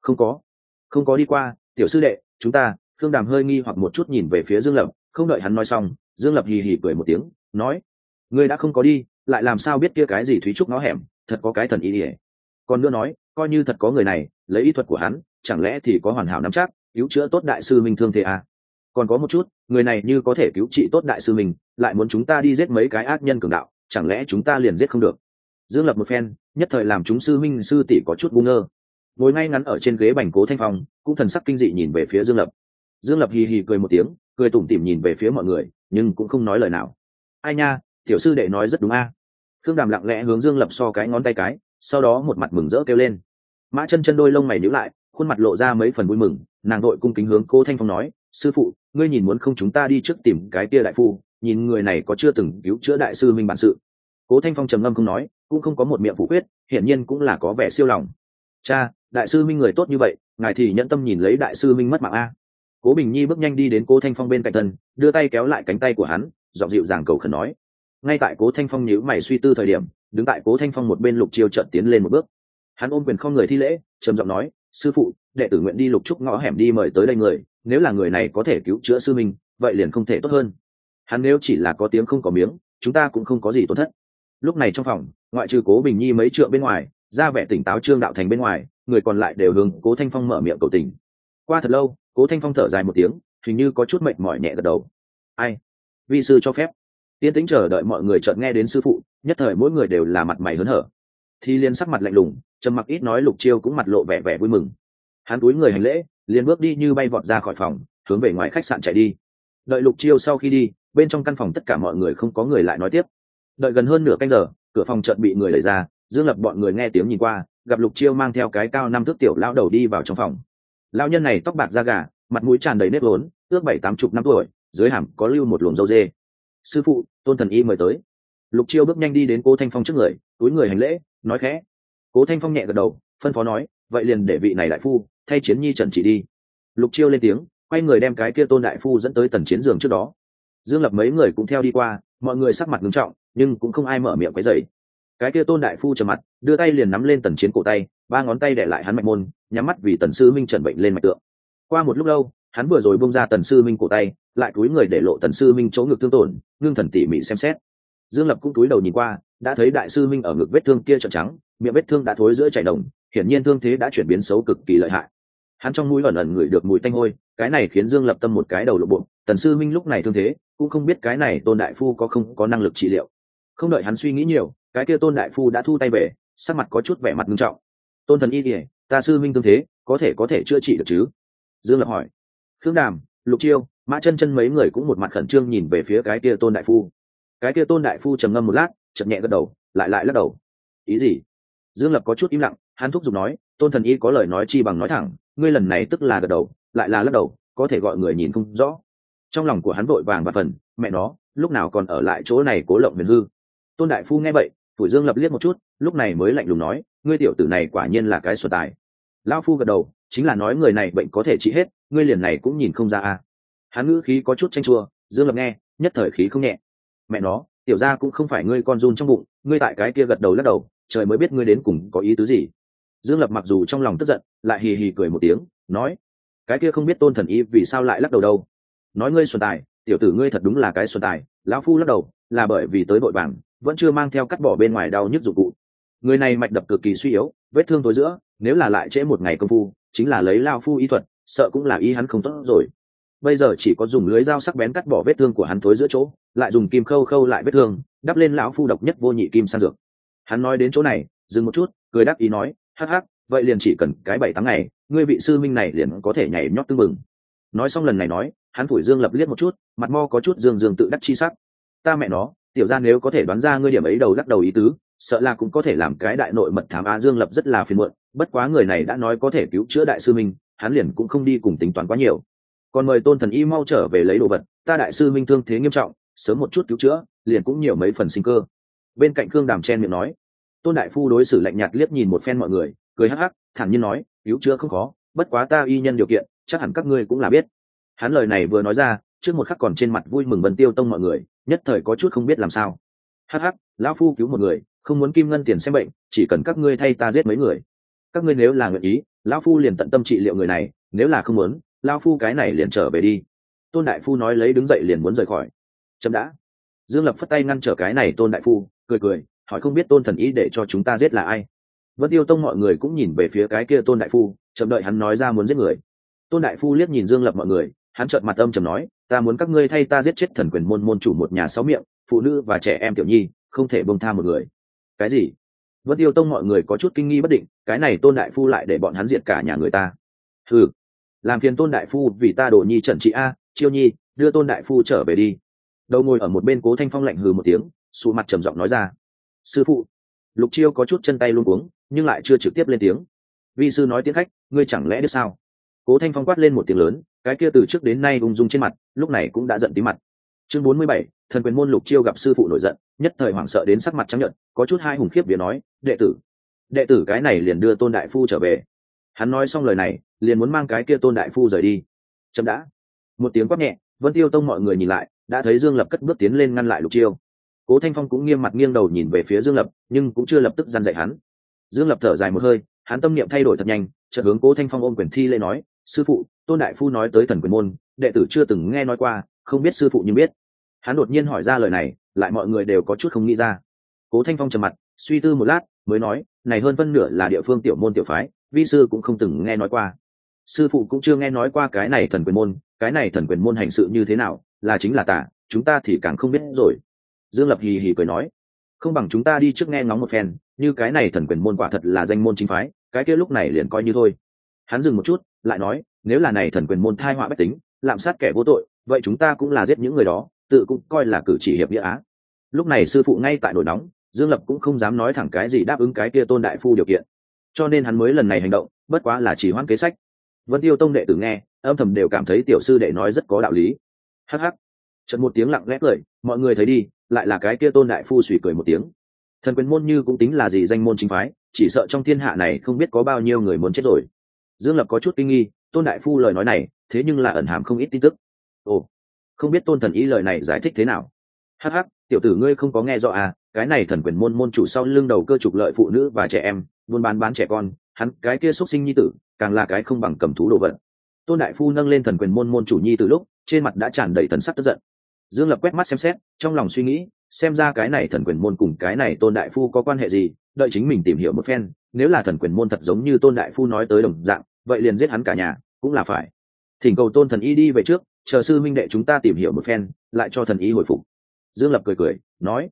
Speaker 1: Không có đi qua. Tiểu sư đệ, chúng ta. Khương Đàm hơi nghi hoặc một chút nhìn về phía Dương Lập, không đợi hắn nói xong, Dương Lập hì hì cười một tiếng, nói, ngươi đã không có đi, lại làm sao biết kia cái gì Thúy Trúc ngõ hẻm, thật có cái thần y ỉa. Còn nữa nói, coi như thật có người này, lấy y thuật của hắn chẳng lẽ thì có hoàn hảo nắm chắc cứu chữa tốt đại sư minh thương thế à? Còn có một chút, người này như có thể cứu trị tốt đại sư minh, lại muốn chúng ta đi giết mấy cái ác nhân cường đạo, chẳng lẽ chúng ta liền giết không được? Dương Lập một phen nhất thời làm chúng sư minh sư tỷ có chút ngu ngơ. Ngồi ngay ngắn ở trên ghế bành Cố Thanh Phong cũng thần sắc kinh dị nhìn về phía Dương Lập. Dương Lập hì hì cười một tiếng, cười tủm tỉm nhìn về phía mọi người, nhưng cũng không nói lời nào. Ai nha, tiểu sư đệ nói rất đúng a. Khương Đàm lặng lẽ hướng Dương Lập so cái ngón tay cái, sau đó một mặt mừng rỡ kêu lên. Mã Chân Chân đôi lông mày nhíu lại, khuôn mặt lộ ra mấy phần vui mừng, nàng đội cung kính hướng Cố Thanh Phong nói, sư phụ, ngươi nhìn muốn không chúng ta đi trước tìm cái kia đại phu, nhìn người này có chưa từng cứu chữa đại sư minh bản sự. Cố Thanh Phong trầm ngâm không nói, cũng không có một miệng phủ quyết, hiển nhiên cũng là có vẻ siêu lòng. Cha, đại sư minh người tốt như vậy, ngài thì nhẫn tâm nhìn lấy đại sư minh mất mạng a. Cố Bình Nhi bước nhanh đi đến Cố Thanh Phong bên cạnh thân, đưa tay kéo lại cánh tay của hắn, giọng dịu dàng cầu khẩn nói. Ngay tại Cố Thanh Phong nhíu mày suy tư thời điểm, đứng tại Cố Thanh Phong một bên Lục Chiêu chợt tiến lên một bước. Hắn ôm quyền không người thi lễ, trầm giọng nói, sư phụ, đệ tử nguyện đi Lục Trúc ngõ hẻm đi mời tới đây người, nếu là người này có thể cứu chữa sư minh, vậy liền không thể tốt hơn. Hắn nếu chỉ là có tiếng không có miếng, chúng ta cũng không có gì tổn thất. Lúc này trong phòng, ngoại trừ Cố Bình Nhi mấy trượng bên ngoài, ra vẻ tỉnh táo Trương Đạo Thành bên ngoài, người còn lại đều hướng Cố Thanh Phong mở miệng cầu tình. Qua thật lâu, Cố Thanh Phong thở dài một tiếng, hình như có chút mệt mỏi nhẹ gật đầu. Ai? Vi sư cho phép. Tiên tĩnh chờ đợi mọi người chợt nghe đến sư phụ, nhất thời mỗi người đều là mặt mày hớn hở. Thi Liên sắc mặt lạnh lùng, trầm mặc ít nói, Lục Chiêu cũng mặt lộ vẻ vẻ vui mừng. Hắn cúi người hành lễ, liền bước đi như bay vọt ra khỏi phòng, hướng về ngoài khách sạn chạy đi. Đợi Lục Chiêu sau khi đi, bên trong căn phòng tất cả mọi người không có người lại nói tiếp. Đợi gần hơn nửa canh giờ, cửa phòng chợt bị người đẩy ra, Dương Lập bọn người nghe tiếng nhìn qua, gặp Lục Chiêu mang theo cái cao 5 thước tiểu lão đầu đi vào trong phòng. Lão nhân này tóc bạc da gà, mặt mũi tràn đầy nếp vốn, ước 7-80 năm tuổi, dưới hàm có lưu một luồng râu dê. Sư phụ, Tôn Thần Y mời tới. Lục Chiêu bước nhanh đi đến Cố Thanh Phong trước người, cúi người hành lễ, nói khẽ. Cố Thanh Phong nhẹ gật đầu, phân phó nói, vậy liền để vị này đại phu thay Chiến Nhi trần trị đi. Lục Chiêu lên tiếng, quay người đem cái kia Tôn đại phu dẫn tới tần chiến giường trước đó. Dương Lập mấy người cũng theo đi qua, mọi người sắc mặt nghiêm trọng, nhưng cũng không ai mở miệng quấy rầy. Cái kia Tôn đại phu trầm mặt, đưa tay liền nắm lên tần chiến cổ tay, 3 ngón tay để lại hắn mạch môn, nhắm mắt vì tần sư minh trần bệnh lên mạch tượng. Qua một lúc lâu, hắn vừa rồi buông ra tần sư minh cổ tay, lại cúi người để lộ tần sư minh chỗ ngực thương tổn, ngưng thần tỉ mỉ xem xét. Dương Lập cũng cúi đầu nhìn qua, đã thấy đại sư minh ở ngực vết thương kia trợn trắng, miệng vết thương đã thối giữa chảy đồng, hiển nhiên thương thế đã chuyển biến xấu cực kỳ lợi hại. Hắn trong mũi ẩn ẩn ngửi được mùi tanh hôi, cái này khiến Dương Lập tâm một cái đầu lộ bộ. Tần sư minh lúc này thương thế, cũng không biết cái này Tôn đại phu có không có năng lực trị liệu. Không đợi hắn suy nghĩ nhiều, cái kia Tôn đại phu đã thu tay về, sắc mặt có chút vẻ mặt nghiêm trọng. Tôn thần y kìa, ta sư minh thương thế, có thể chữa trị được chứ? Dương Lập hỏi. Khương Đàm, Lục Chiêu, Mã Chân Chân mấy người cũng một mặt khẩn trương nhìn về phía cái kia Tôn đại phu. Cái kia Tôn đại phu trầm ngâm một lát, chậm nhẹ gật đầu, lại lắc đầu. Ý gì? Dương Lập có chút im lặng, hắn thúc giục nói, Tôn thần y có lời nói chi bằng nói thẳng, ngươi lần này tức là gật đầu, lại là lắc đầu, có thể gọi người nhìn không rõ. Trong lòng của hắn vội vàng và phần, mẹ nó, lúc nào còn ở lại chỗ này cố lộng huyền hư. Tôn đại phu nghe vậy, phủi Dương Lập liếc một chút, lúc này mới lạnh lùng nói, ngươi tiểu tử này quả nhiên là cái xuẩn tài. Lão phu gật đầu, chính là nói người này bệnh có thể trị hết, ngươi liền này cũng nhìn không ra à? Hắn ngữ khí có chút chanh chua, Dương Lập nghe, nhất thời khí không nhẹ. Mẹ nó, tiểu gia cũng không phải ngươi con run trong bụng, ngươi tại cái kia gật đầu lắc đầu, trời mới biết ngươi đến cùng có ý tứ gì. Dương Lập mặc dù trong lòng tức giận, lại hì hì cười một tiếng, nói, cái kia không biết Tôn thần y vì sao lại lắc đầu đâu? Nói ngươi xuẩn tài, tiểu tử ngươi thật đúng là cái xuẩn tài. Lão phu lắc đầu, là bởi vì tới vội vàng, vẫn chưa mang theo cắt bỏ bên ngoài đau nhức dụng cụ. Người này mạch đập cực kỳ suy yếu, vết thương tối giữa, nếu là lại trễ một ngày công phu, chính là lấy lão phu y thuật, sợ cũng là y hắn không tốt rồi. Bây giờ chỉ có dùng lưới dao sắc bén cắt bỏ vết thương của hắn thối giữa chỗ, lại dùng kim khâu lại vết thương, đắp lên lão phu độc nhất vô nhị kim sang dược. Hắn nói đến chỗ này, dừng một chút, cười đáp ý nói, hắc hắc, vậy liền chỉ cần cái 7 tháng ngày, ngươi vị sư minh này liền có thể nhảy nhót tưng bừng. Nói xong lần này nói, hắn phủi Dương Lập liếc một chút, mặt mo có chút dương tự đắc chi sắc. Ta mẹ nó, tiểu gia nếu có thể đoán ra ngươi điểm ấy đầu lắc đầu ý tứ, sợ là cũng có thể làm cái đại nội mật thám. Dương Lập rất là phiền muộn, bất quá người này đã nói có thể cứu chữa đại sư minh, hắn liền cũng không đi cùng tính toán quá nhiều. Còn mời Tôn thần y mau trở về lấy đồ vật, ta đại sư minh thương thế nghiêm trọng, sớm một chút cứu chữa, liền cũng nhiều mấy phần sinh cơ. Bên cạnh Khương Đàm chen miệng nói. Tôn đại phu đối xử lạnh nhạt liếc nhìn một phen mọi người, cười hắc hắc, thản nhiên nói, cứu chữa không khó, bất quá ta y nhân điều kiện, chắc hẳn các ngươi cũng là biết. Hắn lời này vừa nói ra, trước một khắc còn trên mặt vui mừng Vân Tiêu Tông mọi người, nhất thời có chút không biết làm sao. Hắc hắc, lão phu cứu một người, không muốn kim ngân tiền xem bệnh, chỉ cần các ngươi thay ta giết mấy người. Các ngươi nếu là nguyện ý, lão phu liền tận tâm trị liệu người này, nếu là không muốn, lão phu cái này liền trở về đi. Tôn đại phu nói lấy đứng dậy liền muốn rời khỏi. Chấm đã. Dương Lập phất tay ngăn trở cái này Tôn đại phu, cười, hỏi không biết Tôn thần ý để cho chúng ta giết là ai? Vân Tiêu Tông mọi người cũng nhìn về phía cái kia Tôn đại phu, chậm đợi hắn nói ra muốn giết người. Tôn đại phu liếc nhìn Dương Lập mọi người, hắn trợn mặt âm trầm nói, ta muốn các ngươi thay ta giết chết thần quyền môn môn chủ một nhà 6 miệng, phụ nữ và trẻ em tiểu nhi, không thể buông tha một người. Cái gì? Vân Tiêu Tông mọi người có chút kinh nghi bất định, cái này Tôn đại phu lại để bọn hắn diệt cả nhà người ta. Hừ, làm phiền Tôn đại phu vì ta đồ nhi trần trị a, Chiêu nhi, đưa Tôn đại phu trở về đi. Đầu ngồi ở một bên Cố Thanh Phong lạnh hừ một tiếng, sụ mặt trầm giọng nói ra. Sư phụ. Lục Chiêu có chút chân tay luống cuống, nhưng lại chưa trực tiếp lên tiếng. Vi sư nói tiếng khách, ngươi chẳng lẽ biết sao? Cố Thanh Phong quát lên một tiếng lớn, cái kia từ trước đến nay ung dung trên mặt, lúc này cũng đã giận tí mặt. Chương 47, thần quyền môn Lục Chiêu gặp sư phụ nổi giận, nhất thời hoảng sợ đến sắc mặt trắng nhợt, có chút hai hùng khiếp vía nói, đệ tử cái này liền đưa Tôn đại phu trở về. Hắn nói xong lời này, liền muốn mang cái kia Tôn đại phu rời đi. Chậm đã. Một tiếng quát nhẹ, Vân Tiêu Tông mọi người nhìn lại, đã thấy Dương Lập cất bước tiến lên ngăn lại Lục Chiêu. Cố Thanh Phong cũng nghiêm mặt nghiêng đầu nhìn về phía Dương Lập, nhưng cũng chưa lập tức gian dạy hắn. Dương Lập thở dài một hơi, hắn tâm niệm thay đổi thật nhanh, chợt hướng Cố Thanh Phong ôm quyền thi lễ nói, sư phụ, Tôn đại phu nói tới thần quyền môn, đệ tử chưa từng nghe nói qua, không biết sư phụ nhưng biết. Hắn đột nhiên hỏi ra lời này, lại mọi người đều có chút không nghĩ ra. Cố Thanh Phong trầm mặt, suy tư một lát, mới nói, này hơn phân nửa là địa phương tiểu môn tiểu phái, vi sư cũng không từng nghe nói qua. Sư phụ cũng chưa nghe nói qua cái này thần quyền môn, cái này thần quyền môn hành sự như thế nào, là chính là tà, chúng ta thì càng không biết rồi. Dương Lập hì hì cười nói, không bằng chúng ta đi trước nghe ngóng một phen, như cái này thần quyền môn quả thật là danh môn chính phái, cái kia lúc này liền coi như thôi. Hắn dừng một chút, lại nói, nếu là này thần quyền môn thai họa bách tính, lạm sát kẻ vô tội, vậy chúng ta cũng là giết những người đó, tự cũng coi là cử chỉ hiệp nghĩa á. Lúc này sư phụ ngay tại nổi nóng, Dương Lập cũng không dám nói thẳng cái gì đáp ứng cái kia Tôn đại phu điều kiện, cho nên hắn mới lần này hành động, bất quá là chỉ hoãn kế sách. Vân Tiêu Tông đệ tử nghe, âm thầm đều cảm thấy tiểu sư đệ nói rất có đạo lý. Hắc hắc. Chợt một tiếng lặng lẽ cười, mọi người thấy đi, lại là cái kia Tôn đại phu suy cười một tiếng. Thần quyền môn như cũng tính là gì danh môn chính phái, chỉ sợ trong thiên hạ này không biết có bao nhiêu người muốn chết rồi. Dương Lập có chút kinh nghi, Tôn đại phu lời nói này, thế nhưng là ẩn hàm không ít tin tức. Ồ, không biết Tôn thần ý lời này giải thích thế nào? Hắc hắc, tiểu tử ngươi không có nghe rõ à, cái này thần quyền môn môn chủ sau lưng đầu cơ trục lợi phụ nữ và trẻ em, buôn bán trẻ con, hắn cái kia xuất sinh nhi tử, càng là cái không bằng cầm thú đồ vật. Tôn đại phu nâng lên thần quyền môn môn chủ nhi từ lúc, trên mặt đã tràn đầy thần sắc tức giận. Dương Lập quét mắt xem xét, trong lòng suy nghĩ, xem ra cái này thần quyền môn cùng cái này Tôn đại phu có quan hệ gì, đợi chính mình tìm hiểu một phen, nếu là thần quyền môn thật giống như Tôn đại phu nói tới đồng dạng, vậy liền giết hắn cả nhà, cũng là phải. Thỉnh cầu Tôn thần y đi về trước, chờ sư minh đệ chúng ta tìm hiểu một phen, lại cho thần y hồi phục. Dương Lập cười cười, nói: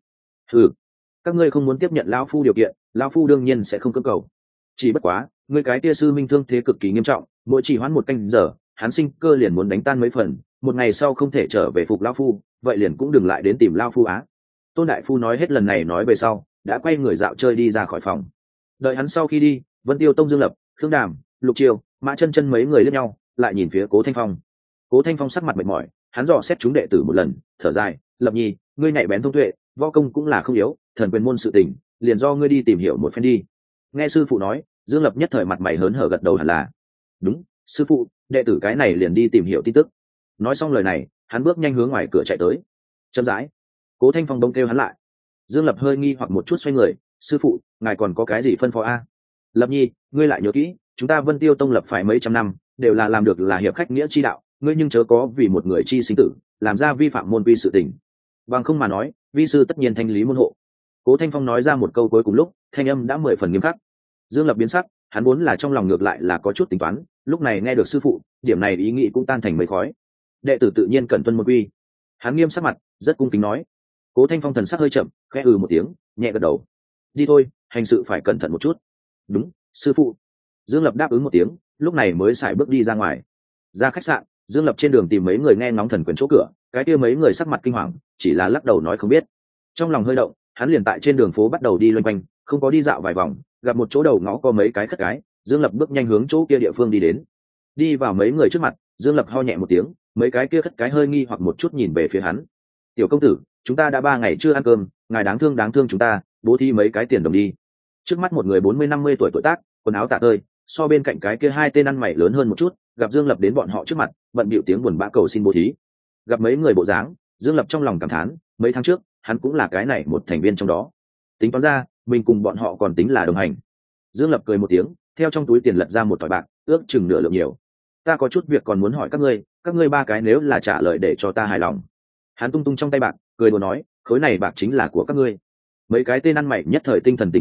Speaker 1: các ngươi không muốn tiếp nhận lão phu điều kiện, lão phu đương nhiên sẽ không cưỡng cầu. Chỉ bất quá, ngươi cái tia sư minh thương thế cực kỳ nghiêm trọng, mỗi chỉ hoãn một canh giờ, hắn sinh cơ liền muốn đánh tan mấy phần, một ngày sau không thể trở về phục lão phu, vậy liền cũng đừng lại đến tìm lão phu á. Tôn đại phu nói hết lần này nói về sau, đã quay người dạo chơi đi ra khỏi phòng. Đợi hắn sau khi đi, Vân Tiêu Tông Dương Lập, Khương Đàm, Lục Chiêu, Mã Chân Chân mấy người liếc nhau, lại nhìn phía Cố Thanh Phong. Cố Thanh Phong sắc mặt mệt mỏi, hắn dò xét chúng đệ tử một lần, thở dài, Lập Nhi, ngươi nhạy bén thông tuệ, võ công cũng là không yếu, thần quyền môn sự tình, liền do ngươi đi tìm hiểu một phen đi. Nghe sư phụ nói, Dương Lập nhất thời mặt mày hớn hở gật đầu hẳn là. Đúng, sư phụ, đệ tử cái này liền đi tìm hiểu tin tức. Nói xong lời này, hắn bước nhanh hướng ngoài cửa chạy tới. Chậm rãi, Cố Thanh Phong đông kêu hắn lại. Dương Lập hơi nghi hoặc một chút xoay người, sư phụ, ngài còn có cái gì phân phó a? Lập Nhi, ngươi lại nhớ kỹ, chúng ta Vân Tiêu Tông lập phải mấy trăm năm, đều là làm được là hiệp khách nghĩa chi đạo, ngươi nhưng chớ có vì một người chi sinh tử, làm ra vi phạm môn quy sự tình. Bằng không mà nói, vi sư tất nhiên thanh lý môn hộ. Cố Thanh Phong nói ra một câu cuối cùng lúc, thanh âm đã 10 phần nghiêm khắc. Dương Lập biến sắc, hắn vốn là trong lòng ngược lại là có chút tính toán, lúc này nghe được sư phụ, điểm này ý nghĩ cũng tan thành mây khói. Đệ tử tự nhiên cẩn tuân môn quy. Hắn nghiêm sắc mặt, rất cung kính nói. Cố Thanh Phong thần sắc hơi chậm, khẽ một tiếng, nhẹ gật đầu. Đi thôi, hành sự phải cẩn thận một chút. Đúng, sư phụ. Dương Lập đáp ứng một tiếng, lúc này mới xài bước đi ra ngoài. Ra khách sạn, Dương Lập trên đường tìm mấy người nghe ngóng thần quyền chỗ cửa, cái kia mấy người sắc mặt kinh hoàng, chỉ là lắc đầu nói không biết. Trong lòng hơi động, hắn liền tại trên đường phố bắt đầu đi loanh quanh, không có đi dạo vài vòng, gặp một chỗ đầu ngõ có mấy cái khất cái, Dương Lập bước nhanh hướng chỗ kia địa phương đi đến. Đi vào mấy người trước mặt, Dương Lập ho nhẹ một tiếng, mấy cái kia khất cái hơi nghi hoặc một chút nhìn về phía hắn. Tiểu công tử, chúng ta đã 3 ngày chưa ăn cơm, ngài đáng thương chúng ta, bố thí mấy cái tiền đồng đi. Trước mắt một người 40-50 tuổi tuổi tác, quần áo tả tơi, so bên cạnh cái kia hai tên ăn mày lớn hơn một chút, gặp Dương Lập đến bọn họ trước mặt, bận bịu tiếng buồn bã cầu xin bố thí. Gặp mấy người bộ dáng, Dương Lập trong lòng cảm thán, mấy tháng trước, hắn cũng là cái này một thành viên trong đó. Tính toán ra, mình cùng bọn họ còn tính là đồng hành. Dương Lập cười một tiếng, theo trong túi tiền lật ra một tỏi bạc, ước chừng nửa lượng nhiều. Ta có chút việc còn muốn hỏi các ngươi 3 cái nếu là trả lời để cho ta hài lòng. Hắn tung tung trong tay bạc, cười đùa nói, khối này bạc chính là của các ngươi. Mấy cái tên ăn mày nhất thời tinh thần tỉnh táo,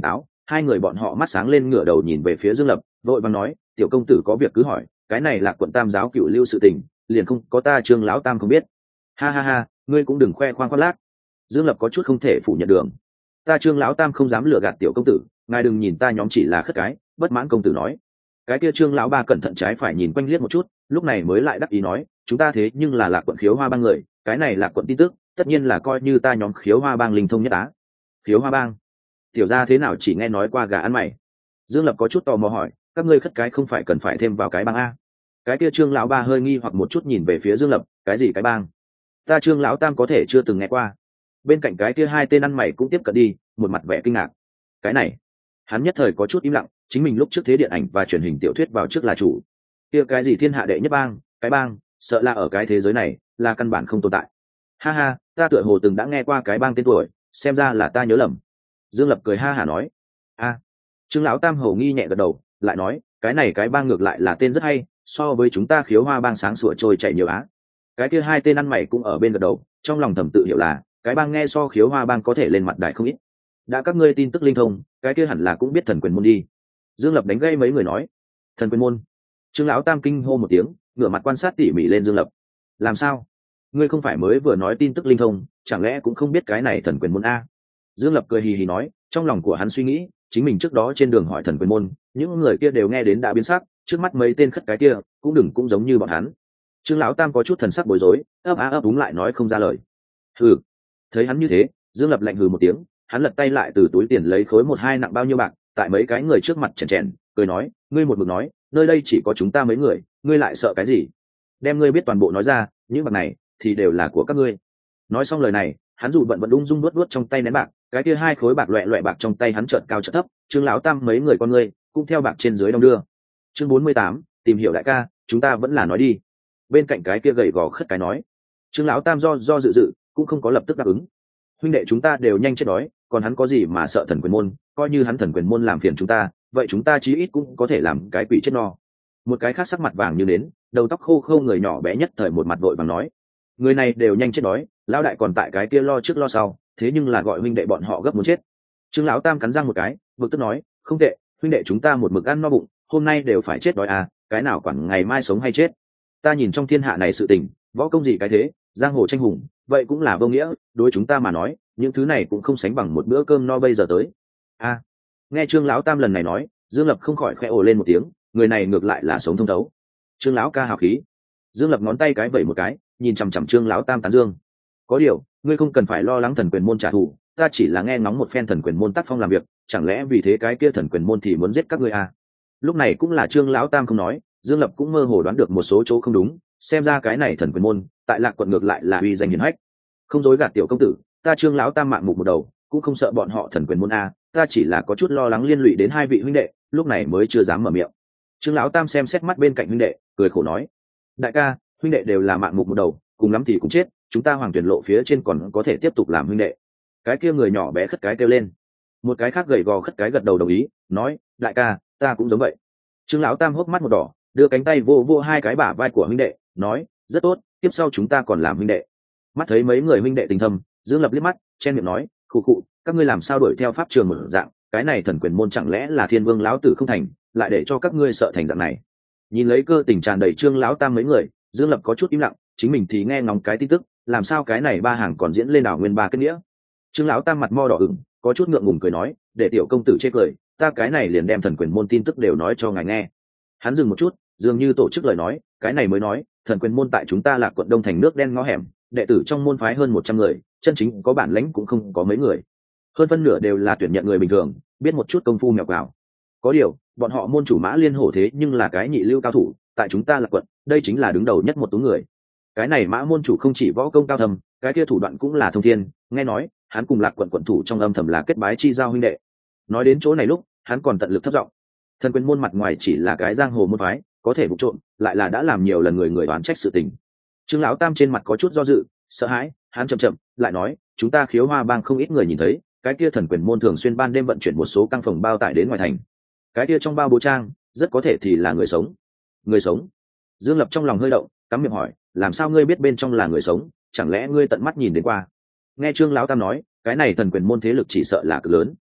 Speaker 1: hai người bọn họ mắt sáng lên ngửa đầu nhìn về phía Dương Lập, vội vàng nói, tiểu công tử có việc cứ hỏi, cái này là quận Tam giáo cựu lưu sự tình, liền không có ta Trương lão tam không biết. Ha ha ha, ngươi cũng đừng khoe khoang khoác lác. Dương Lập có chút không thể phủ nhận được. Ta Trương lão tam không dám lừa gạt tiểu công tử, ngài đừng nhìn ta nhóm chỉ là khất cái. Bất mãn công tử nói. Cái kia Trương lão ba cẩn thận trái phải nhìn quanh liếc một chút, lúc này mới lại đắc ý nói, chúng ta thế nhưng là Lạc quận Khiếu Hoa bang người, cái này là quận tin tức, tất nhiên là coi như ta nhóm Khiếu Hoa bang linh thông nhất á. Khiếu Hoa bang? Tiểu gia thế nào chỉ nghe nói qua gà ăn mày? Dương Lập có chút tò mò hỏi, các ngươi khất cái không phải cần phải thêm vào cái bang a? Cái kia Trương lão ba hơi nghi hoặc một chút nhìn về phía Dương Lập, cái gì cái bang? Ta Trương lão tam có thể chưa từng nghe qua. Bên cạnh cái kia hai tên ăn mày cũng tiếp cận đi, một mặt vẻ kinh ngạc. Cái này, hắn nhất thời có chút im lặng, chính mình lúc trước thế điện ảnh và truyền hình tiểu thuyết vào trước là chủ, kia cái gì thiên hạ đệ nhất bang, cái bang sợ là ở cái thế giới này là căn bản không tồn tại. Ha ha, ta tựa hồ từng đã nghe qua cái bang tên tuổi, xem ra là ta nhớ lầm. Dương Lập cười ha hả nói. A. Trương lão tam hầu nghi nhẹ gật đầu, lại nói, cái này cái bang ngược lại là tên rất hay, so với chúng ta Khiếu Hoa bang sáng sủa trôi chảy nhiều á. Cái kia hai tên ăn mày cũng ở bên gật đầu, trong lòng thầm tự hiểu là cái bang nghe so Khiếu Hoa bang có thể lên mặt đại không ít. Đã các ngươi tin tức linh thông, cái kia hẳn là cũng biết thần quyền môn đi. Dương Lập đánh gây mấy người nói. Thần quyền môn? Trương lão tam kinh hô một tiếng, ngửa mặt quan sát tỉ mỉ lên Dương Lập. Làm sao? Ngươi không phải mới vừa nói tin tức linh thông, chẳng lẽ cũng không biết cái này thần quyền môn a? Dương Lập cười hì hì nói, trong lòng của hắn suy nghĩ, chính mình trước đó trên đường hỏi thần quyền môn, những người kia đều nghe đến đã biến sắc, trước mắt mấy tên khất cái kia cũng giống như bọn hắn. Trương lão tam có chút thần sắc bối rối, ấp á ấp úng lại nói không ra lời. Hừ. Thấy hắn như thế, Dương Lập lạnh hừ một tiếng, hắn lật tay lại từ túi tiền lấy khối một hai nặng bao nhiêu bạc, tại mấy cái người trước mặt chèn chèn, cười nói, ngươi một mực nói, nơi đây chỉ có chúng ta mấy người, ngươi lại sợ cái gì? Đem ngươi biết toàn bộ nói ra, những bạc này thì đều là của các ngươi. Nói xong lời này, hắn dụ bận ung dung nuốt trong tay nén bạc, cái kia hai khối bạc loẹ loẹ bạc trong tay hắn chợt cao chợt thấp, Trương lão tam mấy người con ngươi cũng theo bạc trên dưới đong đưa. Chương 48, tìm hiểu đại ca, chúng ta vẫn là nói đi. Bên cạnh cái kia gầy gò khất cái nói. Trương lão tam do dự cũng không có lập tức đáp ứng. Huynh đệ chúng ta đều nhanh chết đói, còn hắn có gì mà sợ thần quyền môn, coi như hắn thần quyền môn làm phiền chúng ta, vậy chúng ta chí ít cũng có thể làm cái quỷ chết no. Một cái khác sắc mặt vàng như nến, đầu tóc khô khâu người nhỏ bé nhất thời một mặt vội vàng nói, người này đều nhanh chết đói, lão đại còn tại cái kia lo trước lo sau, thế nhưng là gọi huynh đệ bọn họ gấp muốn chết. Trương lão tam cắn răng một cái, bực tức nói, không tệ, huynh đệ chúng ta một mực ăn no bụng, hôm nay đều phải chết đói à, cái nào quản ngày mai sống hay chết. Ta nhìn trong thiên hạ này sự tình, võ công gì cái thế, giang hồ tranh hùng, vậy cũng là vô nghĩa, đối chúng ta mà nói, những thứ này cũng không sánh bằng một bữa cơm no bây giờ tới. A. Nghe Trương lão tam lần này nói, Dương Lập không khỏi khẽ ồ lên một tiếng, người này ngược lại là sống thông thấu. Trương lão ca hào khí. Dương Lập ngón tay cái vẩy một cái, nhìn chằm chằm Trương lão tam tán dương. Có điều, ngươi không cần phải lo lắng thần quyền môn trả thù, ta chỉ là nghe ngóng một phen thần quyền môn tác phong làm việc, chẳng lẽ vì thế cái kia thần quyền môn thì muốn giết các ngươi à? Lúc này cũng là Trương lão tam không nói, Dương Lập cũng mơ hồ đoán được một số chỗ không đúng, xem ra cái này thần quyền môn tại Lạc quận ngược lại là uy danh hiển hách. Không dối gạt tiểu công tử, ta Trương lão tam mạng mục một đầu, cũng không sợ bọn họ thần quyền môn a, ta chỉ là có chút lo lắng liên lụy đến hai vị huynh đệ, lúc này mới chưa dám mở miệng. Trương lão tam xem xét mắt bên cạnh huynh đệ, cười khổ nói, đại ca, huynh đệ đều là mạng mục một đầu, cùng lắm thì cũng chết, chúng ta Hoàng Tuyển lộ phía trên còn có thể tiếp tục làm huynh đệ. Cái kia người nhỏ bé khất cái kêu lên. Một cái khác gầy gò khất cái gật đầu đồng ý, nói, đại ca, ta cũng giống vậy. Trương lão tam hốc mắt một đỏ, đưa cánh tay vô vô hai cái bả vai của huynh đệ, nói, rất tốt, tiếp sau chúng ta còn làm huynh đệ. Mắt thấy mấy người huynh đệ tình thâm, Dương Lập liếc mắt, chen miệng nói, khụ khụ, các ngươi làm sao đuổi theo pháp trường một dạng, cái này thần quyền môn chẳng lẽ là Thiên Vương lão tử không thành, lại để cho các ngươi sợ thành dạng này. Nhìn lấy cơ tình tràn đầy Trương lão tam mấy người, Dương Lập có chút im lặng, chính mình thì nghe ngóng cái tin tức, làm sao cái này ba hàng còn diễn lên đảo nguyên ba kết nghĩa. Trương lão tam mặt mo đỏ ửng, có chút ngượng ngùng cười nói, để tiểu công tử chê cười, ta cái này liền đem thần quyền môn tin tức đều nói cho ngài nghe. Hắn dừng một chút, dường như tổ chức lời nói, cái này mới nói, thần quyền môn tại chúng ta là quận Đông thành nước đen ngõ hẻm, đệ tử trong môn phái hơn 100 người, chân chính có bản lãnh cũng không có mấy người, hơn phân nửa đều là tuyển nhận người bình thường, biết một chút công phu mèo quào. Có điều, bọn họ môn chủ Mã Liên Hổ thế nhưng là cái nhị lưu cao thủ, tại chúng ta là quận, đây chính là đứng đầu nhất một tú người. Cái này Mã môn chủ không chỉ võ công cao thâm, cái kia thủ đoạn cũng là thông thiên, nghe nói, hắn cùng Lạc quận quận thủ trong âm thầm là kết bái chi giao huynh đệ. Nói đến chỗ này lúc, hắn còn tận lực thấp giọng. Thần quyền môn mặt ngoài chỉ là cái giang hồ môn phái, có thể vụ trộm, lại là đã làm nhiều lần người đoán trách sự tình. Trương lão tam trên mặt có chút do dự, sợ hãi, hắn chậm lại nói, chúng ta Khiếu Hoa bang không ít người nhìn thấy, cái kia thần quyền môn thường xuyên ban đêm vận chuyển một số căng phòng bao tải đến ngoài thành. Cái kia trong bao bố trang, rất có thể thì là người sống. Người sống? Dương Lập trong lòng hơi động, cắm miệng hỏi, làm sao ngươi biết bên trong là người sống, chẳng lẽ ngươi tận mắt nhìn đến qua? Nghe Trương lão tam nói, cái này thần quyền môn thế lực chỉ sợ là cực lớn.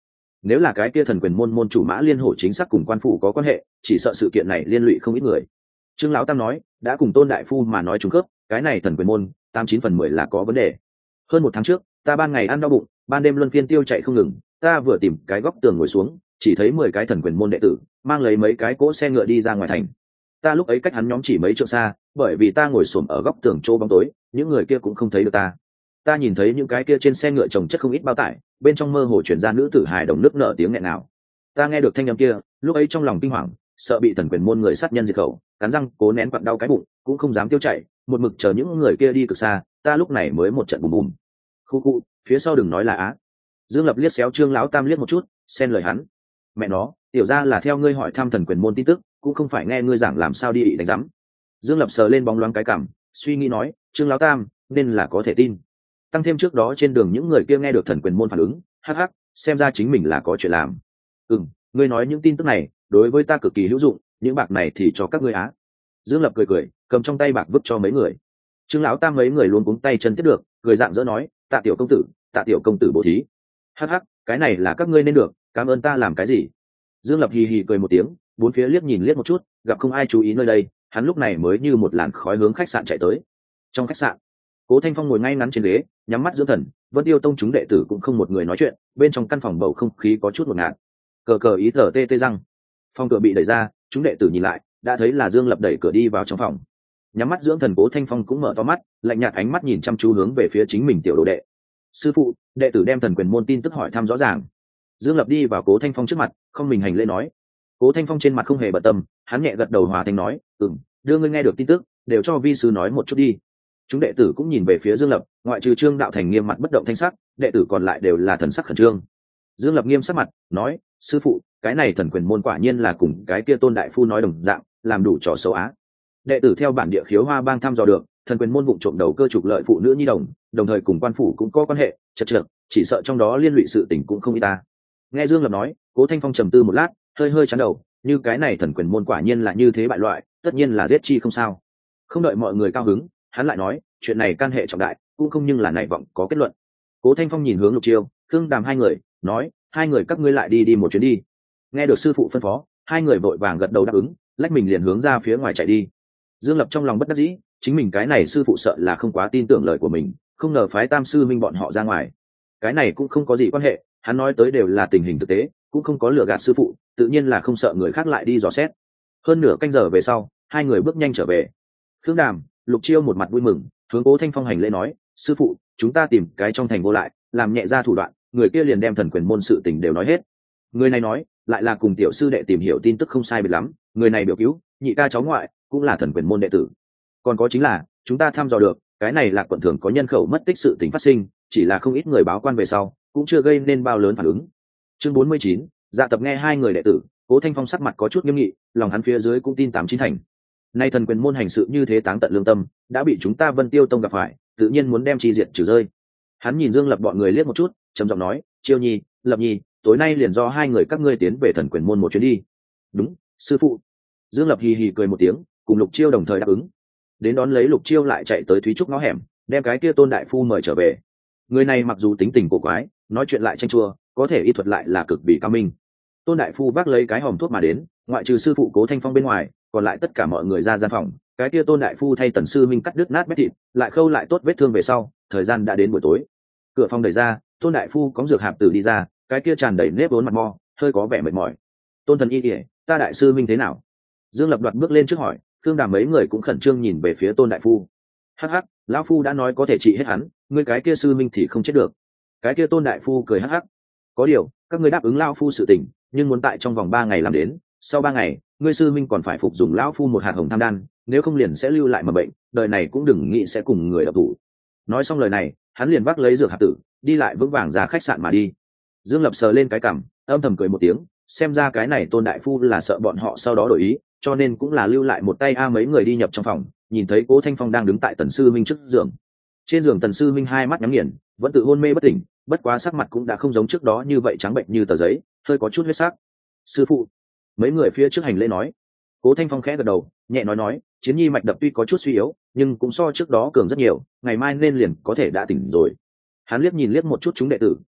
Speaker 1: nếu là cái kia thần quyền môn môn chủ Mã Liên Hổ chính xác cùng quan phủ có quan hệ, chỉ sợ sự kiện này liên lụy không ít người. Trương lão tam nói, đã cùng Tôn đại phu mà nói trùng khớp, cái này thần quyền môn 89/10 là có vấn đề. Hơn một tháng trước, ta ban ngày ăn đau bụng, ban đêm luân phiên tiêu chạy không ngừng, ta vừa tìm cái góc tường ngồi xuống, chỉ thấy 10 cái thần quyền môn đệ tử mang lấy mấy cái cỗ xe ngựa đi ra ngoài thành. Ta lúc ấy cách hắn nhóm chỉ mấy trượng xa, bởi vì ta ngồi xổm ở góc tường chỗ bóng tối, những người kia cũng không thấy được ta. Ta nhìn thấy những cái kia trên xe ngựa chồng chất không ít bao tải, bên trong mơ hồ chuyển ra nữ tử hài đồng nước nở tiếng nghẹn nào. Ta nghe được thanh âm kia, lúc ấy trong lòng kinh hoàng, sợ bị thần quyền môn người sát nhân diệt khẩu, cắn răng cố nén quặn đau cái bụng, cũng không dám tiêu chạy, một mực chờ những người kia đi cực xa, ta lúc này mới một trận bùm bùm. Khu khu, phía sau đừng nói là á. Dương Lập liếc xéo Trương lão tam liếc một chút, xen lời hắn. Mẹ nó, tiểu ra là theo ngươi hỏi thăm thần quyền môn tin tức, cũng không phải nghe ngươi giảng làm sao đi đánh giám. Dương Lập sờ lên bóng loáng cái cằm, suy nghĩ nói, Trương lão tam nên là có thể tin. Tăng thêm trước đó trên đường những người kia nghe được thần quyền môn phản ứng, hắc hắc, xem ra chính mình là có chuyện làm. Ngươi nói những tin tức này đối với ta cực kỳ hữu dụng, những bạc này thì cho các ngươi á. Dương Lập cười cười, cầm trong tay bạc vứt cho mấy người. Trương lão tam mấy người luôn cuống tay chân tiếp được, cười dạng dỡ nói, tạ tiểu công tử bố thí. Hắc hắc, cái này là các ngươi nên được, cảm ơn ta làm cái gì? Dương Lập hì hì cười một tiếng, bốn phía liếc nhìn liếc một chút, gặp không ai chú ý nơi đây, hắn lúc này mới như một làn khói hướng khách sạn chạy tới. Trong khách sạn, Cố Thanh Phong ngồi ngay ngắn trên ghế, nhắm mắt dưỡng thần, Vân Tiêu tông chúng đệ tử cũng không một người nói chuyện, bên trong căn phòng bầu không khí có chút ngột ngạt. Cờ cờ ý thở tê tê răng. Phòng cửa bị đẩy ra, chúng đệ tử nhìn lại, đã thấy là Dương Lập đẩy cửa đi vào trong phòng. Nhắm mắt dưỡng thần Cố Thanh Phong cũng mở to mắt, lạnh nhạt ánh mắt nhìn chăm chú hướng về phía chính mình tiểu đồ đệ. Sư phụ, đệ tử đem thần quyền môn tin tức hỏi thăm rõ ràng. Dương Lập đi vào Cố Thanh Phong trước mặt, không mình hành lễ nói. Cố Thanh Phong trên mặt không hề bận tâm, hắn nhẹ gật đầu hòa thanh nói, đưa ngươi nghe được tin tức, đều cho vi sư nói một chút đi. Chúng đệ tử cũng nhìn về phía Dương Lập, ngoại trừ Trương Đạo Thành nghiêm mặt bất động thanh sắc, đệ tử còn lại đều là thần sắc khẩn trương. Dương Lập nghiêm sắc mặt, nói, sư phụ, cái này thần quyền môn quả nhiên là cùng cái kia Tôn đại phu nói đồng dạng, làm đủ trò xấu á. Đệ tử theo bản địa khiếu hoa bang thăm dò được, thần quyền môn vụ trộm đầu cơ trục lợi phụ nữ nhi đồng thời cùng quan phủ cũng có quan hệ, chật, chỉ sợ trong đó liên lụy sự tình cũng không ít ta. Nghe Dương Lập nói, Cố Thanh Phong trầm tư một lát, hơi chán đầu, như cái này thần quyền môn quả nhiên là như thế bại loại, tất nhiên là giết chi không sao. Không đợi mọi người cao hứng, hắn lại nói, chuyện này can hệ trọng đại, cũng không nhưng là nảy vọng có kết luận. Cố Thanh Phong nhìn hướng Lục Chiêu, Khương Đàm hai người, nói, hai người các ngươi lại đi một chuyến đi. Nghe được sư phụ phân phó, hai người vội vàng gật đầu đáp ứng, lách mình liền hướng ra phía ngoài chạy đi. Dương Lập trong lòng bất đắc dĩ, chính mình cái này sư phụ sợ là không quá tin tưởng lời của mình, không ngờ phái Tam sư minh bọn họ ra ngoài. Cái này cũng không có gì quan hệ, hắn nói tới đều là tình hình thực tế, cũng không có lừa gạt sư phụ, tự nhiên là không sợ người khác lại đi dò xét. Hơn nửa canh giờ về sau, hai người bước nhanh trở về. Khương Đàm, Lục Chiêu một mặt vui mừng, hướng Cố Thanh Phong hành lễ nói, sư phụ, chúng ta tìm cái trong thành vô lại, làm nhẹ ra thủ đoạn, người kia liền đem thần quyền môn sự tình đều nói hết. Người này nói, lại là cùng tiểu sư đệ tìm hiểu tin tức không sai biệt lắm, người này biểu cứu, nhị ca cháu ngoại, cũng là thần quyền môn đệ tử. Còn có chính là, chúng ta thăm dò được, cái này là quận thường có nhân khẩu mất tích sự tình phát sinh, chỉ là không ít người báo quan về sau, cũng chưa gây nên bao lớn phản ứng. Chương 49, Dạ Tập nghe hai người đệ tử, Cố Thanh Phong sắc mặt có chút nghiêm nghị, lòng hắn phía dưới cũng tin 89 thành. Nay thần quyền môn hành sự như thế táng tận lương tâm, đã bị chúng ta Vân Tiêu tông gặp phải, tự nhiên muốn đem chi diệt trừ rơi. Hắn nhìn Dương Lập bọn người liếc một chút, trầm giọng nói, Chiêu Nhi, Lập Nhi, tối nay liền do hai người các ngươi tiến về thần quyền môn một chuyến đi. Đúng, sư phụ. Dương Lập hì hì cười một tiếng, cùng Lục Chiêu đồng thời đáp ứng. Đến đón lấy Lục Chiêu lại chạy tới Thúy Trúc ngõ hẻm, đem cái kia Tôn đại phu mời trở về. Người này mặc dù tính tình cổ quái, nói chuyện lại chanh chua, có thể y thuật lại là cực bị cao minh. Tôn đại phu vác lấy cái hòm thuốc mà đến, ngoại trừ sư phụ Cố Thanh Phong bên ngoài, còn lại tất cả mọi người ra gian phòng. Cái kia Tôn đại phu thay Tần sư minh cắt đứt nát bét thịt, lại khâu lại tốt vết thương về sau, thời gian đã đến buổi tối. Cửa phòng đẩy ra, Tôn đại phu cõng dược hạp tử đi ra, cái kia tràn đầy nếp vốn mặt mo, hơi có vẻ mệt mỏi. Tôn thần y kỉa, ta đại sư minh thế nào? Dương Lập đoạt bước lên trước hỏi, Khương Đàm mấy người cũng khẩn trương nhìn về phía Tôn đại phu. Hắc hắc, lão phu đã nói có thể trị hết hắn, ngươi cái kia sư minh thì không chết được. Cái kia Tôn đại phu cười hắc hắc. Có điều, các ngươi đáp ứng lão phu sự tình, nhưng muốn tại trong vòng 3 ngày làm đến, sau 3 ngày, ngươi sư minh còn phải phục dùng lão phu một hạt hồng tham đan, nếu không liền sẽ lưu lại mầm bệnh, đời này cũng đừng nghĩ sẽ cùng người độc thủ. Nói xong lời này, hắn liền vác lấy dược hạt tử, đi lại vững vàng ra khách sạn mà đi. Dương Lập sờ lên cái cằm, âm thầm cười một tiếng, xem ra cái này Tôn đại phu là sợ bọn họ sau đó đổi ý, cho nên cũng là lưu lại một tay mấy người đi nhập trong phòng, nhìn thấy Cố Thanh Phong đang đứng tại Tần sư minh trước giường. Trên giường Tần sư minh hai mắt nhắm nghiền, vẫn tự hôn mê bất tỉnh, bất quá sắc mặt cũng đã không giống trước đó như vậy trắng bệnh như tờ giấy, hơi có chút huyết sắc. Sư phụ, mấy người phía trước hành lễ nói. Cố Thanh Phong khẽ gật đầu, nhẹ nói, Chiến Nhi mạch đập tuy có chút suy yếu, nhưng cũng so trước đó cường rất nhiều, ngày mai nên liền có thể đã tỉnh rồi. Hắn liếc nhìn liếc một chút chúng đệ tử,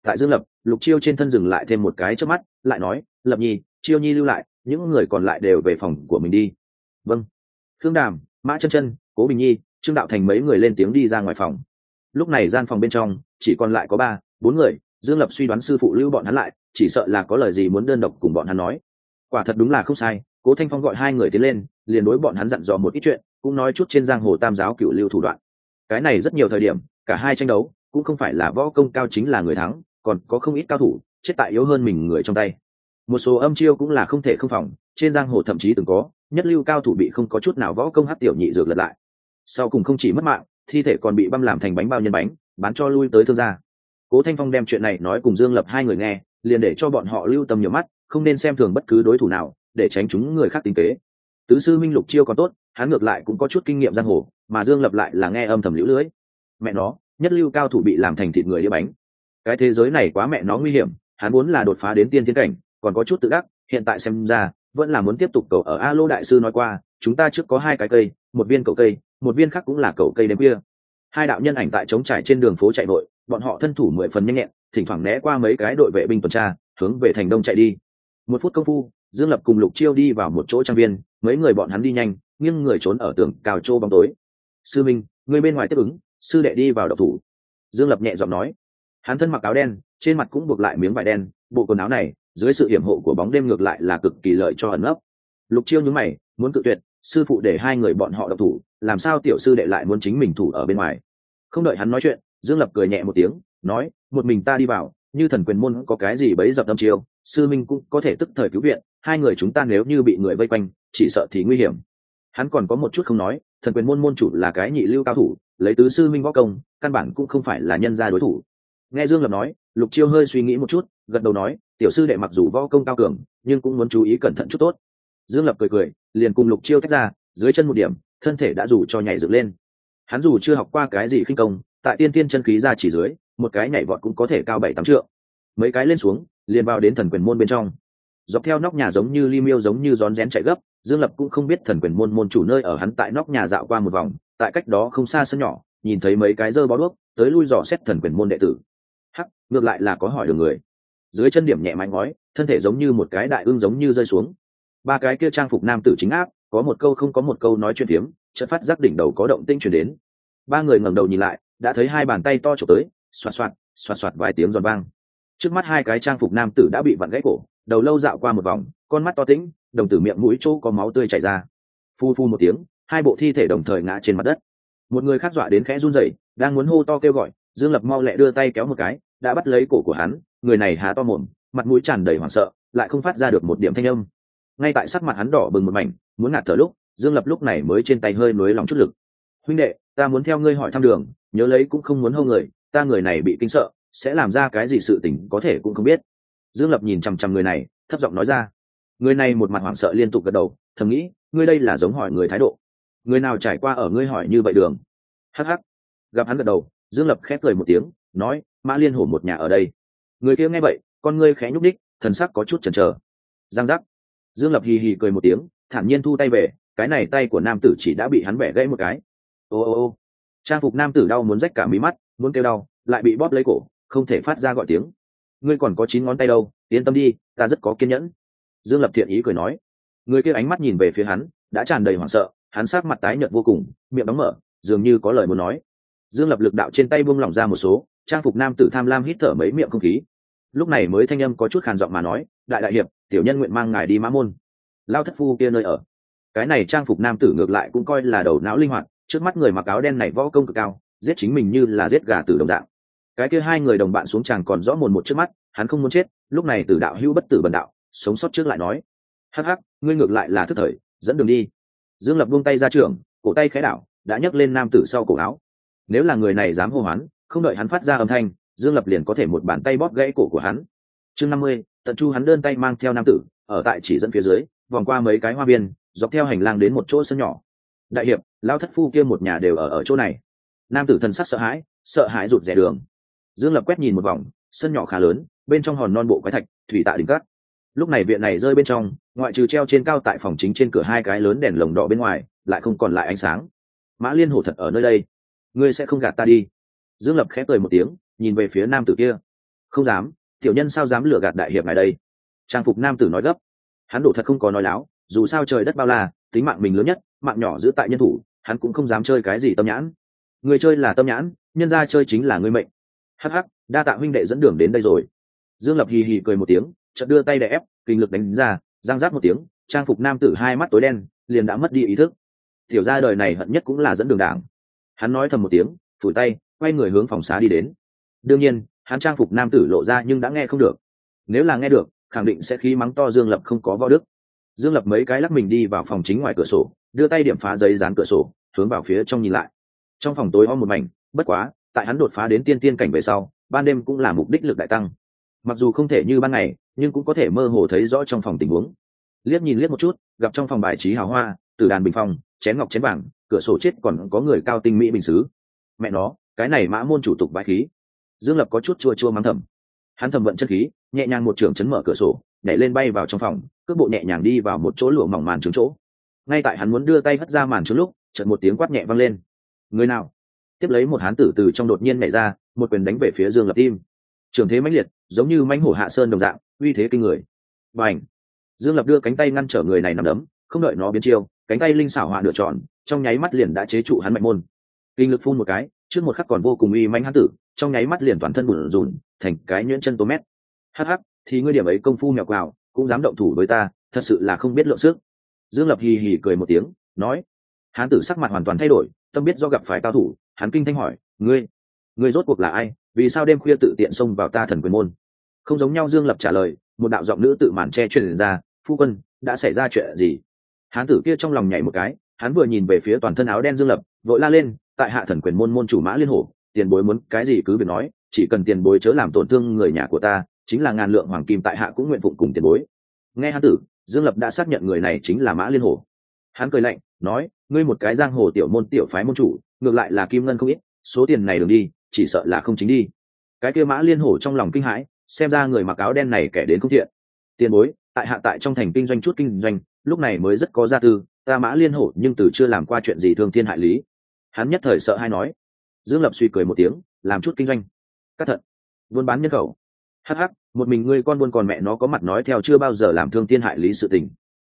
Speaker 1: tại Dương Lập, Lục Chiêu trên thân dừng lại thêm một cái chớp mắt, lại nói, Lập Nhi, Chiêu Nhi lưu lại, những người còn lại đều về phòng của mình đi. Vâng. Khương Đàm, Mã Chân Chân, Cố Bình Nhi, Trương Đạo Thành mấy người lên tiếng đi ra ngoài phòng. Lúc này gian phòng bên trong chỉ còn lại có 3, 4 người. Dương Lập suy đoán sư phụ lưu bọn hắn lại, chỉ sợ là có lời gì muốn đơn độc cùng bọn hắn nói. Quả thật đúng là không sai. Cố Thanh Phong gọi 2 người tiến lên, liền đối bọn hắn dặn dò một ít chuyện, cũng nói chút trên giang hồ tam giáo cửu lưu thủ đoạn. Cái này rất nhiều thời điểm, cả hai tranh đấu cũng không phải là võ công cao chính là người thắng, còn có không ít cao thủ chết tại yếu hơn mình người trong tay. Một số âm chiêu cũng là không thể không phòng, trên giang hồ thậm chí từng có nhất lưu cao thủ bị không có chút nào võ công hắc tiểu nhị dược lật lại, sau cùng không chỉ mất mạng, thi thể còn bị băm làm thành bánh bao nhân bánh, bán cho lui tới thương gia. Cố Thanh Phong đem chuyện này nói cùng Dương Lập 2 người nghe, liền để cho bọn họ lưu tâm nhiều mắt, không nên xem thường bất cứ đối thủ nào, để tránh chúng người khác tính kế. Tứ sư minh Lục Chiêu còn tốt, hắn ngược lại cũng có chút kinh nghiệm giang hồ, mà Dương Lập lại là nghe âm thầm liễu lưới. Mẹ nó, nhất lưu cao thủ bị làm thành thịt người đĩa bánh. Cái thế giới này quá mẹ nó nguy hiểm, hắn muốn là đột phá đến tiên thiên cảnh, còn có chút tự đắc, hiện tại xem ra vẫn là muốn tiếp tục cầu ở A Lô đại sư nói qua, chúng ta trước có 2 cái cây, một viên cậu cây, một viên khác cũng là cậu cây đêm kia. 2 đạo nhân ảnh tại trống trải trên đường phố chạy vội, bọn họ thân thủ 10 phần nhanh nhẹn, thỉnh thoảng né qua mấy cái đội vệ binh tuần tra, hướng về thành đông chạy đi. 1 phút công phu, Dương Lập cùng Lục Chiêu đi vào một chỗ trang viên, mấy người bọn hắn đi nhanh, nghiêng người trốn ở tường cao trô bóng tối. Sư Minh, người bên ngoài tiếp ứng, sư đệ đi vào độc thủ. Dương Lập nhẹ giọng nói. Hắn thân mặc áo đen, trên mặt cũng buộc lại miếng vải đen, bộ quần áo này dưới sự hiểm hộ của bóng đêm ngược lại là cực kỳ lợi cho ẩn nấp. Lục Chiêu nhướng mày, muốn cự tuyệt, sư phụ để 2 người bọn họ độc thủ, làm sao tiểu sư đệ lại muốn chính mình thủ ở bên ngoài. Không đợi hắn nói chuyện, Dương Lập cười nhẹ một tiếng, nói, một mình ta đi vào, như thần quyền môn có cái gì bấy dập âm chiêu, sư minh cũng có thể tức thời cứu viện, 2 người chúng ta nếu như bị người vây quanh, chỉ sợ thì nguy hiểm. Hắn còn có một chút không nói, thần quyền môn môn chủ là cái nhị lưu cao thủ, lấy tứ sư minh võ công, căn bản cũng không phải là nhân gia đối thủ. Nghe Dương Lập nói, Lục Chiêu hơi suy nghĩ một chút, gật đầu nói, tiểu sư đệ mặc dù võ công cao cường, nhưng cũng muốn chú ý cẩn thận chút tốt. Dương Lập cười cười, liền cùng Lục Chiêu tách ra, dưới chân một điểm, thân thể đã dù cho nhảy dựng lên. Hắn dù chưa học qua cái gì khinh công, tại tiên tiên chân khí ra chỉ dưới, một cái nhảy vọt cũng có thể cao 7-8 trượng. Mấy cái lên xuống, liền vào đến thần quyền môn bên trong. Dọc theo nóc nhà giống như li miêu giống như rón rén chạy gấp, Dương Lập cũng không biết thần quyền môn môn chủ nơi ở, hắn tại nóc nhà dạo qua một vòng, tại cách đó không xa sân nhỏ, nhìn thấy mấy cái dơ bó đuốc, tới lui dò xét thần quyền môn đệ tử. Hắc, ngược lại là có hỏi được người. Dưới chân điểm nhẹ mánh ngói, thân thể giống như một cái đại ương giống như rơi xuống. 3 cái kia trang phục nam tử chính áp, có một câu không có một câu nói chuyện phiếm, chợt phát giác đỉnh đầu có động tĩnh truyền đến. 3 người ngẩng đầu nhìn lại, đã thấy 2 bàn tay to chụp tới, xoạt xoạt vài tiếng giòn vang. Trước mắt 2 cái trang phục nam tử đã bị vặn gãy cổ, đầu lâu dạo qua một vòng, con mắt to tĩnh, đồng tử miệng mũi chỗ có máu tươi chảy ra. Phu phu một tiếng, 2 bộ thi thể đồng thời ngã trên mặt đất. Một người khác dọa đến khẽ run rẩy, đang muốn hô to kêu gọi, Dương Lập mau lẹ đưa tay kéo một cái, đã bắt lấy cổ của hắn. Người này há to mồm, mặt mũi tràn đầy hoảng sợ, lại không phát ra được một điểm thanh âm. Ngay tại sắc mặt hắn đỏ bừng một mảnh, muốn ngạt thở lúc, Dương Lập lúc này mới trên tay hơi nuối lòng chút lực. Huynh đệ, ta muốn theo ngươi hỏi thăm đường, nhớ lấy cũng không muốn hô người, ta người này bị kinh sợ, sẽ làm ra cái gì sự tình có thể cũng không biết. Dương Lập nhìn chằm chằm người này, thấp giọng nói ra. Người này một mặt hoảng sợ liên tục gật đầu, thầm nghĩ, ngươi đây là giống hỏi người thái độ. Người nào trải qua ở ngươi hỏi như vậy đường? Hắc hắc. Gặp hắn gật đầu, Dương Lập khép cười một tiếng, nói, Mã Liên Hổ một nhà ở đây. Người kia nghe vậy, con ngươi khẽ nhúc nhích, thần sắc có chút chần chờ. Giang giác. Dương Lập hì hì cười một tiếng, thản nhiên thu tay về, cái này tay của nam tử chỉ đã bị hắn bẻ gãy một cái. Ô ô ô. Trang phục nam tử đau muốn rách cả mí mắt, muốn kêu đau, lại bị bóp lấy cổ, không thể phát ra gọi tiếng. Ngươi còn có 9 ngón tay đâu, yên tâm đi, ta rất có kiên nhẫn. Dương Lập thiện ý cười nói. Người kia ánh mắt nhìn về phía hắn, đã tràn đầy hoảng sợ, hắn sắc mặt tái nhợt vô cùng, miệng đóng mở, dường như có lời muốn nói. Dương Lập lực đạo trên tay buông lỏng ra một số, trang phục nam tử tham lam hít thở mấy miệng không khí. Lúc này mới thanh âm có chút khàn giọng mà nói, đại hiệp, tiểu nhân nguyện mang ngài đi Mã Môn. Lao thất phu kia nơi ở. Cái này trang phục nam tử ngược lại cũng coi là đầu não linh hoạt, trước mắt người mặc áo đen này võ công cực cao, giết chính mình như là giết gà tử đồng dạng. Cái kia 2 người đồng bạn xuống tràng còn rõ mồn một trước mắt, hắn không muốn chết, lúc này Tử đạo hữu bất tử bần đạo, sống sót trước lại nói, hắc hắc, ngươi ngược lại là thức thời, dẫn đường đi. Dương Lập buông tay ra trường, cổ tay khẽ đảo, đã nhấc lên nam tử sau cổ áo. Nếu là người này dám hô hoán, không đợi hắn phát ra âm thanh, Dương Lập liền có thể một bàn tay bóp gãy cổ của hắn. Chương 50, tận chu hắn đơn tay mang theo nam tử, ở tại chỉ dẫn phía dưới, vòng qua mấy cái hoa viên, dọc theo hành lang đến một chỗ sân nhỏ. Đại hiệp, lão thất phu kia một nhà đều ở chỗ này. Nam tử thần sắc sợ hãi rụt rè đường. Dương Lập quét nhìn một vòng, sân nhỏ khá lớn, bên trong hòn non bộ quái thạch, thủy tạ đỉnh cát. Lúc này viện này rơi bên trong, ngoại trừ treo trên cao tại phòng chính trên cửa 2 cái lớn đèn lồng đỏ bên ngoài, lại không còn lại ánh sáng. Mã Liên Hổ thật ở nơi đây, ngươi sẽ không gạt ta đi. Dương Lập khẽ cười một tiếng, nhìn về phía nam tử kia. Không dám, tiểu nhân sao dám lừa gạt đại hiệp ngài đây? Trang phục nam tử nói gấp. Hắn đổ thật không có nói láo, dù sao trời đất bao la, tính mạng mình lớn nhất, mạng nhỏ giữ tại nhân thủ, hắn cũng không dám chơi cái gì tâm nhãn. Người chơi là tâm nhãn, nhân ra chơi chính là ngươi mệnh. Hắc hắc, đa tạ huynh đệ dẫn đường đến đây rồi. Dương Lập hì hì cười một tiếng, chợt đưa tay đè ép, kinh lực đánh ra, giang rác một tiếng, trang phục nam tử hai mắt tối đen, liền đã mất đi ý thức. Tiểu gia đời này hận nhất cũng là dẫn đường đảng. Hắn nói thầm một tiếng, phủi tay, quay người hướng phòng xá đi đến. Đương nhiên, hắn trang phục nam tử lộ ra nhưng đã nghe không được. Nếu là nghe được, khẳng định sẽ khí mắng to Dương Lập không có võ đức. Dương Lập mấy cái lắc mình đi vào phòng chính ngoài cửa sổ, đưa tay điểm phá giấy dán cửa sổ, hướng vào phía trong nhìn lại. Trong phòng tối om một mảnh, bất quá, tại hắn đột phá đến tiên tiên cảnh về sau, ban đêm cũng là mục đích lực đại tăng. Mặc dù không thể như ban ngày, nhưng cũng có thể mơ hồ thấy rõ trong phòng tình huống. Liếc nhìn liếc một chút, gặp trong phòng bài trí hào hoa, từ đàn bình phong, chén ngọc chén vàng, cửa sổ chết còn có người cao tinh mỹ bình sứ. Mẹ nó, cái này mã môn chủ tục bái khí. Dương Lập có chút chua chua mắng thầm. Hắn thầm vận chân khí, nhẹ nhàng một trường chấn mở cửa sổ, nhảy lên bay vào trong phòng, cước bộ nhẹ nhàng đi vào một chỗ lụa mỏng màn trướng chỗ. Ngay tại hắn muốn đưa tay hất ra màn trướng lúc, chợt một tiếng quát nhẹ vang lên. Người nào? Tiếp lấy một hán tử từ trong đột nhiên nhảy ra, một quyền đánh về phía Dương Lập tim. Trường thế mãnh liệt, giống như mãnh hổ hạ sơn đồng dạng, uy thế kinh người. Bành! Dương Lập đưa cánh tay ngăn trở người này nằm đấm, không đợi nó biến chiêu, cánh tay linh xảo hòa nửa tròn, trong nháy mắt liền đã chế trụ hắn mạnh môn. Kinh lực phun một cái, trước một khắc còn vô cùng uy mãnh hán tử, trong nháy mắt liền toàn thân bủn rủn, thành cái nhuyễn chân tố mét. Hắc hắc, thì ngươi điểm ấy công phu mèo quào, cũng dám động thủ với ta, thật sự là không biết lượng sức. Dương Lập hì hì cười một tiếng, nói. Hán tử sắc mặt hoàn toàn thay đổi, tâm biết do gặp phải cao thủ, hắn kinh thanh hỏi, ngươi rốt cuộc là ai, vì sao đêm khuya tự tiện xông vào ta thần quyền môn? Không giống nhau. Dương Lập trả lời, một đạo giọng nữ tự màn che truyền ra, phu quân, đã xảy ra chuyện gì? Hán tử kia trong lòng nhảy một cái, hắn vừa nhìn về phía toàn thân áo đen Dương Lập, vội la lên, tại hạ thần quyền môn môn chủ Mã Liên Hổ, tiền bối muốn cái gì cứ việc nói, chỉ cần tiền bối chớ làm tổn thương người nhà của ta, chính là ngàn lượng hoàng kim tại hạ cũng nguyện phụng cùng tiền bối. Nghe hán tử, Dương Lập đã xác nhận người này chính là Mã Liên Hổ. Hắn cười lạnh, nói, ngươi một cái giang hồ tiểu môn tiểu phái môn chủ, ngược lại là kim ngân không ít, số tiền này đường đi, chỉ sợ là không chính đi. Cái kia Mã Liên Hổ trong lòng kinh hãi, xem ra người mặc áo đen này kẻ đến không thiện. Tiền bối, tại hạ tại trong thành kinh doanh chút kinh doanh, lúc này mới rất có gia tư, ta Mã Liên Hổ nhưng từ chưa làm qua chuyện gì thương thiên hại lý. Hắn nhất thời sợ hai nói. Dương Lập suy cười một tiếng, làm chút kinh doanh, cắt thận, buôn bán nhân khẩu. Hắc hắc, một mình ngươi con buôn còn mẹ nó có mặt nói theo chưa bao giờ làm thương thiên hại lý sự tình.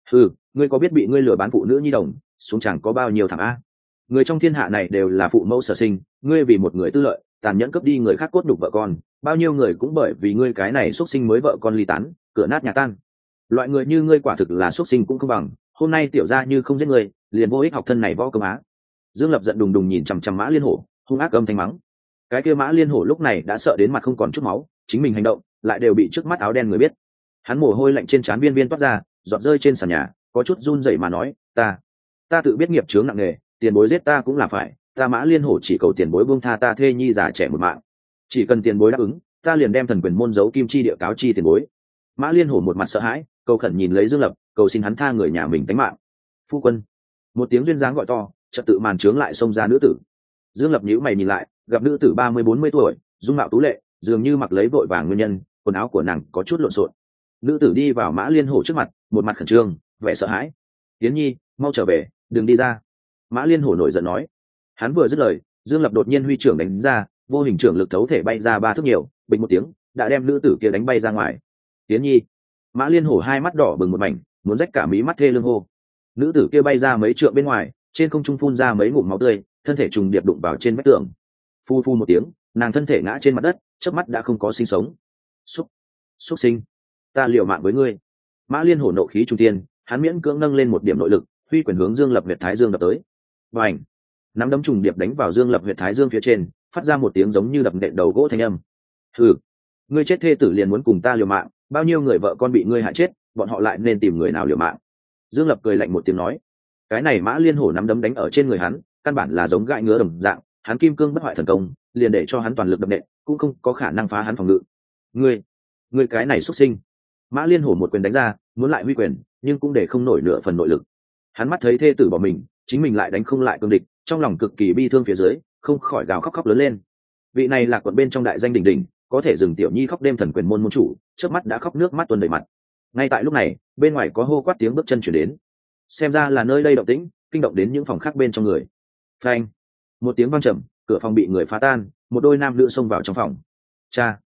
Speaker 1: Ngươi có biết bị ngươi lừa bán phụ nữ nhi đồng, xuống chẳng có bao nhiêu thằng a? Người trong thiên hạ này đều là phụ mẫu sở sinh, ngươi vì một người tư lợi, tàn nhẫn cướp đi người khác cốt nhục vợ con, bao nhiêu người cũng bởi vì ngươi cái này xuất sinh mới vợ con ly tán, cửa nát nhà tan. Loại người như ngươi quả thực là xuất sinh cũng không bằng, hôm nay tiểu gia như không giết ngươi, liền vô ích học thân này võ công á. Dương Lập giận đùng đùng nhìn chằm chằm Mã Liên Hổ, hung ác âm thanh mắng. Cái kia Mã Liên Hổ lúc này đã sợ đến mặt không còn chút máu, chính mình hành động lại đều bị trước mắt áo đen người biết. Hắn mồ hôi lạnh trên trán viên viên toát ra, giọt rơi trên sàn nhà, có chút run rẩy mà nói, ta tự biết nghiệp chướng nặng nề, tiền bối giết ta cũng là phải, ta Mã Liên Hổ chỉ cầu tiền bối buông tha ta thê nhi già trẻ một mạng, chỉ cần tiền bối đáp ứng, ta liền đem thần quyền môn giấu kim chi địa cáo chi tiền bối. Mã Liên Hổ một mặt sợ hãi, cầu khẩn nhìn lấy Dương Lập, cầu xin hắn tha người nhà mình tánh mạng. Phu quân! Một tiếng duyên dáng gọi to, trật tự màn trướng lại xông ra nữ tử. Dương Lập nhíu mày nhìn lại, gặp nữ tử 30-40 tuổi, dung mạo tú lệ, dường như mặc lấy vội vàng nguyên nhân, quần áo của nàng có chút lộn xộn. Nữ tử đi vào Mã Liên Hổ trước mặt, một mặt khẩn trương, vẻ sợ hãi. Tiến nhi, mau trở về, đừng đi ra. Mã Liên Hổ nổi giận nói. Hắn vừa dứt lời, Dương Lập đột nhiên huy trưởng đánh ra, vô hình trưởng lực thấu thể bay ra 3 thước nhiều, bình một tiếng, đã đem nữ tử kia đánh bay ra ngoài. Tiến nhi! Mã Liên Hổ hai mắt đỏ bừng một mảnh, muốn rách cả mí mắt thê lương hô. Nữ tử kia bay ra mấy trượng bên ngoài, trên không trung phun ra mấy ngụm máu tươi, thân thể trùng điệp đụng vào trên vách tường. Phu phu một tiếng, nàng thân thể ngã trên mặt đất, chớp mắt đã không có sinh sống. Xúc sinh, ta liều mạng với ngươi. Mã Liên Hổ nộ khí trung tiên, hắn miễn cưỡng nâng lên một điểm nội lực, huy quyền hướng Dương Lập huyệt thái dương đập tới. Bành! Nắm đấm trùng điệp đánh vào Dương Lập huyệt thái dương phía trên, phát ra một tiếng giống như đập nện đầu gỗ thanh âm. Ngươi chết thê tử liền muốn cùng ta liều mạng, bao nhiêu người vợ con bị ngươi hại chết, bọn họ lại nên tìm người nào liều mạng. Dương Lập cười lạnh một tiếng nói. Cái này Mã Liên Hổ nắm đấm đánh ở trên người hắn, căn bản là giống gãi ngứa đồng dạng, hắn kim cương bất hoại thần công, liền để cho hắn toàn lực đập nện, cũng không có khả năng phá hắn phòng ngự. Ngươi cái này xuất sinh! Mã Liên Hổ một quyền đánh ra, muốn lại huy quyền, nhưng cũng để không nổi nửa phần nội lực. Hắn mắt thấy thê tử bỏ mình, chính mình lại đánh không lại cương địch, trong lòng cực kỳ bi thương phía dưới, không khỏi gào khóc lớn lên. Vị này là quận bên trong đại danh đỉnh đỉnh, có thể dừng tiểu nhi khóc đêm thần quyền môn môn chủ, trước mắt đã khóc nước mắt tuôn đầy mặt. Ngay tại lúc này, bên ngoài có hô quát tiếng bước chân chuyển đến, xem ra là nơi đây động tĩnh, kinh động đến những phòng khác bên trong người. Phanh! Một tiếng vang trầm, cửa phòng bị người phá tan, một đôi nam nữ xông vào trong phòng. Cha!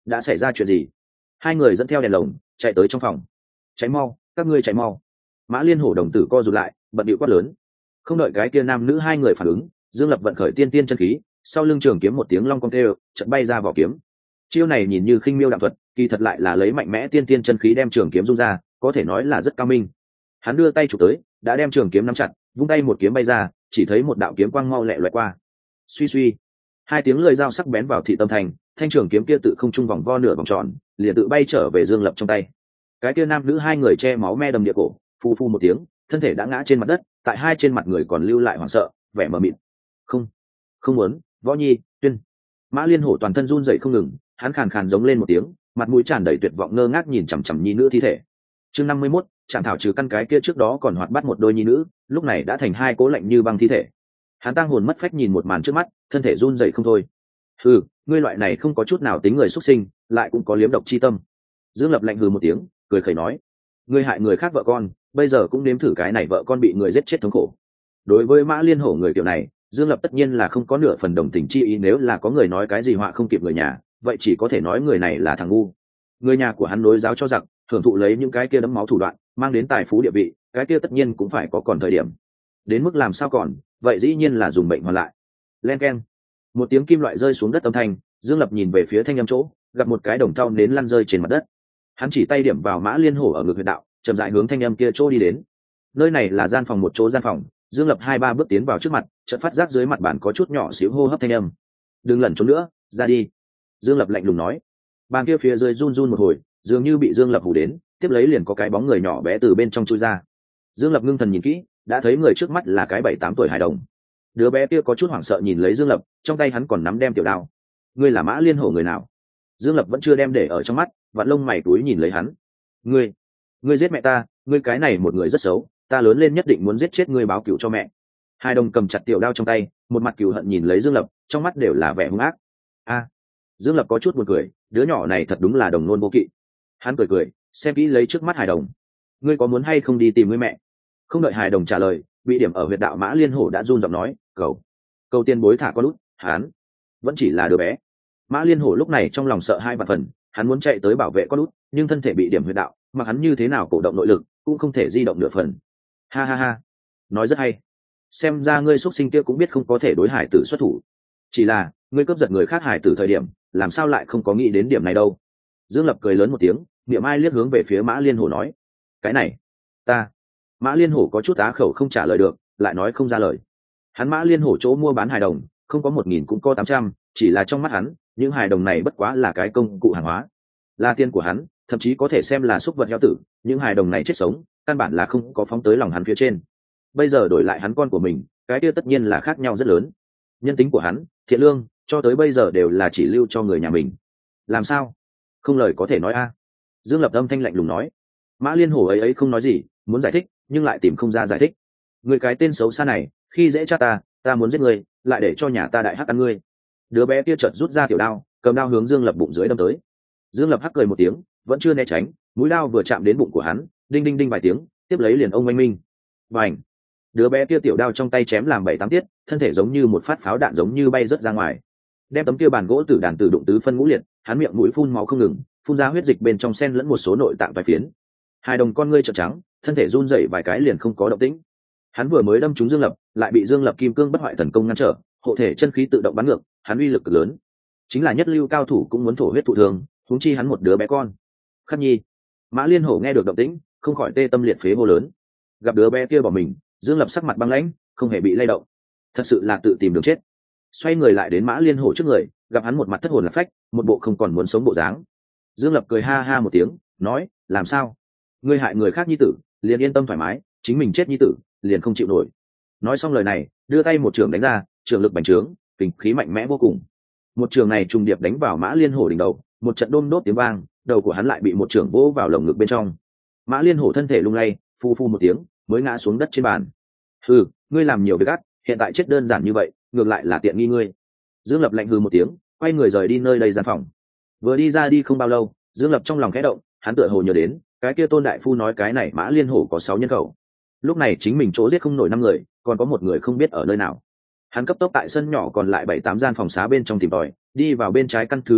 Speaker 1: đã xảy ra chuyện gì? Hai người dẫn theo đèn lồng chạy tới trong phòng. Cháy mau, các ngươi chạy mau. Mã Liên Hổ đồng tử co rụt lại, bận bịu quát lớn. Không đợi cái kia nam nữ hai người phản ứng, Dương Lập vận khởi tiên tiên chân khí, sau lưng trường kiếm một tiếng long cong kêu, chợt bay ra vỏ kiếm. Chiêu này nhìn như khinh miêu đạm thuật, kỳ thật lại là lấy mạnh mẽ tiên tiên chân khí đem trường kiếm dung ra, có thể nói là rất cao minh. Hắn đưa tay chụp tới, đã đem trường kiếm nắm chặt, vung tay một kiếm bay ra, chỉ thấy một đạo kiếm quang mau lẹ lóe qua. Suy suy, hai tiếng lưỡi dao sắc bén vào thị tâm thành, thanh trường kiếm kia tự không trung vòng vo nửa vòng tròn, liền tự bay trở về Dương Lập trong tay. Cái kia nam nữ hai người che máu me đầm địa cổ, phu phu một tiếng, thân thể đã ngã trên mặt đất, tại hai trên mặt người còn lưu lại hoảng sợ, vẻ mờ mịt. Không, không muốn, Võ Nhi, Tuyên. Mã Liên Hổ toàn thân run rẩy không ngừng, hắn khàn khàn giống lên một tiếng, mặt mũi tràn đầy tuyệt vọng ngơ ngác nhìn chằm chằm nhi nữ thi thể. Chương 51, Trạm Thảo trừ căn cái kia trước đó còn hoạt bắt một đôi nhi nữ, lúc này đã thành hai cố lạnh như băng thi thể. Hắn tang hồn mất phách nhìn một màn trước mắt, thân thể run rẩy không thôi. Hừ, ngươi loại này không có chút nào tính người xuất sinh, lại cũng có liếm độc chi tâm. Dương Lập lạnh hừ một tiếng, cười khẩy nói: ngươi hại người khác vợ con, bây giờ cũng nếm thử cái này vợ con bị người giết chết thống khổ. Đối với Mã Liên Hổ người kiểu này, Dương Lập tất nhiên là không có nửa phần đồng tình chi ý, nếu là có người nói cái gì họa không kịp người nhà, vậy chỉ có thể nói người này là thằng ngu. Người nhà của hắn nối giáo cho giặc, thưởng thụ lấy những cái kia đấm máu thủ đoạn, mang đến tài phú địa vị, cái kia tất nhiên cũng phải có còn thời điểm. Đến mức làm sao còn, vậy dĩ nhiên là dùng bệnh hoàn lại. Len keng, một tiếng kim loại rơi xuống đất âm thanh, Dương Lập nhìn về phía thanh âm chỗ, gặp một cái đồng thau nến lăn rơi trên mặt đất. Hắn chỉ tay điểm vào Mã Liên Hổ ở ngực huyệt đạo, chậm rãi hướng thanh âm kia chỗ đi đến. Nơi này là gian phòng, một chỗ gian phòng. Dương Lập 2-3 bước tiến vào trước mặt, chợt phát giác dưới mặt bàn có chút nhỏ xíu hô hấp thanh âm. Đừng lẩn trốn nữa, ra đi. Dương Lập lạnh lùng nói. Bàn kia phía dưới run run một hồi, dường như bị Dương Lập hù đến, tiếp lấy liền có cái bóng người nhỏ bé từ bên trong chui ra. Dương Lập ngưng thần nhìn kỹ, đã thấy người trước mắt là cái 7-8 tuổi hài đồng. Đứa bé kia có chút hoảng sợ nhìn lấy Dương Lập, trong tay hắn còn nắm đem tiểu đao. Ngươi là Mã Liên Hổ người nào? Dương Lập vẫn chưa đem để ở trong mắt, vặn lông mày túi nhìn lấy hắn. Ngươi giết mẹ ta, ngươi cái này một người rất xấu, ta lớn lên nhất định muốn giết chết ngươi báo cửu cho mẹ. Hai đồng cầm chặt tiểu đao trong tay, một mặt cừu hận nhìn lấy Dương Lập, trong mắt đều là vẻ hung ác. Dương Lập có chút buồn cười, đứa nhỏ này thật đúng là đồng nôn vô kỵ. Hắn cười cười, xem kỹ lấy trước mắt hài đồng. Ngươi có muốn hay không đi tìm ngươi mẹ? Không đợi hài đồng trả lời, bị điểm ở huyệt đạo Mã Liên Hổ đã run giọng nói, cầu tiền bối thả con út. Hắn vẫn chỉ là đứa bé. Mã Liên Hổ lúc này trong lòng sợ hai vạn phần, hắn muốn chạy tới bảo vệ con út, nhưng thân thể bị điểm huyệt đạo, mà hắn như thế nào cổ động nội lực cũng không thể di động nửa phần. Ha ha ha, nói rất hay. Xem ra ngươi xuất sinh kia cũng biết không có thể đối hải tử xuất thủ. Chỉ là ngươi cướp giật người khác hải tử thời điểm, làm sao lại không có nghĩ đến điểm này đâu? Dương Lập cười lớn một tiếng, niệm ai liếc hướng về phía Mã Liên Hổ nói: cái này, ta. Mã Liên Hổ có chút á khẩu không trả lời được, lại nói không ra lời. Hắn Mã Liên Hổ chỗ mua bán hài đồng, không có 1.000 cũng có 800, chỉ là trong mắt hắn, những hài đồng này bất quá là cái công cụ hàng hóa, là tiền của hắn, thậm chí có thể xem là súc vật heo tử. Những hài đồng này chết sống, căn bản là không có phóng tới lòng hắn phía trên. Bây giờ đổi lại hắn con của mình, cái kia tất nhiên là khác nhau rất lớn. Nhân tính của hắn, thiện lương, cho tới bây giờ đều là chỉ lưu cho người nhà mình. Làm sao? Không lời có thể nói a. Dương Lập âm thanh lạnh lùng nói. Mã Liên Hổ ấy không nói gì, muốn giải thích nhưng lại tìm không ra giải thích. Người cái tên xấu xa này, khi dễ cha ta muốn giết người, lại để cho nhà ta đại hắc ăn ngươi. Đứa bé kia chợt rút ra tiểu đao, cầm đao hướng Dương Lập bụng dưới đâm tới. Dương Lập hắc cười một tiếng, vẫn chưa né tránh, mũi đao vừa chạm đến bụng của hắn, đinh đinh đinh vài tiếng, tiếp lấy liền ông oanh minh. Bành! Đứa bé kia tiểu đao trong tay chém làm 7-8 tiết, thân thể giống như một phát pháo đạn giống như bay rớt ra ngoài. Đem tấm kia bàn gỗ tử đàn tử đụng tứ phân ngũ liệt, hắn miệng mũi phun máu không ngừng, phun ra huyết dịch bên trong xen lẫn một số nội tạng vài phiến. Hai đồng con ngươi trợn trắng, thân thể run rẩy vài cái liền không có động tĩnh. Hắn vừa mới đâm trúng Dương Lập, lại bị Dương Lập kim cương bất hoại thần công ngăn trở, hộ thể chân khí tự động bắn ngược, hắn uy lực cực lớn, chính là nhất lưu cao thủ cũng muốn thổ huyết thụ thương, huống chi hắn một đứa bé con. Khắc Nhi! Mã Liên Hổ nghe được động tĩnh, không khỏi tê tâm liệt phế hô lớn. Gặp đứa bé kia bỏ mình, Dương Lập sắc mặt băng lãnh, không hề bị lay động. Thật sự là tự tìm đường chết. Xoay người lại đến Mã Liên Hổ trước người, gặp hắn một mặt thất hồn lạc phách, một bộ không còn muốn sống bộ dáng. Dương Lập cười ha ha một tiếng, nói: làm sao? Ngươi hại người khác nhi tử, liền yên tâm thoải mái, chính mình chết nhi tử, liền không chịu nổi. Nói xong lời này, đưa tay một trường đánh ra, trường lực bành trướng, kình khí mạnh mẽ vô cùng. Một trường này trùng điệp đánh vào Mã Liên Hổ đỉnh đầu, một trận đôm đốt tiếng vang, đầu của hắn lại bị một trường vỗ vào lồng ngực bên trong. Mã Liên Hổ thân thể lung lay, phu phu một tiếng, mới ngã xuống đất trên bàn. Hừ, ngươi làm nhiều việc ác, hiện tại chết đơn giản như vậy, ngược lại là tiện nghi ngươi. Dương Lập lạnh hừ một tiếng, quay người rời đi nơi đây gian phòng. Vừa đi ra đi không bao lâu, Dương Lập trong lòng khẽ động, hắn tựa hồ nhớ đến cái kia Tôn đại phu nói cái này Mã Liên Hổ có 6 nhân khẩu. Lúc này chính mình chỗ giết không nổi 5 người, còn có một người không biết ở nơi nào. Hắn cấp tốc tại sân nhỏ còn lại 7-8 gian phòng xá bên trong tìm tòi, đi vào bên trái căn thứ 3 lúc,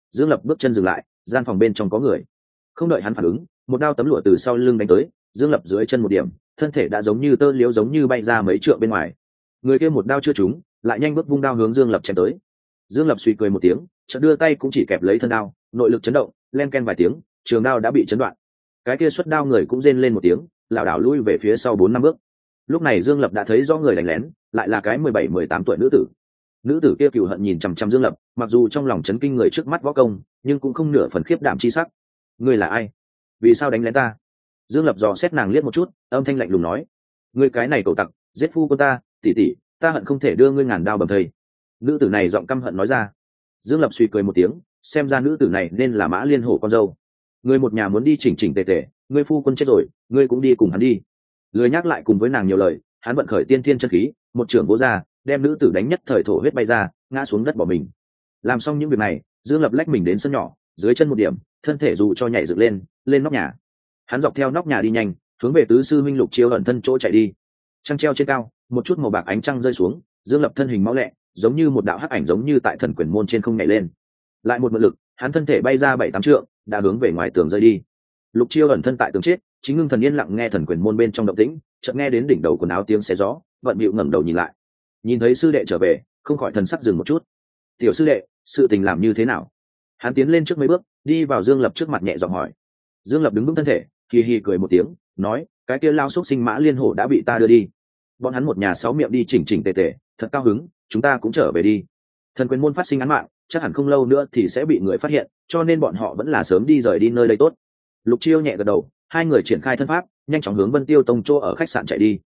Speaker 1: Dương Lập bước chân dừng lại, gian phòng bên trong có người. Không đợi hắn phản ứng, một đao tấm lụa từ sau lưng đánh tới, Dương Lập dưới chân một điểm, thân thể đã giống như tơ liễu giống như bay ra mấy trượng bên ngoài. Người kia một đao chưa trúng, lại nhanh bước vung đao hướng Dương Lập chém tới. Dương Lập suy cười một tiếng, chợt đưa tay cũng chỉ kẹp lấy thân đao, nội lực chấn động, len ken vài tiếng, trường đao đã bị chấn đoạn. Cái kia xuất đao người cũng rên lên một tiếng, lảo đảo lui về phía sau 4-5 bước. Lúc này Dương Lập đã thấy rõ người đánh lén, lại là cái 17-18 tuổi nữ tử. Nữ tử kia cừu hận nhìn chằm chằm Dương Lập, mặc dù trong lòng chấn kinh người trước mắt võ công, nhưng cũng không nửa phần khiếp đảm chi sắc. Ngươi là ai? Vì sao đánh lén ta? Dương Lập dò xét nàng liếc một chút, âm thanh lạnh lùng nói: ngươi cái này cậu tặc, giết phu của ta, tỷ tỷ, ta hận không thể đưa ngươi ngàn đao bầm thây. Nữ tử này giọng căm hận nói ra. Dương Lập suy cười một tiếng, xem ra nữ tử này nên là Mã Liên Hổ con dâu. Ngươi một nhà muốn đi chỉnh chỉnh tề tề, ngươi phu quân chết rồi, ngươi cũng đi cùng hắn đi. Lười nhắc lại cùng với nàng nhiều lời, hắn vận khởi tiên thiên chân khí, một trưởng vỗ ra, đem nữ tử đánh nhất thời thổ huyết bay ra, ngã xuống đất bỏ mình. Làm xong những việc này, Dương Lập lách mình đến sân nhỏ, dưới chân một điểm, thân thể dù cho nhảy dựng lên nóc nhà. Hắn dọc theo nóc nhà đi nhanh, hướng về tứ sư minh Lục Chiêu ẩn thân chỗ chạy đi. Trăng treo trên cao, một chút màu bạc ánh trăng rơi xuống, Dương Lập thân hình máu lẹ, giống như một đạo hắc ảnh giống như tại thần quyền môn trên không nhảy lên. Lại một mượn lực, hắn thân thể bay ra 7-8 trượng, đã hướng về ngoài tường rơi đi. Lục Chiêu ẩn thân tại tường chết, chính ngưng thần yên lặng nghe thần quyền môn bên trong động tĩnh, chợt nghe đến đỉnh đầu quần áo tiếng xé gió, vận bịu ngẩng đầu nhìn lại. Nhìn thấy sư đệ trở về, không khỏi thần sắc dừng một chút. Tiểu sư đệ, sự tình làm như thế nào? Hắn tiến lên trước mấy bước, đi vào Dương Lập trước mặt nhẹ giọng hỏi. Dương Lập đứng vững thân thể, hì hì cười một tiếng, nói: cái kia lao xúc sinh Mã Liên Hổ đã bị ta đưa đi. Bọn hắn một nhà 6 miệng đi chỉnh chỉnh tề tề, thật cao hứng, chúng ta cũng trở về đi. Thần quyền môn phát sinh án mạng, chắc hẳn không lâu nữa thì sẽ bị người phát hiện, cho nên bọn họ vẫn là sớm đi rời đi nơi đây tốt. Lục Chiêu nhẹ gật đầu, hai người triển khai thân pháp, nhanh chóng hướng Vân Tiêu Tông chỗ ở khách sạn chạy đi.